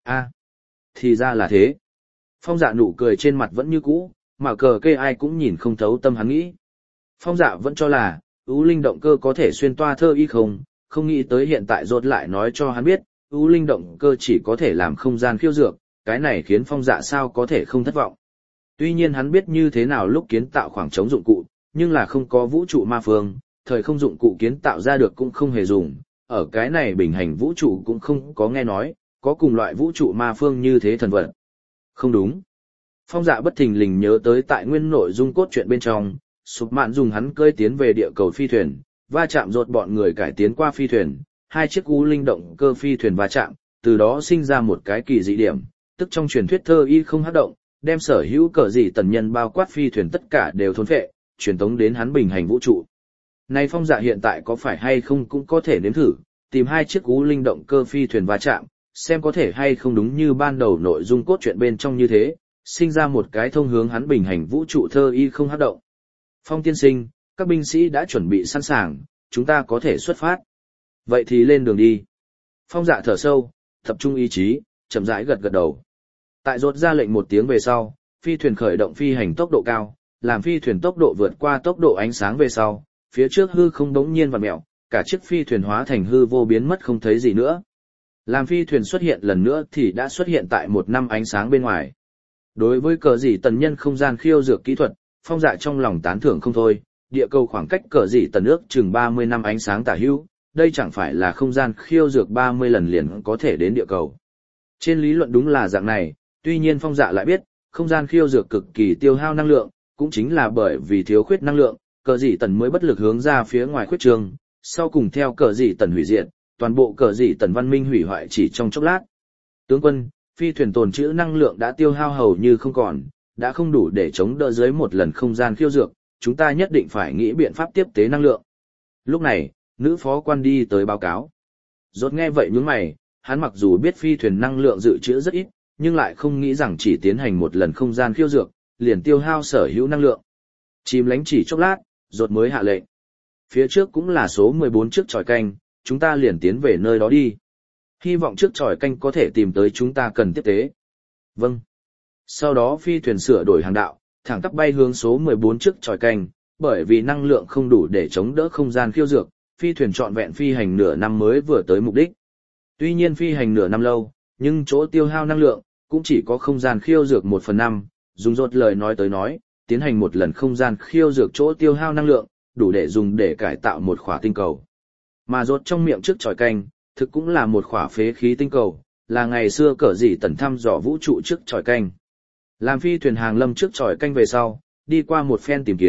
Thì ra là thế. Phong Dạ nụ cười trên mặt vẫn như cũ, mà cờ kê ai cũng nhìn không thấu tâm hắn nghĩ. Phong Dạ vẫn cho là, U Linh động cơ có thể xuyên toa thơ y không nghĩ tới hiện tại rốt lại nói cho hắn biết, U Linh động cơ chỉ có thể làm không gian khiêu dược, cái này khiến Phong Dạ sao có thể không thất vọng. Tuy nhiên hắn biết như thế nào lúc kiến tạo khoảng trống dụng cụ, nhưng là không có vũ trụ ma phương, thời không dụng cụ kiến tạo ra được cũng không hề dùng, ở cái này bình hành vũ trụ cũng không có nghe nói, có cùng loại vũ trụ ma phương như thế thần vật. Không đúng. Phong Dạ bất thình lình nhớ tới tại nguyên nội dung cốt truyện bên trong, Sụp Mạn dùng hắn cơi tiến về địa cầu phi thuyền, va chạm rốt bọn người cải tiến qua phi thuyền, hai chiếc U Linh động cơ phi thuyền va chạm, từ đó sinh ra một cái kỳ dị điểm, tức trong truyền thuyết thơ y không hấp động, đem sở hữu cờ dị tần nhân bao quát phi thuyền tất cả đều thôn phệ, truyền tống đến hắn bình hành vũ trụ. Này Phong Dạ hiện tại có phải hay không cũng có thể nếm thử, tìm hai chiếc U Linh động cơ phi thuyền va chạm, xem có thể hay không đúng như ban đầu nội dung cốt truyện bên trong như thế, sinh ra một cái thông hướng hắn bình hành vũ trụ thơ y không hấp động. Phong tiên sinh, các binh sĩ đã chuẩn bị sẵn sàng, chúng ta có thể xuất phát. Vậy thì lên đường đi. Phong Dạ thở sâu, tập trung ý chí, chậm rãi gật gật đầu. Tại rốt ra lệnh một tiếng về sau, phi thuyền khởi động phi hành tốc độ cao, làm phi thuyền tốc độ vượt qua tốc độ ánh sáng về sau, phía trước hư không đống nhiên vặn mèo, cả chiếc phi thuyền hóa thành hư vô biến mất không thấy gì nữa. Làm phi thuyền xuất hiện lần nữa thì đã xuất hiện tại một năm ánh sáng bên ngoài. Đối với cờ dị tần nhân không gian khiêu dược kỹ thuật, Phong Dạ trong lòng tán thưởng không thôi, địa cầu khoảng cách cờ dị tần ước chừng 30 năm ánh sáng tả hữu, đây chẳng phải là không gian khiêu dược 30 lần liền có thể đến địa cầu. Trên lý luận đúng là dạng này, tuy nhiên Phong Dạ lại biết, không gian khiêu dược cực kỳ tiêu hao năng lượng, cũng chính là bởi vì thiếu khuyết năng lượng, cờ dị tần mới bất lực hướng ra phía ngoài khuyết trường, sau cùng theo cờ dị tần hủy diệt, toàn bộ cờ dị tần văn minh hủy hoại chỉ trong chốc lát. Tướng quân, phi thuyền tồn trữ năng lượng đã tiêu hao hầu như không còn, đã không đủ để chống đỡ dưới một lần không gian khiêu dược, chúng ta nhất định phải nghĩ biện pháp tiếp tế năng lượng. Lúc này, nữ phó quan đi tới báo cáo. Rốt nghe vậy nhướng mày, hắn mặc dù biết phi thuyền năng lượng dự trữ rất ít, nhưng lại không nghĩ rằng chỉ tiến hành một lần không gian khiêu dược, liền tiêu hao sở hữu năng lượng. Chìm lánh chỉ chốc lát, rốt mới hạ lệnh. Phía trước cũng là số 14 chiếc chòi canh, chúng ta liền tiến về nơi đó đi. Hy vọng chiếc chòi canh có thể tìm tới chúng ta cần tiếp tế. Vâng. Sau đó phi thuyền sửa đổi hàng đạo, thẳng tắp bay hướng số 14 chiếc chòi canh, bởi vì năng lượng không đủ để chống đỡ không gian khiêu dược, phi thuyền trọn vẹn phi hành nửa năm mới vừa tới mục đích. Tuy nhiên phi hành nửa năm lâu, nhưng chỗ tiêu hao năng lượng cũng chỉ có không gian khiêu dược 1/5, dùng rốt lời nói tới nói, tiến hành một lần không gian khiêu dược chỗ tiêu hao năng lượng, đủ để dùng để cải tạo một khỏa tinh cầu. Mà rốt trong miệng trước chòi canh, thực cũng là một khỏa phế khí tinh cầu, là ngày xưa cờ dị tần thăm dò vũ trụ trước chòi canh. Làm phi thuyền hàng lâm trước chòi canh về sau, đi qua một phen tìm kiếm,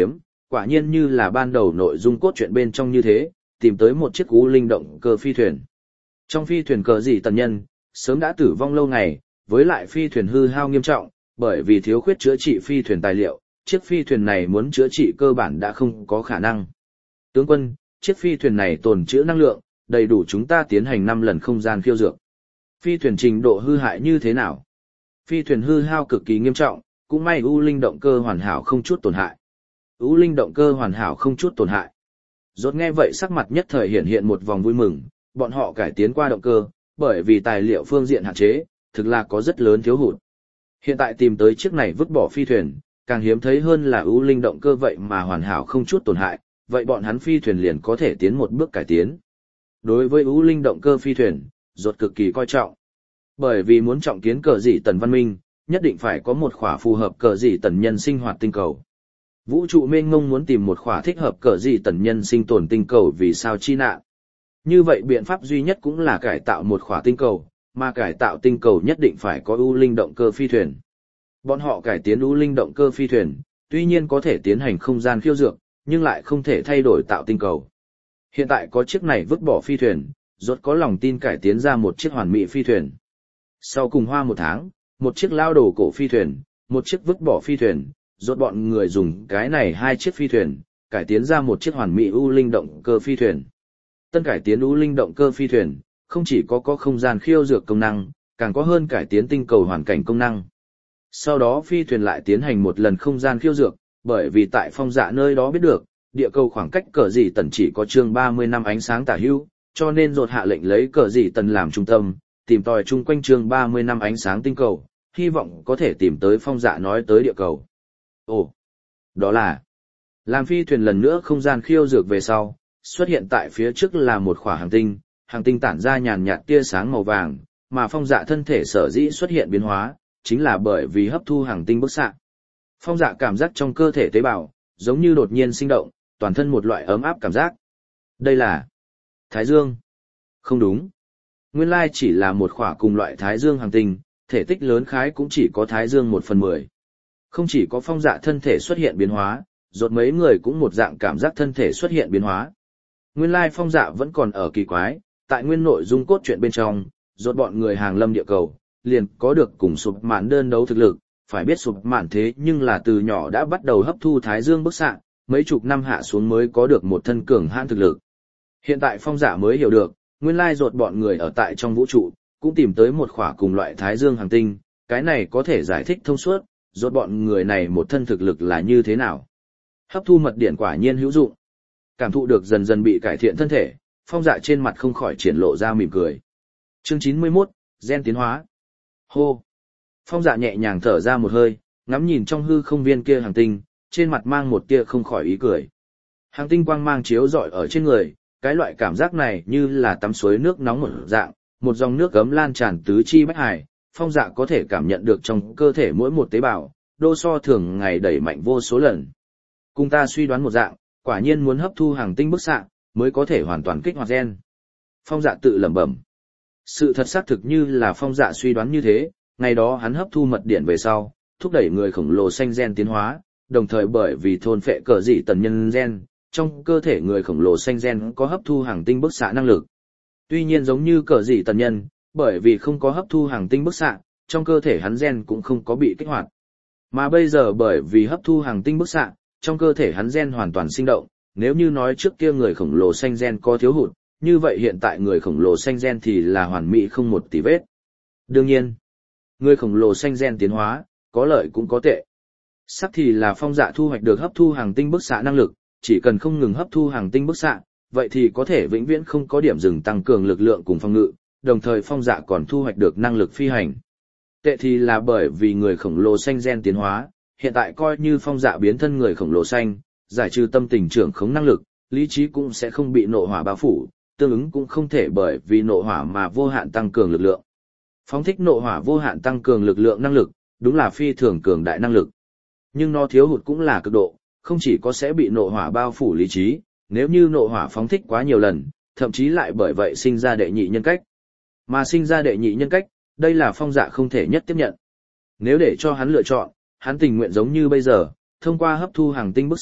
Quả nhiên như là ban đầu nội dung cốt truyện bên trong như thế, tìm tới một chiếc U Linh động cơ phi thuyền. Trong phi thuyền cờ dị tần nhân, sớm đã tử vong lâu ngày, với lại phi thuyền hư hao nghiêm trọng, bởi vì thiếu khuyết chữa trị phi thuyền tài liệu, chiếc phi thuyền này muốn chữa trị cơ bản đã không có khả năng. Tướng quân, chiếc phi thuyền này tồn trữ năng lượng, đầy đủ chúng ta tiến hành 5 lần không gian khiêu dược. Phi thuyền trình độ hư hại như thế nào? Phi thuyền hư hao cực kỳ nghiêm trọng, cũng may U Linh động cơ hoàn hảo không chút tổn hại. U Linh động cơ hoàn hảo không chút tổn hại. Rốt nghe vậy sắc mặt nhất thời hiện một vòng vui mừng, bọn họ cải tiến qua động cơ, bởi vì tài liệu phương diện hạn chế, thực là có rất lớn thiếu hụt. Hiện tại tìm tới chiếc này vứt bỏ phi thuyền, càng hiếm thấy hơn là U Linh động cơ vậy mà hoàn hảo không chút tổn hại, vậy bọn hắn phi thuyền liền có thể tiến một bước cải tiến. Đối với U Linh động cơ phi thuyền, rốt cực kỳ coi trọng. Bởi vì muốn trọng kiến cờ dị tần văn minh, nhất định phải có một khỏa phù hợp cờ dị tần nhân sinh hoạt tinh cầu. Vũ trụ mênh mông muốn tìm một khỏa thích hợp cờ dị tần nhân sinh tồn tinh cầu vì sao chi nạn. Như vậy biện pháp duy nhất cũng là cải tạo một khỏa tinh cầu, mà cải tạo tinh cầu nhất định phải có U Linh động cơ phi thuyền. Bọn họ cải tiến U Linh động cơ phi thuyền, tuy nhiên có thể tiến hành không gian khiêu dược, nhưng lại không thể thay đổi tạo tinh cầu. Hiện tại có chiếc này vứt bỏ phi thuyền, rốt có lòng tin cải tiến ra một chiếc hoàn mỹ phi thuyền. Sau cùng hoa 1 tháng, một chiếc lao đồ cổ phi thuyền, một chiếc vứt bỏ phi thuyền, rốt bọn người dùng cái này 2 chiếc phi thuyền, cải tiến ra một chiếc hoàn mỹ U Linh động cơ phi thuyền. Tân cải tiến U Linh động cơ phi thuyền, không chỉ có không gian khiêu dược công năng, càng có hơn cải tiến tinh cầu hoàn cảnh công năng. Sau đó phi thuyền lại tiến hành một lần không gian khiêu dược, bởi vì tại Phong Dạ nơi đó biết được, địa cầu khoảng cách cờ dị tần chỉ có chương 30 năm ánh sáng tả hữu, cho nên rốt hạ lệnh lấy cờ dị tần làm trung tâm, tìm tòi chung quanh chương 30 năm ánh sáng tinh cầu, hy vọng có thể tìm tới Phong Dạ nói tới địa cầu. Ồ, đó là làm phi thuyền lần nữa không gian khiêu dược về sau, xuất hiện tại phía trước là một khỏa hành tinh tản ra nhàn nhạt tia sáng màu vàng, mà Phong Dạ thân thể sở dĩ xuất hiện biến hóa, chính là bởi vì hấp thu hành tinh bức xạ. Phong Dạ cảm giác trong cơ thể tế bào, giống như đột nhiên sinh động, toàn thân một loại ấm áp cảm giác. Đây là Thái Dương. Không đúng. Nguyên lai chỉ là một khỏa cùng loại Thái Dương hành tinh, thể tích lớn khái cũng chỉ có Thái Dương 1/10. Không chỉ có Phong Dạ thân thể xuất hiện biến hóa, rốt mấy người cũng một dạng cảm giác thân thể xuất hiện biến hóa. Nguyên lai Phong Dạ vẫn còn ở kỳ quái, tại nguyên nội dung cốt truyện bên trong, rốt bọn người hàng lâm địa cầu, liền có được cùng Sụp Mạn đơn đấu thực lực, phải biết Sụp Mạn thế nhưng là từ nhỏ đã bắt đầu hấp thu Thái Dương bức xạ, mấy chục năm hạ xuống mới có được một thân cường hãn thực lực. Hiện tại Phong Dạ mới hiểu được, nguyên lai rốt bọn người ở tại trong vũ trụ, cũng tìm tới một khỏa cùng loại Thái Dương hành tinh, cái này có thể giải thích thông suốt, rốt bọn người này một thân thực lực là như thế nào. Hấp thu mật điện quả nhiên hữu dụng. Cảm thụ được dần dần bị cải thiện thân thể, Phong Dạ trên mặt không khỏi triển lộ ra mỉm cười. Chương 91, gen tiến hóa. Hô. Phong Dạ nhẹ nhàng thở ra một hơi, ngắm nhìn trong hư không viên kia hành tinh, trên mặt mang một tia không khỏi ý cười. Hành tinh quang mang chiếu rọi ở trên người, cái loại cảm giác này như là tắm suối nước nóng một dạng, một dòng nước gấm lan tràn tứ chi bách hải, Phong Dạ có thể cảm nhận được trong cơ thể mỗi một tế bào, đô so thường ngày đẩy mạnh vô số lần. Cùng ta suy đoán một dạng, quả nhiên muốn hấp thu hành tinh bức xạ, mới có thể hoàn toàn kích hoạt gen. Phong Dạ tự lẩm bẩm. Sự thật xác thực như là Phong Dạ suy đoán như thế, ngày đó hắn hấp thu mật điện về sau, thúc đẩy người khổng lồ xanh gen tiến hóa, đồng thời bởi vì thôn phệ cờ dị tần nhân gen, trong cơ thể người khổng lồ xanh gen có hấp thu hành tinh bức xạ năng lực. Tuy nhiên giống như cờ dị tần nhân, bởi vì không có hấp thu hành tinh bức xạ, trong cơ thể hắn gen cũng không có bị kích hoạt. Mà bây giờ bởi vì hấp thu hành tinh bức xạ, trong cơ thể hắn gen hoàn toàn sinh động, nếu như nói trước kia người khổng lồ xanh gen có thiếu hụt, như vậy hiện tại người khổng lồ xanh gen thì là hoàn mỹ không một tì vết. Đương nhiên, người khổng lồ xanh gen tiến hóa, có lợi cũng có tệ. Sắc thì là Phong Dạ thu hoạch được hấp thu hành tinh bức xạ năng lực, chỉ cần không ngừng hấp thu hành tinh bức xạ, vậy thì có thể vĩnh viễn không có điểm dừng tăng cường lực lượng cùng phòng ngự, đồng thời Phong Dạ còn thu hoạch được năng lực phi hành. Tệ thì là bởi vì người khổng lồ xanh gen tiến hóa, hiện tại coi như Phong Dạ biến thân người khổng lồ xanh, giải trừ tâm tình trưởng khống năng lực, lý trí cũng sẽ không bị nộ hỏa bao phủ, tương ứng cũng không thể bởi vì nộ hỏa mà vô hạn tăng cường lực lượng. Phóng thích nộ hỏa vô hạn tăng cường lực lượng năng lực, đúng là phi thường cường đại năng lực. Nhưng nó thiếu hụt cũng là cực độ, không chỉ có sẽ bị nộ hỏa bao phủ lý trí, nếu như nộ hỏa phóng thích quá nhiều lần, thậm chí lại bởi vậy sinh ra đệ nhị nhân cách. Mà sinh ra đệ nhị nhân cách, đây là Phong Dạ không thể nhất tiếp nhận. Nếu để cho hắn lựa chọn, hắn tình nguyện giống như bây giờ, thông qua hấp thu hành tinh bức xạ,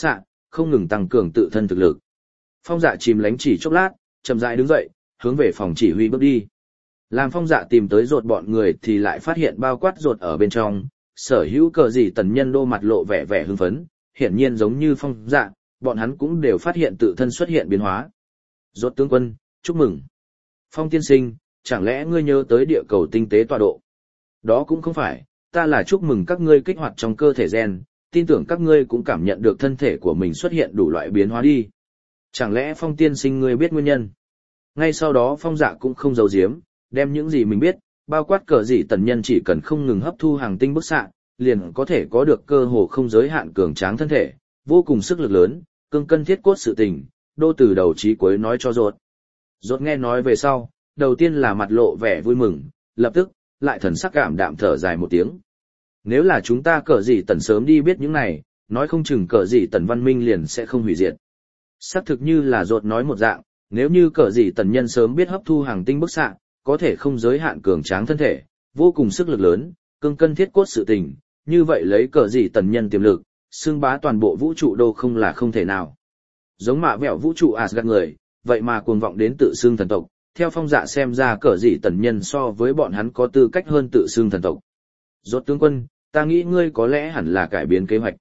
không ngừng tăng cường tự thân thực lực. Phong Dạ chìm lánh chỉ chốc lát, chậm rãi đứng dậy, hướng về phòng chỉ huy bước đi. Làm Phong Dạ tìm tới rột bọn người thì lại phát hiện bao quát rột ở bên trong, sở hữu cờ gì tần nhân đô mặt lộ vẻ vẻ hưng phấn, hiển nhiên giống như Phong Dạ, bọn hắn cũng đều phát hiện tự thân xuất hiện biến hóa. Rốt tướng quân, chúc mừng. Phong tiên sinh, chẳng lẽ ngươi nhớ tới địa cầu tinh tế tọa độ? Đó cũng không phải, ta là chúc mừng các ngươi kích hoạt trong cơ thể gen, tin tưởng các ngươi cũng cảm nhận được thân thể của mình xuất hiện đủ loại biến hóa đi. Chẳng lẽ Phong tiên sinh ngươi biết nguyên nhân? Ngay sau đó Phong Dạ cũng không giấu giếm, đem những gì mình biết, bao quát cờ gì tần nhân chỉ cần không ngừng hấp thu hàng tinh bức xạ, liền có thể có được cơ hồ không giới hạn cường tráng thân thể, vô cùng sức lực lớn, cương cân thiết cốt sự tình, đô từ đầu chí cuối nói cho rốt. Rốt nghe nói về sau, đầu tiên là mặt lộ vẻ vui mừng, lập tức, lại thần sắc cảm đạm thở dài một tiếng. Nếu là chúng ta cờ gì tần sớm đi biết những này, nói không chừng cờ gì tần văn minh liền sẽ không hủy diệt. Xác thực như là rốt nói một dạng, nếu như cờ gì tần nhân sớm biết hấp thu hàng tinh bức xạ, có thể không giới hạn cường tráng thân thể, vô cùng sức lực lớn, cương cân thiết cốt sự tình, như vậy lấy cờ gì tần nhân tiềm lực, xưng bá toàn bộ vũ trụ đô không là không thể nào. Giống mạ vẹo vũ trụ Asgard người, vậy mà cuồng vọng đến tự xưng thần tộc, theo Phong Dạ xem ra cờ gì tần nhân so với bọn hắn có tư cách hơn tự xưng thần tộc. Rốt tướng quân, ta nghĩ ngươi có lẽ hẳn là cải biến kế hoạch.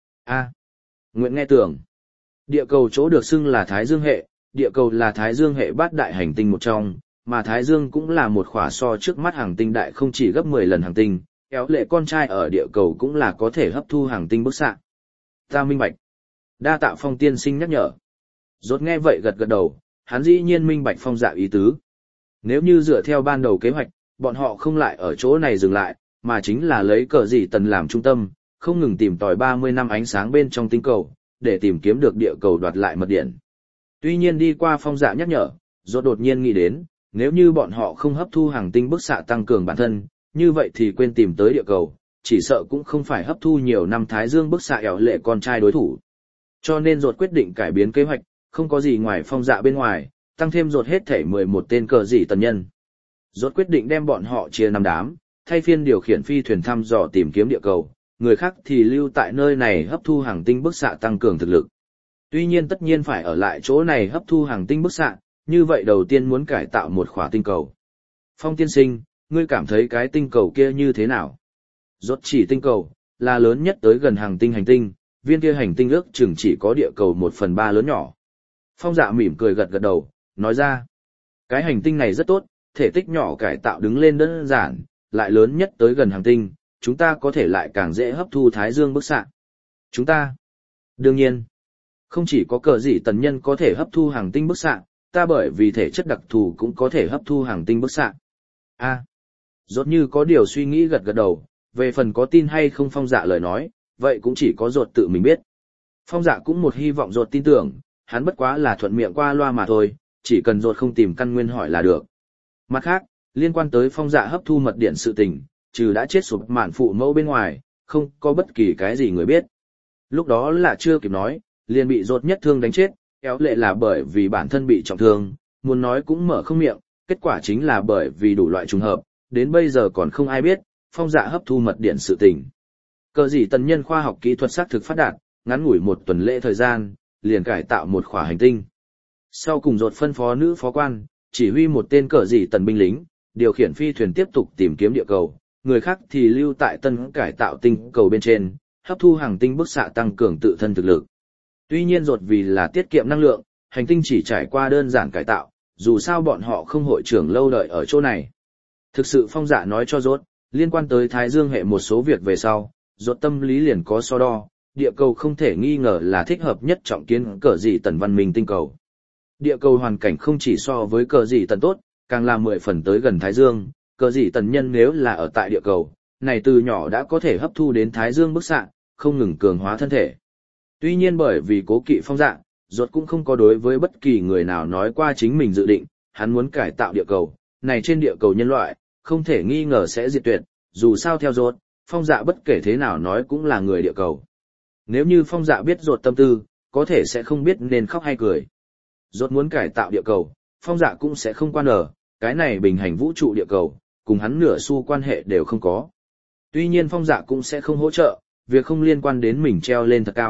Nguyện nghe tưởng. Địa cầu chỗ được xưng là Thái Dương hệ, địa cầu là Thái Dương hệ bát đại hành tinh một trong, mà Thái Dương cũng là một khỏa so trước mắt hành tinh đại không chỉ gấp 10 lần hành tinh, kéo lệ con trai ở địa cầu cũng là có thể hấp thu hành tinh bức xạ. Ta minh bạch. Đa tạ Phong tiên sinh nhắc nhở. Rốt nghe vậy gật gật đầu, hắn dĩ nhiên minh bạch Phong Dạ ý tứ. Nếu như dựa theo ban đầu kế hoạch, bọn họ không lại ở chỗ này dừng lại, mà chính là lấy cờ gì tần làm trung tâm, không ngừng tìm tòi 30 năm ánh sáng bên trong tinh cầu, để tìm kiếm được địa cầu đoạt lại mật điện. Tuy nhiên đi qua Phong Dạ nhắc nhở, Rốt đột nhiên nghĩ đến, nếu như bọn họ không hấp thu hàng tinh bức xạ tăng cường bản thân, như vậy thì quên tìm tới địa cầu, chỉ sợ cũng không phải hấp thu nhiều năm Thái Dương bức xạ ẻo lệ con trai đối thủ. Cho nên Rốt quyết định cải biến kế hoạch, không có gì ngoài Phong Dạ bên ngoài, tăng thêm Rốt hết thể 11 tên cờ gì tần nhân. Rốt quyết định đem bọn họ chia năm đám, thay phiên điều khiển phi thuyền thăm dò tìm kiếm địa cầu, người khác thì lưu tại nơi này hấp thu hàng tinh bức xạ tăng cường thực lực. Tuy nhiên tất nhiên phải ở lại chỗ này hấp thu hàng tinh bức xạ, như vậy đầu tiên muốn cải tạo một khỏa tinh cầu. Phong tiên sinh, ngươi cảm thấy cái tinh cầu kia như thế nào? Rốt chỉ tinh cầu, là lớn nhất tới gần hàng tinh hành tinh, viên kia hành tinh ước chừng chỉ có địa cầu 1/3 lớn nhỏ. Phong Dạ mỉm cười gật gật đầu, nói ra. Cái hành tinh này rất tốt, thể tích nhỏ cải tạo đứng lên đơn giản, lại lớn nhất tới gần hành tinh, chúng ta có thể lại càng dễ hấp thu Thái Dương bức xạ. Chúng ta? Đương nhiên. Không chỉ có cờ gì tần nhân có thể hấp thu hàng tinh bức xạ, ta bởi vì thể chất đặc thù cũng có thể hấp thu hàng tinh bức xạ. Rốt như có điều suy nghĩ gật gật đầu, về phần có tin hay không Phong Dạ lời nói, vậy cũng chỉ có Rốt tự mình biết. Phong Dạ cũng một hy vọng Rốt tin tưởng, hắn bất quá là thuận miệng qua loa mà thôi, chỉ cần Rốt không tìm căn nguyên hỏi là được. Mặt khác, liên quan tới Phong Dạ hấp thu mật điện sự tình, trừ đã chết sụp mạn phụ mẫu bên ngoài, không có bất kỳ cái gì người biết. Lúc đó là chưa kịp nói, liền bị Rốt nhất thương đánh chết, kéo lệ là bởi vì bản thân bị trọng thương, muốn nói cũng mở không miệng, kết quả chính là bởi vì đủ loại trùng hợp, đến bây giờ còn không ai biết, Phong Dạ hấp thu mật điện sự tình. Cờ gì tần nhân khoa học kỹ thuật xác thực phát đạt, ngắn ngủi một tuần lễ thời gian, liền cải tạo một khỏa hành tinh. Sau cùng Rốt phân phó nữ phó quan, chỉ huy một tên cờ gì tần binh lính, điều khiển phi thuyền tiếp tục tìm kiếm địa cầu, người khác thì lưu tại tân cải tạo tinh cầu bên trên, hấp thu hàng tinh bức xạ tăng cường tự thân thực lực. Tuy nhiên Rốt vì là tiết kiệm năng lượng, hành tinh chỉ trải qua đơn giản cải tạo, dù sao bọn họ không hội trưởng lâu đợi ở chỗ này. Thực sự Phong Dạ nói cho Rốt, liên quan tới Thái Dương hệ một số việc về sau, Rốt tâm lý liền có so đo, địa cầu không thể nghi ngờ là thích hợp nhất trọng kiến cờ gì tần văn minh tinh cầu. Địa cầu hoàn cảnh không chỉ so với cờ gì tần tốt, càng là 10 phần tới gần Thái Dương, cờ gì tần nhân nếu là ở tại địa cầu, này từ nhỏ đã có thể hấp thu đến Thái Dương bức xạ, không ngừng cường hóa thân thể. Tuy nhiên bởi vì cố kỵ Phong Dạ, Rốt cũng không có đối với bất kỳ người nào nói qua chính mình dự định, hắn muốn cải tạo địa cầu, này trên địa cầu nhân loại, không thể nghi ngờ sẽ diệt tuyệt, dù sao theo Rốt, Phong Dạ bất kể thế nào nói cũng là người địa cầu. Nếu như Phong Dạ biết Rốt tâm tư, có thể sẽ không biết nên khóc hay cười. Rốt muốn cải tạo địa cầu, Phong Dạ cũng sẽ không quan ở, cái này bình hành vũ trụ địa cầu, cùng hắn nửa xu quan hệ đều không có. Tuy nhiên Phong Dạ cũng sẽ không hỗ trợ, việc không liên quan đến mình treo lên thật cao,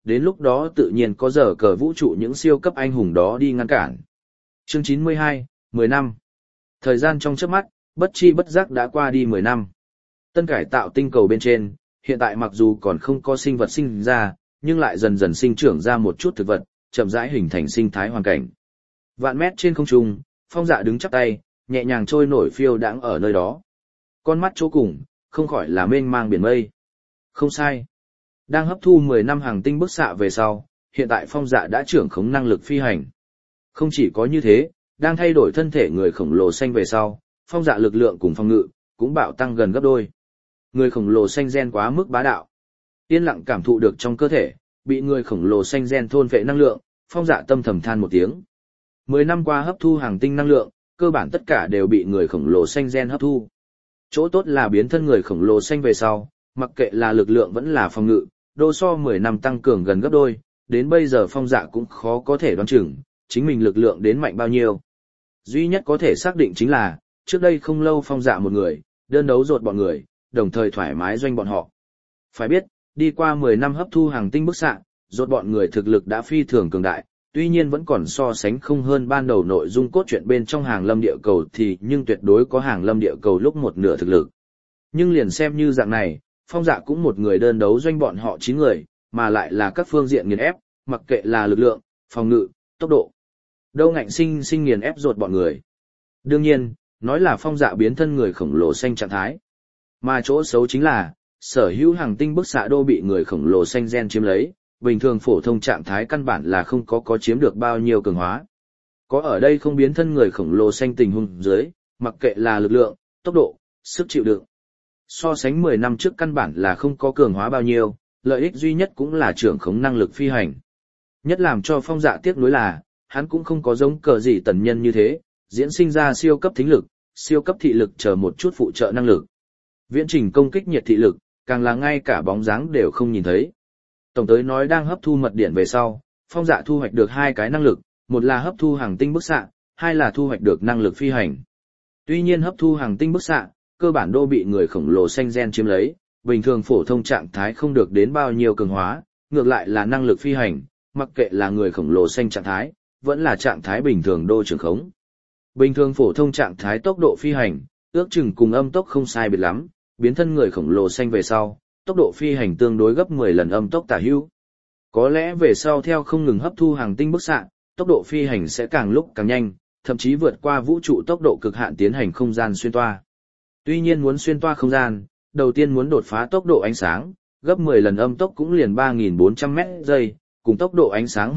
đến lúc đó tự nhiên có giờ cờ vũ trụ những siêu cấp anh hùng đó đi ngăn cản. Chương 92, 10 năm. Thời gian trong chớp mắt, bất chi bất giác đã qua đi 10 năm. Tân cải tạo tinh cầu bên trên, hiện tại mặc dù còn không có sinh vật sinh ra, nhưng lại dần dần sinh trưởng ra một chút thực vật, chậm rãi hình thành sinh thái hoàn cảnh. Vạn mét trên không trung, Phong Dạ đứng chắp tay, nhẹ nhàng trôi nổi phiêu đãng ở nơi đó. Con mắt chỗ cùng, không khỏi là mênh mang biển mây. Không sai. Đang hấp thu 10 năm hàng tinh bức xạ về sau, hiện tại Phong Dạ đã trưởng khống năng lực phi hành. Không chỉ có như thế, đang thay đổi thân thể người khổng lồ xanh về sau, Phong Dạ lực lượng cùng phòng ngự cũng bạo tăng gần gấp đôi. Người khổng lồ xanh gen quá mức bá đạo. Yên lặng cảm thụ được trong cơ thể, bị người khổng lồ xanh gen thôn phệ năng lượng, Phong Dạ tâm thầm than một tiếng. 10 năm qua hấp thu hàng tinh năng lượng, cơ bản tất cả đều bị người khổng lồ xanh gen hấp thu. Chỗ tốt là biến thân người khổng lồ xanh về sau, mặc kệ là lực lượng vẫn là phòng ngự, đô so 10 năm tăng cường gần gấp đôi, đến bây giờ Phong Dạ cũng khó có thể đoán chừng, chính mình lực lượng đến mạnh bao nhiêu. Duy nhất có thể xác định chính là, trước đây không lâu Phong Dạ một người, đơn đấu rột bọn người, đồng thời thoải mái doanh bọn họ. Phải biết, đi qua 10 năm hấp thu hàng tinh bức xạ, rốt bọn người thực lực đã phi thường cường đại, tuy nhiên vẫn còn so sánh không hơn ban đầu nội dung cốt truyện bên trong hàng lâm địa cầu thì nhưng tuyệt đối có hàng lâm địa cầu lúc một nửa thực lực. Nhưng liền xem như dạng này, Phong Dạ cũng một người đơn đấu doanh bọn họ 9 người, mà lại là các phương diện nghiền ép, mặc kệ là lực lượng, phòng ngự, tốc độ. Đâu ngạnh sinh nghiền ép rốt bọn người. Đương nhiên, nói là Phong Dạ biến thân người khổng lồ xanh trạng thái. Mà chỗ xấu chính là, sở hữu hàng tinh bức xạ đô bị người khổng lồ xanh gen chiếm lấy, bình thường phổ thông trạng thái căn bản là không có chiếm được bao nhiêu cường hóa. Có ở đây không biến thân người khổng lồ xanh tình huống dưới, mặc kệ là lực lượng, tốc độ, sức chịu đựng. So sánh 10 năm trước căn bản là không có cường hóa bao nhiêu, lợi ích duy nhất cũng là trưởng khống năng lực phi hành. Nhất làm cho Phong Dạ tiếc nuối là, hắn cũng không có giống cờ gì tần nhân như thế, diễn sinh ra siêu cấp thính lực, siêu cấp thị lực chờ một chút phụ trợ năng lực. Viễn trình công kích nhiệt thị lực, càng là ngay cả bóng dáng đều không nhìn thấy. Tổng tới nói đang hấp thu mật điện về sau, Phong Dạ thu hoạch được 2 cái năng lực, một là hấp thu hàng tinh bức xạ, 2 là thu hoạch được năng lực phi hành. Tuy nhiên hấp thu hàng tinh bức xạ, cơ bản đô bị người khổng lồ xanh gen chiếm lấy, bình thường phổ thông trạng thái không được đến bao nhiêu cường hóa, ngược lại là năng lực phi hành, mặc kệ là người khổng lồ xanh trạng thái, vẫn là trạng thái bình thường đô trường khống. Bình thường phổ thông trạng thái tốc độ phi hành, ước chừng cùng âm tốc không sai biệt lắm, biến thân người khổng lồ xanh về sau, tốc độ phi hành tương đối gấp 10 lần âm tốc tả hữu. Có lẽ về sau theo không ngừng hấp thu hàng tinh bức xạ, tốc độ phi hành sẽ càng lúc càng nhanh, thậm chí vượt qua vũ trụ tốc độ cực hạn tiến hành không gian xuyên toa. Tuy nhiên muốn xuyên toa không gian, đầu tiên muốn đột phá tốc độ ánh sáng, gấp 10 lần âm tốc cũng liền 3.400 mét giây, cùng tốc độ ánh sáng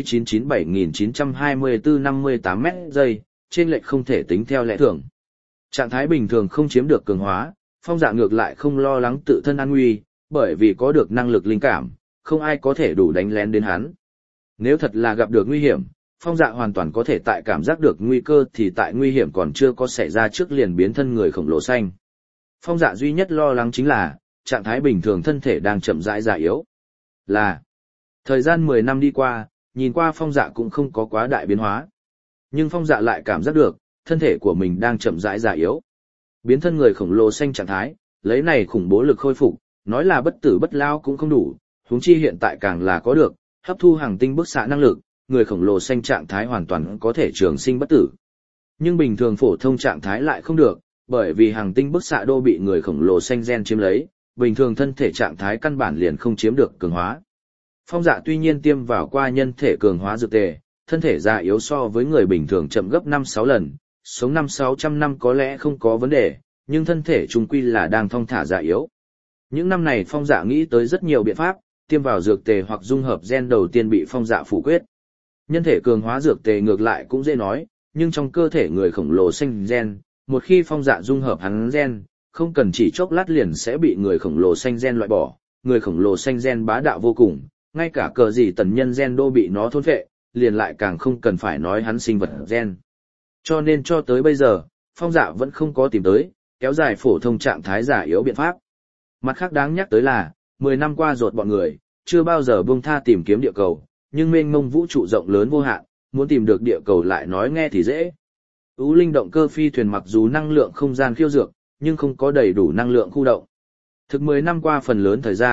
2997.924-58 mét giây, trên lệch không thể tính theo lẽ thường. Trạng thái bình thường không chiếm được cường hóa, Phong Dạ ngược lại không lo lắng tự thân an nguy, bởi vì có được năng lực linh cảm, không ai có thể đủ đánh lén đến hắn. Nếu thật là gặp được nguy hiểm, Phong Dạ hoàn toàn có thể tại cảm giác được nguy cơ thì tại nguy hiểm còn chưa có xảy ra trước liền biến thân người khổng lồ xanh. Phong Dạ duy nhất lo lắng chính là, trạng thái bình thường thân thể đang chậm rãi già yếu. Thời gian 10 năm đi qua, nhìn qua Phong Dạ cũng không có quá đại biến hóa. Nhưng Phong Dạ lại cảm giác được, thân thể của mình đang chậm rãi già yếu. Biến thân người khổng lồ xanh trạng thái, lấy này khủng bố lực khôi phục, nói là bất tử bất lao cũng không đủ, huống chi hiện tại càng là có được, hấp thu hàng tinh bức xạ năng lực, người khổng lồ xanh trạng thái hoàn toàn có thể trường sinh bất tử. Nhưng bình thường phổ thông trạng thái lại không được, bởi vì hàng tinh bức xạ đô bị người khổng lồ xanh gen chiếm lấy, bình thường thân thể trạng thái căn bản liền không chiếm được cường hóa. Phong Dạ tuy nhiên tiêm vào qua nhân thể cường hóa dược tề, thân thể già yếu so với người bình thường chậm gấp 5-6 lần, sống 500-600 năm có lẽ không có vấn đề, nhưng thân thể trung quy là đang thong thả già yếu. Những năm này Phong Dạ nghĩ tới rất nhiều biện pháp, tiêm vào dược tề hoặc dung hợp gen đầu tiên bị Phong Dạ phủ quyết. Nhân thể cường hóa dược tề ngược lại cũng dễ nói, nhưng trong cơ thể người khổng lồ xanh gen, một khi Phong Dạ dung hợp hắn gen, không cần chỉ chốc lát liền sẽ bị người khổng lồ xanh gen loại bỏ, người khổng lồ xanh gen bá đạo vô cùng, ngay cả cờ gì tần nhân gen đô bị nó thôn phệ, liền lại càng không cần phải nói hắn sinh vật gen. Cho nên cho tới bây giờ, Phong Dạ vẫn không có tìm tới, kéo dài phổ thông trạng thái giả yếu biện pháp. Mặt khác đáng nhắc tới là, 10 năm qua rột bọn người, chưa bao giờ buông tha tìm kiếm địa cầu, nhưng mênh mông vũ trụ rộng lớn vô hạn, muốn tìm được địa cầu lại nói nghe thì dễ. Ú linh động cơ phi thuyền mặc dù năng lượng không gian khiêu dược, nhưng không có đầy đủ năng lượng khu động. Thực 10 năm qua phần lớn thời gian,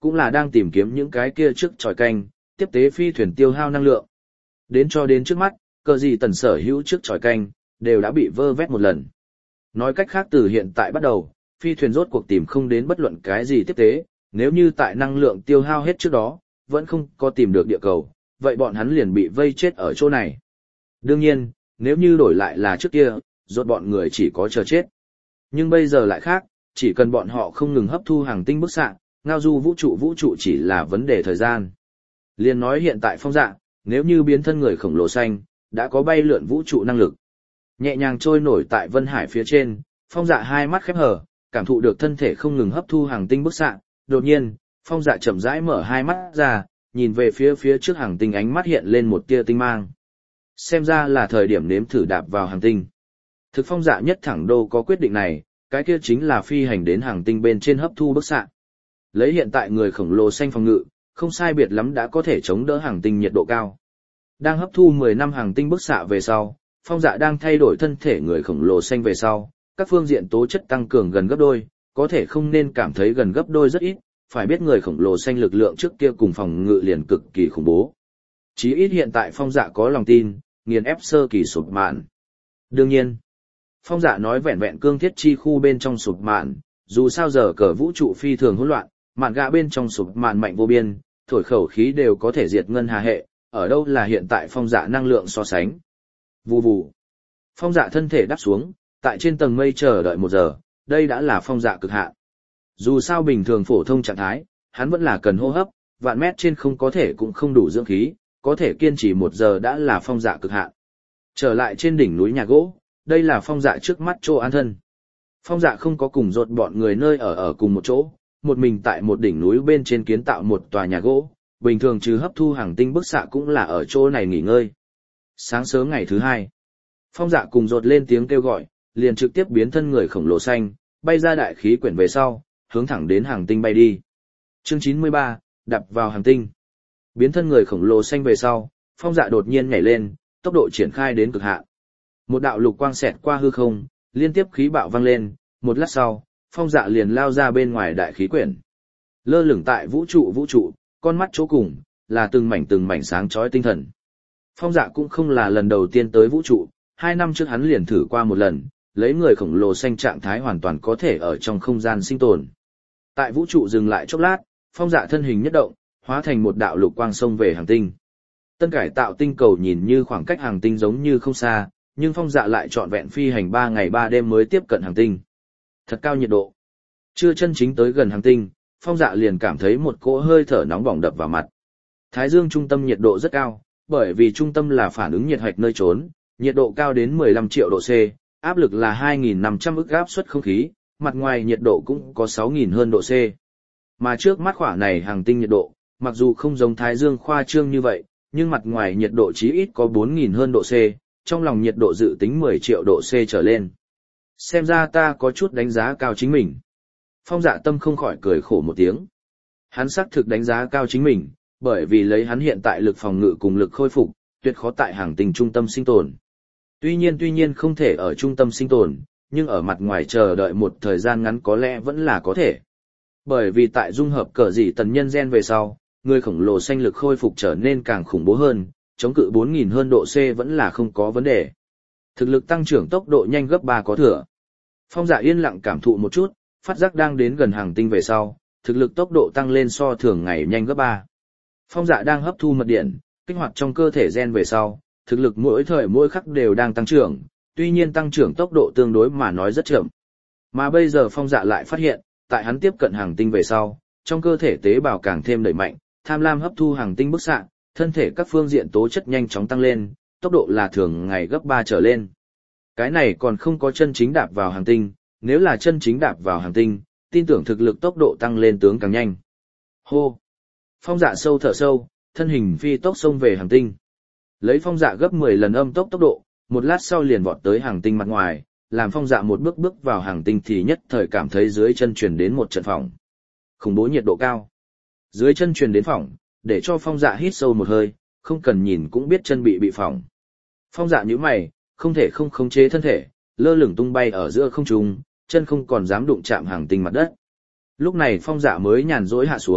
cũng là đang tìm kiếm những cái kia trước tròi canh, tiếp tế phi thuyền tiêu hao năng lượng. Đến trước mắt, cờ gì tần sở hữu trước tròi canh, đều đã bị vơ vét một lần. Nói cách khác từ hiện tại bắt đầu, phi thuyền rốt cuộc tìm không đến bất luận cái gì tiếp tế, nếu như tại năng lượng tiêu hao hết trước đó, vẫn không có tìm được địa cầu, vậy bọn hắn liền bị vây chết ở chỗ này. Đương nhiên, nếu như đổi lại là trước kia, rốt bọn người chỉ có chờ chết. Nhưng bây giờ lại khác, chỉ cần bọn họ không ngừng hấp thu hàng tinh bức xạ, ngao du vũ trụ chỉ là vấn đề thời gian. Liên nói hiện tại Phong Dạ, nếu như biến thân người khổng lồ xanh, đã có bay lượn vũ trụ năng lực. Nhẹ nhàng trôi nổi tại Vân Hải phía trên, Phong Dạ hai mắt khép hờ, cảm thụ được thân thể không ngừng hấp thu hàng tinh bức xạ, đột nhiên, Phong Dạ chậm rãi mở hai mắt ra, nhìn về phía trước hàng tinh, ánh mắt hiện lên một tia tinh mang. Xem ra là thời điểm nếm thử đạp vào hàng tinh. Thực Phong Dạ nhất thẳng đô có quyết định này, cái kia chính là phi hành đến hàng tinh bên trên hấp thu bức xạ. Lấy hiện tại người khổng lồ xanh phòng ngự, không sai biệt lắm đã có thể chống đỡ hàng tinh nhiệt độ cao. Đang hấp thu 10 năm hàng tinh bức xạ về sau, Phong Dạ đang thay đổi thân thể người khổng lồ xanh về sau, các phương diện tố chất tăng cường gần gấp đôi, có thể không nên cảm thấy gần gấp đôi rất ít, phải biết người khổng lồ xanh lực lượng trước kia cùng phòng ngự liền cực kỳ khủng bố. Chí ít hiện tại Phong Dạ có lòng tin, nghiền ép sơ kỳ sụp mạn. Đương nhiên, Phong Dạ nói vẹn vẹn cương thiết chi khu bên trong sụp mạn, dù sao giờ cờ vũ trụ phi thường hỗn loạn, mạn gạ bên trong sụp mạn mạnh vô biên, thổi khẩu khí đều có thể diệt ngân hà hệ, ở đâu là hiện tại Phong Dạ năng lượng so sánh. Vù vù. Phong Dạ thân thể đáp xuống, tại trên tầng mây chờ đợi 1 giờ, đây đã là Phong Dạ cực hạn. Dù sao bình thường phổ thông trạng thái, hắn vẫn là cần hô hấp, vạn mét trên không có thể cũng không đủ dưỡng khí, có thể kiên trì 1 giờ đã là Phong Dạ cực hạn. Trở lại trên đỉnh núi nhà gỗ, đây là Phong Dạ trước mắt chỗ an thân. Phong Dạ không có cùng rột bọn người nơi ở cùng một chỗ, một mình tại một đỉnh núi bên trên kiến tạo một tòa nhà gỗ, bình thường trừ hấp thu hàng tinh bức xạ cũng là ở chỗ này nghỉ ngơi. Sáng sớm ngày thứ 2, Phong Dạ cùng rột lên tiếng kêu gọi, liền trực tiếp biến thân người khổng lồ xanh, bay ra đại khí quyển về sau, hướng thẳng đến hàng tinh bay đi. Chương 93, đạp vào hàng tinh. Biến thân người khổng lồ xanh về sau, Phong Dạ đột nhiên nhảy lên, tốc độ triển khai đến cực hạn. Một đạo lục quang xẹt qua hư không, liên tiếp khí bạo vang lên, một lát sau, Phong Dạ liền lao ra bên ngoài đại khí quyển. Lơ lửng tại vũ trụ, con mắt chỗ cùng, là từng mảnh sáng chói tinh thần. Phong Dạ cũng không là lần đầu tiên tới vũ trụ, 2 năm trước hắn liền thử qua một lần, lấy người khổng lồ xanh trạng thái hoàn toàn có thể ở trong không gian sinh tồn. Tại vũ trụ dừng lại chốc lát, Phong Dạ thân hình nhất động, hóa thành một đạo lục quang xông về hàng tinh. Tân cải tạo tinh cầu nhìn như khoảng cách hàng tinh giống như không xa, nhưng Phong Dạ lại trọn vẹn phi hành 3 ngày 3 đêm mới tiếp cận hàng tinh. Thật cao nhiệt độ. Chưa chân chính tới gần hàng tinh, Phong Dạ liền cảm thấy một cỗ hơi thở nóng bỏng đập vào mặt. Thái dương trung tâm nhiệt độ rất cao, bởi vì trung tâm là phản ứng nhiệt hạch nơi trốn, nhiệt độ cao đến 15 triệu độ C, áp lực là 2.500 ức áp suất không khí, mặt ngoài nhiệt độ cũng có 6.000 hơn độ C. Mà trước mắt khỏa này hàng tinh nhiệt độ, mặc dù không giống Thái dương khoa trương như vậy, nhưng mặt ngoài nhiệt độ chí ít có 4.000 hơn độ C, trong lòng nhiệt độ dự tính 10 triệu độ C trở lên. Xem ra ta có chút đánh giá cao chính mình. Phong Dạ tâm không khỏi cười khổ một tiếng. Hắn xác thực đánh giá cao chính mình, bởi vì lấy hắn hiện tại lực phòng ngự cùng lực khôi phục, tuyệt khó tại hàng tinh trung tâm sinh tồn. Tuy nhiên không thể ở trung tâm sinh tồn, nhưng ở mặt ngoài chờ đợi một thời gian ngắn có lẽ vẫn là có thể. Bởi vì tại dung hợp cờ dị tần nhân gen về sau, người khổng lồ xanh lực khôi phục trở nên càng khủng bố hơn, chống cự 4.000 hơn độ C vẫn là không có vấn đề. Thực lực tăng trưởng tốc độ nhanh gấp 3 có thừa. Phong Dạ yên lặng cảm thụ một chút, phát giác đang đến gần hàng tinh về sau, thực lực tốc độ tăng lên so thường ngày nhanh gấp 3. Phong Dạ đang hấp thu mật điện, kích hoạt trong cơ thể gen về sau, thực lực mỗi thời mỗi khắc đều đang tăng trưởng, tuy nhiên tăng trưởng tốc độ tương đối mà nói rất chậm. Mà bây giờ Phong Dạ lại phát hiện, tại hắn tiếp cận hàng tinh về sau, trong cơ thể tế bào càng thêm đẩy mạnh, tham lam hấp thu hàng tinh bức xạ, thân thể các phương diện tố chất nhanh chóng tăng lên, tốc độ là thường ngày gấp 3 trở lên. Cái này còn không có chân chính đạp vào hàng tinh, nếu là chân chính đạp vào hàng tinh, tin tưởng thực lực tốc độ tăng lên tướng càng nhanh. Hô! Phong Dạ sâu thở sâu, thân hình phi tốc xông về hàng tinh. Lấy Phong Dạ gấp 10 lần âm tốc độ, một lát sau liền vọt tới hàng tinh mặt ngoài, làm Phong Dạ một bước vào hàng tinh thì nhất thời cảm thấy dưới chân truyền đến một trận phỏng. Khủng bố nhiệt độ cao. Dưới chân truyền đến phỏng, để cho Phong Dạ hít sâu một hơi, không cần nhìn cũng biết chân bị phỏng. Phong Dạ nhíu mày, không thể không khống chế thân thể, lơ lửng tung bay ở giữa không trung, chân không còn dám đụng chạm hàng tinh mặt đất. Lúc này Phong Dạ mới nhàn rỗi hạ xuống,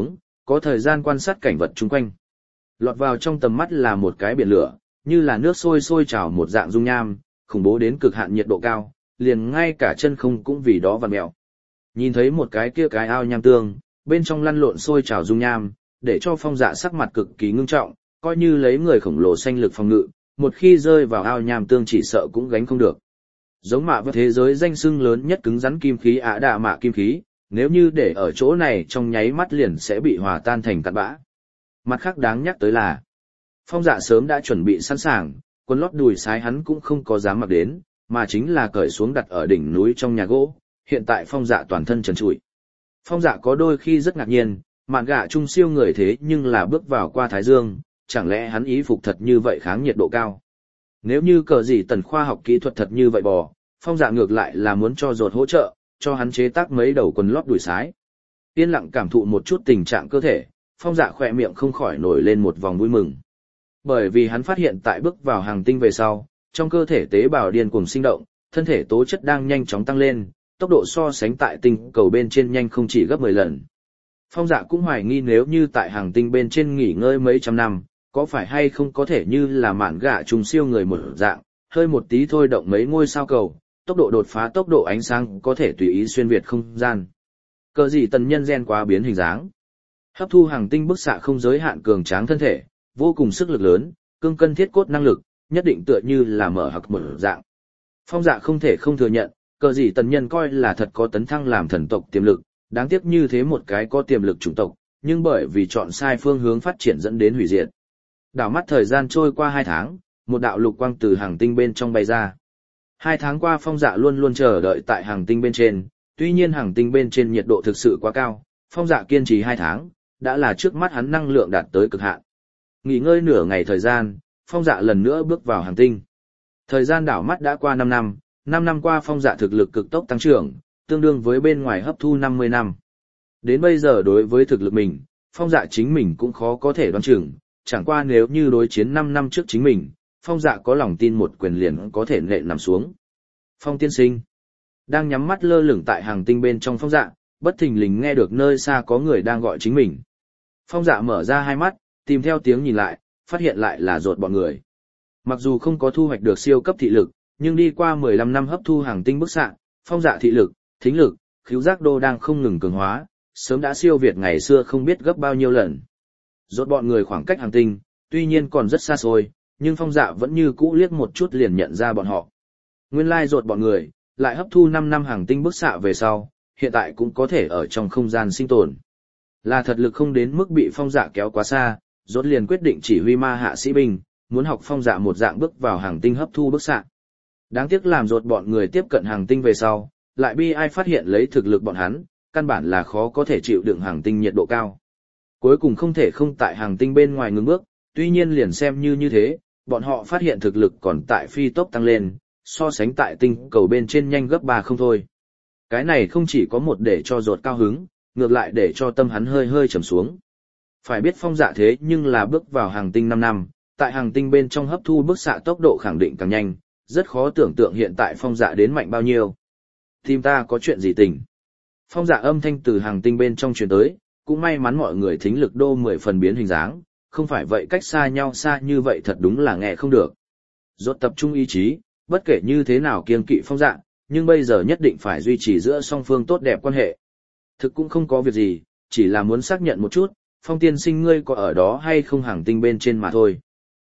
có thời gian quan sát cảnh vật chung quanh. Lọt vào trong tầm mắt là một cái biển lửa, như là nước sôi sôi trào một dạng dung nham, khủng bố đến cực hạn nhiệt độ cao, liền ngay cả chân không cũng vì đó vặn mèo. Nhìn thấy một cái kia cái ao nham tương, bên trong lăn lộn sôi trào dung nham, để cho Phong Dạ sắc mặt cực kỳ ngưng trọng, coi như lấy người khổng lồ sanh lực phòng ngự, một khi rơi vào ao nham tương chỉ sợ cũng gánh không được. Giống mạ với thế giới danh xưng lớn nhất cứng rắn kim khí Ả Đạ Mạ kim khí, nếu như để ở chỗ này trong nháy mắt liền sẽ bị hòa tan thành cặn bã. Mặt khác đáng nhắc tới là, Phong Dạ sớm đã chuẩn bị sẵn sàng, quần lót đùi sái hắn cũng không có dám mặc đến, mà chính là cởi xuống đặt ở đỉnh núi trong nhà gỗ, hiện tại Phong Dạ toàn thân trần trụi. Phong Dạ có đôi khi rất ngạc nhiên, mạn gạ trung siêu người thế nhưng là bước vào qua Thái Dương, chẳng lẽ hắn ý phục thật như vậy kháng nhiệt độ cao. Nếu như cờ gì tần khoa học kỹ thuật thật như vậy bò, Phong Dạ ngược lại là muốn cho Rột hỗ trợ, cho hắn chế tác mấy đầu quần lót đùi sái. Yên lặng cảm thụ một chút tình trạng cơ thể, Phong Dạ khỏe miệng không khỏi nổi lên một vòng vui mừng. Bởi vì hắn phát hiện tại bước vào hàng tinh về sau, trong cơ thể tế bào điên cuồng sinh động, thân thể tố chất đang nhanh chóng tăng lên, tốc độ so sánh tại tinh cầu bên trên nhanh không chỉ gấp 10 lần. Phong Dạ cũng hoài nghi nếu như tại hàng tinh bên trên nghỉ ngơi mấy trăm năm, có phải hay không có thể như là mạn gạ trùng siêu người một dạng, hơi một tí thôi động mấy ngôi sao cầu, tốc độ đột phá tốc độ ánh sáng có thể tùy ý xuyên việt không gian. Cờ gì tần nhân gen quá biến hình dáng. Hấp thu hàng tinh bức xạ không giới hạn cường tráng thân thể, vô cùng sức lực lớn, cương cân thiết cốt năng lực, nhất định tựa như là mở hặc một dạng. Phong Dạ không thể không thừa nhận, cờ gì tần nhân coi là thật có tấn thăng làm thần tộc tiềm lực, đáng tiếc như thế một cái có tiềm lực chủng tộc, nhưng bởi vì chọn sai phương hướng phát triển dẫn đến hủy diệt. Đảo mắt thời gian trôi qua 2 tháng, một đạo lục quang từ hàng tinh bên trong bay ra. 2 tháng qua Phong Dạ luôn luôn chờ đợi tại hàng tinh bên trên, tuy nhiên hàng tinh bên trên nhiệt độ thực sự quá cao, Phong Dạ kiên trì 2 tháng, đã là trước mắt hắn năng lượng đạt tới cực hạn. Nghỉ ngơi nửa ngày thời gian, Phong Dạ lần nữa bước vào hàng tinh. Thời gian đảo mắt đã qua 5 năm, 5 năm qua Phong Dạ thực lực cực tốc tăng trưởng, tương đương với bên ngoài hấp thu 50 năm. Đến bây giờ đối với thực lực mình, Phong Dạ chính mình cũng khó có thể đoán chừng, chẳng qua nếu như đối chiến 5 năm trước chính mình, Phong Dạ có lòng tin một quyền liền có thể nện nằm xuống. Phong tiên sinh, đang nhắm mắt lơ lửng tại hàng tinh bên trong Phong Dạ, bất thình lình nghe được nơi xa có người đang gọi chính mình. Phong Dạ mở ra hai mắt, tìm theo tiếng nhìn lại, phát hiện lại là Rột bọn người. Mặc dù không có thu hoạch được siêu cấp thị lực, nhưng đi qua 15 năm hấp thu hàng tinh bức xạ, Phong Dạ thị lực, thính lực, khứu giác đô đang không ngừng cường hóa, sớm đã siêu việt ngày xưa không biết gấp bao nhiêu lần. Rốt bọn người khoảng cách hàng tinh, tuy nhiên còn rất xa xôi, nhưng Phong Dạ vẫn như cũ liếc một chút liền nhận ra bọn họ. Nguyên lai Rốt bọn người, lại hấp thu 5 năm hàng tinh bức xạ về sau, hiện tại cũng có thể ở trong không gian sinh tồn. Là thật lực không đến mức bị Phong Dạ kéo quá xa, Rốt liền quyết định chỉ huy ma hạ sĩ binh, muốn học Phong Dạ một dạng bước vào hàng tinh hấp thu bức xạ. Đáng tiếc làm Rốt bọn người tiếp cận hàng tinh về sau, lại bi ai phát hiện lấy thực lực bọn hắn, căn bản là khó có thể chịu đựng hàng tinh nhiệt độ cao. Cuối cùng không thể không tại hàng tinh bên ngoài ngừng bước, tuy nhiên liền xem như thế, bọn họ phát hiện thực lực còn tại phi tốc tăng lên, so sánh tại tinh cầu bên trên nhanh gấp 3 không thôi. Cái này không chỉ có một để cho Rốt cao hứng, ngược lại để cho tâm hắn hơi hơi trầm xuống. Phải biết Phong Dạ thế nhưng là bước vào hàng tinh 5 năm, tại hàng tinh bên trong hấp thu bức xạ tốc độ khẳng định càng nhanh, rất khó tưởng tượng hiện tại Phong Dạ đến mạnh bao nhiêu. Tìm ta có chuyện gì tình? Phong Dạ âm thanh từ hàng tinh bên trong truyền tới, cũng may mắn mọi người thính lực đô 10 phần biến hình dáng, không phải vậy cách xa nhau xa như vậy thật đúng là nghe không được. Rốt tập trung ý chí, bất kể như thế nào kiêng kỵ Phong Dạ, nhưng bây giờ nhất định phải duy trì giữa song phương tốt đẹp quan hệ. Thực cũng không có việc gì, chỉ là muốn xác nhận một chút, Phong tiên sinh ngươi có ở đó hay không hàng tinh bên trên mà thôi.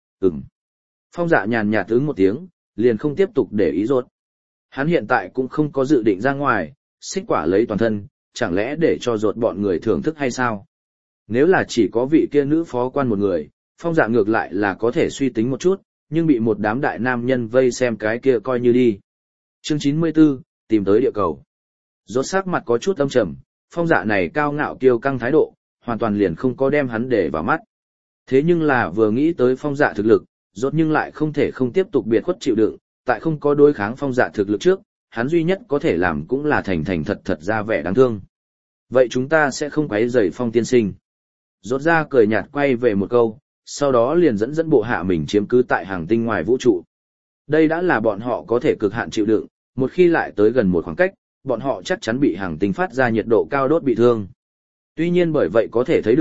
Phong Dạ nhàn nhạt ứng một tiếng, liền không tiếp tục để ý Rốt. Hắn hiện tại cũng không có dự định ra ngoài, xích quả lấy toàn thân, chẳng lẽ để cho Rốt bọn người thưởng thức hay sao? Nếu là chỉ có vị kia nữ phó quan một người, Phong Dạ ngược lại là có thể suy tính một chút, nhưng bị một đám đại nam nhân vây xem cái kia coi như đi. Chương 94, tìm tới địa cầu. Rốt sắc mặt có chút âm trầm, Phong Dạ này cao ngạo kiêu căng thái độ, hoàn toàn liền không có đem hắn để vào mắt. Thế nhưng là vừa nghĩ tới Phong Dạ thực lực, Rốt nhưng lại không thể không tiếp tục biệt khuất chịu đựng, tại không có đối kháng Phong Dạ thực lực trước, hắn duy nhất có thể làm cũng là thành thành thật thật ra vẻ đáng thương. Vậy chúng ta sẽ không quấy rầy Phong tiên sinh. Rốt ra cười nhạt quay về một câu, sau đó liền dẫn bộ hạ mình chiếm cứ tại hàng tinh ngoài vũ trụ. Đây đã là bọn họ có thể cực hạn chịu đựng, một khi lại tới gần một khoảng cách, bọn họ chắc chắn bị hàng tinh phát ra nhiệt độ cao đốt bị thương. Tuy nhiên bởi vậy có thể thấy được,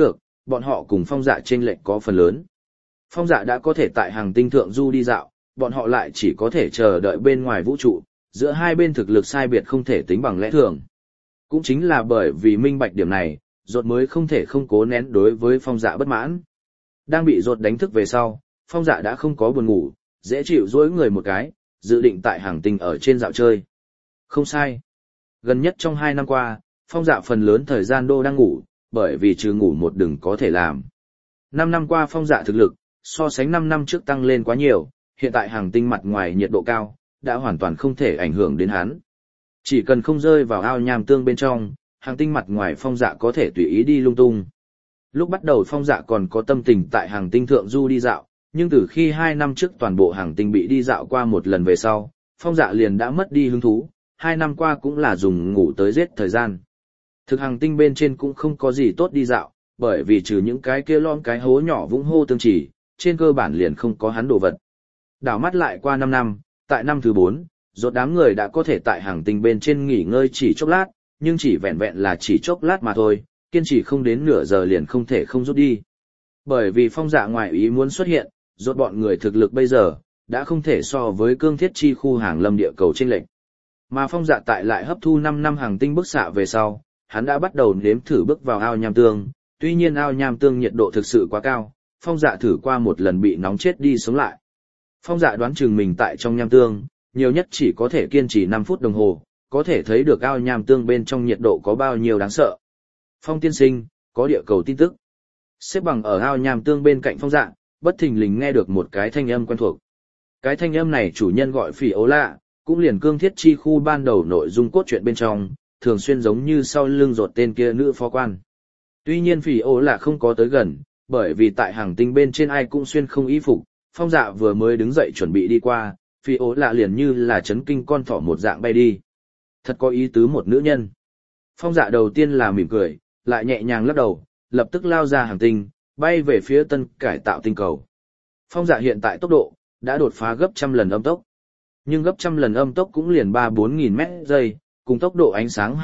bọn họ cùng Phong Dạ chênh lệch có phần lớn. Phong Dạ đã có thể tại hàng tinh thượng du đi dạo, bọn họ lại chỉ có thể chờ đợi bên ngoài vũ trụ, giữa hai bên thực lực sai biệt không thể tính bằng lẽ thường. Cũng chính là bởi vì minh bạch điểm này, Rốt mới không thể không cố nén đối với Phong Dạ bất mãn. Đang bị Rốt đánh thức về sau, Phong Dạ đã không có buồn ngủ, dễ chịu duỗi người một cái, dự định tại hàng tinh ở trên dạo chơi. Không sai. Gần nhất trong 2 năm qua, Phong Dạ phần lớn thời gian đô đang ngủ, bởi vì trừ ngủ một đừng có thể làm. 5 năm qua Phong Dạ thực lực, so sánh 5 năm trước tăng lên quá nhiều, hiện tại hàng tinh mặt ngoài nhiệt độ cao, đã hoàn toàn không thể ảnh hưởng đến hắn. Chỉ cần không rơi vào ao nham tương bên trong, hàng tinh mặt ngoài Phong Dạ có thể tùy ý đi lung tung. Lúc bắt đầu Phong Dạ còn có tâm tình tại hàng tinh thượng du đi dạo, nhưng từ khi 2 năm trước toàn bộ hàng tinh bị đi dạo qua một lần về sau, Phong Dạ liền đã mất đi hứng thú, 2 năm qua cũng là dùng ngủ tới giết thời gian. Thực hàng tinh bên trên cũng không có gì tốt đi dạo, bởi vì trừ những cái kia lon cái hố nhỏ vũng hô tương chỉ, trên cơ bản liền không có hắn đồ vật. Đảo mắt lại qua 5 năm, tại năm thứ 4, Rốt đám người đã có thể tại hàng tinh bên trên nghỉ ngơi chỉ chốc lát, nhưng chỉ vẹn vẹn là chỉ chốc lát mà thôi, kiên trì không đến nửa giờ liền không thể không rút đi. Bởi vì Phong Dạ ngoài ý muốn xuất hiện, Rốt bọn người thực lực bây giờ đã không thể so với cương thiết chi khu hàng lâm địa cầu chênh lệch. Mà Phong Dạ tại lại hấp thu 5 năm hàng tinh bức xạ về sau, hắn đã bắt đầu nếm thử bước vào ao nham tương, tuy nhiên ao nham tương nhiệt độ thực sự quá cao, Phong Dạ thử qua một lần bị nóng chết đi sống lại. Phong Dạ đoán chừng mình tại trong nham tương, nhiều nhất chỉ có thể kiên trì 5 phút đồng hồ, có thể thấy được ao nham tương bên trong nhiệt độ có bao nhiêu đáng sợ. Phong tiên sinh, có địa cầu tin tức. Xếp bằng ở ao nham tương bên cạnh Phong Dạ, bất thình lình nghe được một cái thanh âm quen thuộc. Cái thanh âm này chủ nhân gọi Phỉ Ố Lạ, cũng liền cương thiết chi khu ban đầu nội dung cốt truyện bên trong, thường xuyên giống như sau lưng Rốt tên kia nữ phó quan. Tuy nhiên Phỉ Ố Lạ không có tới gần, bởi vì tại hàng tinh bên trên ai cũng xuyên không y phục, Phong Dạ vừa mới đứng dậy chuẩn bị đi qua, Phỉ Ố Lạ liền như là chấn kinh con thỏ một dạng bay đi. Thật có ý tứ một nữ nhân. Phong Dạ đầu tiên là mỉm cười, lại nhẹ nhàng lắc đầu, lập tức lao ra hàng tinh, bay về phía tân cải tạo tinh cầu. Phong Dạ hiện tại tốc độ đã đột phá gấp trăm lần âm tốc. Nhưng gấp trăm lần âm tốc cũng liền 3-4 nghìn mét giây, cùng tốc độ ánh sáng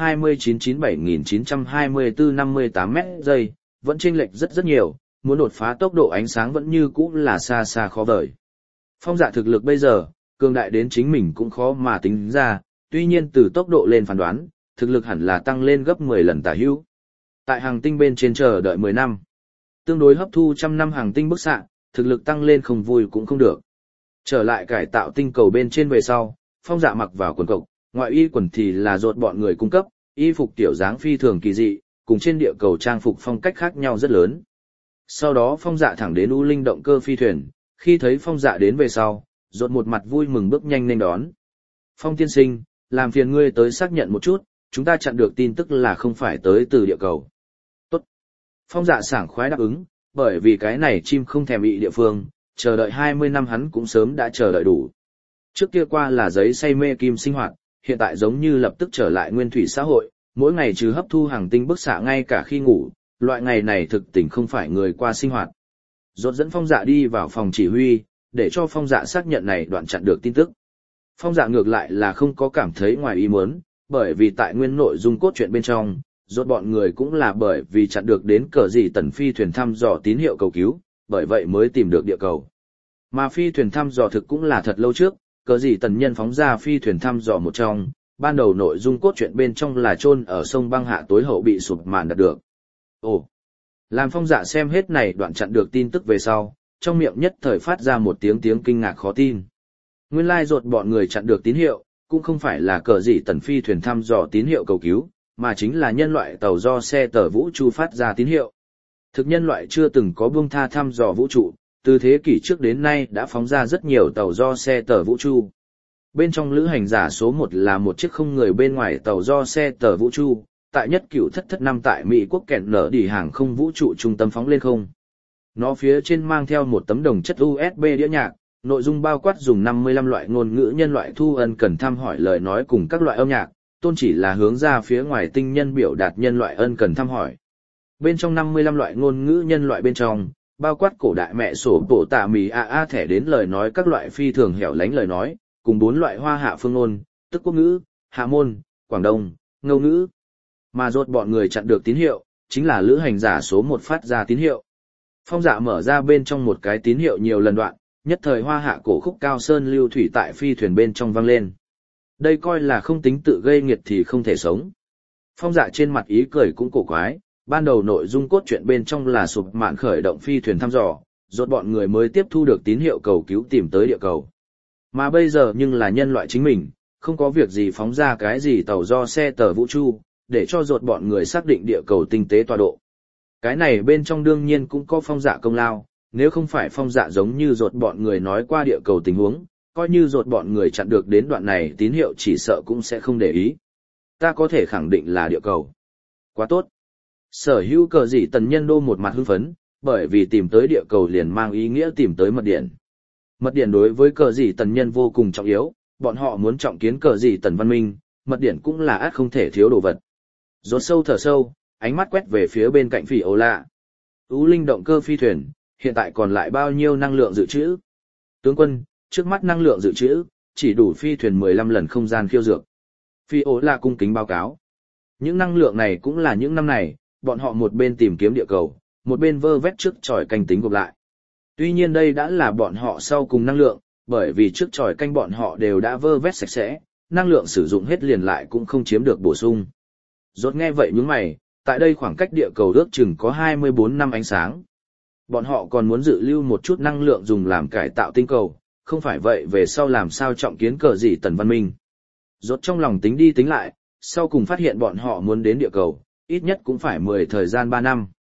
2997.924-58 mét giây, vẫn chênh lệch rất nhiều, muốn đột phá tốc độ ánh sáng vẫn như cũ là xa xa khó vời. Phong Dạ thực lực bây giờ, cường đại đến chính mình cũng khó mà tính ra, tuy nhiên từ tốc độ lên phán đoán, thực lực hẳn là tăng lên gấp 10 lần tả hữu. Tại hàng tinh bên trên chờ đợi 10 năm, tương đối hấp thu trăm năm hàng tinh bức xạ, thực lực tăng lên không vui cũng không được. Trở lại cải tạo tinh cầu bên trên về sau, Phong Dạ mặc vào quần cộc, ngoại y quần thì là Rốt bọn người cung cấp, y phục tiểu dáng phi thường kỳ dị, cùng trên địa cầu trang phục phong cách khác nhau rất lớn. Sau đó Phong Dạ thẳng đến U Linh động cơ phi thuyền, khi thấy Phong Dạ đến về sau, Rốt một mặt vui mừng bước nhanh lên đón. Phong tiên sinh, làm phiền ngươi tới xác nhận một chút, chúng ta chặn được tin tức là không phải tới từ địa cầu. Tốt. Phong Dạ sảng khoái đáp ứng, bởi vì cái này chim không thèm bị địa phương, chờ đợi 20 năm hắn cũng sớm đã chờ đợi đủ. Trước kia qua là giấy say mê kim sinh hoạt, hiện tại giống như lập tức trở lại nguyên thủy xã hội, mỗi ngày trừ hấp thu hàng tinh bức xạ ngay cả khi ngủ, loại ngày này thực tình không phải người qua sinh hoạt. Rốt dẫn Phong Dạ đi vào phòng chỉ huy, để cho Phong Dạ xác nhận này đoạn chặn được tin tức. Phong Dạ ngược lại là không có cảm thấy ngoài ý muốn, bởi vì tại nguyên nội dung cốt truyện bên trong, Rốt bọn người cũng là bởi vì chặn được đến cờ gì tần phi thuyền thăm dò tín hiệu cầu cứu, bởi vậy mới tìm được địa cầu. Mà phi thuyền thăm dò thực cũng là thật lâu trước, cờ gì tần nhân phóng ra phi thuyền thăm dò một trong, ban đầu nội dung cốt truyện bên trong là chôn ở sông băng hạ tối hậu bị sụp màn đạt được. Ồ! Làm Phong Dạ xem hết này đoạn chặn được tin tức về sau, trong miệng nhất thời phát ra một tiếng kinh ngạc khó tin. Nguyên lai Rốt bọn người chặn được tín hiệu, cũng không phải là cờ gì tần phi thuyền thăm dò tín hiệu cầu cứu, mà chính là nhân loại tàu do xe tờ vũ trụ phát ra tín hiệu. Thực nhân loại chưa từng có buông tha thăm dò vũ trụ, từ thế kỷ trước đến nay đã phóng ra rất nhiều tàu do xe tờ vũ trụ. Bên trong lữ hành giả số 1 là một chiếc không người bên ngoài tàu do xe tờ vũ trụ, tại nhất cửu thất năm tại Mỹ quốc kẹn nở đỉ hàng không vũ trụ trung tâm phóng lên không. Nó phía trên mang theo một tấm đồng chất USB đĩa nhạc, nội dung bao quát dùng 55 loại ngôn ngữ nhân loại thu ân cần thăm hỏi lời nói cùng các loại âm nhạc, tôn chỉ là hướng ra phía ngoài tinh nhân biểu đạt nhân loại ân cần thăm hỏi. Bên trong 55 loại ngôn ngữ nhân loại bên trong, bao quát cổ đại mẹ sổ bộ tạ mì a thẻ đến lời nói các loại phi thường hẻo lánh lời nói, cùng 4 loại hoa hạ phương ngôn, tức quốc ngữ, hạ môn, Quảng Đông, Ngâu ngữ. Mà Rốt bọn người chặn được tín hiệu, chính là lữ hành giả số 1 phát ra tín hiệu. Phong Dạ mở ra bên trong một cái tín hiệu nhiều lần đoạn, nhất thời hoa hạ cổ khúc cao sơn lưu thủy tại phi thuyền bên trong vang lên. Đây coi là không tính tự gây nghiệt thì không thể sống. Phong Dạ trên mặt ý cười cũng cổ quái, ban đầu nội dung cốt truyện bên trong là sụp mạn khởi động phi thuyền thăm dò, rốt bọn người mới tiếp thu được tín hiệu cầu cứu tìm tới địa cầu. Mà bây giờ nhưng là nhân loại chính mình, không có việc gì phóng ra cái gì tàu do xe tờ vũ trụ, để cho rốt bọn người xác định địa cầu tinh tế tọa độ. Cái này bên trong đương nhiên cũng có Phong Dạ công lao, nếu không phải Phong Dạ giống như rốt bọn người nói qua địa cầu tình huống, coi như rốt bọn người chặn được đến đoạn này tín hiệu chỉ sợ cũng sẽ không để ý. Ta có thể khẳng định là địa cầu. Quá tốt. Sở hữu cờ dị tần nhân đô một mặt hưng phấn, bởi vì tìm tới địa cầu liền mang ý nghĩa tìm tới mật điện. Mật điện đối với cờ dị tần nhân vô cùng trọng yếu, bọn họ muốn trọng kiến cờ dị tần văn minh, mật điện cũng là ắt không thể thiếu đồ vật. Rốt sâu thở sâu, ánh mắt quét về phía bên cạnh Phỉ Ố Lạ. Ú linh động cơ phi thuyền, hiện tại còn lại bao nhiêu năng lượng dự trữ? Tướng quân, trước mắt năng lượng dự trữ, chỉ đủ phi thuyền 15 lần không gian khiêu dược. Phỉ Ố Lạ cung kính báo cáo. Những năng lượng này cũng là những năm này, bọn họ một bên tìm kiếm địa cầu, một bên vơ vét trước tròi canh tính gộp lại. Tuy nhiên đây đã là bọn họ sau cùng năng lượng, bởi vì trước tròi canh bọn họ đều đã vơ vét sạch sẽ, năng lượng sử dụng hết liền lại cũng không chiếm được bổ sung. Rốt nghe vậy nhướng mày, tại đây khoảng cách địa cầu ước chừng có 24 năm ánh sáng. Bọn họ còn muốn dự lưu một chút năng lượng dùng làm cải tạo tinh cầu, không phải vậy về sau làm sao trọng kiến cờ dị tần văn minh. Rốt trong lòng tính đi tính lại, sau cùng phát hiện bọn họ muốn đến địa cầu, ít nhất cũng phải 10 thời gian 3 năm.